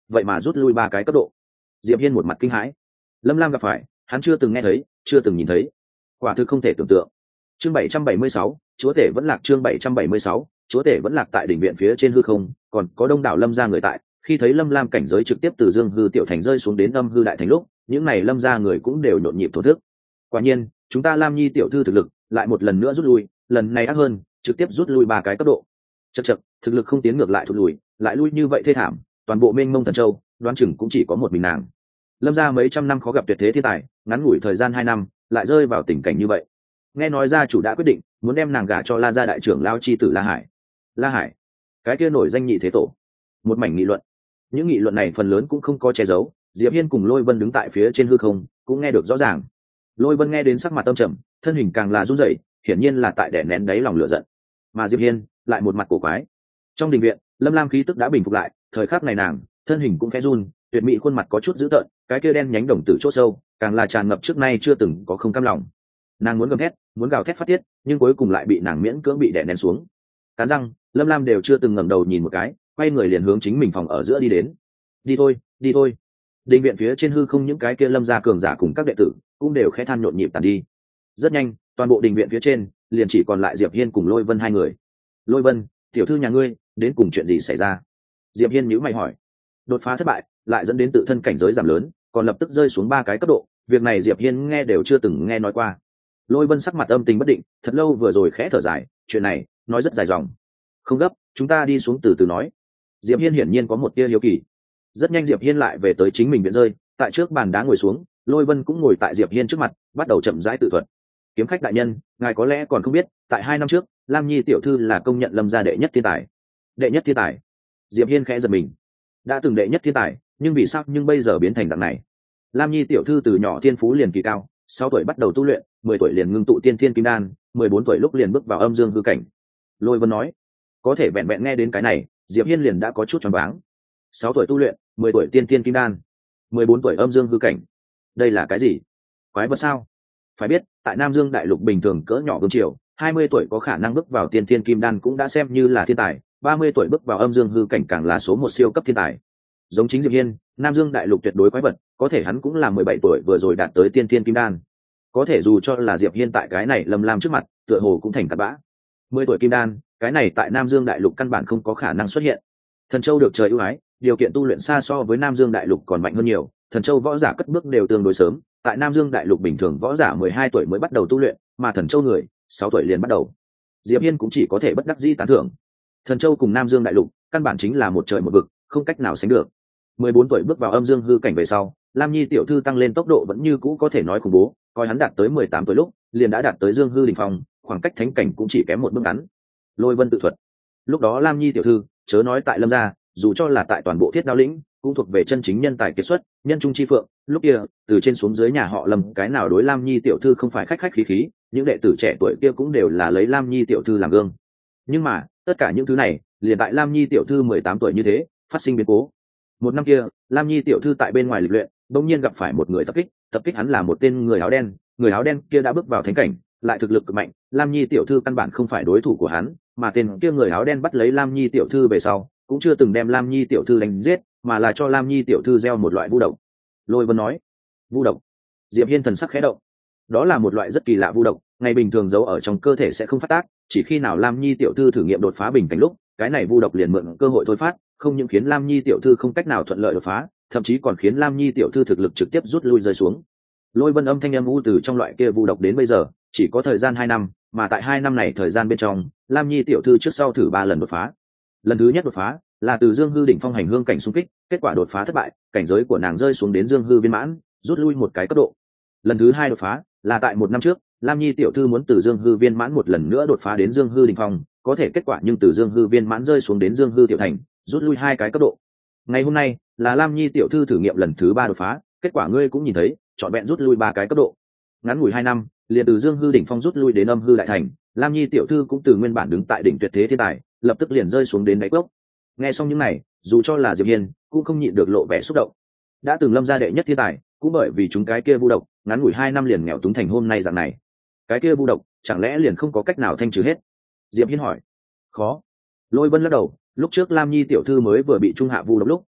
S1: vậy mà rút lui 3 cái cấp độ. Diệp Hiên một mặt kinh hãi. Lâm Lam gặp phải, hắn chưa từng nghe thấy, chưa từng nhìn thấy, quả thực không thể tưởng tượng. Chương 776, chúa tể vẫn lạc. Chương 776, chúa tể vẫn lạc. Tại đỉnh viện phía trên hư không, còn có đông đảo Lâm gia người tại. Khi thấy Lâm Lam cảnh giới trực tiếp từ Dương hư tiểu thành rơi xuống đến âm hư đại thành lúc, những này Lâm gia người cũng đều nhộn nhịp thổ thức. Quả nhiên, chúng ta Lam Nhi tiểu thư thực lực lại một lần nữa rút lui, lần này ác hơn, trực tiếp rút lui 3 cái cấp độ. Chậc chậc, thực lực không tiến ngược lại thụt lùi, lại lui như vậy thê thảm, toàn bộ mênh mông thần châu, đoán chừng cũng chỉ có một mình nàng. Lâm gia mấy trăm năm khó gặp tuyệt thế thiên tài, ngắn ngủi thời gian 2 năm, lại rơi vào tình cảnh như vậy. Nghe nói gia chủ đã quyết định muốn đem nàng gả cho La gia đại trưởng lao chi tử La Hải. La Hải, cái kia nổi danh nhị thế tổ. Một mảnh nghị luận. Những nghị luận này phần lớn cũng không có che giấu, Diệp Hiên cùng Lôi Vân đứng tại phía trên hư không, cũng nghe được rõ ràng. Lôi Vân nghe đến sắc mặt âm trầm, thân hình càng là run rẩy, hiển nhiên là tại đè nén đáy lòng lửa giận. Mà Diệp Hiên lại một mặt cổ quái. Trong đình viện, Lâm Lam khí tức đã bình phục lại, thời khắc này nàng, thân hình cũng khẽ run, tuyệt mỹ khuôn mặt có chút dữ tợn, cái kia đen nhánh đồng tử chỗ sâu, càng là tràn ngập trước nay chưa từng có không cam lòng. Nàng muốn gầm thét, muốn gào thét phát tiết, nhưng cuối cùng lại bị nàng miễn cưỡng bị đè nén xuống. Cắn răng, Lâm Lam đều chưa từng ngẩng đầu nhìn một cái, quay người liền hướng chính mình phòng ở giữa đi đến. Đi thôi, đi thôi. Đình viện phía trên hư không những cái kia Lâm gia cường giả cùng các đệ tử cũng đều khẽ than nhộn nhịp tàn đi. Rất nhanh, toàn bộ đình viện phía trên liền chỉ còn lại Diệp Hiên cùng Lôi Vân hai người. Lôi Vân, tiểu thư nhà ngươi, đến cùng chuyện gì xảy ra? Diệp Hiên nhíu mày hỏi. Đột phá thất bại, lại dẫn đến tự thân cảnh giới giảm lớn, còn lập tức rơi xuống 3 cái cấp độ, việc này Diệp Hiên nghe đều chưa từng nghe nói qua. Lôi Vân sắc mặt âm tình bất định, thật lâu vừa rồi khẽ thở dài, chuyện này nói rất dài dòng. Không gấp, chúng ta đi xuống từ từ nói. Diệp Hiên hiển nhiên có một tia hiếu kỳ. Rất nhanh Diệp Hiên lại về tới chính mình viện rơi, tại trước bàn đá ngồi xuống, Lôi Vân cũng ngồi tại Diệp Hiên trước mặt, bắt đầu chậm rãi tự thuật. Kiếm khách đại nhân, ngài có lẽ còn không biết, tại 2 năm trước, Lam Nhi tiểu thư là công nhận Lâm gia đệ nhất thiên tài. Đệ nhất thiên tài? Diệp Hiên khẽ giật mình. Đã từng đệ nhất thiên tài, nhưng vì sao nhưng bây giờ biến thành dạng này? Lam Nhi tiểu thư từ nhỏ thiên phú liền kỳ cao, 6 tuổi bắt đầu tu luyện, 10 tuổi liền ngưng tụ tiên thiên kim đan, 14 tuổi lúc liền bước vào âm dương hư cảnh. Lôi Vân nói. Có thể vẹn vẹn nghe đến cái này, Diệp Hiên liền đã có chút choáng váng. 6 tuổi tu luyện, 10 tuổi tiên thiên kim đan, 14 tuổi âm dương hư cảnh. Đây là cái gì? Quái vật sao? Phải biết, tại Nam Dương đại lục bình thường cỡ nhỏ vương triều, 20 tuổi có khả năng bước vào tiên thiên kim đan cũng đã xem như là thiên tài, 30 tuổi bước vào âm dương hư cảnh càng là số 1 siêu cấp thiên tài. Giống chính Diệp Hiên, Nam Dương đại lục tuyệt đối quái vật, có thể hắn cũng là 17 tuổi vừa rồi đạt tới tiên thiên kim đan. Có thể dù cho là Diệp Hiên tại cái này Lâm Lam trước mặt, tựa hồ cũng thành cặn bã. 10 tuổi kim đan, cái này tại Nam Dương đại lục căn bản không có khả năng xuất hiện. Thần Châu được trời ưu ái, điều kiện tu luyện xa so với Nam Dương đại lục còn mạnh hơn nhiều, Thần Châu võ giả cất bước đều tương đối sớm, tại Nam Dương đại lục bình thường võ giả 12 tuổi mới bắt đầu tu luyện, mà Thần Châu người 6 tuổi liền bắt đầu. Diệp Hiên cũng chỉ có thể bất đắc dĩ tán thưởng. Thần Châu cùng Nam Dương đại lục, căn bản chính là một trời một vực, không cách nào sánh được. 14 tuổi bước vào âm dương hư cảnh về sau, Lam Nhi tiểu thư tăng lên tốc độ vẫn như cũ có thể nói khủng bố, coi hắn đạt tới 18 tuổi lúc, liền đã đạt tới dương hư đỉnh phong, khoảng cách thánh cảnh cũng chỉ kém một bước ngắn. Lôi Vân tự thuật. Lúc đó Lam Nhi tiểu thư, chớ nói tại Lâm gia, dù cho là tại toàn bộ Thiết Đao lĩnh, cũng thuộc về chân chính nhân tài kiệt xuất, nhân trung chi phượng. Lúc kia, từ trên xuống dưới nhà họ Lâm, cái nào đối Lam Nhi tiểu thư không phải khách khách khí khí, những đệ tử trẻ tuổi kia cũng đều là lấy Lam Nhi tiểu thư làm gương. Nhưng mà, tất cả những thứ này, liền tại Lam Nhi tiểu thư 18 tuổi như thế, phát sinh biến cố. Một năm kia, Lam Nhi tiểu thư tại bên ngoài lịch luyện, bỗng nhiên gặp phải một người tập kích hắn là một tên người áo đen, người áo đen kia đã bước vào thánh cảnh, lại thực lực cực mạnh, Lam Nhi tiểu thư căn bản không phải đối thủ của hắn, mà tên kia người áo đen bắt lấy Lam Nhi tiểu thư về sau, cũng chưa từng đem Lam Nhi tiểu thư đánh giết, mà là cho Lam Nhi tiểu thư gieo một loại vu độc. Lôi Vân nói. Vu độc? Diệp Hiên thần sắc khẽ động. Đó là một loại rất kỳ lạ vu độc, ngày bình thường giấu ở trong cơ thể sẽ không phát tác, chỉ khi nào Lam Nhi tiểu thư thử nghiệm đột phá bình cảnh lúc, cái này vu độc liền mượn cơ hội thôi phát, không những khiến Lam Nhi tiểu thư không cách nào thuận lợi đột phá, thậm chí còn khiến Lam Nhi tiểu thư thực lực trực tiếp rút lui rơi xuống. Lôi Vân âm thanh âm u từ trong loại kia vu độc đến bây giờ, chỉ có thời gian 2 năm, mà tại 2 năm này thời gian bên trong, Lam Nhi tiểu thư trước sau thử 3 lần đột phá. Lần thứ nhất đột phá là từ Dương hư đỉnh phong hành hương cảnh xung kích, kết quả đột phá thất bại, cảnh giới của nàng rơi xuống đến Dương hư viên mãn, rút lui một cái cấp độ. Lần thứ 2 đột phá là tại 1 năm trước, Lam Nhi tiểu thư muốn từ Dương hư viên mãn một lần nữa đột phá đến Dương hư đỉnh phong, có thể kết quả nhưng từ Dương hư viên mãn rơi xuống đến Dương hư tiểu thành, rút lui 2 cái cấp độ. Ngày hôm nay là Lam Nhi tiểu thư thử nghiệm lần thứ 3 đột phá, kết quả ngươi cũng nhìn thấy, chọn vẹn rút lui 3 cái cấp độ. Ngắn ngủi 2 năm, liền từ Dương hư đỉnh phong rút lui đến âm hư đại thành, Lam Nhi tiểu thư cũng từ nguyên bản đứng tại đỉnh tuyệt thế thiên tài, lập tức liền rơi xuống đến đáy cốc. Nghe xong những này, dù cho là Diệp Hiên, cũng không nhịn được lộ vẻ xúc động. Đã từng Lâm gia đệ nhất thiên tài, cũng bởi vì chúng cái kia vu độc, ngắn ngủi 2 năm liền nghèo túng thành hôm nay dạng này. Cái kia vu độc, chẳng lẽ liền không có cách nào thanh trừ hết? Diệp Hiên hỏi. Khó. Lôi Vân lắc đầu, lúc trước Lam Nhi tiểu thư mới vừa bị trung hạ vu độc lúc,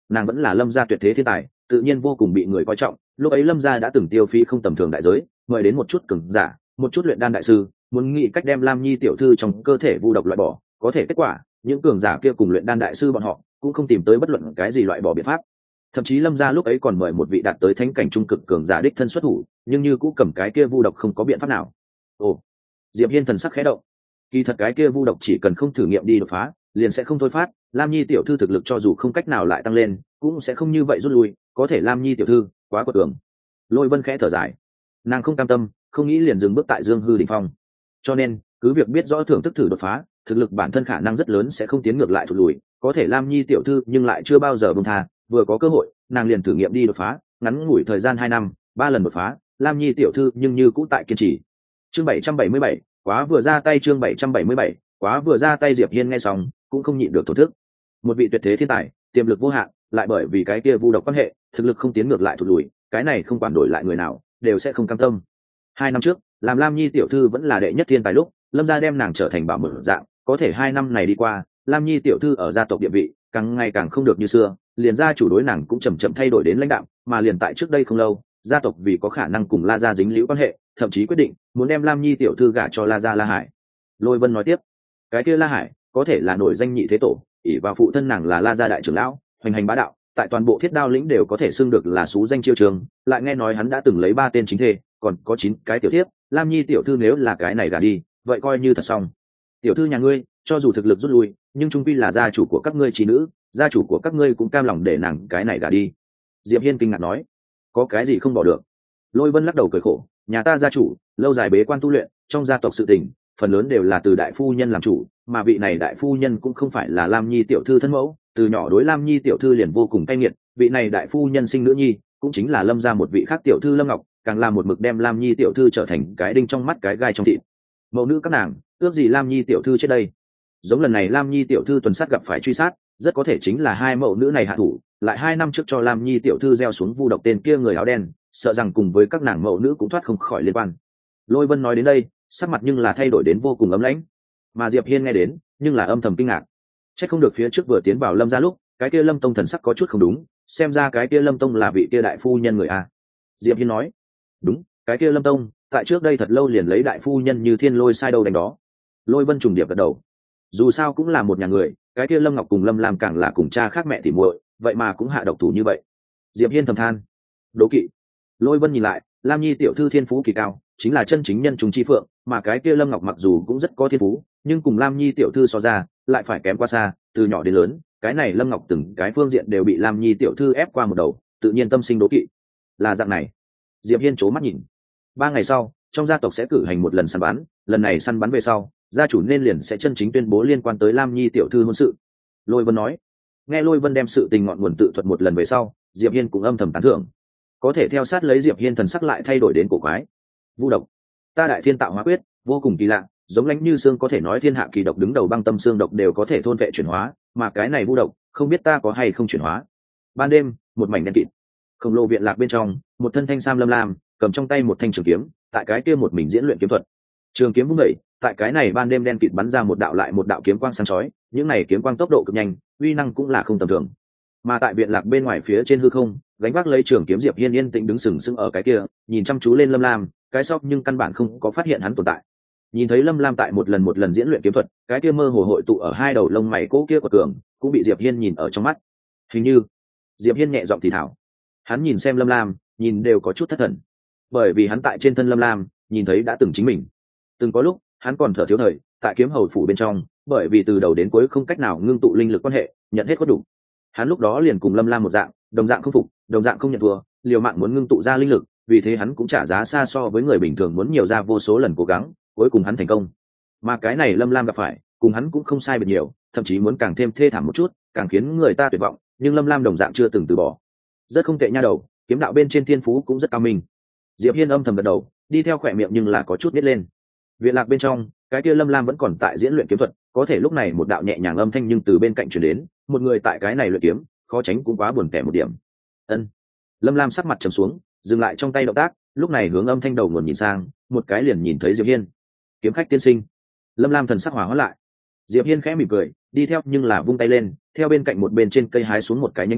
S1: nàng vẫn là lâm gia tuyệt thế thiên tài, tự nhiên vô cùng bị người coi trọng. Lúc ấy lâm gia đã từng tiêu phí không tầm thường đại giới, mời đến một chút cường giả, một chút luyện đan đại sư, muốn nghĩ cách đem lam nhi tiểu thư trong cơ thể vu độc loại bỏ. Có thể kết quả, những cường giả kia cùng luyện đan đại sư bọn họ cũng không tìm tới bất luận cái gì loại bỏ biện pháp. Thậm chí lâm gia lúc ấy còn mời một vị đạt tới thánh cảnh trung cực cường giả đích thân xuất thủ, nhưng như cũng cầm cái kia vu độc không có biện pháp nào. Ồ, Diệp Hiên thần sắc khẽ động. Kỳ thật cái kia vu độc chỉ cần không thử nghiệm đi đột phá, liền sẽ không thôi phát. Lam nhi tiểu thư thực lực cho dù không cách nào lại tăng lên, cũng sẽ không như vậy rút lui. Có thể Lam nhi tiểu thư quá quật cường. Lôi Vân khẽ thở dài, nàng không cam tâm, không nghĩ liền dừng bước tại Dương Hư đỉnh phong. Cho nên cứ việc biết rõ thưởng thức thử đột phá, thực lực bản thân khả năng rất lớn sẽ không tiến ngược lại thụt lùi. Có thể Lam nhi tiểu thư nhưng lại chưa bao giờ buông tha, vừa có cơ hội nàng liền thử nghiệm đi đột phá. Ngắn ngủi thời gian 2 năm, 3 lần đột phá, Lam nhi tiểu thư nhưng như cũ tại kiên trì. Chương 777, quá vừa ra tay. Chương 777, quá vừa ra tay. Diệp Hiên nghe xong cũng không nhịn được thổ thức. Một vị tuyệt thế thiên tài, tiềm lực vô hạn, lại bởi vì cái kia vu độc quan hệ, thực lực không tiến ngược lại thụt lùi, cái này không quản đổi lại người nào đều sẽ không cam tâm. 2 năm trước, làm Lam nhi tiểu thư vẫn là đệ nhất thiên tài lúc, lâm gia đem nàng trở thành bảo mẫu dạng. Có thể 2 năm này đi qua, Lam nhi tiểu thư ở gia tộc địa vị càng ngày càng không được như xưa, liền gia chủ đối nàng cũng chậm chậm thay đổi đến lãnh đạm. Mà liền tại trước đây không lâu, gia tộc vì có khả năng cùng La gia dính liễu quan hệ, thậm chí quyết định muốn đem Lam nhi tiểu thư gả cho La gia La Hải. Lôi Vân nói tiếp, cái kia La Hải có thể là nổi danh nhị thế tổ, ỷ vào phụ thân nàng là La gia đại trưởng lão, hoành hành bá đạo, tại toàn bộ Thiết Đao lĩnh đều có thể xưng được là xú danh chiêu trường. Lại nghe nói hắn đã từng lấy 3 tên chính thê, còn có 9 cái tiểu thiếp. Lam nhi tiểu thư nếu là cái này gả đi, vậy coi như thật xong. Tiểu thư nhà ngươi cho dù thực lực rút lui, nhưng trung quy là gia chủ của các ngươi trí nữ, gia chủ của các ngươi cũng cam lòng để nàng cái này gả đi. Diệp Hiên kinh ngạc nói, có cái gì không bỏ được? Lôi Vân lắc đầu cười khổ, nhà ta gia chủ lâu dài bế quan tu luyện, trong gia tộc sự tình phần lớn đều là từ đại phu nhân làm chủ, mà vị này đại phu nhân cũng không phải là Lam nhi tiểu thư thân mẫu, từ nhỏ đối Lam nhi tiểu thư liền vô cùng cay nghiệt. Vị này đại phu nhân sinh nữ nhi cũng chính là lâm gia một vị khác tiểu thư Lâm Ngọc, càng là một mực đem Lam nhi tiểu thư trở thành cái đinh trong mắt cái gai trong thịt. Mẫu nữ các nàng ước gì Lam nhi tiểu thư chết đây. Giống lần này Lam nhi tiểu thư tuần sát gặp phải truy sát, rất có thể chính là 2 mẫu nữ này hạ thủ, lại 2 năm trước cho Lam nhi tiểu thư gieo xuống vu độc tên kia người áo đen, sợ rằng cùng với các nàng mẫu nữ cũng thoát không khỏi liên quan. Lôi Vân nói đến đây, sắc mặt nhưng là thay đổi đến vô cùng ấm lãnh, mà Diệp Hiên nghe đến nhưng là âm thầm kinh ngạc. Chắc không được phía trước vừa tiến vào Lâm gia lúc, cái kia Lâm tông thần sắc có chút không đúng, xem ra cái kia Lâm tông là vị kia đại phu nhân người a. Diệp Hiên nói, đúng, cái kia Lâm tông tại trước đây thật lâu liền lấy đại phu nhân Như Thiên Lôi sai đâu đánh đó. Lôi Vân trùng điệp gật đầu, dù sao cũng là một nhà người, cái kia Lâm Ngọc cùng Lâm Lam càng là cùng cha khác mẹ tỉ muội, vậy mà cũng hạ độc thủ như vậy. Diệp Hiên thầm than, đố kỵ. Lôi Vân nhìn lại, Lam nhi tiểu thư thiên phú kỳ cao, chính là chân chính nhân trùng chi phượng, mà cái kia Lâm Ngọc mặc dù cũng rất có thiên phú, nhưng cùng Lam nhi tiểu thư so ra lại phải kém quá xa. Từ nhỏ đến lớn, cái này Lâm Ngọc từng cái phương diện đều bị Lam nhi tiểu thư ép qua một đầu, tự nhiên tâm sinh đố kỵ. Là dạng này. Diệp Hiên chố mắt nhìn. 3 ngày sau, trong gia tộc sẽ cử hành một lần săn bắn, lần này săn bắn về sau, gia chủ nên liền sẽ chân chính tuyên bố liên quan tới Lam nhi tiểu thư hôn sự. Lôi Vân nói. Nghe Lôi Vân đem sự tình ngọn nguồn tự thuật một lần về sau, Diệp Hiên cũng âm thầm tán thưởng. Có thể theo sát lấy Diệp Hiên thần sắc lại thay đổi đến cổ quái. Vu độc, ta đại thiên tạo hóa quyết vô cùng kỳ lạ, giống lãnh như xương có thể nói thiên hạ kỳ độc đứng đầu, băng tâm xương độc đều có thể thôn vệ chuyển hóa, mà cái này vu độc không biết ta có hay không chuyển hóa. Ban đêm, một mảnh đen kịt, khổng lồ viện lạc bên trong, một thân thanh sam lâm lam cầm trong tay một thanh trường kiếm, tại cái kia một mình diễn luyện kiếm thuật. Trường kiếm vung đẩy, tại cái này ban đêm đen kịt bắn ra một đạo lại một đạo kiếm quang sáng chói, những này kiếm quang tốc độ cực nhanh, uy năng cũng là không tầm thường. Mà tại viện lạc bên ngoài phía trên hư không, gánh vác lấy trường kiếm Diệp Hiên yên tĩnh đứng sừng sững ở cái kia, nhìn chăm chú lên Lâm Lam, cái sau nhưng căn bản không có phát hiện hắn tồn tại. Nhìn thấy Lâm Lam tại một lần diễn luyện kiếm thuật, cái kia mơ hồ hội tụ ở 2 đầu lông mày cố kia của cường, cũng bị Diệp Hiên nhìn ở trong mắt. Hình như, Diệp Hiên nhẹ giọng thì thảo. Hắn nhìn xem Lâm Lam, nhìn đều có chút thất thần. Bởi vì hắn tại trên thân Lâm Lam, nhìn thấy đã từng chính mình. Từng có lúc, hắn còn thở thiếu thời, tại kiếm hầu phủ bên trong, bởi vì từ đầu đến cuối không cách nào ngưng tụ linh lực quan hệ, nhận hết có đủ. Hắn lúc đó liền cùng Lâm Lam một dạng, đồng dạng không phục, đồng dạng không nhận thua, liều mạng muốn ngưng tụ ra linh lực, vì thế hắn cũng trả giá xa so với người bình thường muốn nhiều ra vô số lần cố gắng, cuối cùng hắn thành công. Mà cái này Lâm Lam gặp phải, cùng hắn cũng không sai biệt nhiều, thậm chí muốn càng thêm thê thảm một chút, càng khiến người ta tuyệt vọng, nhưng Lâm Lam đồng dạng chưa từng từ bỏ. Rất không tệ nha đầu, kiếm đạo bên trên thiên phú cũng rất cao minh. Diệp Hiên âm thầm gật đầu, đi theo khỏe miệng nhưng là có chút nít lên. Viện lạc bên trong, cái kia Lâm Lam vẫn còn tại diễn luyện kiếm thuật, có thể lúc này một đạo nhẹ nhàng âm thanh nhưng từ bên cạnh truyền đến, một người tại cái này luyện kiếm, khó tránh cũng quá buồn tẻ một điểm. Ân. Lâm Lam sắc mặt trầm xuống, dừng lại trong tay động tác, lúc này hướng âm thanh đầu nguồn nhìn sang, một cái liền nhìn thấy Diệp Hiên. Kiếm khách tiên sinh. Lâm Lam thần sắc hòa hóa lại. Diệp Hiên khẽ mỉm cười, đi theo nhưng là vung tay lên, theo bên cạnh một bên trên cây hái xuống một cái nhánh cây,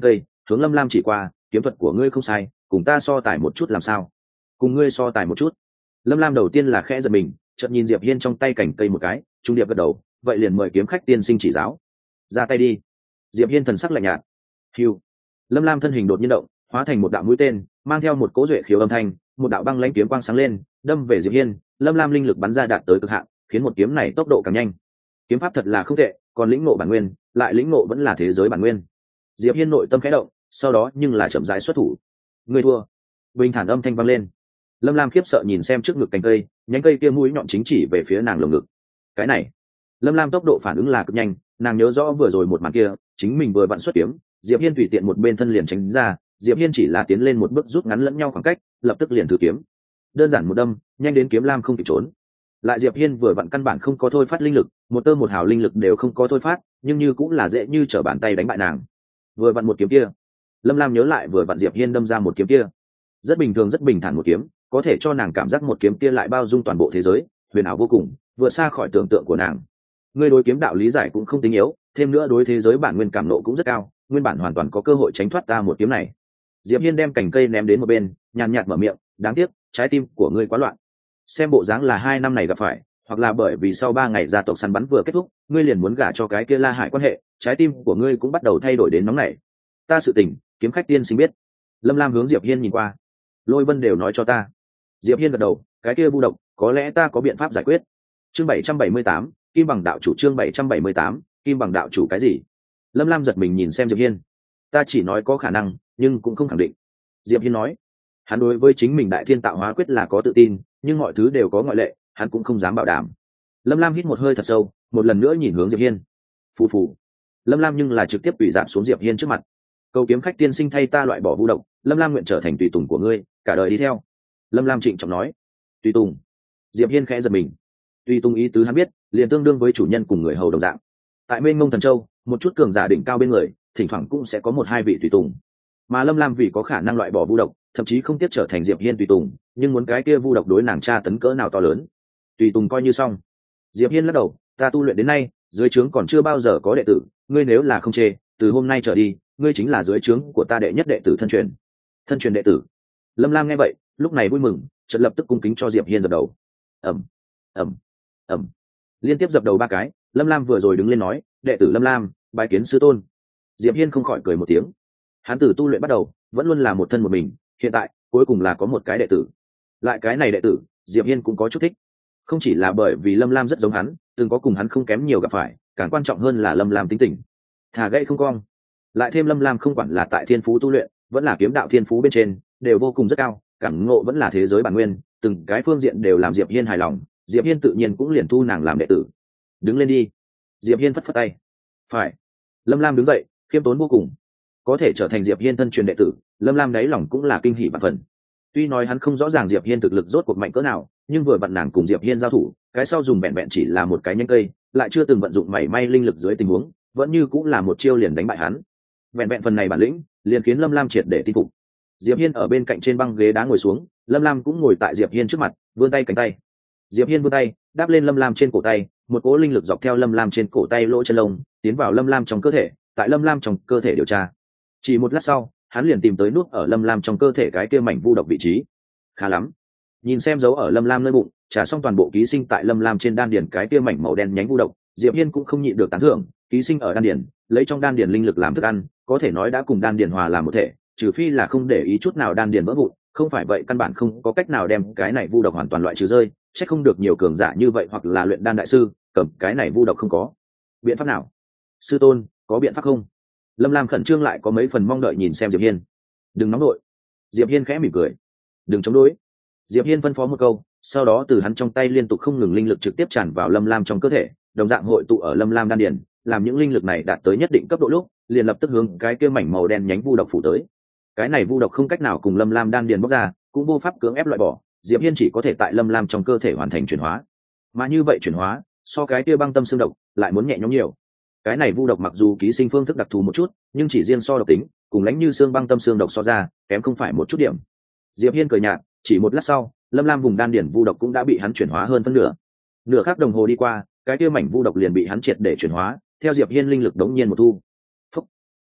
S1: hướng Lâm Lam chỉ qua, kiếm thuật của ngươi không sai, cùng ta so tài một chút làm sao? Cùng ngươi so tài một chút. Lâm Lam đầu tiên là khẽ giật mình, chợt nhìn Diệp Hiên trong tay cành cây một cái, trung điệp gật đầu, vậy liền mời kiếm khách tiên sinh chỉ giáo. Ra tay đi. Diệp Hiên thần sắc lạnh nhạt. Hưu. Lâm Lam thân hình đột nhiên động, hóa thành một đạo mũi tên, mang theo một cỗ duệ khiếu âm thanh, một đạo băng lãnh kiếm quang sáng lên, đâm về Diệp Hiên. Lâm Lam linh lực bắn ra đạt tới cực hạn, khiến một kiếm này tốc độ càng nhanh. Kiếm pháp thật là không tệ, còn lĩnh ngộ bản nguyên, lại lĩnh ngộ vẫn là thế giới bản nguyên. Diệp Hiên nội tâm khẽ động, sau đó nhưng là chậm rãi xuất thủ. Ngươi thua. Bình thản âm thanh vang lên. Lâm Lam khiếp sợ nhìn xem trước ngực cành cây, nhánh cây kia mũi nhọn chính chỉ về phía nàng lồng ngực. Cái này, Lâm Lam tốc độ phản ứng là cực nhanh, nàng nhớ rõ vừa rồi một màn kia, chính mình vừa vặn xuất kiếm, Diệp Hiên tùy tiện một bên thân liền tránh ra, Diệp Hiên chỉ là tiến lên một bước rút ngắn lẫn nhau khoảng cách, lập tức liền thử kiếm. Đơn giản một đâm, nhanh đến kiếm lam không kịp trốn. Lại Diệp Hiên vừa vặn căn bản không có thôi phát linh lực, một tơ một hào linh lực đều không có thôi phát, nhưng như cũng là dễ như trở bàn tay đánh bại nàng. Vừa vặn một kiếm kia, Lâm Lam nhớ lại vừa vặn Diệp Hiên đâm ra một kiếm kia, rất bình thường rất bình thản một kiếm, có thể cho nàng cảm giác một kiếm kia lại bao dung toàn bộ thế giới, huyền ảo vô cùng, vượt xa khỏi tưởng tượng của nàng. Ngươi đối kiếm đạo lý giải cũng không tính yếu, thêm nữa đối thế giới bản nguyên cảm nộ cũng rất cao, nguyên bản hoàn toàn có cơ hội tránh thoát ta một kiếm này. Diệp Hiên đem cành cây ném đến một bên, nhàn nhạt mở miệng, đáng tiếc, trái tim của ngươi quá loạn. Xem bộ dáng là 2 năm này gặp phải, hoặc là bởi vì sau 3 ngày gia tộc săn bắn vừa kết thúc, ngươi liền muốn gả cho cái kia La Hải quan hệ, trái tim của ngươi cũng bắt đầu thay đổi đến nóng nảy. Ta sự tình, kiếm khách tiên sinh biết. Lâm Lam hướng Diệp Hiên nhìn qua. Lôi Vân đều nói cho ta. Diệp Hiên gật đầu, cái kia vu độc, có lẽ ta có biện pháp giải quyết. Chương 778, Kim Bằng đạo chủ. Chương 778, Kim Bằng đạo chủ cái gì? Lâm Lam giật mình nhìn xem Diệp Hiên. Ta chỉ nói có khả năng, nhưng cũng không khẳng định. Diệp Hiên nói, hắn đối với chính mình đại thiên tạo hóa quyết là có tự tin, nhưng mọi thứ đều có ngoại lệ, hắn cũng không dám bảo đảm. Lâm Lam hít một hơi thật sâu, một lần nữa nhìn hướng Diệp Hiên. Phù phù. Lâm Lam nhưng là trực tiếp quỳ giảm xuống Diệp Hiên trước mặt. Cầu kiếm khách tiên sinh thay ta loại bỏ vu độc, Lâm Lam nguyện trở thành tùy tùng của ngươi, cả đời đi theo. Lâm Lam trịnh trọng nói. Tùy tùng. Diệp Hiên khẽ giật mình. Tùy tùng ý tứ hắn biết, liền tương đương với chủ nhân cùng người hầu đồng dạng. Tại Mênh Mông Thần Châu, một chút cường giả đỉnh cao bên người, thỉnh thoảng cũng sẽ có 1-2 vị tùy tùng. Mà Lâm Lam vì có khả năng loại bỏ vu độc, thậm chí không tiếc trở thành Diệp Hiên tùy tùng, nhưng muốn cái kia vu độc đối nàng tra tấn cỡ nào to lớn. Tùy tùng coi như xong. Diệp Hiên lắc đầu, ta tu luyện đến nay, dưới trướng còn chưa bao giờ có đệ tử, ngươi nếu là không chê, từ hôm nay trở đi, ngươi chính là dưới trướng của ta đệ nhất đệ tử thân truyền. Thân truyền đệ tử. Lâm Lam nghe vậy, lúc này vui mừng, chợt lập tức cung kính cho Diệp Hiên dập đầu. Ầm, ầm, ầm. Liên tiếp dập đầu 3 cái, Lâm Lam vừa rồi đứng lên nói, đệ tử Lâm Lam, bái kiến sư tôn. Diệp Hiên không khỏi cười một tiếng. Hắn từ tu luyện bắt đầu, vẫn luôn là một thân một mình, hiện tại cuối cùng là có một cái đệ tử. Lại cái này đệ tử, Diệp Hiên cũng có chút thích. Không chỉ là bởi vì Lâm Lam rất giống hắn, từng có cùng hắn không kém nhiều gặp phải, càng quan trọng hơn là Lâm Lam tính tình, thả gậy không cong. Lại thêm Lâm Lam không quản là tại thiên phú tu luyện, vẫn là kiếm đạo thiên phú bên trên, đều vô cùng rất cao, cảm ngộ vẫn là thế giới bản nguyên, từng cái phương diện đều làm Diệp Hiên hài lòng, Diệp Hiên tự nhiên cũng liền thu nàng làm đệ tử. Đứng lên đi. Diệp Hiên phất phất tay. Phải. Lâm Lam đứng dậy, khiêm tốn vô cùng. Có thể trở thành Diệp Hiên thân truyền đệ tử, Lâm Lam đáy lòng cũng là kinh hỉ vạn phần. Tuy nói hắn không rõ ràng Diệp Hiên thực lực rốt cuộc mạnh cỡ nào, nhưng vừa vặn nàng cùng Diệp Hiên giao thủ, cái sau dùng vẹn vẹn chỉ là một cái nhánh cây, lại chưa từng vận dụng mảy may linh lực dưới tình huống, vẫn như cũng là một chiêu liền đánh bại hắn. Vẹn vẹn phần này bản lĩnh, liền khiến Lâm Lam triệt để tin phục. Diệp Hiên ở bên cạnh trên băng ghế đá ngồi xuống, Lâm Lam cũng ngồi tại Diệp Hiên trước mặt, vươn tay cánh tay. Diệp Hiên vươn tay, đáp lên Lâm Lam trên cổ tay, một cỗ linh lực dọc theo Lâm Lam trên cổ tay lỗ chân lông, tiến vào Lâm Lam trong cơ thể, tại Lâm Lam trong cơ thể điều tra. Chỉ một lát sau, hắn liền tìm tới nút ở Lâm Lam trong cơ thể cái kia mảnh vu độc vị trí. Khá lắm. Nhìn xem dấu ở Lâm Lam nơi bụng, trả xong toàn bộ ký sinh tại Lâm Lam trên đan điền cái kia mảnh màu đen nhánh vu độc, Diệp Hiên cũng không nhịn được tán thưởng, ký sinh ở đan điền, lấy trong đan điền linh lực làm thức ăn, có thể nói đã cùng đan điền hòa làm một thể, trừ phi là không để ý chút nào đan điền vỡ vụn, không phải vậy căn bản không có cách nào đem cái này vu độc hoàn toàn loại trừ rơi, chắc không được nhiều cường giả như vậy hoặc là luyện đan đại sư, cầm cái này vu độc không có biện pháp nào. Sư tôn, có biện pháp không? Lâm Lam khẩn trương lại có mấy phần mong đợi nhìn xem Diệp Hiên. Đừng nóng đội. Diệp Hiên khẽ mỉm cười. Đừng chống đối. Diệp Hiên phân phó một câu, sau đó từ hắn trong tay liên tục không ngừng linh lực trực tiếp tràn vào Lâm Lam trong cơ thể, đồng dạng hội tụ ở Lâm Lam đan điền, làm những linh lực này đạt tới nhất định cấp độ lúc, liền lập tức hướng cái kia mảnh màu đen nhánh vu độc phủ tới. Cái này vu độc không cách nào cùng Lâm Lam đan điền bóc ra, cũng vô pháp cưỡng ép loại bỏ, Diệp Hiên chỉ có thể tại Lâm Lam trong cơ thể hoàn thành chuyển hóa. Mà như vậy chuyển hóa, so cái kia băng tâm xương độc lại muốn nhẹ nhõm nhiều. Cái này vu độc mặc dù ký sinh phương thức đặc thù một chút, nhưng chỉ riêng so độc tính, cùng lãnh như xương băng tâm xương độc so ra, kém không phải một chút điểm. Diệp Hiên cười nhạt, chỉ một lát sau, Lâm Lam vùng đan điển vu độc cũng đã bị hắn chuyển hóa hơn phân nửa. Nửa khắc đồng hồ đi qua, cái kia mảnh vu độc liền bị hắn triệt để chuyển hóa, theo Diệp Hiên linh lực đống nhiên một thu. Phúc.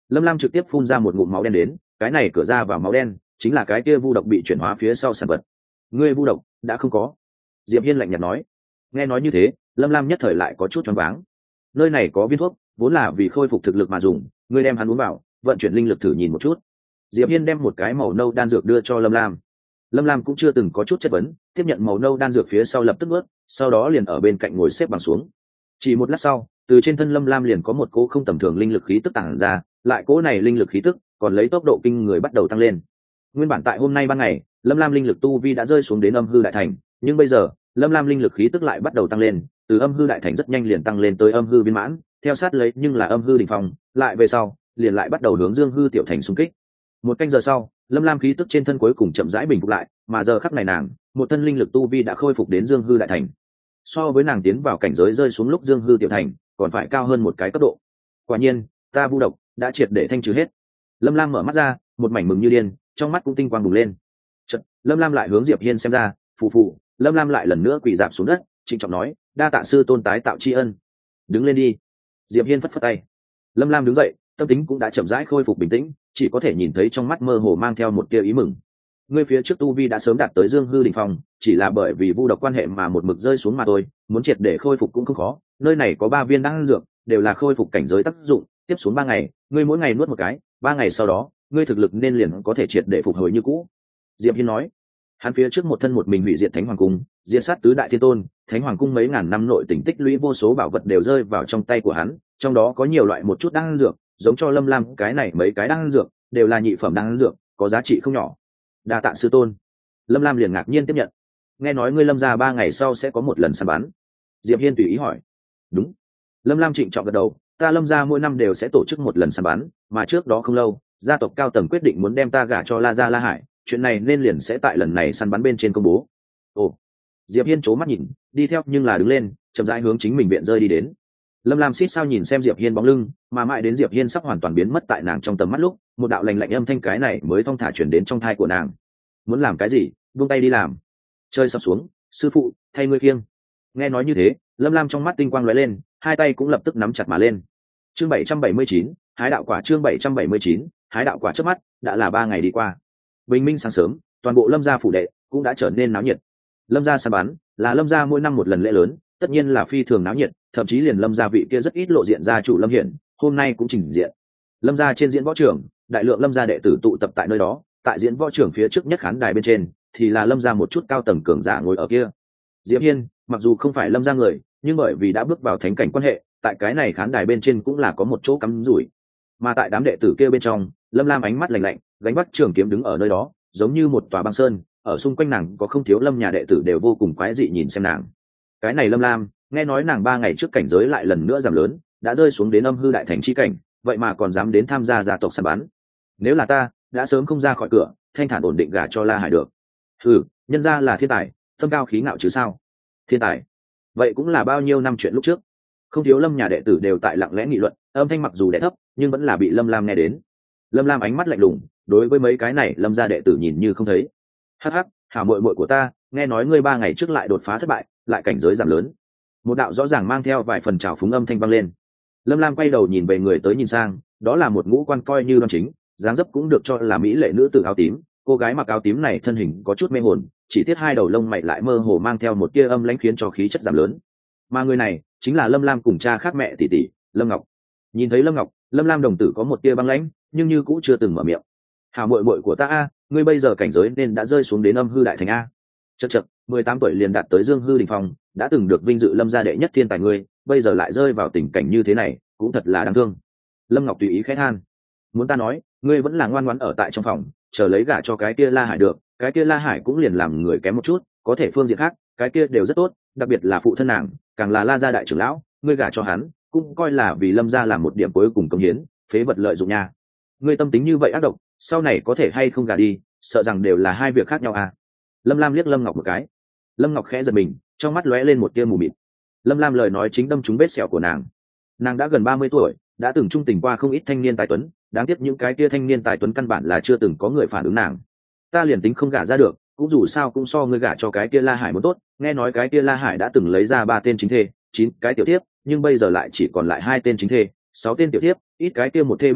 S1: Lâm Lam trực tiếp phun ra một ngụm máu đen đến, cái này cửa ra vào máu đen chính là cái kia vu độc bị chuyển hóa phía sau sản vật. Ngươi vu độc đã không có. Diệp Hiên lạnh nhạt nói. Nghe nói như thế, Lâm Lam nhất thời lại có chút choáng váng. Nơi này có viên thuốc, vốn là vì khôi phục thực lực mà dùng, ngươi đem hắn uống vào, vận chuyển linh lực thử nhìn một chút. Diệp Hiên đem một cái màu nâu đan dược đưa cho Lâm Lam. Lâm Lam cũng chưa từng có chút chất vấn, tiếp nhận màu nâu đan dược phía sau lập tức nuốt, sau đó liền ở bên cạnh ngồi xếp bằng xuống. Chỉ một lát sau, từ trên thân Lâm Lam liền có một cỗ không tầm thường linh lực khí tức tản ra, lại cỗ này linh lực khí tức còn lấy tốc độ kinh người bắt đầu tăng lên. Nguyên bản tại hôm nay ban ngày, Lâm Lam linh lực tu vi đã rơi xuống đến âm hư đại thành, nhưng bây giờ, Lâm Lam linh lực khí tức lại bắt đầu tăng lên, từ âm hư đại thành rất nhanh liền tăng lên tới âm hư viên mãn, theo sát lấy nhưng là âm hư đỉnh phong, lại về sau, liền lại bắt đầu hướng dương hư tiểu thành xung kích. Một canh giờ sau, Lâm Lam khí tức trên thân cuối cùng chậm rãi bình phục lại, mà giờ khắc này nàng, một thân linh lực tu vi đã khôi phục đến dương hư đại thành. So với nàng tiến vào cảnh giới rơi xuống lúc dương hư tiểu thành, còn phải cao hơn một cái cấp độ. Quả nhiên, ta vu độc đã triệt để thanh trừ hết. Lâm Lam mở mắt ra, một mảnh mừng như điên, trong mắt cũng tinh quang bùng lên. Chợt, Lâm Lam lại hướng Diệp Hiên xem ra, phù phù, Lâm Lam lại lần nữa quỳ rạp xuống đất, trịnh trọng nói, đa tạ sư tôn tái tạo tri ân. Đứng lên đi. Diệp Hiên phất phất tay. Lâm Lam đứng dậy, tâm tính cũng đã chậm rãi khôi phục bình tĩnh, chỉ có thể nhìn thấy trong mắt mơ hồ mang theo một tia ý mừng. Ngươi phía trước tu vi đã sớm đạt tới dương hư đỉnh phong, chỉ là bởi vì vu độc quan hệ mà một mực rơi xuống mà thôi, muốn triệt để khôi phục cũng không khó. Nơi này có 3 viên đan dược, đều là khôi phục cảnh giới tác dụng, tiếp xuống 3 ngày, ngươi mỗi ngày nuốt một cái, 3 ngày sau đó, ngươi thực lực nên liền có thể triệt để phục hồi như cũ. Diệp Hiên nói. Hắn phía trước một thân một mình hủy diệt Thánh Hoàng cung, diệt sát tứ đại thiên tôn, Thánh Hoàng cung mấy ngàn năm nội tình tích lũy vô số bảo vật đều rơi vào trong tay của hắn, trong đó có nhiều loại một chút đan dược, giống cho Lâm Lam cái này mấy cái đan dược, đều là nhị phẩm đan dược, có giá trị không nhỏ. Đa tạ sư tôn. Lâm Lam liền ngạc nhiên tiếp nhận. Nghe nói ngươi Lâm gia 3 ngày sau sẽ có một lần săn bắn. Diệp Hiên tùy ý hỏi. Đúng. Lâm Lam trịnh trọng gật đầu, ta Lâm gia mỗi năm đều sẽ tổ chức một lần săn bắn, mà trước đó không lâu, gia tộc cao tầng quyết định muốn đem ta gả cho La gia La Hải, chuyện này nên liền sẽ tại lần này săn bắn bên trên công bố. Ồ. Diệp Hiên chố mắt nhìn, đi theo nhưng là đứng lên, chậm rãi hướng chính mình viện rơi đi đến. Lâm Lam xít sao nhìn xem Diệp Hiên bóng lưng, mà mãi đến Diệp Hiên sắp hoàn toàn biến mất tại nàng trong tầm mắt lúc, một đạo lạnh lạnh âm thanh cái này mới thong thả truyền đến trong tai của nàng. Muốn làm cái gì, buông tay đi làm. Chơi sập xuống, sư phụ, thay ngươi kiêng. Nghe nói như thế, Lâm Lam trong mắt tinh quang lóe lên, hai tay cũng lập tức nắm chặt mà lên. Chương 779, hái đạo quả. Chương 779, hái đạo quả. Trước mắt đã là 3 ngày đi qua. Bình minh sáng sớm, toàn bộ Lâm gia phủ đệ cũng đã trở nên náo nhiệt. Lâm gia săn bắn là Lâm gia mỗi năm một lần lễ lớn, tất nhiên là phi thường náo nhiệt, thậm chí liền Lâm gia vị kia rất ít lộ diện gia chủ Lâm Hiển, hôm nay cũng trình diện. Lâm gia trên diễn võ trường, đại lượng Lâm gia đệ tử tụ tập tại nơi đó, tại diễn võ trường phía trước nhất khán đài bên trên, thì là Lâm gia một chút cao tầng cường giả ngồi ở kia. Diệp Hiên, mặc dù không phải Lâm gia người, nhưng bởi vì đã bước vào thánh cảnh quan hệ, tại cái này khán đài bên trên cũng là có một chỗ cắm rủi. Mà tại đám đệ tử kia bên trong, Lâm Lam ánh mắt lạnh lạnh, gánh vác trường kiếm đứng ở nơi đó, giống như một tòa băng sơn, ở xung quanh nàng có không thiếu Lâm nhà đệ tử đều vô cùng quái dị nhìn xem nàng. Cái này Lâm Lam, nghe nói nàng 3 ngày trước cảnh giới lại lần nữa giảm lớn, đã rơi xuống đến âm hư đại thành chi cảnh, vậy mà còn dám đến tham gia gia tộc săn bắn. Nếu là ta, đã sớm không ra khỏi cửa, thanh thản ổn định gả cho La Hải được. Nhân ra là thiên tài, tâm cao khí ngạo chứ sao? Thiên tài? Vậy cũng là bao nhiêu năm chuyện lúc trước. Không thiếu Lâm nhà đệ tử đều tại lặng lẽ nghị luận, âm thanh mặc dù đẻ thấp, nhưng vẫn là bị Lâm Lam nghe đến. Lâm Lam ánh mắt lạnh lùng, đối với mấy cái này Lâm gia đệ tử nhìn như không thấy. Hắc hắc, hảo muội muội của ta, nghe nói ngươi 3 ngày trước lại đột phá thất bại, lại cảnh giới giảm lớn. Một đạo rõ ràng mang theo vài phần trào phúng âm thanh vang lên. Lâm Lam quay đầu nhìn về người tới nhìn sang, đó là một ngũ quan coi như đoan chính, dáng dấp cũng được cho là mỹ lệ nữ tử áo tím. Cô gái mặc áo tím này thân hình có chút mê hồn, chỉ tiếc 2 đầu lông mày lại mơ hồ mang theo một tia âm lãnh khiến cho khí chất giảm lớn. Mà người này chính là Lâm Lam cùng cha khác mẹ tỷ tỷ, Lâm Ngọc. Nhìn thấy Lâm Ngọc, Lâm Lam đồng tử có một tia băng lãnh, nhưng như cũng chưa từng mở miệng. Hảo muội muội của ta a, ngươi bây giờ cảnh giới nên đã rơi xuống đến âm hư đại thành a. Chậc, 18 tuổi liền đạt tới dương hư đỉnh phong, đã từng được vinh dự Lâm gia đệ nhất thiên tài ngươi, bây giờ lại rơi vào tình cảnh như thế này, cũng thật là đáng thương. Lâm Ngọc tùy ý khẽ than. Muốn ta nói, ngươi vẫn là ngoan ngoãn ở tại trong phòng, chờ lấy gả cho cái kia La Hải được, cái kia La Hải cũng liền làm người kém một chút, có thể phương diện khác, cái kia đều rất tốt, đặc biệt là phụ thân nàng, càng là La gia đại trưởng lão, ngươi gả cho hắn, cũng coi là vì Lâm gia làm một điểm cuối cùng cống hiến, phế vật lợi dụng nha. Ngươi tâm tính như vậy ác độc, sau này có thể hay không gả đi, sợ rằng đều là hai việc khác nhau à. Lâm Lam liếc Lâm Ngọc một cái. Lâm Ngọc khẽ giật mình, trong mắt lóe lên một tia mù mịt. Lâm Lam lời nói chính đâm trúng vết sẹo của nàng. Nàng đã gần 30 tuổi, đã từng trung tình qua không ít thanh niên tài tuấn, đáng tiếc những cái kia thanh niên tài tuấn căn bản là chưa từng có người phản ứng nàng. Ta liền tính không gả ra được, cũng dù sao cũng so ngươi gả cho cái kia La Hải muốn tốt, nghe nói cái kia La Hải đã từng lấy ra 3 tên chính thê, 9 cái tiểu thiếp, nhưng bây giờ lại chỉ còn lại 2 tên chính thê, 6 tên tiểu thiếp, ít cái kia một thê 3 thiếp,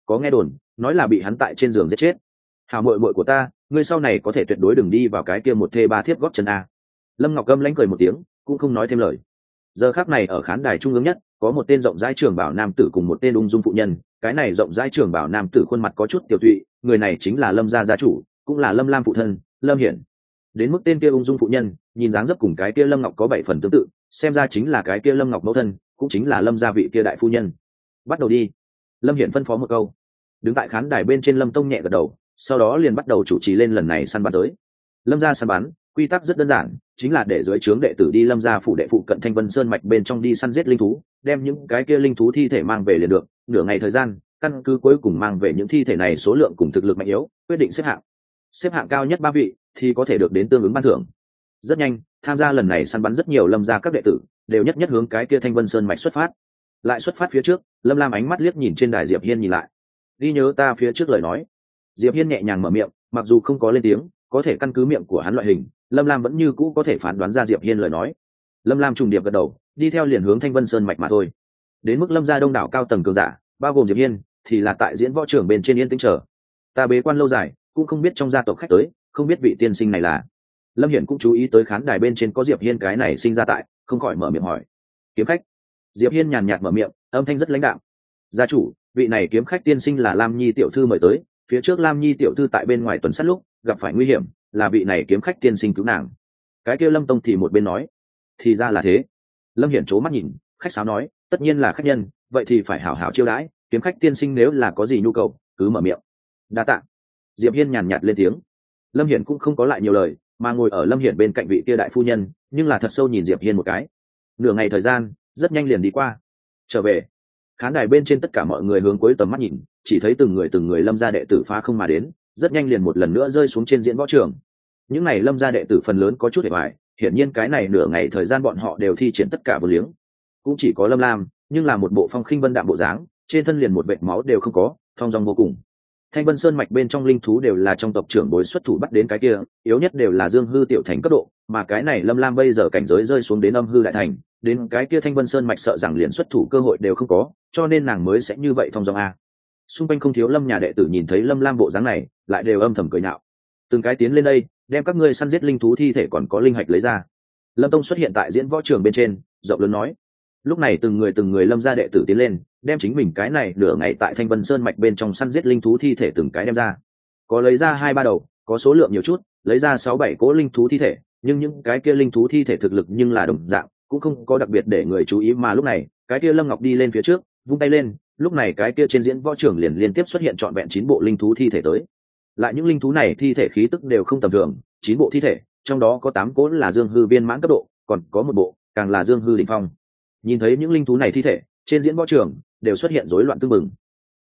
S1: có nghe đồn nói là bị hắn tại trên giường giết chết. Hảo muội muội của ta, ngươi sau này có thể tuyệt đối đừng đi vào cái kia một thê ba thiếp góp chân a. Lâm Ngọc Gâm lãnh cười một tiếng, cũng không nói thêm lời. Giờ khắc này ở khán đài trung ương nhất, có một tên rộng rãi trường bảo nam tử cùng một tên ung dung phụ nhân. Cái này rộng rãi trường bảo nam tử khuôn mặt có chút tiểu tụy, người này chính là Lâm gia gia chủ, cũng là Lâm Lam phụ thân, Lâm Hiển. Đến mức tên kia ung dung phụ nhân, nhìn dáng dấp cùng cái kia Lâm Ngọc có 7 phần tương tự, xem ra chính là cái kia Lâm Ngọc mẫu thân, cũng chính là Lâm gia vị kia đại phu nhân. Bắt đầu đi. Lâm Hiển phân phó một câu. Đứng tại khán đài bên trên Lâm Tông nhẹ gật đầu, sau đó liền bắt đầu chủ trì lên lần này săn bắn tới. Lâm gia săn bắn quy tắc rất đơn giản, chính là để dưới trướng đệ tử đi Lâm gia phủ đệ phụ cận Thanh Vân Sơn mạch bên trong đi săn giết linh thú, đem những cái kia linh thú thi thể mang về liền được. Nửa ngày thời gian, căn cứ cuối cùng mang về những thi thể này số lượng cùng thực lực mạnh yếu, quyết định xếp hạng. Xếp hạng cao nhất 3 vị thì có thể được đến tương ứng ban thưởng. Rất nhanh, tham gia lần này săn bắn rất nhiều Lâm gia các đệ tử đều nhất nhất hướng cái kia Thanh Vân Sơn mạch xuất phát. Lại xuất phát phía trước, Lâm Lam ánh mắt liếc nhìn trên đài Diệp Hiên nhìn lại. Ghi nhớ ta phía trước lời nói. Diệp Hiên nhẹ nhàng mở miệng, mặc dù không có lên tiếng, có thể căn cứ miệng của hắn loại hình, Lâm Lam vẫn như cũ có thể phán đoán ra Diệp Hiên lời nói. Lâm Lam trùng điệp gật đầu, đi theo liền hướng Thanh Vân Sơn mạch mà thôi. Đến mức Lâm gia đông đảo cao tầng cường giả, bao gồm Diệp Hiên, thì là tại diễn võ trường bên trên yên tĩnh chờ. Ta bế quan lâu dài, cũng không biết trong gia tộc khách tới, không biết vị tiên sinh này là. Lâm Hiển cũng chú ý tới khán đài bên trên có Diệp Hiên cái này sinh ra tại, không khỏi mở miệng hỏi. Kiếm khách. Diệp Hiên nhàn nhạt mở miệng, âm thanh rất lãnh đạm. Gia chủ, vị này kiếm khách tiên sinh là Lam Nhi tiểu thư mời tới, phía trước Lam Nhi tiểu thư tại bên ngoài tuần sát lúc gặp phải nguy hiểm, là vị này kiếm khách tiên sinh cứu nàng. Cái kia Lâm Tông thì một bên nói. Thì ra là thế. Lâm Hiển trố mắt nhìn, khách sáo nói, tất nhiên là khách nhân, vậy thì phải hảo hảo chiêu đãi, kiếm khách tiên sinh nếu là có gì nhu cầu, cứ mở miệng. Đa tạ. Diệp Hiên nhàn nhạt lên tiếng. Lâm Hiển cũng không có lại nhiều lời, mà ngồi ở Lâm Hiển bên cạnh vị kia đại phu nhân, nhưng là thật sâu nhìn Diệp Hiên một cái. Nửa ngày thời gian, rất nhanh liền đi qua. Trở về, khán đài bên trên tất cả mọi người hướng cuối tầm mắt nhìn, chỉ thấy từng người Lâm gia đệ tử phá không mà đến, rất nhanh liền một lần nữa rơi xuống trên diễn võ trường. Những này Lâm gia đệ tử phần lớn có chút hề bại, hiển nhiên cái này nửa ngày thời gian bọn họ đều thi triển tất cả vô liếng. Cũng chỉ có Lâm Lam, nhưng là một bộ phong khinh vân đạm bộ dáng, trên thân liền một vệt máu đều không có, thong dong vô cùng. Thanh Vân Sơn mạch bên trong linh thú đều là trong tộc trưởng bối xuất thủ bắt đến cái kia, yếu nhất đều là Dương hư tiểu thành cấp độ, mà cái này Lâm Lam bây giờ cảnh giới rơi xuống đến âm hư đại thành, đến cái kia Thanh Vân Sơn mạch sợ rằng liền xuất thủ cơ hội đều không có, cho nên nàng mới sẽ như vậy thong dong a. Xung quanh không thiếu Lâm nhà đệ tử nhìn thấy Lâm Lam bộ dáng này, lại đều âm thầm cười nhạo. Từng cái tiến lên đây, đem các ngươi săn giết linh thú thi thể còn có linh hạch lấy ra. Lâm Tông xuất hiện tại diễn võ trường bên trên, rộng lớn nói. Lúc này từng người Lâm gia đệ tử tiến lên, đem chính mình cái này nửa ngày tại Thanh Vân Sơn mạch bên trong săn giết linh thú thi thể từng cái đem ra. Có lấy ra 2-3 đầu, có số lượng nhiều chút, lấy ra 6-7 cỗ linh thú thi thể, nhưng những cái kia linh thú thi thể thực lực nhưng là đồng dạng, cũng không có đặc biệt để người chú ý, mà lúc này, cái kia Lâm Ngọc đi lên phía trước, vung tay lên, lúc này cái kia trên diễn võ trường liền liên tiếp xuất hiện trọn vẹn 9 bộ linh thú thi thể tới. Lại những linh thú này thi thể khí tức đều không tầm thường, 9 bộ thi thể, trong đó có 8 cỗ là Dương hư viên mãn cấp độ, còn có một bộ càng là Dương hư đỉnh phong. Nhìn thấy những linh thú này thi thể, trên diễn võ trường đều xuất hiện rối loạn tương mừng.